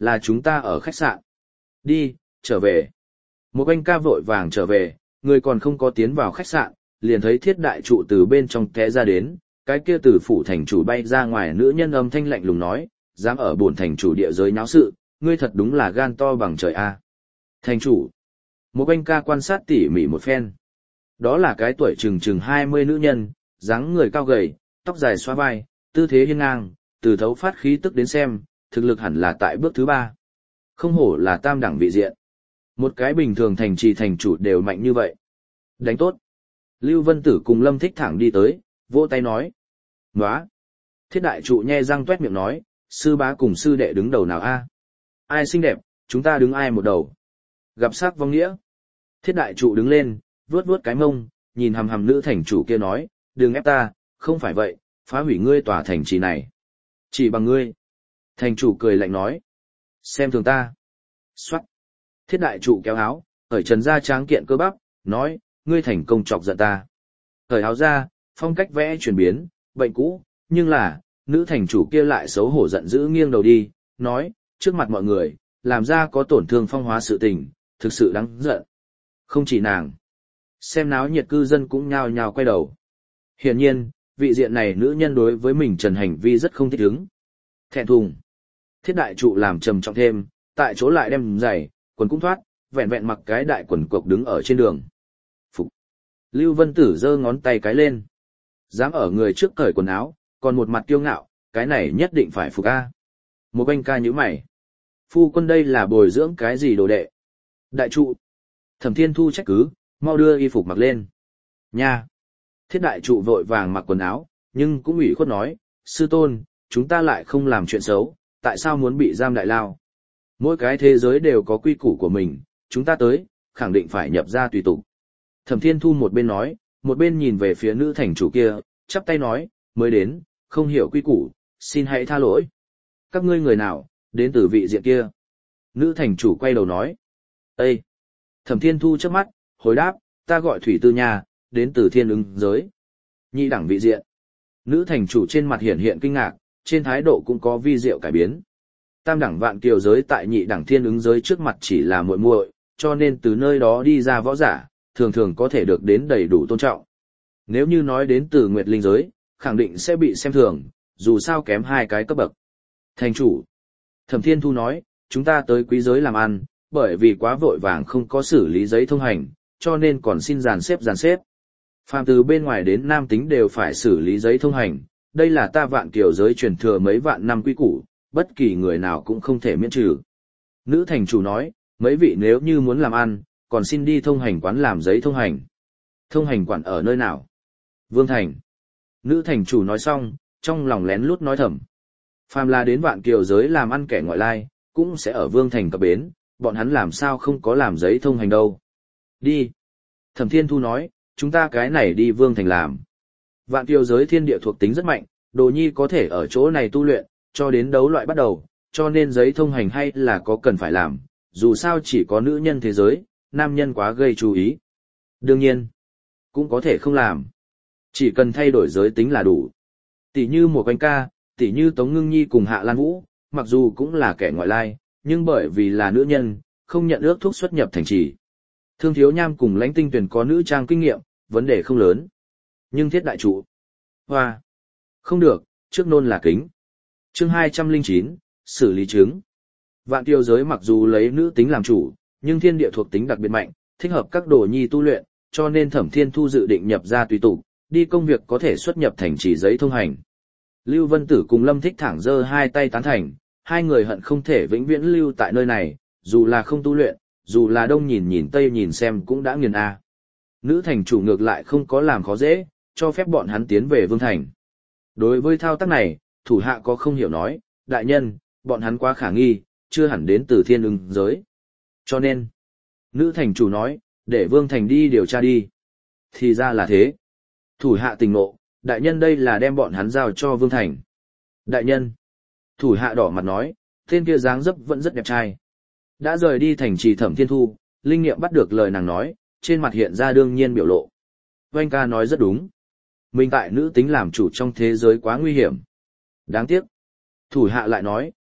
là chúng ta ở khách sạn. Đi, trở về. Một anh ca vội vàng trở về, người còn không có tiến vào khách sạn, liền thấy thiết đại trụ từ bên trong té ra đến, cái kia từ phủ thành chủ bay ra ngoài nữ nhân âm thanh lạnh lùng nói, dám ở bổn thành chủ địa giới nháo sự, ngươi thật đúng là gan to bằng trời a. Thành chủ. Một anh ca quan sát tỉ mỉ một phen. Đó là cái tuổi chừng chừng hai mươi nữ nhân, dáng người cao gầy, tóc dài xóa vai, tư thế hiên ngang, từ thấu phát khí tức đến xem, thực lực hẳn là tại bước thứ ba. Không hổ là tam đẳng vị diện. Một cái bình thường thành trì thành chủ đều mạnh như vậy. Đánh tốt. Lưu Vân Tử cùng Lâm Thích Thẳng đi tới, vỗ tay nói. Nóa. Thiết đại trụ nhe răng tuét miệng nói, sư bá cùng sư đệ đứng đầu nào a? Ai xinh đẹp, chúng ta đứng ai một đầu. Gặp sắc vong nghĩa. Thiết đại trụ đứng lên, vuốt vuốt cái mông, nhìn hằm hằm nữ thành chủ kia nói, đừng ép ta, không phải vậy, phá hủy ngươi tòa thành trì này. Chỉ bằng ngươi. Thành chủ cười lạnh nói. Xem thường ta. Xoát. Thiết đại trụ kéo áo, ở trần ra tráng kiện cơ bắp, nói, ngươi thành công chọc giận ta. Thời áo ra, phong cách vẽ chuyển biến, bệnh cũ, nhưng là, nữ thành chủ kia lại xấu hổ giận dữ nghiêng đầu đi, nói, trước mặt mọi người, làm ra có tổn thương phong hóa sự tình, thực sự đáng giận. Không chỉ nàng. Xem náo nhiệt cư dân cũng nhao nhao quay đầu. Hiển nhiên, vị diện này nữ nhân đối với mình trần hành vi rất không thích ứng. Thẹn thùng. Thiết đại trụ làm trầm trọng thêm, tại chỗ lại đem giày, quần cũng thoát, vẹn vẹn mặc cái đại quần cộc đứng ở trên đường. Phục. Lưu Vân Tử giơ ngón tay cái lên. Dám ở người trước cởi quần áo, còn một mặt kiêu ngạo, cái này nhất định phải phục a. Một anh ca nhíu mày. Phu quân đây là bồi dưỡng cái gì đồ đệ? Đại trụ. Thẩm Thiên Thu trách cứ, mau đưa y phục mặc lên. Nha. Thiết đại trụ vội vàng mặc quần áo, nhưng cũng ủy khuất nói, sư tôn, chúng ta lại không làm chuyện xấu, tại sao muốn bị giam đại lao? Mỗi cái thế giới đều có quy củ của mình, chúng ta tới, khẳng định phải nhập ra tùy tục. Thẩm Thiên Thu một bên nói, một bên nhìn về phía nữ thành chủ kia, chắp tay nói, mới đến, không hiểu quy củ, xin hãy tha lỗi. Các ngươi người nào, đến từ vị diện kia? Nữ thành chủ quay đầu nói, Ê! Thẩm Thiên Thu chớp mắt, hồi đáp, ta gọi Thủy Tư Nha, đến từ thiên ứng giới. Nhị đẳng vị diện. Nữ thành chủ trên mặt hiện hiện kinh ngạc, trên thái độ cũng có vi diệu cải biến. Tam đẳng vạn kiều giới tại nhị đẳng thiên ứng giới trước mặt chỉ là muội muội, cho nên từ nơi đó đi ra võ giả, thường thường có thể được đến đầy đủ tôn trọng. Nếu như nói đến từ nguyệt linh giới, khẳng định sẽ bị xem thường, dù sao kém hai cái cấp bậc. Thành chủ. Thẩm Thiên Thu nói, chúng ta tới quý giới làm ăn, bởi vì quá vội vàng không có xử lý giấy thông hành, cho nên còn xin dàn xếp dàn xếp. Phàm từ bên ngoài đến nam tính đều phải xử lý giấy thông hành, đây là ta vạn kiều giới truyền thừa mấy vạn năm quy củ, bất kỳ người nào cũng không thể miễn trừ. Nữ thành chủ nói, mấy vị nếu như muốn làm ăn, còn xin đi thông hành quán làm giấy thông hành. Thông hành quản ở nơi nào? Vương Thành. Nữ thành chủ nói xong, trong lòng lén lút nói thầm. Phàm là đến vạn kiều giới làm ăn kẻ ngoại lai, cũng sẽ ở Vương Thành cập bến, bọn hắn làm sao không có làm giấy thông hành đâu. Đi. Thẩm Thiên Thu nói, chúng ta cái này đi Vương Thành làm. Vạn kiều giới thiên địa thuộc tính rất mạnh, Đồ Nhi có thể ở chỗ này tu luyện, cho đến đấu loại bắt đầu, cho nên giấy thông hành hay là có cần phải làm, dù sao chỉ có nữ nhân thế giới, nam nhân quá gây chú ý. Đương nhiên, cũng có thể không làm. Chỉ cần thay đổi giới tính là đủ. Tỷ như một anh ca, tỷ như Tống Ngưng Nhi cùng Hạ Lan Vũ, mặc dù cũng là kẻ ngoại lai, nhưng bởi vì là nữ nhân, không nhận ước thúc xuất nhập thành trì. Thương Thiếu Nham cùng Lãnh Tinh Tuyền có nữ trang kinh nghiệm, vấn đề không lớn. Nhưng thiết đại trụ. Hoa. Không được, trước nôn là kính. Chương hai trăm lẻ chín, xử lý chứng. Vạn kiều giới mặc dù lấy nữ tính làm chủ, nhưng thiên địa thuộc tính đặc biệt mạnh, thích hợp các đồ nhi tu luyện, cho nên Thẩm Thiên Thu dự định nhập ra tùy tục, đi công việc có thể xuất nhập thành trì giấy thông hành. Lưu Vân Tử cùng Lâm Thích Thẳng giơ hai tay tán thành, hai người hận không thể vĩnh viễn lưu tại nơi này, dù là không tu luyện, dù là đông nhìn nhìn tây nhìn xem cũng đã nghiền a. Nữ thành chủ ngược lại không có làm khó dễ, cho phép bọn hắn tiến về Vương Thành. Đối với thao tác này, thủ hạ có không hiểu nói, đại nhân, bọn hắn quá khả nghi, chưa hẳn đến từ thiên ưng giới. Cho nên, nữ thành chủ nói, để Vương Thành đi điều tra đi. Thì ra là thế. Thủ hạ tình ngộ, đại nhân đây là đem bọn hắn giao cho Vương Thành. Đại nhân, thủ hạ đỏ mặt nói, tên kia dáng dấp vẫn rất đẹp trai. Đã rời đi thành trì Thẩm Thiên Thu, linh nghiệm bắt được lời nàng nói, trên mặt hiện ra đương nhiên biểu lộ. Oanh ca nói rất đúng. Mình tại nữ tính làm chủ trong thế giới quá nguy hiểm. Đáng tiếc. Thủ hạ lại nói,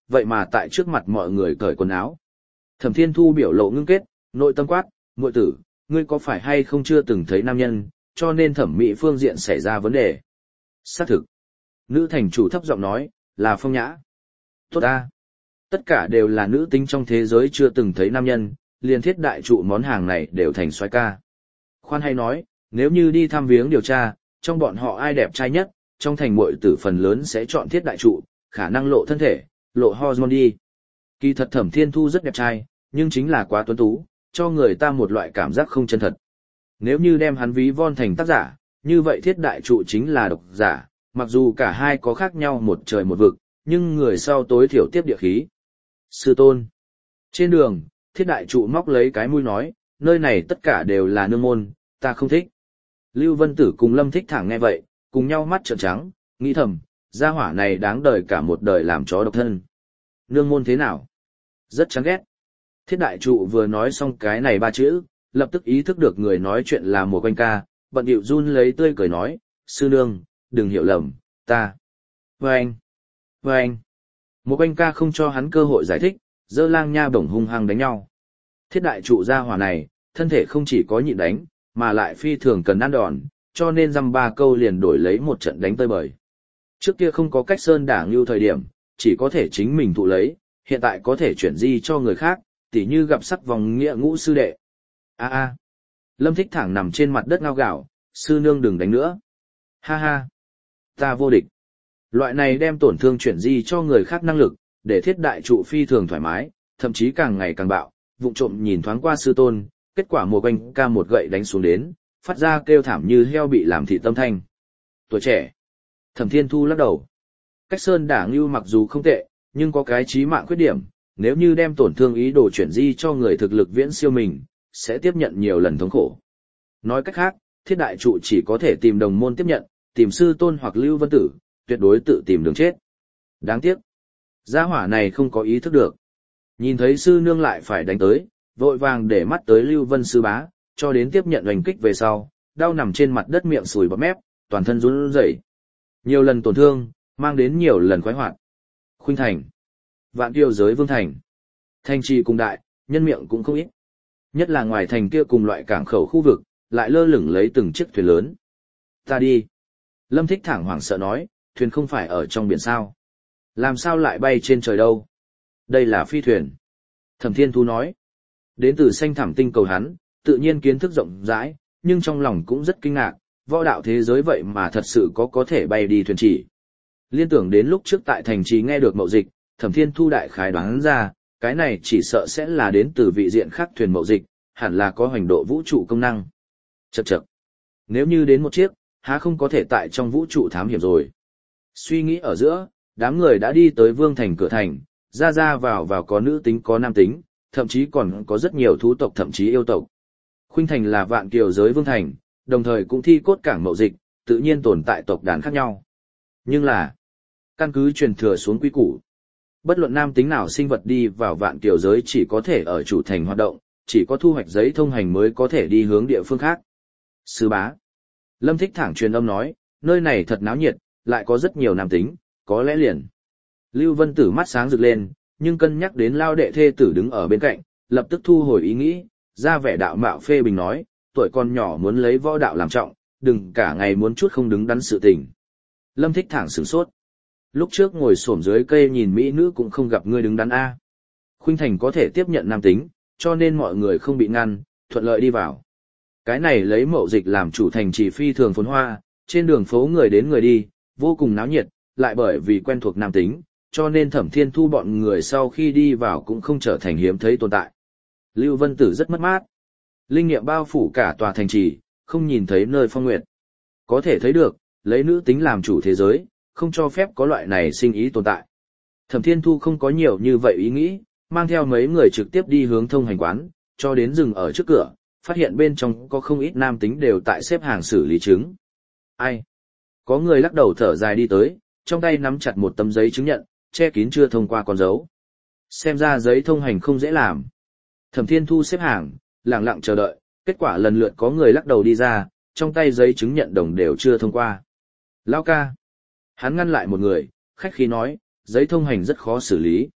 vậy mà tại trước mặt mọi người cởi quần áo. Thẩm Thiên Thu biểu lộ ngưng kết, nội tâm quát, muội tử, ngươi có phải hay không chưa từng thấy nam nhân, cho nên thẩm mỹ phương diện xảy ra vấn đề. Xác thực. Nữ thành chủ thấp giọng nói, là Phong Nhã. Tốt ta. Tất cả đều là nữ tính trong thế giới chưa từng thấy nam nhân, liền thiết đại trụ món hàng này đều thành soái ca. Khoan hay nói, nếu như đi thăm viếng điều tra, trong bọn họ ai đẹp trai nhất, trong thành muội tử phần lớn sẽ chọn thiết đại trụ, khả năng lộ thân thể, lộ hormone đi. Kỳ thật Thẩm Thiên Thu rất đẹp trai, nhưng chính là quá tuấn tú, cho người ta một loại cảm giác không chân thật. Nếu như đem hắn ví von thành tác giả, như vậy thiết đại trụ chính là độc giả, mặc dù cả hai có khác nhau một trời một vực, nhưng người sau tối thiểu tiếp địa khí. Sư tôn. Trên đường, thiết đại trụ móc lấy cái mũi nói, nơi này tất cả đều là nương môn, ta không thích. Lưu Vân Tử cùng Lâm Thích Thẳng nghe vậy, cùng nhau mắt trợn trắng, nghĩ thầm, gia hỏa này đáng đời cả một đời làm chó độc thân. Nương môn thế nào? Rất chán ghét. Thiết đại trụ vừa nói xong cái này ba chữ, lập tức ý thức được người nói chuyện là một quanh ca, bận điệu run lấy tươi cười nói, sư nương, đừng hiểu lầm, ta. Vâng! Vâng! Một quanh ca không cho hắn cơ hội giải thích, dơ lang nha bổng hung hăng đánh nhau. Thiết đại trụ gia hỏa này, thân thể không chỉ có nhịn đánh, mà lại phi thường cần ăn đòn, cho nên dăm ba câu liền đổi lấy một trận đánh tơi bời. Trước kia không có cách sơn đảng như thời điểm, chỉ có thể chính mình thụ lấy, hiện tại có thể chuyển di cho người khác, tỉ như gặp sắc vòng nghĩa ngũ sư đệ. A a. Lâm Thích Thẳng nằm trên mặt đất ngao gạo, sư nương đừng đánh nữa. Ha ha. Ta vô địch. Loại này đem tổn thương chuyển di cho người khác năng lực, để thiết đại trụ phi thường thoải mái, thậm chí càng ngày càng bạo, vụng trộm nhìn thoáng qua sư tôn, kết quả mùa quanh ca một gậy đánh xuống đến, phát ra kêu thảm như heo bị làm thị tâm thanh. Tuổi trẻ. Thẩm Thiên Thu lắc đầu. Cách sơn đả ngưu mặc dù không tệ, nhưng có cái chí mạng khuyết điểm, nếu như đem tổn thương ý đồ chuyển di cho người thực lực viễn siêu mình, sẽ tiếp nhận nhiều lần thống khổ. Nói cách khác, thiết đại trụ chỉ có thể tìm đồng môn tiếp nhận, tìm sư tôn hoặc Lưu Vân Tử, tuyệt đối tự tìm đường chết. Đáng tiếc. Gia hỏa này không có ý thức được. Nhìn thấy sư nương lại phải đánh tới, vội vàng để mắt tới Lưu Vân sư bá, cho đến tiếp nhận hoành kích về sau, đau nằm trên mặt đất miệng sùi bọt mép, toàn thân run rẩy. Nhiều lần tổn thương, mang đến nhiều lần khoái hoạt. Khuynh Thành, Vạn Tiêu giới Vương Thành, thành trì cùng đại, nhân miệng cũng không ít. Nhất là ngoài thành kia cùng loại cảng khẩu khu vực, lại lơ lửng lấy từng chiếc thuyền lớn. Ta đi. Lâm Thích Thẳng hoảng sợ nói, thuyền không phải ở trong biển sao? Làm sao lại bay trên trời đâu? Đây là phi thuyền. Thẩm Thiên Thu nói. Đến từ xanh thẳm tinh cầu hắn, tự nhiên kiến thức rộng rãi, nhưng trong lòng cũng rất kinh ngạc, võ đạo thế giới vậy mà thật sự có có thể bay đi thuyền chỉ. Liên tưởng đến lúc trước tại thành trì nghe được mậu dịch, Thẩm Thiên Thu đại khái đoán ra, cái này chỉ sợ sẽ là đến từ vị diện khác thuyền mậu dịch, hẳn là có hoành độ vũ trụ công năng. Chậc chậc. Nếu như đến một chiếc, há không có thể tại trong vũ trụ thám hiểm rồi. Suy nghĩ ở giữa, đám người đã đi tới Vương Thành cửa thành, ra ra vào vào có nữ tính có nam tính, thậm chí còn có rất nhiều thú tộc thậm chí yêu tộc. Khuynh Thành là Vạn Kiều giới Vương Thành, đồng thời cũng thi cốt cảng mậu dịch, tự nhiên tồn tại tộc đàn khác nhau. Nhưng là, căn cứ truyền thừa xuống quy củ, bất luận nam tính nào sinh vật đi vào Vạn Kiều giới chỉ có thể ở chủ thành hoạt động, chỉ có thu hoạch giấy thông hành mới có thể đi hướng địa phương khác. Sư bá. Lâm Thích Thẳng truyền âm nói, nơi này thật náo nhiệt, lại có rất nhiều nam tính, có lẽ liền. Lưu Vân Tử mắt sáng rực lên, nhưng cân nhắc đến lao đệ thê tử đứng ở bên cạnh, lập tức thu hồi ý nghĩ, ra vẻ đạo mạo phê bình nói, tuổi con nhỏ muốn lấy võ đạo làm trọng, đừng cả ngày muốn chút không đứng đắn sự tình. Lâm Thích Thẳng sửng sốt. Lúc trước ngồi xổm dưới cây nhìn mỹ nữ cũng không gặp ngươi đứng đắn a. Khuynh Thành có thể tiếp nhận nam tính, cho nên mọi người không bị ngăn, thuận lợi đi vào. Cái này lấy mậu dịch làm chủ thành chỉ phi thường phồn hoa, trên đường phố người đến người đi, vô cùng náo nhiệt, lại bởi vì quen thuộc nam tính, cho nên Thẩm Thiên Thu bọn người sau khi đi vào cũng không trở thành hiếm thấy tồn tại. Lưu Vân Tử rất mất mát. Linh nghiệm bao phủ cả tòa thành trì, không nhìn thấy nơi phong nguyệt. Có thể thấy được, lấy nữ tính làm chủ thế giới, không cho phép có loại này sinh ý tồn tại. Thẩm Thiên Thu không có nhiều như vậy ý nghĩ, mang theo mấy người trực tiếp đi hướng thông hành quán, cho đến dừng ở trước cửa, phát hiện bên trong có không ít nam tính đều tại xếp hàng xử lý chứng. Ai? Có người lắc đầu thở dài đi tới, trong tay nắm chặt một tấm giấy chứng nhận, che kín chưa thông qua con dấu. Xem ra giấy thông hành không dễ làm. Thẩm Thiên Thu xếp hàng, lặng lặng chờ đợi, kết quả lần lượt có người lắc đầu đi ra, trong tay giấy chứng nhận đồng đều chưa thông qua. Lao ca. Hắn ngăn lại một người, khách khí nói, giấy thông hành rất khó xử lý.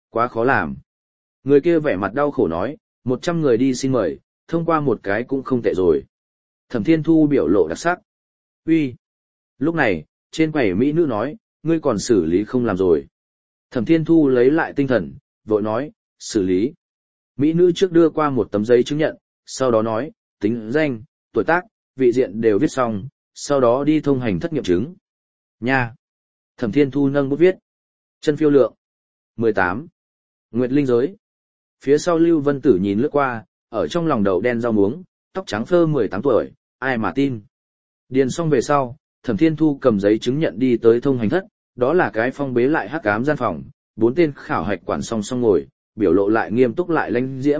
Quá khó làm. Người kia vẻ mặt đau khổ nói, một trăm người đi xin mời, thông qua một cái cũng không tệ rồi. Thẩm Thiên Thu biểu lộ đặc sắc. Uy. Lúc này, trên quầy mỹ nữ nói, ngươi còn xử lý không làm rồi. Thẩm Thiên Thu lấy lại tinh thần, vội nói, xử lý. Mỹ nữ trước đưa qua một tấm giấy chứng nhận, sau đó nói, tính danh, tuổi tác, vị diện đều viết xong, sau đó đi thông hành thất nghiệm chứng. Nha. Thẩm Thiên Thu nâng bút viết. Chân phiêu lượng. mười tám. Nguyệt linh giới. Phía sau Lưu Vân Tử nhìn lướt qua, ở trong lòng đầu đen rau muống, tóc trắng phơ mười tám tuổi, ai mà tin. Điền xong về sau, Thẩm Thiên Thu cầm giấy chứng nhận đi tới thông hành thất, đó là cái phong bế lại hắc ám gian phòng, bốn tên khảo hạch quản song song ngồi, biểu lộ lại nghiêm túc lại lãnh diễm.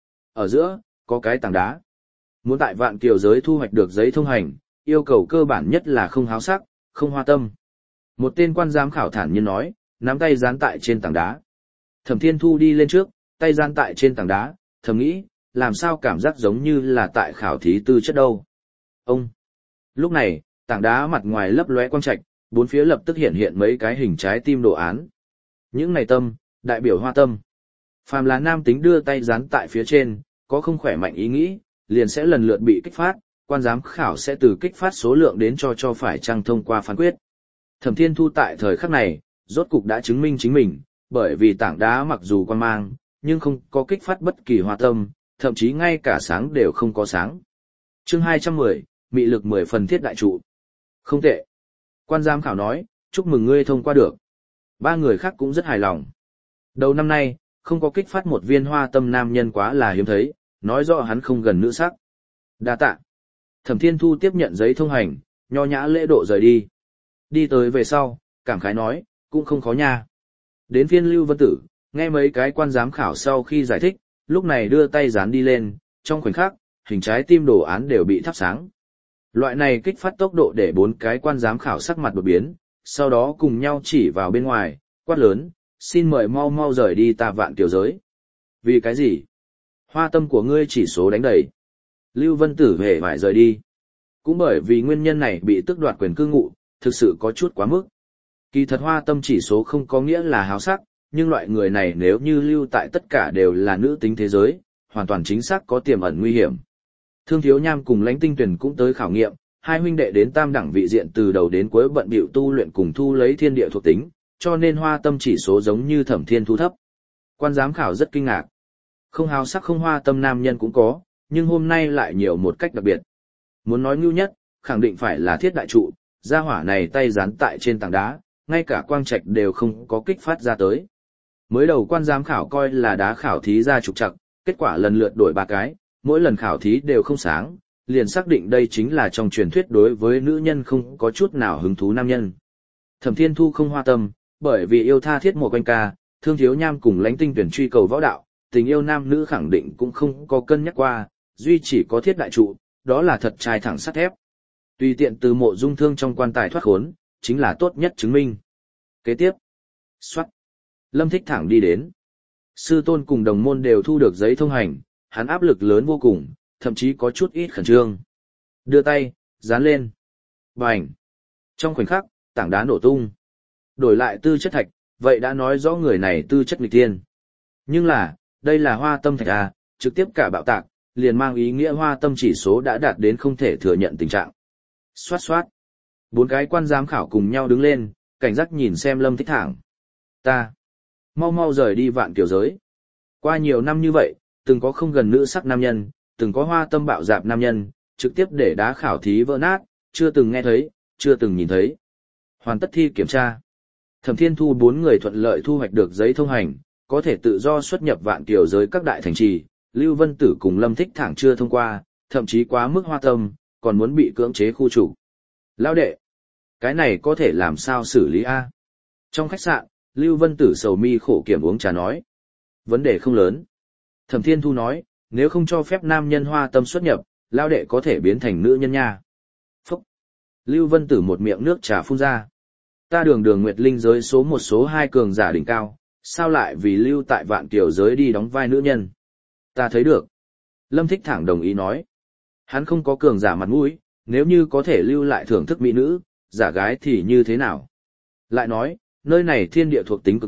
Ở giữa, có cái tảng đá. Muốn tại Vạn Kiều giới thu hoạch được giấy thông hành, yêu cầu cơ bản nhất là không háo sắc, không hoa tâm. Một tên quan giám khảo thản nhiên nói, nắm tay dán tại trên tảng đá. Thẩm Thiên Thu đi lên trước, tay dán tại trên tảng đá, thầm nghĩ, làm sao cảm giác giống như là tại khảo thí tư chất đâu. Ông. Lúc này, tảng đá mặt ngoài lấp lóe quang trạch, bốn phía lập tức hiện hiện mấy cái hình trái tim đồ án. Những này tâm, đại biểu hoa tâm. Phàm là nam tính đưa tay dán tại phía trên, có không khỏe mạnh ý nghĩ, liền sẽ lần lượt bị kích phát, quan giám khảo sẽ từ kích phát số lượng đến cho cho phải chăng thông qua phán quyết. Thẩm Thiên Thu tại thời khắc này, rốt cục đã chứng minh chính mình, bởi vì tảng đá mặc dù quan mang, nhưng không có kích phát bất kỳ hoa tâm, thậm chí ngay cả sáng đều không có sáng. Chương hai trăm mười, mị lực mười phần thiết đại trụ. Không tệ. Quan giám khảo nói, chúc mừng ngươi thông qua được. Ba người khác cũng rất hài lòng. Đầu năm nay, không có kích phát một viên hoa tâm nam nhân quá là hiếm thấy, nói rõ hắn không gần nữ sắc. Đa tạ. Thẩm Thiên Thu tiếp nhận giấy thông hành, nho nhã lễ độ rời đi. Đi tới về sau, cảm khái nói, cũng không khó nha. Đến phiên Lưu Vân Tử, nghe mấy cái quan giám khảo sau khi giải thích, lúc này đưa tay dán đi lên, trong khoảnh khắc, hình trái tim đồ án đều bị thắp sáng. Loại này kích phát tốc độ để bốn cái quan giám khảo sắc mặt đột biến, sau đó cùng nhau chỉ vào bên ngoài, quát lớn, xin mời mau mau rời đi ta Vạn Kiều giới. Vì cái gì? Hoa tâm của ngươi chỉ số đánh đầy. Lưu Vân Tử hề phải rời đi. Cũng bởi vì nguyên nhân này bị tước đoạt quyền cư ngụ, thực sự có chút quá mức. Kỳ thật hoa tâm chỉ số không có nghĩa là háo sắc, nhưng loại người này nếu như lưu tại tất cả đều là nữ tính thế giới, hoàn toàn chính xác có tiềm ẩn nguy hiểm. Thương Thiếu Nham cùng Lãnh Tinh Tuyển cũng tới khảo nghiệm, hai huynh đệ đến tam đẳng vị diện từ đầu đến cuối bận bịu tu luyện cùng thu lấy thiên địa thuộc tính, cho nên hoa tâm chỉ số giống như Thẩm Thiên Thu thấp. Quan giám khảo rất kinh ngạc. Không háo sắc không hoa tâm nam nhân cũng có, nhưng hôm nay lại nhiều một cách đặc biệt. Muốn nói ngưu nhất, khẳng định phải là thiết đại trụ, gia hỏa này tay dán tại trên tảng đá, ngay cả quang trạch đều không có kích phát ra tới. Mới đầu quan giám khảo coi là đá khảo thí ra trục trặc, kết quả lần lượt đổi ba cái, mỗi lần khảo thí đều không sáng, liền xác định đây chính là trong truyền thuyết đối với nữ nhân không có chút nào hứng thú nam nhân. Thẩm Thiên Thu không hoa tâm, bởi vì yêu tha thiết một quanh ca, Thương Thiếu Nham cùng Lãnh Tinh Tuyển truy cầu võ đạo, tình yêu nam nữ khẳng định cũng không có cân nhắc qua, duy chỉ có thiết đại trụ, đó là thật trai thẳng sắt thép. Tùy tiện từ Mộ Dung Thương trong quan tài thoát khốn, chính là tốt nhất chứng minh. Kế tiếp, xoát, Lâm Thích Thẳng đi đến. Sư tôn cùng đồng môn đều thu được giấy thông hành, hắn áp lực lớn vô cùng, thậm chí có chút ít khẩn trương. Đưa tay, dán lên. Bành. Trong khoảnh khắc, tảng đá nổ tung. Đổi lại tư chất thạch, vậy đã nói rõ người này tư chất nghịch tiên. Nhưng là, đây là hoa tâm thạch à, trực tiếp cả bạo tạc, liền mang ý nghĩa hoa tâm chỉ số đã đạt đến không thể thừa nhận tình trạng. Xoát xoát. Bốn cái quan giám khảo cùng nhau đứng lên, cảnh giác nhìn xem Lâm Thích Thẳng. Ta. Mau mau rời đi Vạn Kiều giới. Qua nhiều năm như vậy, từng có không gần nữ sắc nam nhân, từng có hoa tâm bạo dạp nam nhân, trực tiếp để đá khảo thí vỡ nát, chưa từng nghe thấy, chưa từng nhìn thấy. Hoàn tất thi kiểm tra. Thẩm Thiên Thu bốn người thuận lợi thu hoạch được giấy thông hành, có thể tự do xuất nhập Vạn Kiều giới các đại thành trì. Lưu Vân Tử cùng Lâm Thích Thẳng chưa thông qua, thậm chí quá mức hoa tâm, còn muốn bị cưỡng chế khu trục. Lão đệ, cái này có thể làm sao xử lý a? Trong khách sạn, Lưu Vân Tử sầu mi khổ kiểm uống trà nói. Vấn đề không lớn. Thẩm Thiên Thu nói, nếu không cho phép nam nhân hoa tâm xuất nhập, lão đệ có thể biến thành nữ nhân nha. Phúc. Lưu Vân Tử một miệng nước trà phun ra. Ta đường đường Nguyệt Linh giới số một số hai cường giả đỉnh cao, sao lại vì lưu tại Vạn Kiều giới đi đóng vai nữ nhân? Ta thấy được. Lâm Thích Thẳng đồng ý nói. Hắn không có cường giả mặt mũi, nếu như có thể lưu lại thưởng thức mỹ nữ, giả gái thì như thế nào? Lại nói, nơi này thiên địa thuộc tính cực mạnh,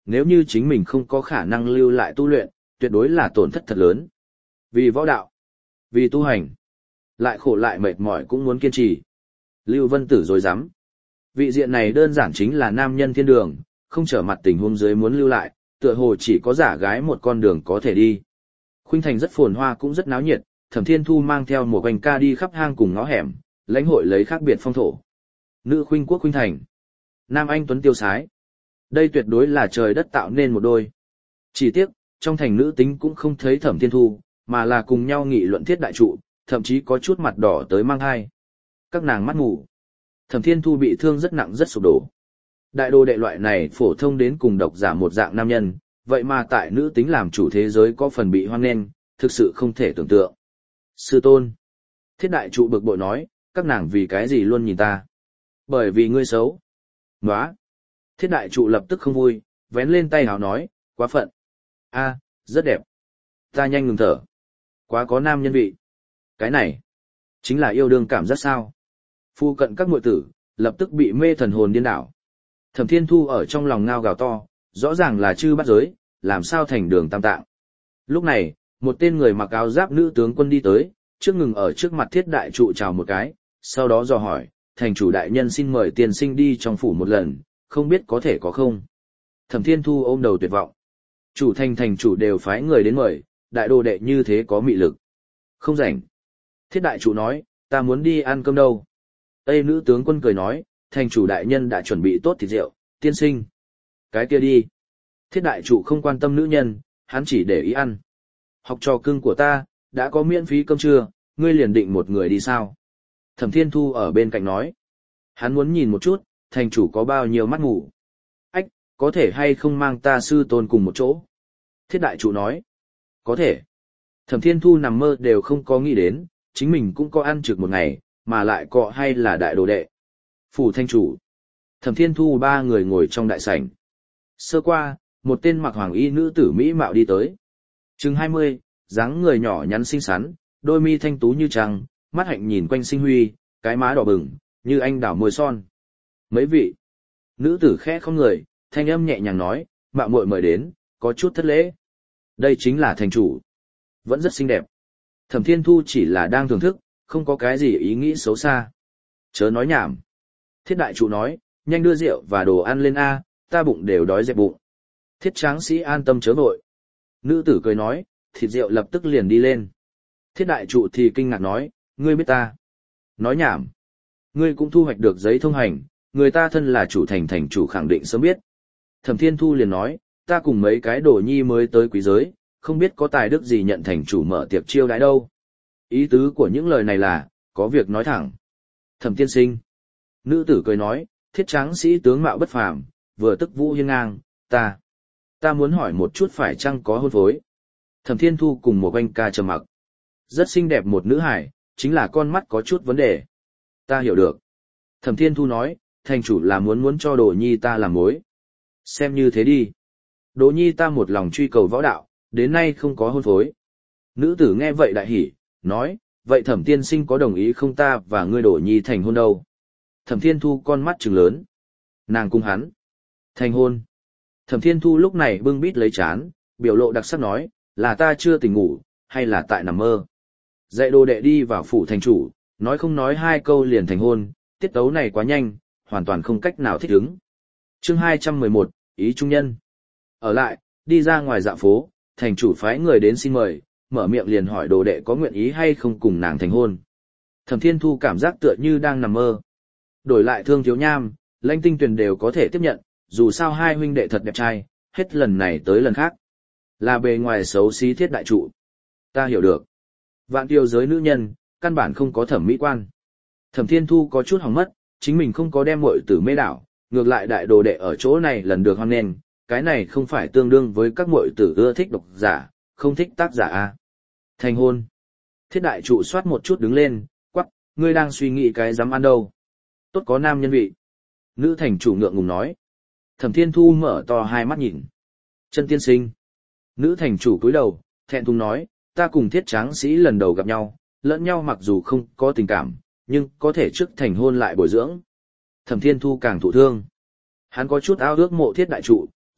nếu như chính mình không có khả năng lưu lại tu luyện, tuyệt đối là tổn thất thật lớn. Vì võ đạo, vì tu hành, lại khổ lại mệt mỏi cũng muốn kiên trì. Lưu Vân Tử dối rắm Vị diện này đơn giản chính là nam nhân thiên đường, không trở mặt tình huống dưới muốn lưu lại, tựa hồ chỉ có giả gái một con đường có thể đi. Khuynh Thành rất phồn hoa cũng rất náo nhiệt, Thẩm Thiên Thu mang theo một quanh ca đi khắp hang cùng ngõ hẻm, lãnh hội lấy khác biệt phong thổ. Nữ khuynh quốc Khuynh Thành, nam anh tuấn tiêu sái. Đây tuyệt đối là trời đất tạo nên một đôi. Chỉ tiếc, trong thành nữ tính cũng không thấy Thẩm Thiên Thu, mà là cùng nhau nghị luận Thiết đại trụ, thậm chí có chút mặt đỏ tới mang hai. Các nàng mắt ngủ. Thẩm Thiên Thu bị thương rất nặng rất sụp đổ. Đại đồ đệ loại này phổ thông đến cùng độc giả một dạng nam nhân, vậy mà tại nữ tính làm chủ thế giới có phần bị hoan nghênh, thực sự không thể tưởng tượng. Sư tôn. Thiết đại trụ bực bội nói, các nàng vì cái gì luôn nhìn ta? Bởi vì ngươi xấu. Nóa. Thiết đại trụ lập tức không vui, vén lên tay hào nói, quá phận. A, rất đẹp. Ta nhanh ngừng thở. Quá có nam nhân vị. Cái này, chính là yêu đương cảm giác sao. Phu cận các muội tử, lập tức bị mê thần hồn điên đảo. Thẩm Thiên Thu ở trong lòng ngao gào to, rõ ràng là chư bắt giới, làm sao thành đường tam tạng. Lúc này, một tên người mặc áo giáp nữ tướng quân đi tới, trước ngừng ở trước mặt Thiết đại trụ chào một cái, sau đó dò hỏi, thành chủ đại nhân xin mời tiên sinh đi trong phủ một lần, không biết có thể có không. Thẩm Thiên Thu ôm đầu tuyệt vọng. Chủ thành thành chủ đều phái người đến mời, đại đồ đệ như thế có mị lực. Không rảnh. Thiết đại trụ nói, ta muốn đi ăn cơm đâu. Tây nữ tướng quân cười nói, thành chủ đại nhân đã chuẩn bị tốt thịt rượu, tiên sinh. Cái kia đi. Thiết đại trụ không quan tâm nữ nhân, hắn chỉ để ý ăn. Học trò cưng của ta, đã có miễn phí cơm trưa, ngươi liền định một người đi sao? Thẩm Thiên Thu ở bên cạnh nói. Hắn muốn nhìn một chút, thành chủ có bao nhiêu mắt ngủ. Ách, có thể hay không mang ta sư tôn cùng một chỗ? Thiết đại trụ nói. Có thể. Thẩm Thiên Thu nằm mơ đều không có nghĩ đến, chính mình cũng có ăn trực một ngày, mà lại cọ hay là đại đồ đệ. Phủ thanh chủ. Thẩm Thiên Thu ba người ngồi trong đại sảnh. Sơ qua, một tên mặc hoàng y nữ tử mỹ mạo đi tới. Chừng hai mươi, dáng người nhỏ nhắn xinh xắn, đôi mi thanh tú như trăng, mắt hạnh nhìn quanh sinh huy, cái má đỏ bừng, như anh đảo môi son. Mấy vị. Nữ tử khẽ không người, thanh âm nhẹ nhàng nói, mạo muội mời đến, có chút thất lễ. Đây chính là thành chủ. Vẫn rất xinh đẹp. Thẩm Thiên Thu chỉ là đang thưởng thức, không có cái gì ý nghĩ xấu xa. Chớ nói nhảm. Thiết đại trụ nói, nhanh đưa rượu và đồ ăn lên A, ta bụng đều đói dẹp bụng. Thiết tráng sĩ an tâm chớ vội. Nữ tử cười nói, thịt rượu lập tức liền đi lên. Thiết đại trụ thì kinh ngạc nói, ngươi biết ta. Nói nhảm. Ngươi cũng thu hoạch được giấy thông hành, người ta thân là chủ thành thành chủ khẳng định sớm biết. Thẩm Thiên Thu liền nói, ta cùng mấy cái đồ nhi mới tới quý giới, không biết có tài đức gì nhận thành chủ mở tiệc chiêu đãi đâu. Ý tứ của những lời này là, có việc nói thẳng. Thẩm tiên sinh. Nữ tử cười nói, thiết tráng sĩ tướng mạo bất phàm, vừa tức vũ hiên ngang, ta. Ta muốn hỏi một chút phải chăng có hôn phối. Thẩm Thiên Thu cùng một anh ca trầm mặc. Rất xinh đẹp một nữ hải, chính là con mắt có chút vấn đề. Ta hiểu được. Thẩm Thiên Thu nói, thành chủ là muốn muốn cho đồ nhi ta làm mối. Xem như thế đi. Đồ nhi ta một lòng truy cầu võ đạo, đến nay không có hôn phối. Nữ tử nghe vậy đại hỉ, nói, vậy thẩm tiên sinh có đồng ý không ta và ngươi đồ nhi thành hôn đâu? Thẩm Thiên Thu con mắt trừng lớn. Nàng cung hắn. Thành hôn. Thẩm Thiên Thu lúc này bưng bít lấy chán, biểu lộ đặc sắc nói, là ta chưa tỉnh ngủ, hay là tại nằm mơ. Dạy đồ đệ đi vào phủ thành chủ, nói không nói hai câu liền thành hôn, tiết tấu này quá nhanh, hoàn toàn không cách nào thích ứng. Chương hai trăm mười một, ý trung nhân. Ở lại, đi ra ngoài dạ phố, thành chủ phái người đến xin mời, mở miệng liền hỏi đồ đệ có nguyện ý hay không cùng nàng thành hôn. Thẩm Thiên Thu cảm giác tựa như đang nằm mơ. Đổi lại Thương Thiếu Nham, Lãnh Tinh Tuyền đều có thể tiếp nhận, dù sao hai huynh đệ thật đẹp trai, hết lần này tới lần khác. Là bề ngoài xấu xí thiết đại trụ. Ta hiểu được. Vạn tiêu giới nữ nhân, căn bản không có thẩm mỹ quan. Thẩm Thiên Thu có chút hỏng mất, chính mình không có đem muội tử mê đảo, ngược lại đại đồ đệ ở chỗ này lần được hoan nghênh, cái này không phải tương đương với các muội tử ưa thích độc giả, không thích tác giả a. Thành hôn. Thiết đại trụ soát một chút đứng lên, quắc, ngươi đang suy nghĩ cái dám ăn đâu. Tốt có nam nhân vị. Nữ thành chủ ngượng ngùng nói. Thẩm Thiên Thu mở to hai mắt nhìn. Chân tiên sinh. Nữ thành chủ cúi đầu, thẹn thùng nói, ta cùng thiết tráng sĩ lần đầu gặp nhau, lẫn nhau mặc dù không có tình cảm, nhưng có thể trước thành hôn lại bồi dưỡng. Thẩm Thiên Thu càng thụ thương. Hắn có chút ao ước mộ thiết đại trụ,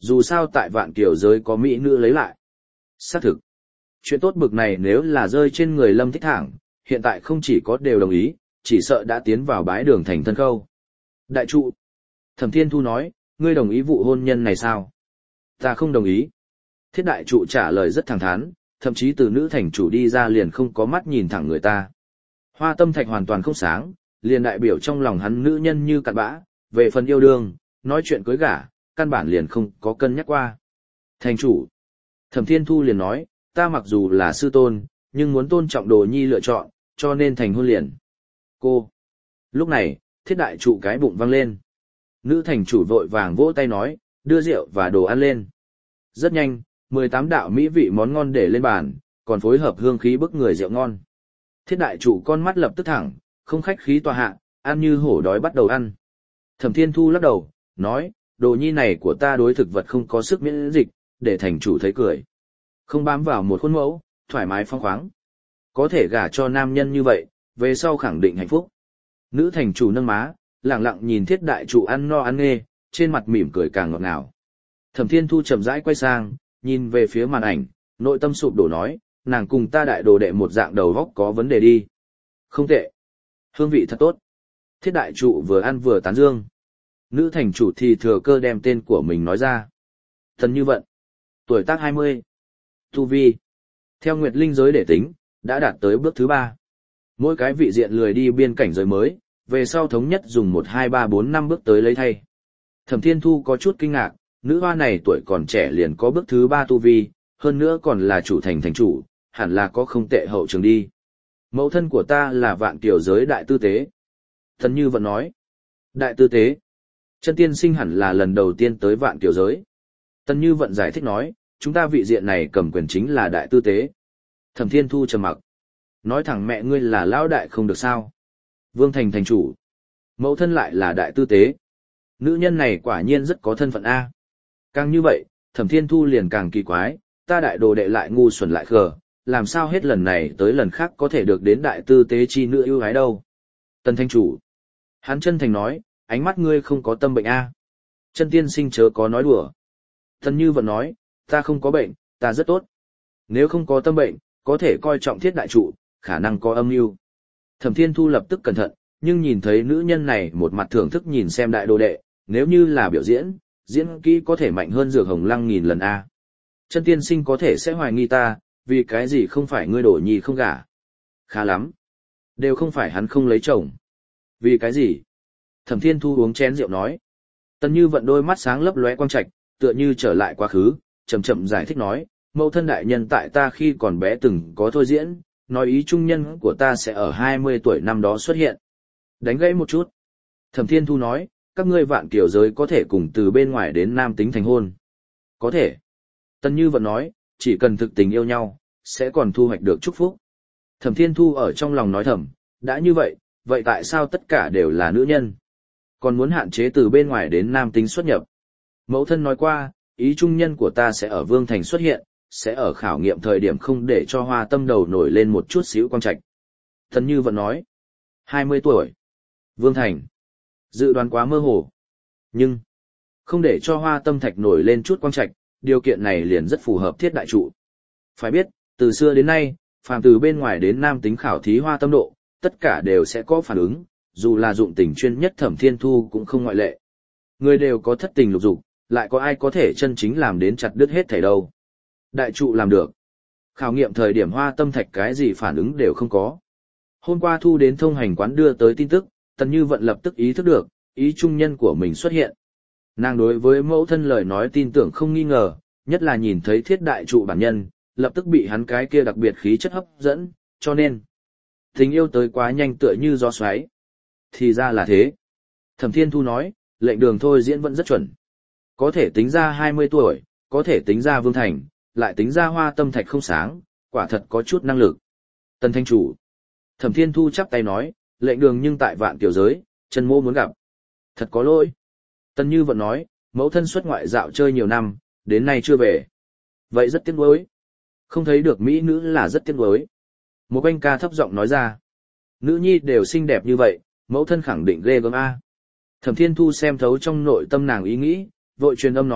Dù sao tại vạn kiều giới có mỹ nữ lấy lại. Xác thực. Chuyện tốt bực này nếu là rơi trên người Lâm Thích Thảng, hiện tại không chỉ có đều đồng ý, chỉ sợ đã tiến vào bái đường thành thân khâu. Đại trụ. Thẩm Thiên Thu nói, ngươi đồng ý vụ hôn nhân này sao? Ta không đồng ý. Thiết đại trụ trả lời rất thẳng thắn, thậm chí từ nữ thành chủ đi ra liền không có mắt nhìn thẳng người ta. Hoa tâm thạch hoàn toàn không sáng, liền đại biểu trong lòng hắn nữ nhân như cặn bã, về phần yêu đương, nói chuyện cưới gả, căn bản liền không có cân nhắc qua. Thành chủ. Thẩm Thiên Thu liền nói, ta mặc dù là sư tôn, nhưng muốn tôn trọng đồ nhi lựa chọn, cho nên thành hôn liền. Cô. Lúc này, thiết đại trụ cái bụng văng lên. Nữ thành chủ vội vàng vỗ tay nói, đưa rượu và đồ ăn lên. Rất nhanh, mười tám đạo mỹ vị món ngon để lên bàn, còn phối hợp hương khí bức người rượu ngon. Thiết đại trụ con mắt lập tức thẳng, không khách khí tòa hạ, ăn như hổ đói bắt đầu ăn. Thẩm Thiên Thu lắc đầu, nói, đồ nhi này của ta đối thực vật không có sức miễn dịch, để thành chủ thấy cười. Không bám vào một khuôn mẫu, thoải mái phong khoáng. Có thể gả cho nam nhân như vậy, về sau khẳng định hạnh phúc. Nữ thành chủ nâng má, lặng lặng nhìn thiết đại trụ ăn no ăn nghê, trên mặt mỉm cười càng ngọt ngào. Thẩm Thiên Thu chậm rãi quay sang, nhìn về phía màn ảnh, nội tâm sụp đổ nói, nàng cùng ta đại đồ đệ một dạng đầu góc có vấn đề đi. Không tệ. Hương vị thật tốt. Thiết đại trụ vừa ăn vừa tán dương. Nữ thành chủ thì thừa cơ đem tên của mình nói ra. Thần Như Vận. Tuổi tác hai mươi. Tu vi. Theo Nguyệt Linh giới để tính, đã đạt tới bước thứ ba. Mỗi cái vị diện lười đi biên cảnh giới mới, về sau thống nhất dùng một hai ba bốn năm bước tới lấy thay. Thẩm Thiên Thu có chút kinh ngạc, nữ hoa này tuổi còn trẻ liền có bước thứ ba tu vi, hơn nữa còn là chủ thành thành chủ, hẳn là có không tệ hậu trường đi. Mẫu thân của ta là vạn kiều giới đại tư tế. Thần Như Vận nói. Đại tư tế. Chân tiên sinh hẳn là lần đầu tiên tới vạn kiều giới. Tần Như Vận giải thích nói, chúng ta vị diện này cầm quyền chính là đại tư tế. Thẩm Thiên Thu trầm mặc. Nói thẳng mẹ ngươi là lão đại không được sao. Vương Thành thành chủ. Mẫu thân lại là đại tư tế. Nữ nhân này quả nhiên rất có thân phận A. Càng như vậy, Thẩm Thiên Thu liền càng kỳ quái, ta đại đồ đệ lại ngu xuẩn lại khờ, làm sao hết lần này tới lần khác có thể được đến đại tư tế chi nữ ưu ái đâu. Tần Thanh Chủ. Hắn chân thành nói, ánh mắt ngươi không có tâm bệnh A. Chân tiên sinh chớ có nói đùa. Tần Như Vận nói, ta không có bệnh, ta rất tốt. Nếu không có tâm bệnh, có thể coi trọng thiết đại trụ, khả năng có âm mưu. Thẩm Thiên Thu lập tức cẩn thận, nhưng nhìn thấy nữ nhân này một mặt thưởng thức nhìn xem đại đồ đệ, nếu như là biểu diễn, diễn kỹ có thể mạnh hơn Dược Hồng Lăng nghìn lần A. Chân tiên sinh có thể sẽ hoài nghi ta, vì cái gì không phải ngươi đổ nhi không gả. Khá lắm. Đều không phải hắn không lấy chồng. Vì cái gì? Thẩm Thiên Thu uống chén rượu nói. Tần Như Vận đôi mắt sáng lấp lóe quang trạch, tựa như trở lại quá khứ, chậm chậm giải thích nói, mẫu thân đại nhân tại ta khi còn bé từng có thôi diễn, nói ý trung nhân của ta sẽ ở hai mươi tuổi năm đó xuất hiện. Đánh gãy một chút. Thẩm Thiên Thu nói, các ngươi vạn kiều giới có thể cùng từ bên ngoài đến nam tính thành hôn. Có thể. Tần Như Vận nói, chỉ cần thực tình yêu nhau, sẽ còn thu hoạch được chúc phúc. Thẩm Thiên Thu ở trong lòng nói thầm, đã như vậy, vậy tại sao tất cả đều là nữ nhân? Còn muốn hạn chế từ bên ngoài đến nam tính xuất nhập. Mẫu thân nói qua, ý trung nhân của ta sẽ ở Vương Thành xuất hiện, sẽ ở khảo nghiệm thời điểm không để cho hoa tâm đầu nổi lên một chút xíu quang trạch. Tần Như Vận nói, hai mươi tuổi. Vương Thành. Dự đoán quá mơ hồ. Nhưng, không để cho hoa tâm thạch nổi lên chút quang trạch, điều kiện này liền rất phù hợp thiết đại trụ. Phải biết, từ xưa đến nay, phàm từ bên ngoài đến nam tính khảo thí hoa tâm độ, tất cả đều sẽ có phản ứng, dù là dụng tình chuyên nhất Thẩm Thiên Thu cũng không ngoại lệ. Người đều có thất tình lục dục, lại có ai có thể chân chính làm đến chặt đứt hết thảy đâu. Đại trụ làm được. Khảo nghiệm thời điểm hoa tâm thạch cái gì phản ứng đều không có. Hôm qua thu đến thông hành quán đưa tới tin tức, Tần Như Vận lập tức ý thức được, ý trung nhân của mình xuất hiện. Nàng đối với mẫu thân lời nói tin tưởng không nghi ngờ, nhất là nhìn thấy thiết đại trụ bản nhân, lập tức bị hắn cái kia đặc biệt khí chất hấp dẫn, cho nên tình yêu tới quá nhanh tựa như gió xoáy. Thì ra là thế. Thẩm Thiên Thu nói, lệnh đường thôi diễn vẫn rất chuẩn. Có thể tính ra hai mươi tuổi, có thể tính ra Vương Thành, lại tính ra hoa tâm thạch không sáng, quả thật có chút năng lực. Tần Thanh Chủ. Thẩm Thiên Thu chắp tay nói, lệnh đường nhưng tại vạn kiều giới, chân mô muốn gặp. Thật có lỗi. Tần Như Vận nói, mẫu thân xuất ngoại dạo chơi nhiều năm, đến nay chưa về. Vậy rất tiếc nuối. Không thấy được mỹ nữ là rất tiếc nuối. Một anh ca thấp giọng nói ra. Nữ nhi đều xinh đẹp như vậy, mẫu thân khẳng định ghê gớm A. Thẩm Thiên Thu xem thấu trong nội tâm nàng ý nghĩ, vội truyền âm nói,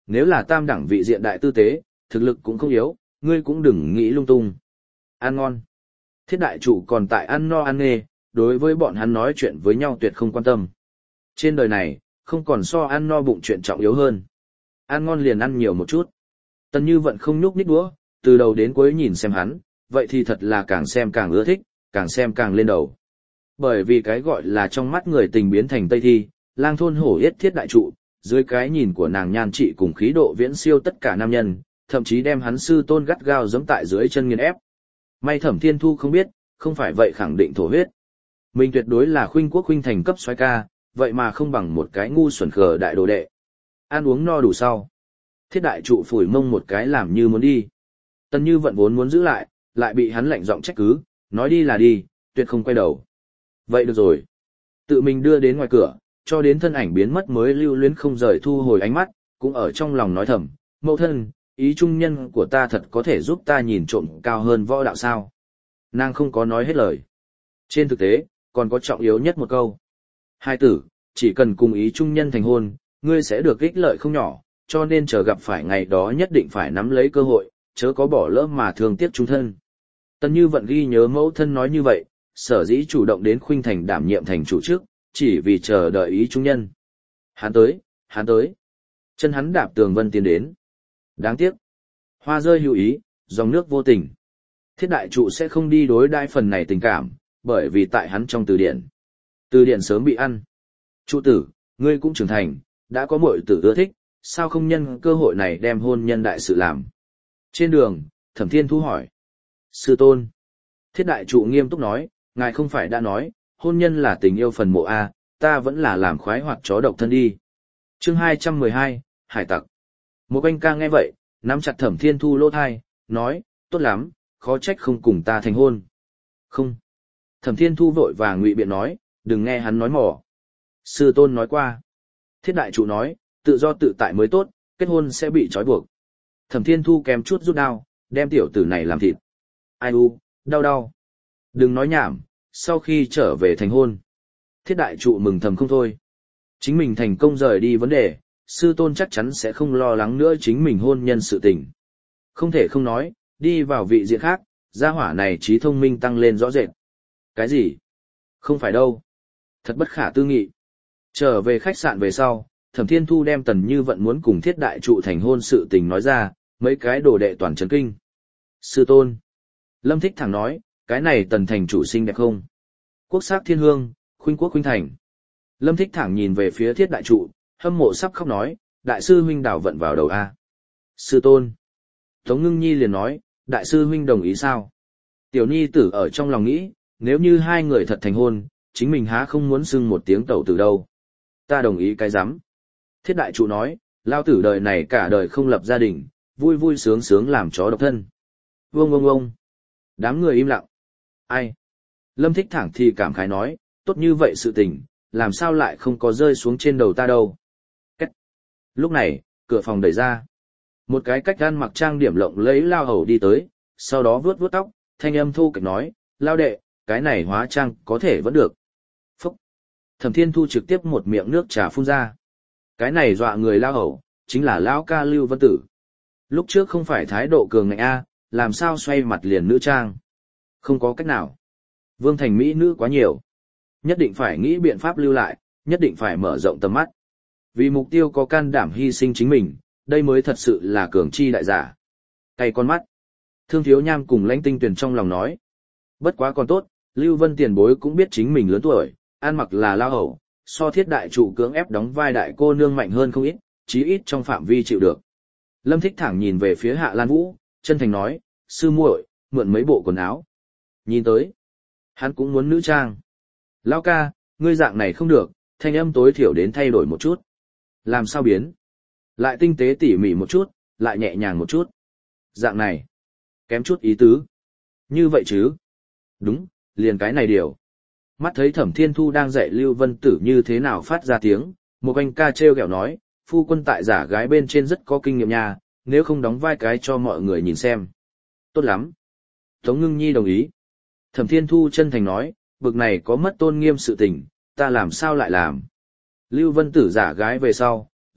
Nếu là tam đẳng vị diện đại tư tế, thực lực cũng không yếu, ngươi cũng đừng nghĩ lung tung. Ăn ngon. Thiết đại trụ còn tại ăn no ăn nghê, đối với bọn hắn nói chuyện với nhau tuyệt không quan tâm. Trên đời này, không còn so ăn no bụng chuyện trọng yếu hơn. Ăn ngon liền ăn nhiều một chút. Tần Như Vận không nhúc nhích đũa, từ đầu đến cuối nhìn xem hắn, vậy thì thật là càng xem càng ưa thích, càng xem càng lên đầu. Bởi vì cái gọi là trong mắt người tình biến thành Tây Thi, lang thôn hổ yết thiết đại trụ, dưới cái nhìn của nàng nhan trị cùng khí độ viễn siêu tất cả nam nhân, thậm chí đem hắn sư tôn gắt gao giẫm tại dưới chân nghiền ép. May Thẩm Thiên Thu không biết, không phải vậy khẳng định thổ huyết. Mình tuyệt đối là khuynh quốc khuynh thành cấp soái ca, vậy mà không bằng một cái ngu xuẩn khờ đại đồ đệ. Ăn uống no đủ sau. Thiết đại trụ phủi mông một cái làm như muốn đi. Tần Như Vận vốn muốn giữ lại, lại bị hắn lạnh giọng trách cứ, nói đi là đi, tuyệt không quay đầu. Vậy được rồi. Tự mình đưa đến ngoài cửa, cho đến thân ảnh biến mất mới lưu luyến không rời thu hồi ánh mắt, cũng ở trong lòng nói thầm, mẫu thân, ý trung nhân của ta thật có thể giúp ta nhìn trộm cao hơn võ đạo sao. Nàng không có nói hết lời. Trên thực tế, còn có trọng yếu nhất một câu. Hai tử, chỉ cần cùng ý trung nhân thành hôn, ngươi sẽ được ích lợi không nhỏ, cho nên chờ gặp phải ngày đó nhất định phải nắm lấy cơ hội, chớ có bỏ lỡ mà thương tiếc chúng thân. Tần Như Vận ghi nhớ mẫu thân nói như vậy, sở dĩ chủ động đến Khuynh Thành đảm nhiệm thành chủ trước, chỉ vì chờ đợi ý trung nhân. Hắn tới, hắn tới. Chân hắn đạp tường vân tiến đến. Đáng tiếc. Hoa rơi hữu ý, dòng nước vô tình. Thiết đại trụ sẽ không đi đối đãi phần này tình cảm, bởi vì tại hắn trong từ điển. Từ điển sớm bị ăn. Trụ tử, ngươi cũng trưởng thành, đã có muội tử ưa thích, sao không nhân cơ hội này đem hôn nhân đại sự làm. Trên đường, Thẩm Thiên Thu hỏi. Sư tôn. Thiết đại trụ nghiêm túc nói, ngài không phải đã nói, hôn nhân là tình yêu phần mộ A, ta vẫn là làm khoái hoạt chó độc thân đi. Chương hai trăm mười hai, Hải tặc. Một anh ca nghe vậy, nắm chặt Thẩm Thiên Thu lỗ thai, nói, tốt lắm, khó trách không cùng ta thành hôn. Không. Thẩm Thiên Thu vội vàng ngụy biện nói, đừng nghe hắn nói mỏ. Sư tôn nói qua. Thiết đại trụ nói, tự do tự tại mới tốt, kết hôn sẽ bị trói buộc. Thẩm Thiên Thu kèm chút rút đao, đem tiểu tử này làm thịt. Ai u, đau đau. Đừng nói nhảm, sau khi trở về thành hôn. Thiết đại trụ mừng thầm không thôi. Chính mình thành công rời đi vấn đề, sư tôn chắc chắn sẽ không lo lắng nữa chính mình hôn nhân sự tình. Không thể không nói, đi vào vị diện khác, gia hỏa này trí thông minh tăng lên rõ rệt. Cái gì? Không phải đâu. Thật bất khả tư nghị. Trở về khách sạn về sau, Thẩm Thiên Thu đem Tần Như Vận muốn cùng thiết đại trụ thành hôn sự tình nói ra, mấy cái đồ đệ toàn chấn kinh. Sư tôn. Lâm Thích thẳng nói, cái này Tần thành chủ xinh đẹp không? Quốc sắc thiên hương, khuynh quốc khuynh thành. Lâm Thích thẳng nhìn về phía thiết đại trụ, hâm mộ sắp khóc nói, đại sư huynh đảo vận vào đầu A. Sư tôn. Tống Ngưng Nhi liền nói, đại sư huynh đồng ý sao? Tiểu Nhi tử ở trong lòng nghĩ, nếu như hai người thật thành hôn, chính mình há không muốn xưng một tiếng tẩu từ đâu. Ta đồng ý cái rắm. Thiết đại trụ nói, lao tử đời này cả đời không lập gia đình, vui vui sướng sướng làm chó độc thân. Vương ông ông. Đám người im lặng. Ai? Lâm Thích thẳng thì cảm khái nói, tốt như vậy sự tình, làm sao lại không có rơi xuống trên đầu ta đâu. Cách. Lúc này, cửa phòng đẩy ra. Một cái cách gan mặc trang điểm lộng lấy lao hầu đi tới, sau đó vuốt vuốt tóc, thanh âm thu kịch nói, lao đệ, cái này hóa trang có thể vẫn được. Phúc. Thẩm Thiên Thu trực tiếp một miệng nước trà phun ra. Cái này dọa người lao hầu, chính là lão ca Lưu Vân Tử. Lúc trước không phải thái độ cường ngạnh A, làm sao xoay mặt liền nữ trang. Không có cách nào. Vương thành Mỹ nữ quá nhiều. Nhất định phải nghĩ biện pháp lưu lại, nhất định phải mở rộng tầm mắt. Vì mục tiêu có can đảm hy sinh chính mình, đây mới thật sự là cường chi đại giả. Cay con mắt. Thương Thiếu Nham cùng Lãnh Tinh Tuyền trong lòng nói. Bất quá còn tốt, Lưu Vân tiền bối cũng biết chính mình lớn tuổi, ăn mặc là lao hầu, so thiết đại trụ cưỡng ép đóng vai đại cô nương mạnh hơn không ít, chí ít trong phạm vi chịu được. Lâm Thích thẳng nhìn về phía Hạ Lan Vũ, chân thành nói, sư muội, mượn mấy bộ quần áo. Nhìn tới, hắn cũng muốn nữ trang. Lao ca, ngươi dạng này không được, thanh âm tối thiểu đến thay đổi một chút. Làm sao biến? Lại tinh tế tỉ mỉ một chút, lại nhẹ nhàng một chút. Dạng này, kém chút ý tứ. Như vậy chứ? Đúng, liền cái này điều. Mắt thấy Thẩm Thiên Thu đang dạy Lưu Vân Tử như thế nào phát ra tiếng, một anh ca treo ghẹo nói, phu quân tại giả gái bên trên rất có kinh nghiệm nha, nếu không đóng vai cái cho mọi người nhìn xem. Tốt lắm. Tống Ngưng Nhi đồng ý. Thẩm Thiên Thu chân thành nói, bực này có mất tôn nghiêm sự tình, ta làm sao lại làm. Lưu Vân Tử giả gái về sau,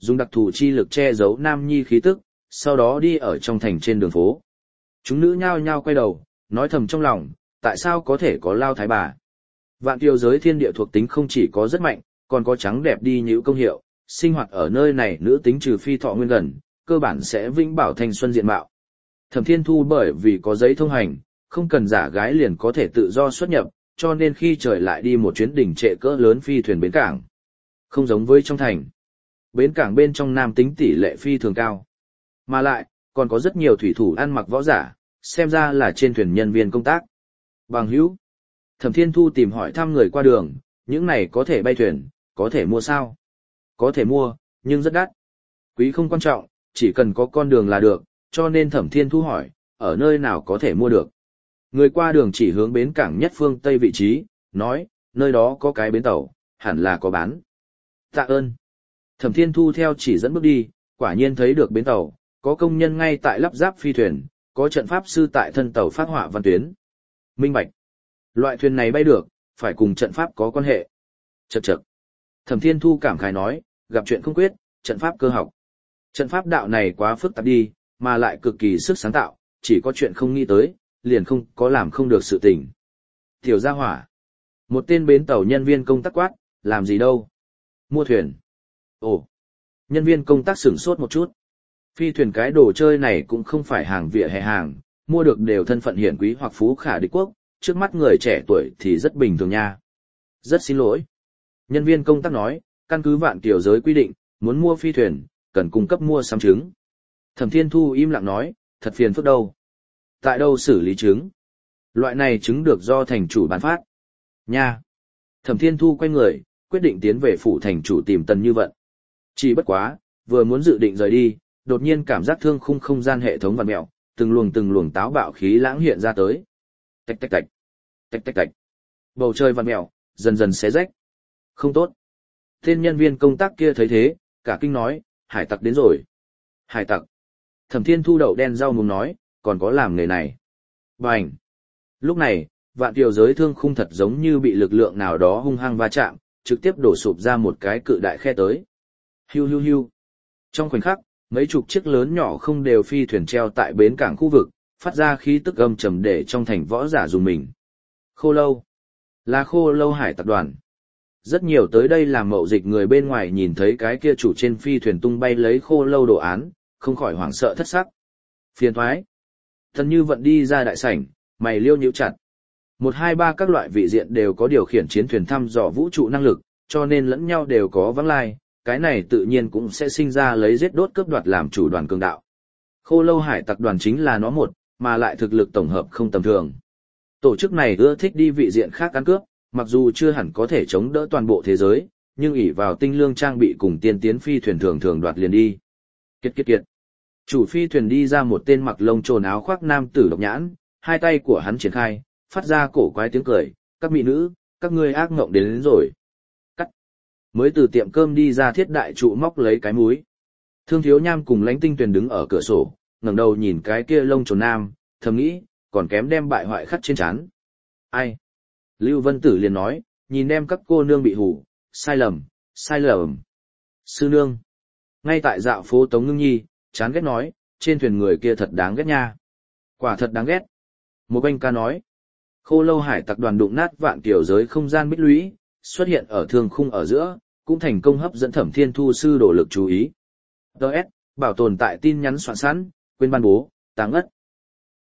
dùng đặc thù chi lực che giấu nam nhi khí tức, sau đó đi ở trong thành trên đường phố. Chúng nữ nhao nhao quay đầu, nói thầm trong lòng, tại sao có thể có lao thái bà. Vạn Kiều giới thiên địa thuộc tính không chỉ có rất mạnh, còn có trắng đẹp đi nhữ công hiệu, sinh hoạt ở nơi này nữ tính trừ phi thọ nguyên gần, cơ bản sẽ vĩnh bảo thanh xuân diện mạo. Thẩm Thiên Thu bởi vì có giấy thông hành, không cần giả gái liền có thể tự do xuất nhập, cho nên khi trời lại đi một chuyến đỉnh trệ cỡ lớn phi thuyền bến cảng. Không giống với trong thành. Bến cảng bên trong nam tính tỷ lệ phi thường cao. Mà lại, còn có rất nhiều thủy thủ ăn mặc võ giả, xem ra là trên thuyền nhân viên công tác. Bằng hữu. Thẩm Thiên Thu tìm hỏi thăm người qua đường, những này có thể bay thuyền, có thể mua sao? Có thể mua, nhưng rất đắt. Quý không quan trọng, chỉ cần có con đường là được, cho nên Thẩm Thiên Thu hỏi, ở nơi nào có thể mua được. Người qua đường chỉ hướng bến cảng nhất phương Tây vị trí, nói, nơi đó có cái bến tàu, hẳn là có bán. Tạ ơn. Thẩm Thiên Thu theo chỉ dẫn bước đi, quả nhiên thấy được bến tàu, có công nhân ngay tại lắp ráp phi thuyền, có trận pháp sư tại thân tàu phát họa văn tuyến. Minh bạch. Loại thuyền này bay được, phải cùng trận pháp có quan hệ. Chậc chậc. Thẩm Thiên Thu cảm khái nói, gặp chuyện không quyết, trận pháp cơ học. Trận pháp đạo này quá phức tạp đi, mà lại cực kỳ sức sáng tạo, chỉ có chuyện không nghĩ tới, liền không có làm không được sự tình. Tiểu gia hỏa. Một tên bến tàu nhân viên công tác quát, làm gì đâu? Mua thuyền. Ồ. Nhân viên công tác sửng sốt một chút. Phi thuyền cái đồ chơi này cũng không phải hàng vỉa hè hàng, mua được đều thân phận hiển quý hoặc phú khả địch quốc, trước mắt người trẻ tuổi thì rất bình thường nha. Rất xin lỗi. Nhân viên công tác nói, căn cứ Vạn Kiều giới quy định, muốn mua phi thuyền, cần cung cấp mua sắm trứng. Thẩm Thiên Thu im lặng nói, thật phiền phức đâu. Tại đâu xử lý trứng? Loại này trứng được do thành chủ bán phát. Nha. Thẩm Thiên Thu quay người, quyết định tiến về phủ thành chủ tìm Tần Như Vận. Chỉ bất quá, vừa muốn dự định rời đi, đột nhiên cảm giác thương khung không gian hệ thống vặn mèo, từng luồng từng luồng táo bạo khí lãng hiện ra tới. Tạch tạch tạch. Tạch tạch tạch. Bầu trời vặn mèo, dần dần xé rách. Không tốt. Tên nhân viên công tác kia thấy thế, cả kinh nói, hải tặc đến rồi. Hải tặc. Thẩm Thiên Thu đậu đen rau muống nói, còn có làm nghề này. Bành. Lúc này, Vạn Kiều giới thương khung thật giống như bị lực lượng nào đó hung hăng va chạm, trực tiếp đổ sụp ra một cái cự đại khe tới. Hiu hiu hiu. Trong khoảnh khắc, mấy chục chiếc lớn nhỏ không đều phi thuyền treo tại bến cảng khu vực, phát ra khí tức âm trầm để trong thành võ giả dùng mình. Khô lâu. Là Khô lâu hải tập đoàn. Rất nhiều tới đây làm mậu dịch người bên ngoài nhìn thấy cái kia chủ trên phi thuyền tung bay lấy khô lâu đồ án, không khỏi hoảng sợ thất sắc. Phiền thoái. Thần Như Vận đi ra đại sảnh, mày liêu nhíu chặt. Một hai ba các loại vị diện đều có điều khiển chiến thuyền thăm dò vũ trụ năng lực, cho nên lẫn nhau đều có vắng lai, cái này tự nhiên cũng sẽ sinh ra lấy giết đốt cướp đoạt làm chủ đoàn cường đạo. Khô lâu hải tặc đoàn chính là nó một, mà lại thực lực tổng hợp không tầm thường. Tổ chức này ưa thích đi vị diện khác ăn cướp, mặc dù chưa hẳn có thể chống đỡ toàn bộ thế giới, nhưng ỷ vào tinh lương trang bị cùng tiên tiến phi thuyền thường thường đoạt liền đi. Kiệt kiệt kiệt. Chủ phi thuyền đi ra một tên mặc lông trồn áo khoác nam tử độc nhãn, hai tay của hắn triển khai, phát ra cổ quái tiếng cười, các mỹ nữ, các ngươi ác ngộng đến, đến rồi. Cắt. Mới từ tiệm cơm đi ra thiết đại trụ móc lấy cái múi. Thương thiếu nham cùng lãnh tinh tuyền đứng ở cửa sổ, ngẩng đầu nhìn cái kia lông trồn nam, thầm nghĩ, còn kém đem bại hoại khắc trên trán. Ai? Lưu Vân Tử liền nói, nhìn đem các cô nương bị hủ, sai lầm, sai lầm. Sư nương. Ngay tại dạo phố Tống Ngưng Nhi, chán ghét nói, trên thuyền người kia thật đáng ghét nha. Quả thật đáng ghét. Một anh ca nói, Khô lâu hải tặc đoàn đụng nát Vạn Kiều giới không gian bích lũy, xuất hiện ở thương khung ở giữa, cũng thành công hấp dẫn Thẩm Thiên Thu sư đổ lực chú ý. đê ét, bảo tồn tại tin nhắn soạn sẵn, quên ban bố, táng ất.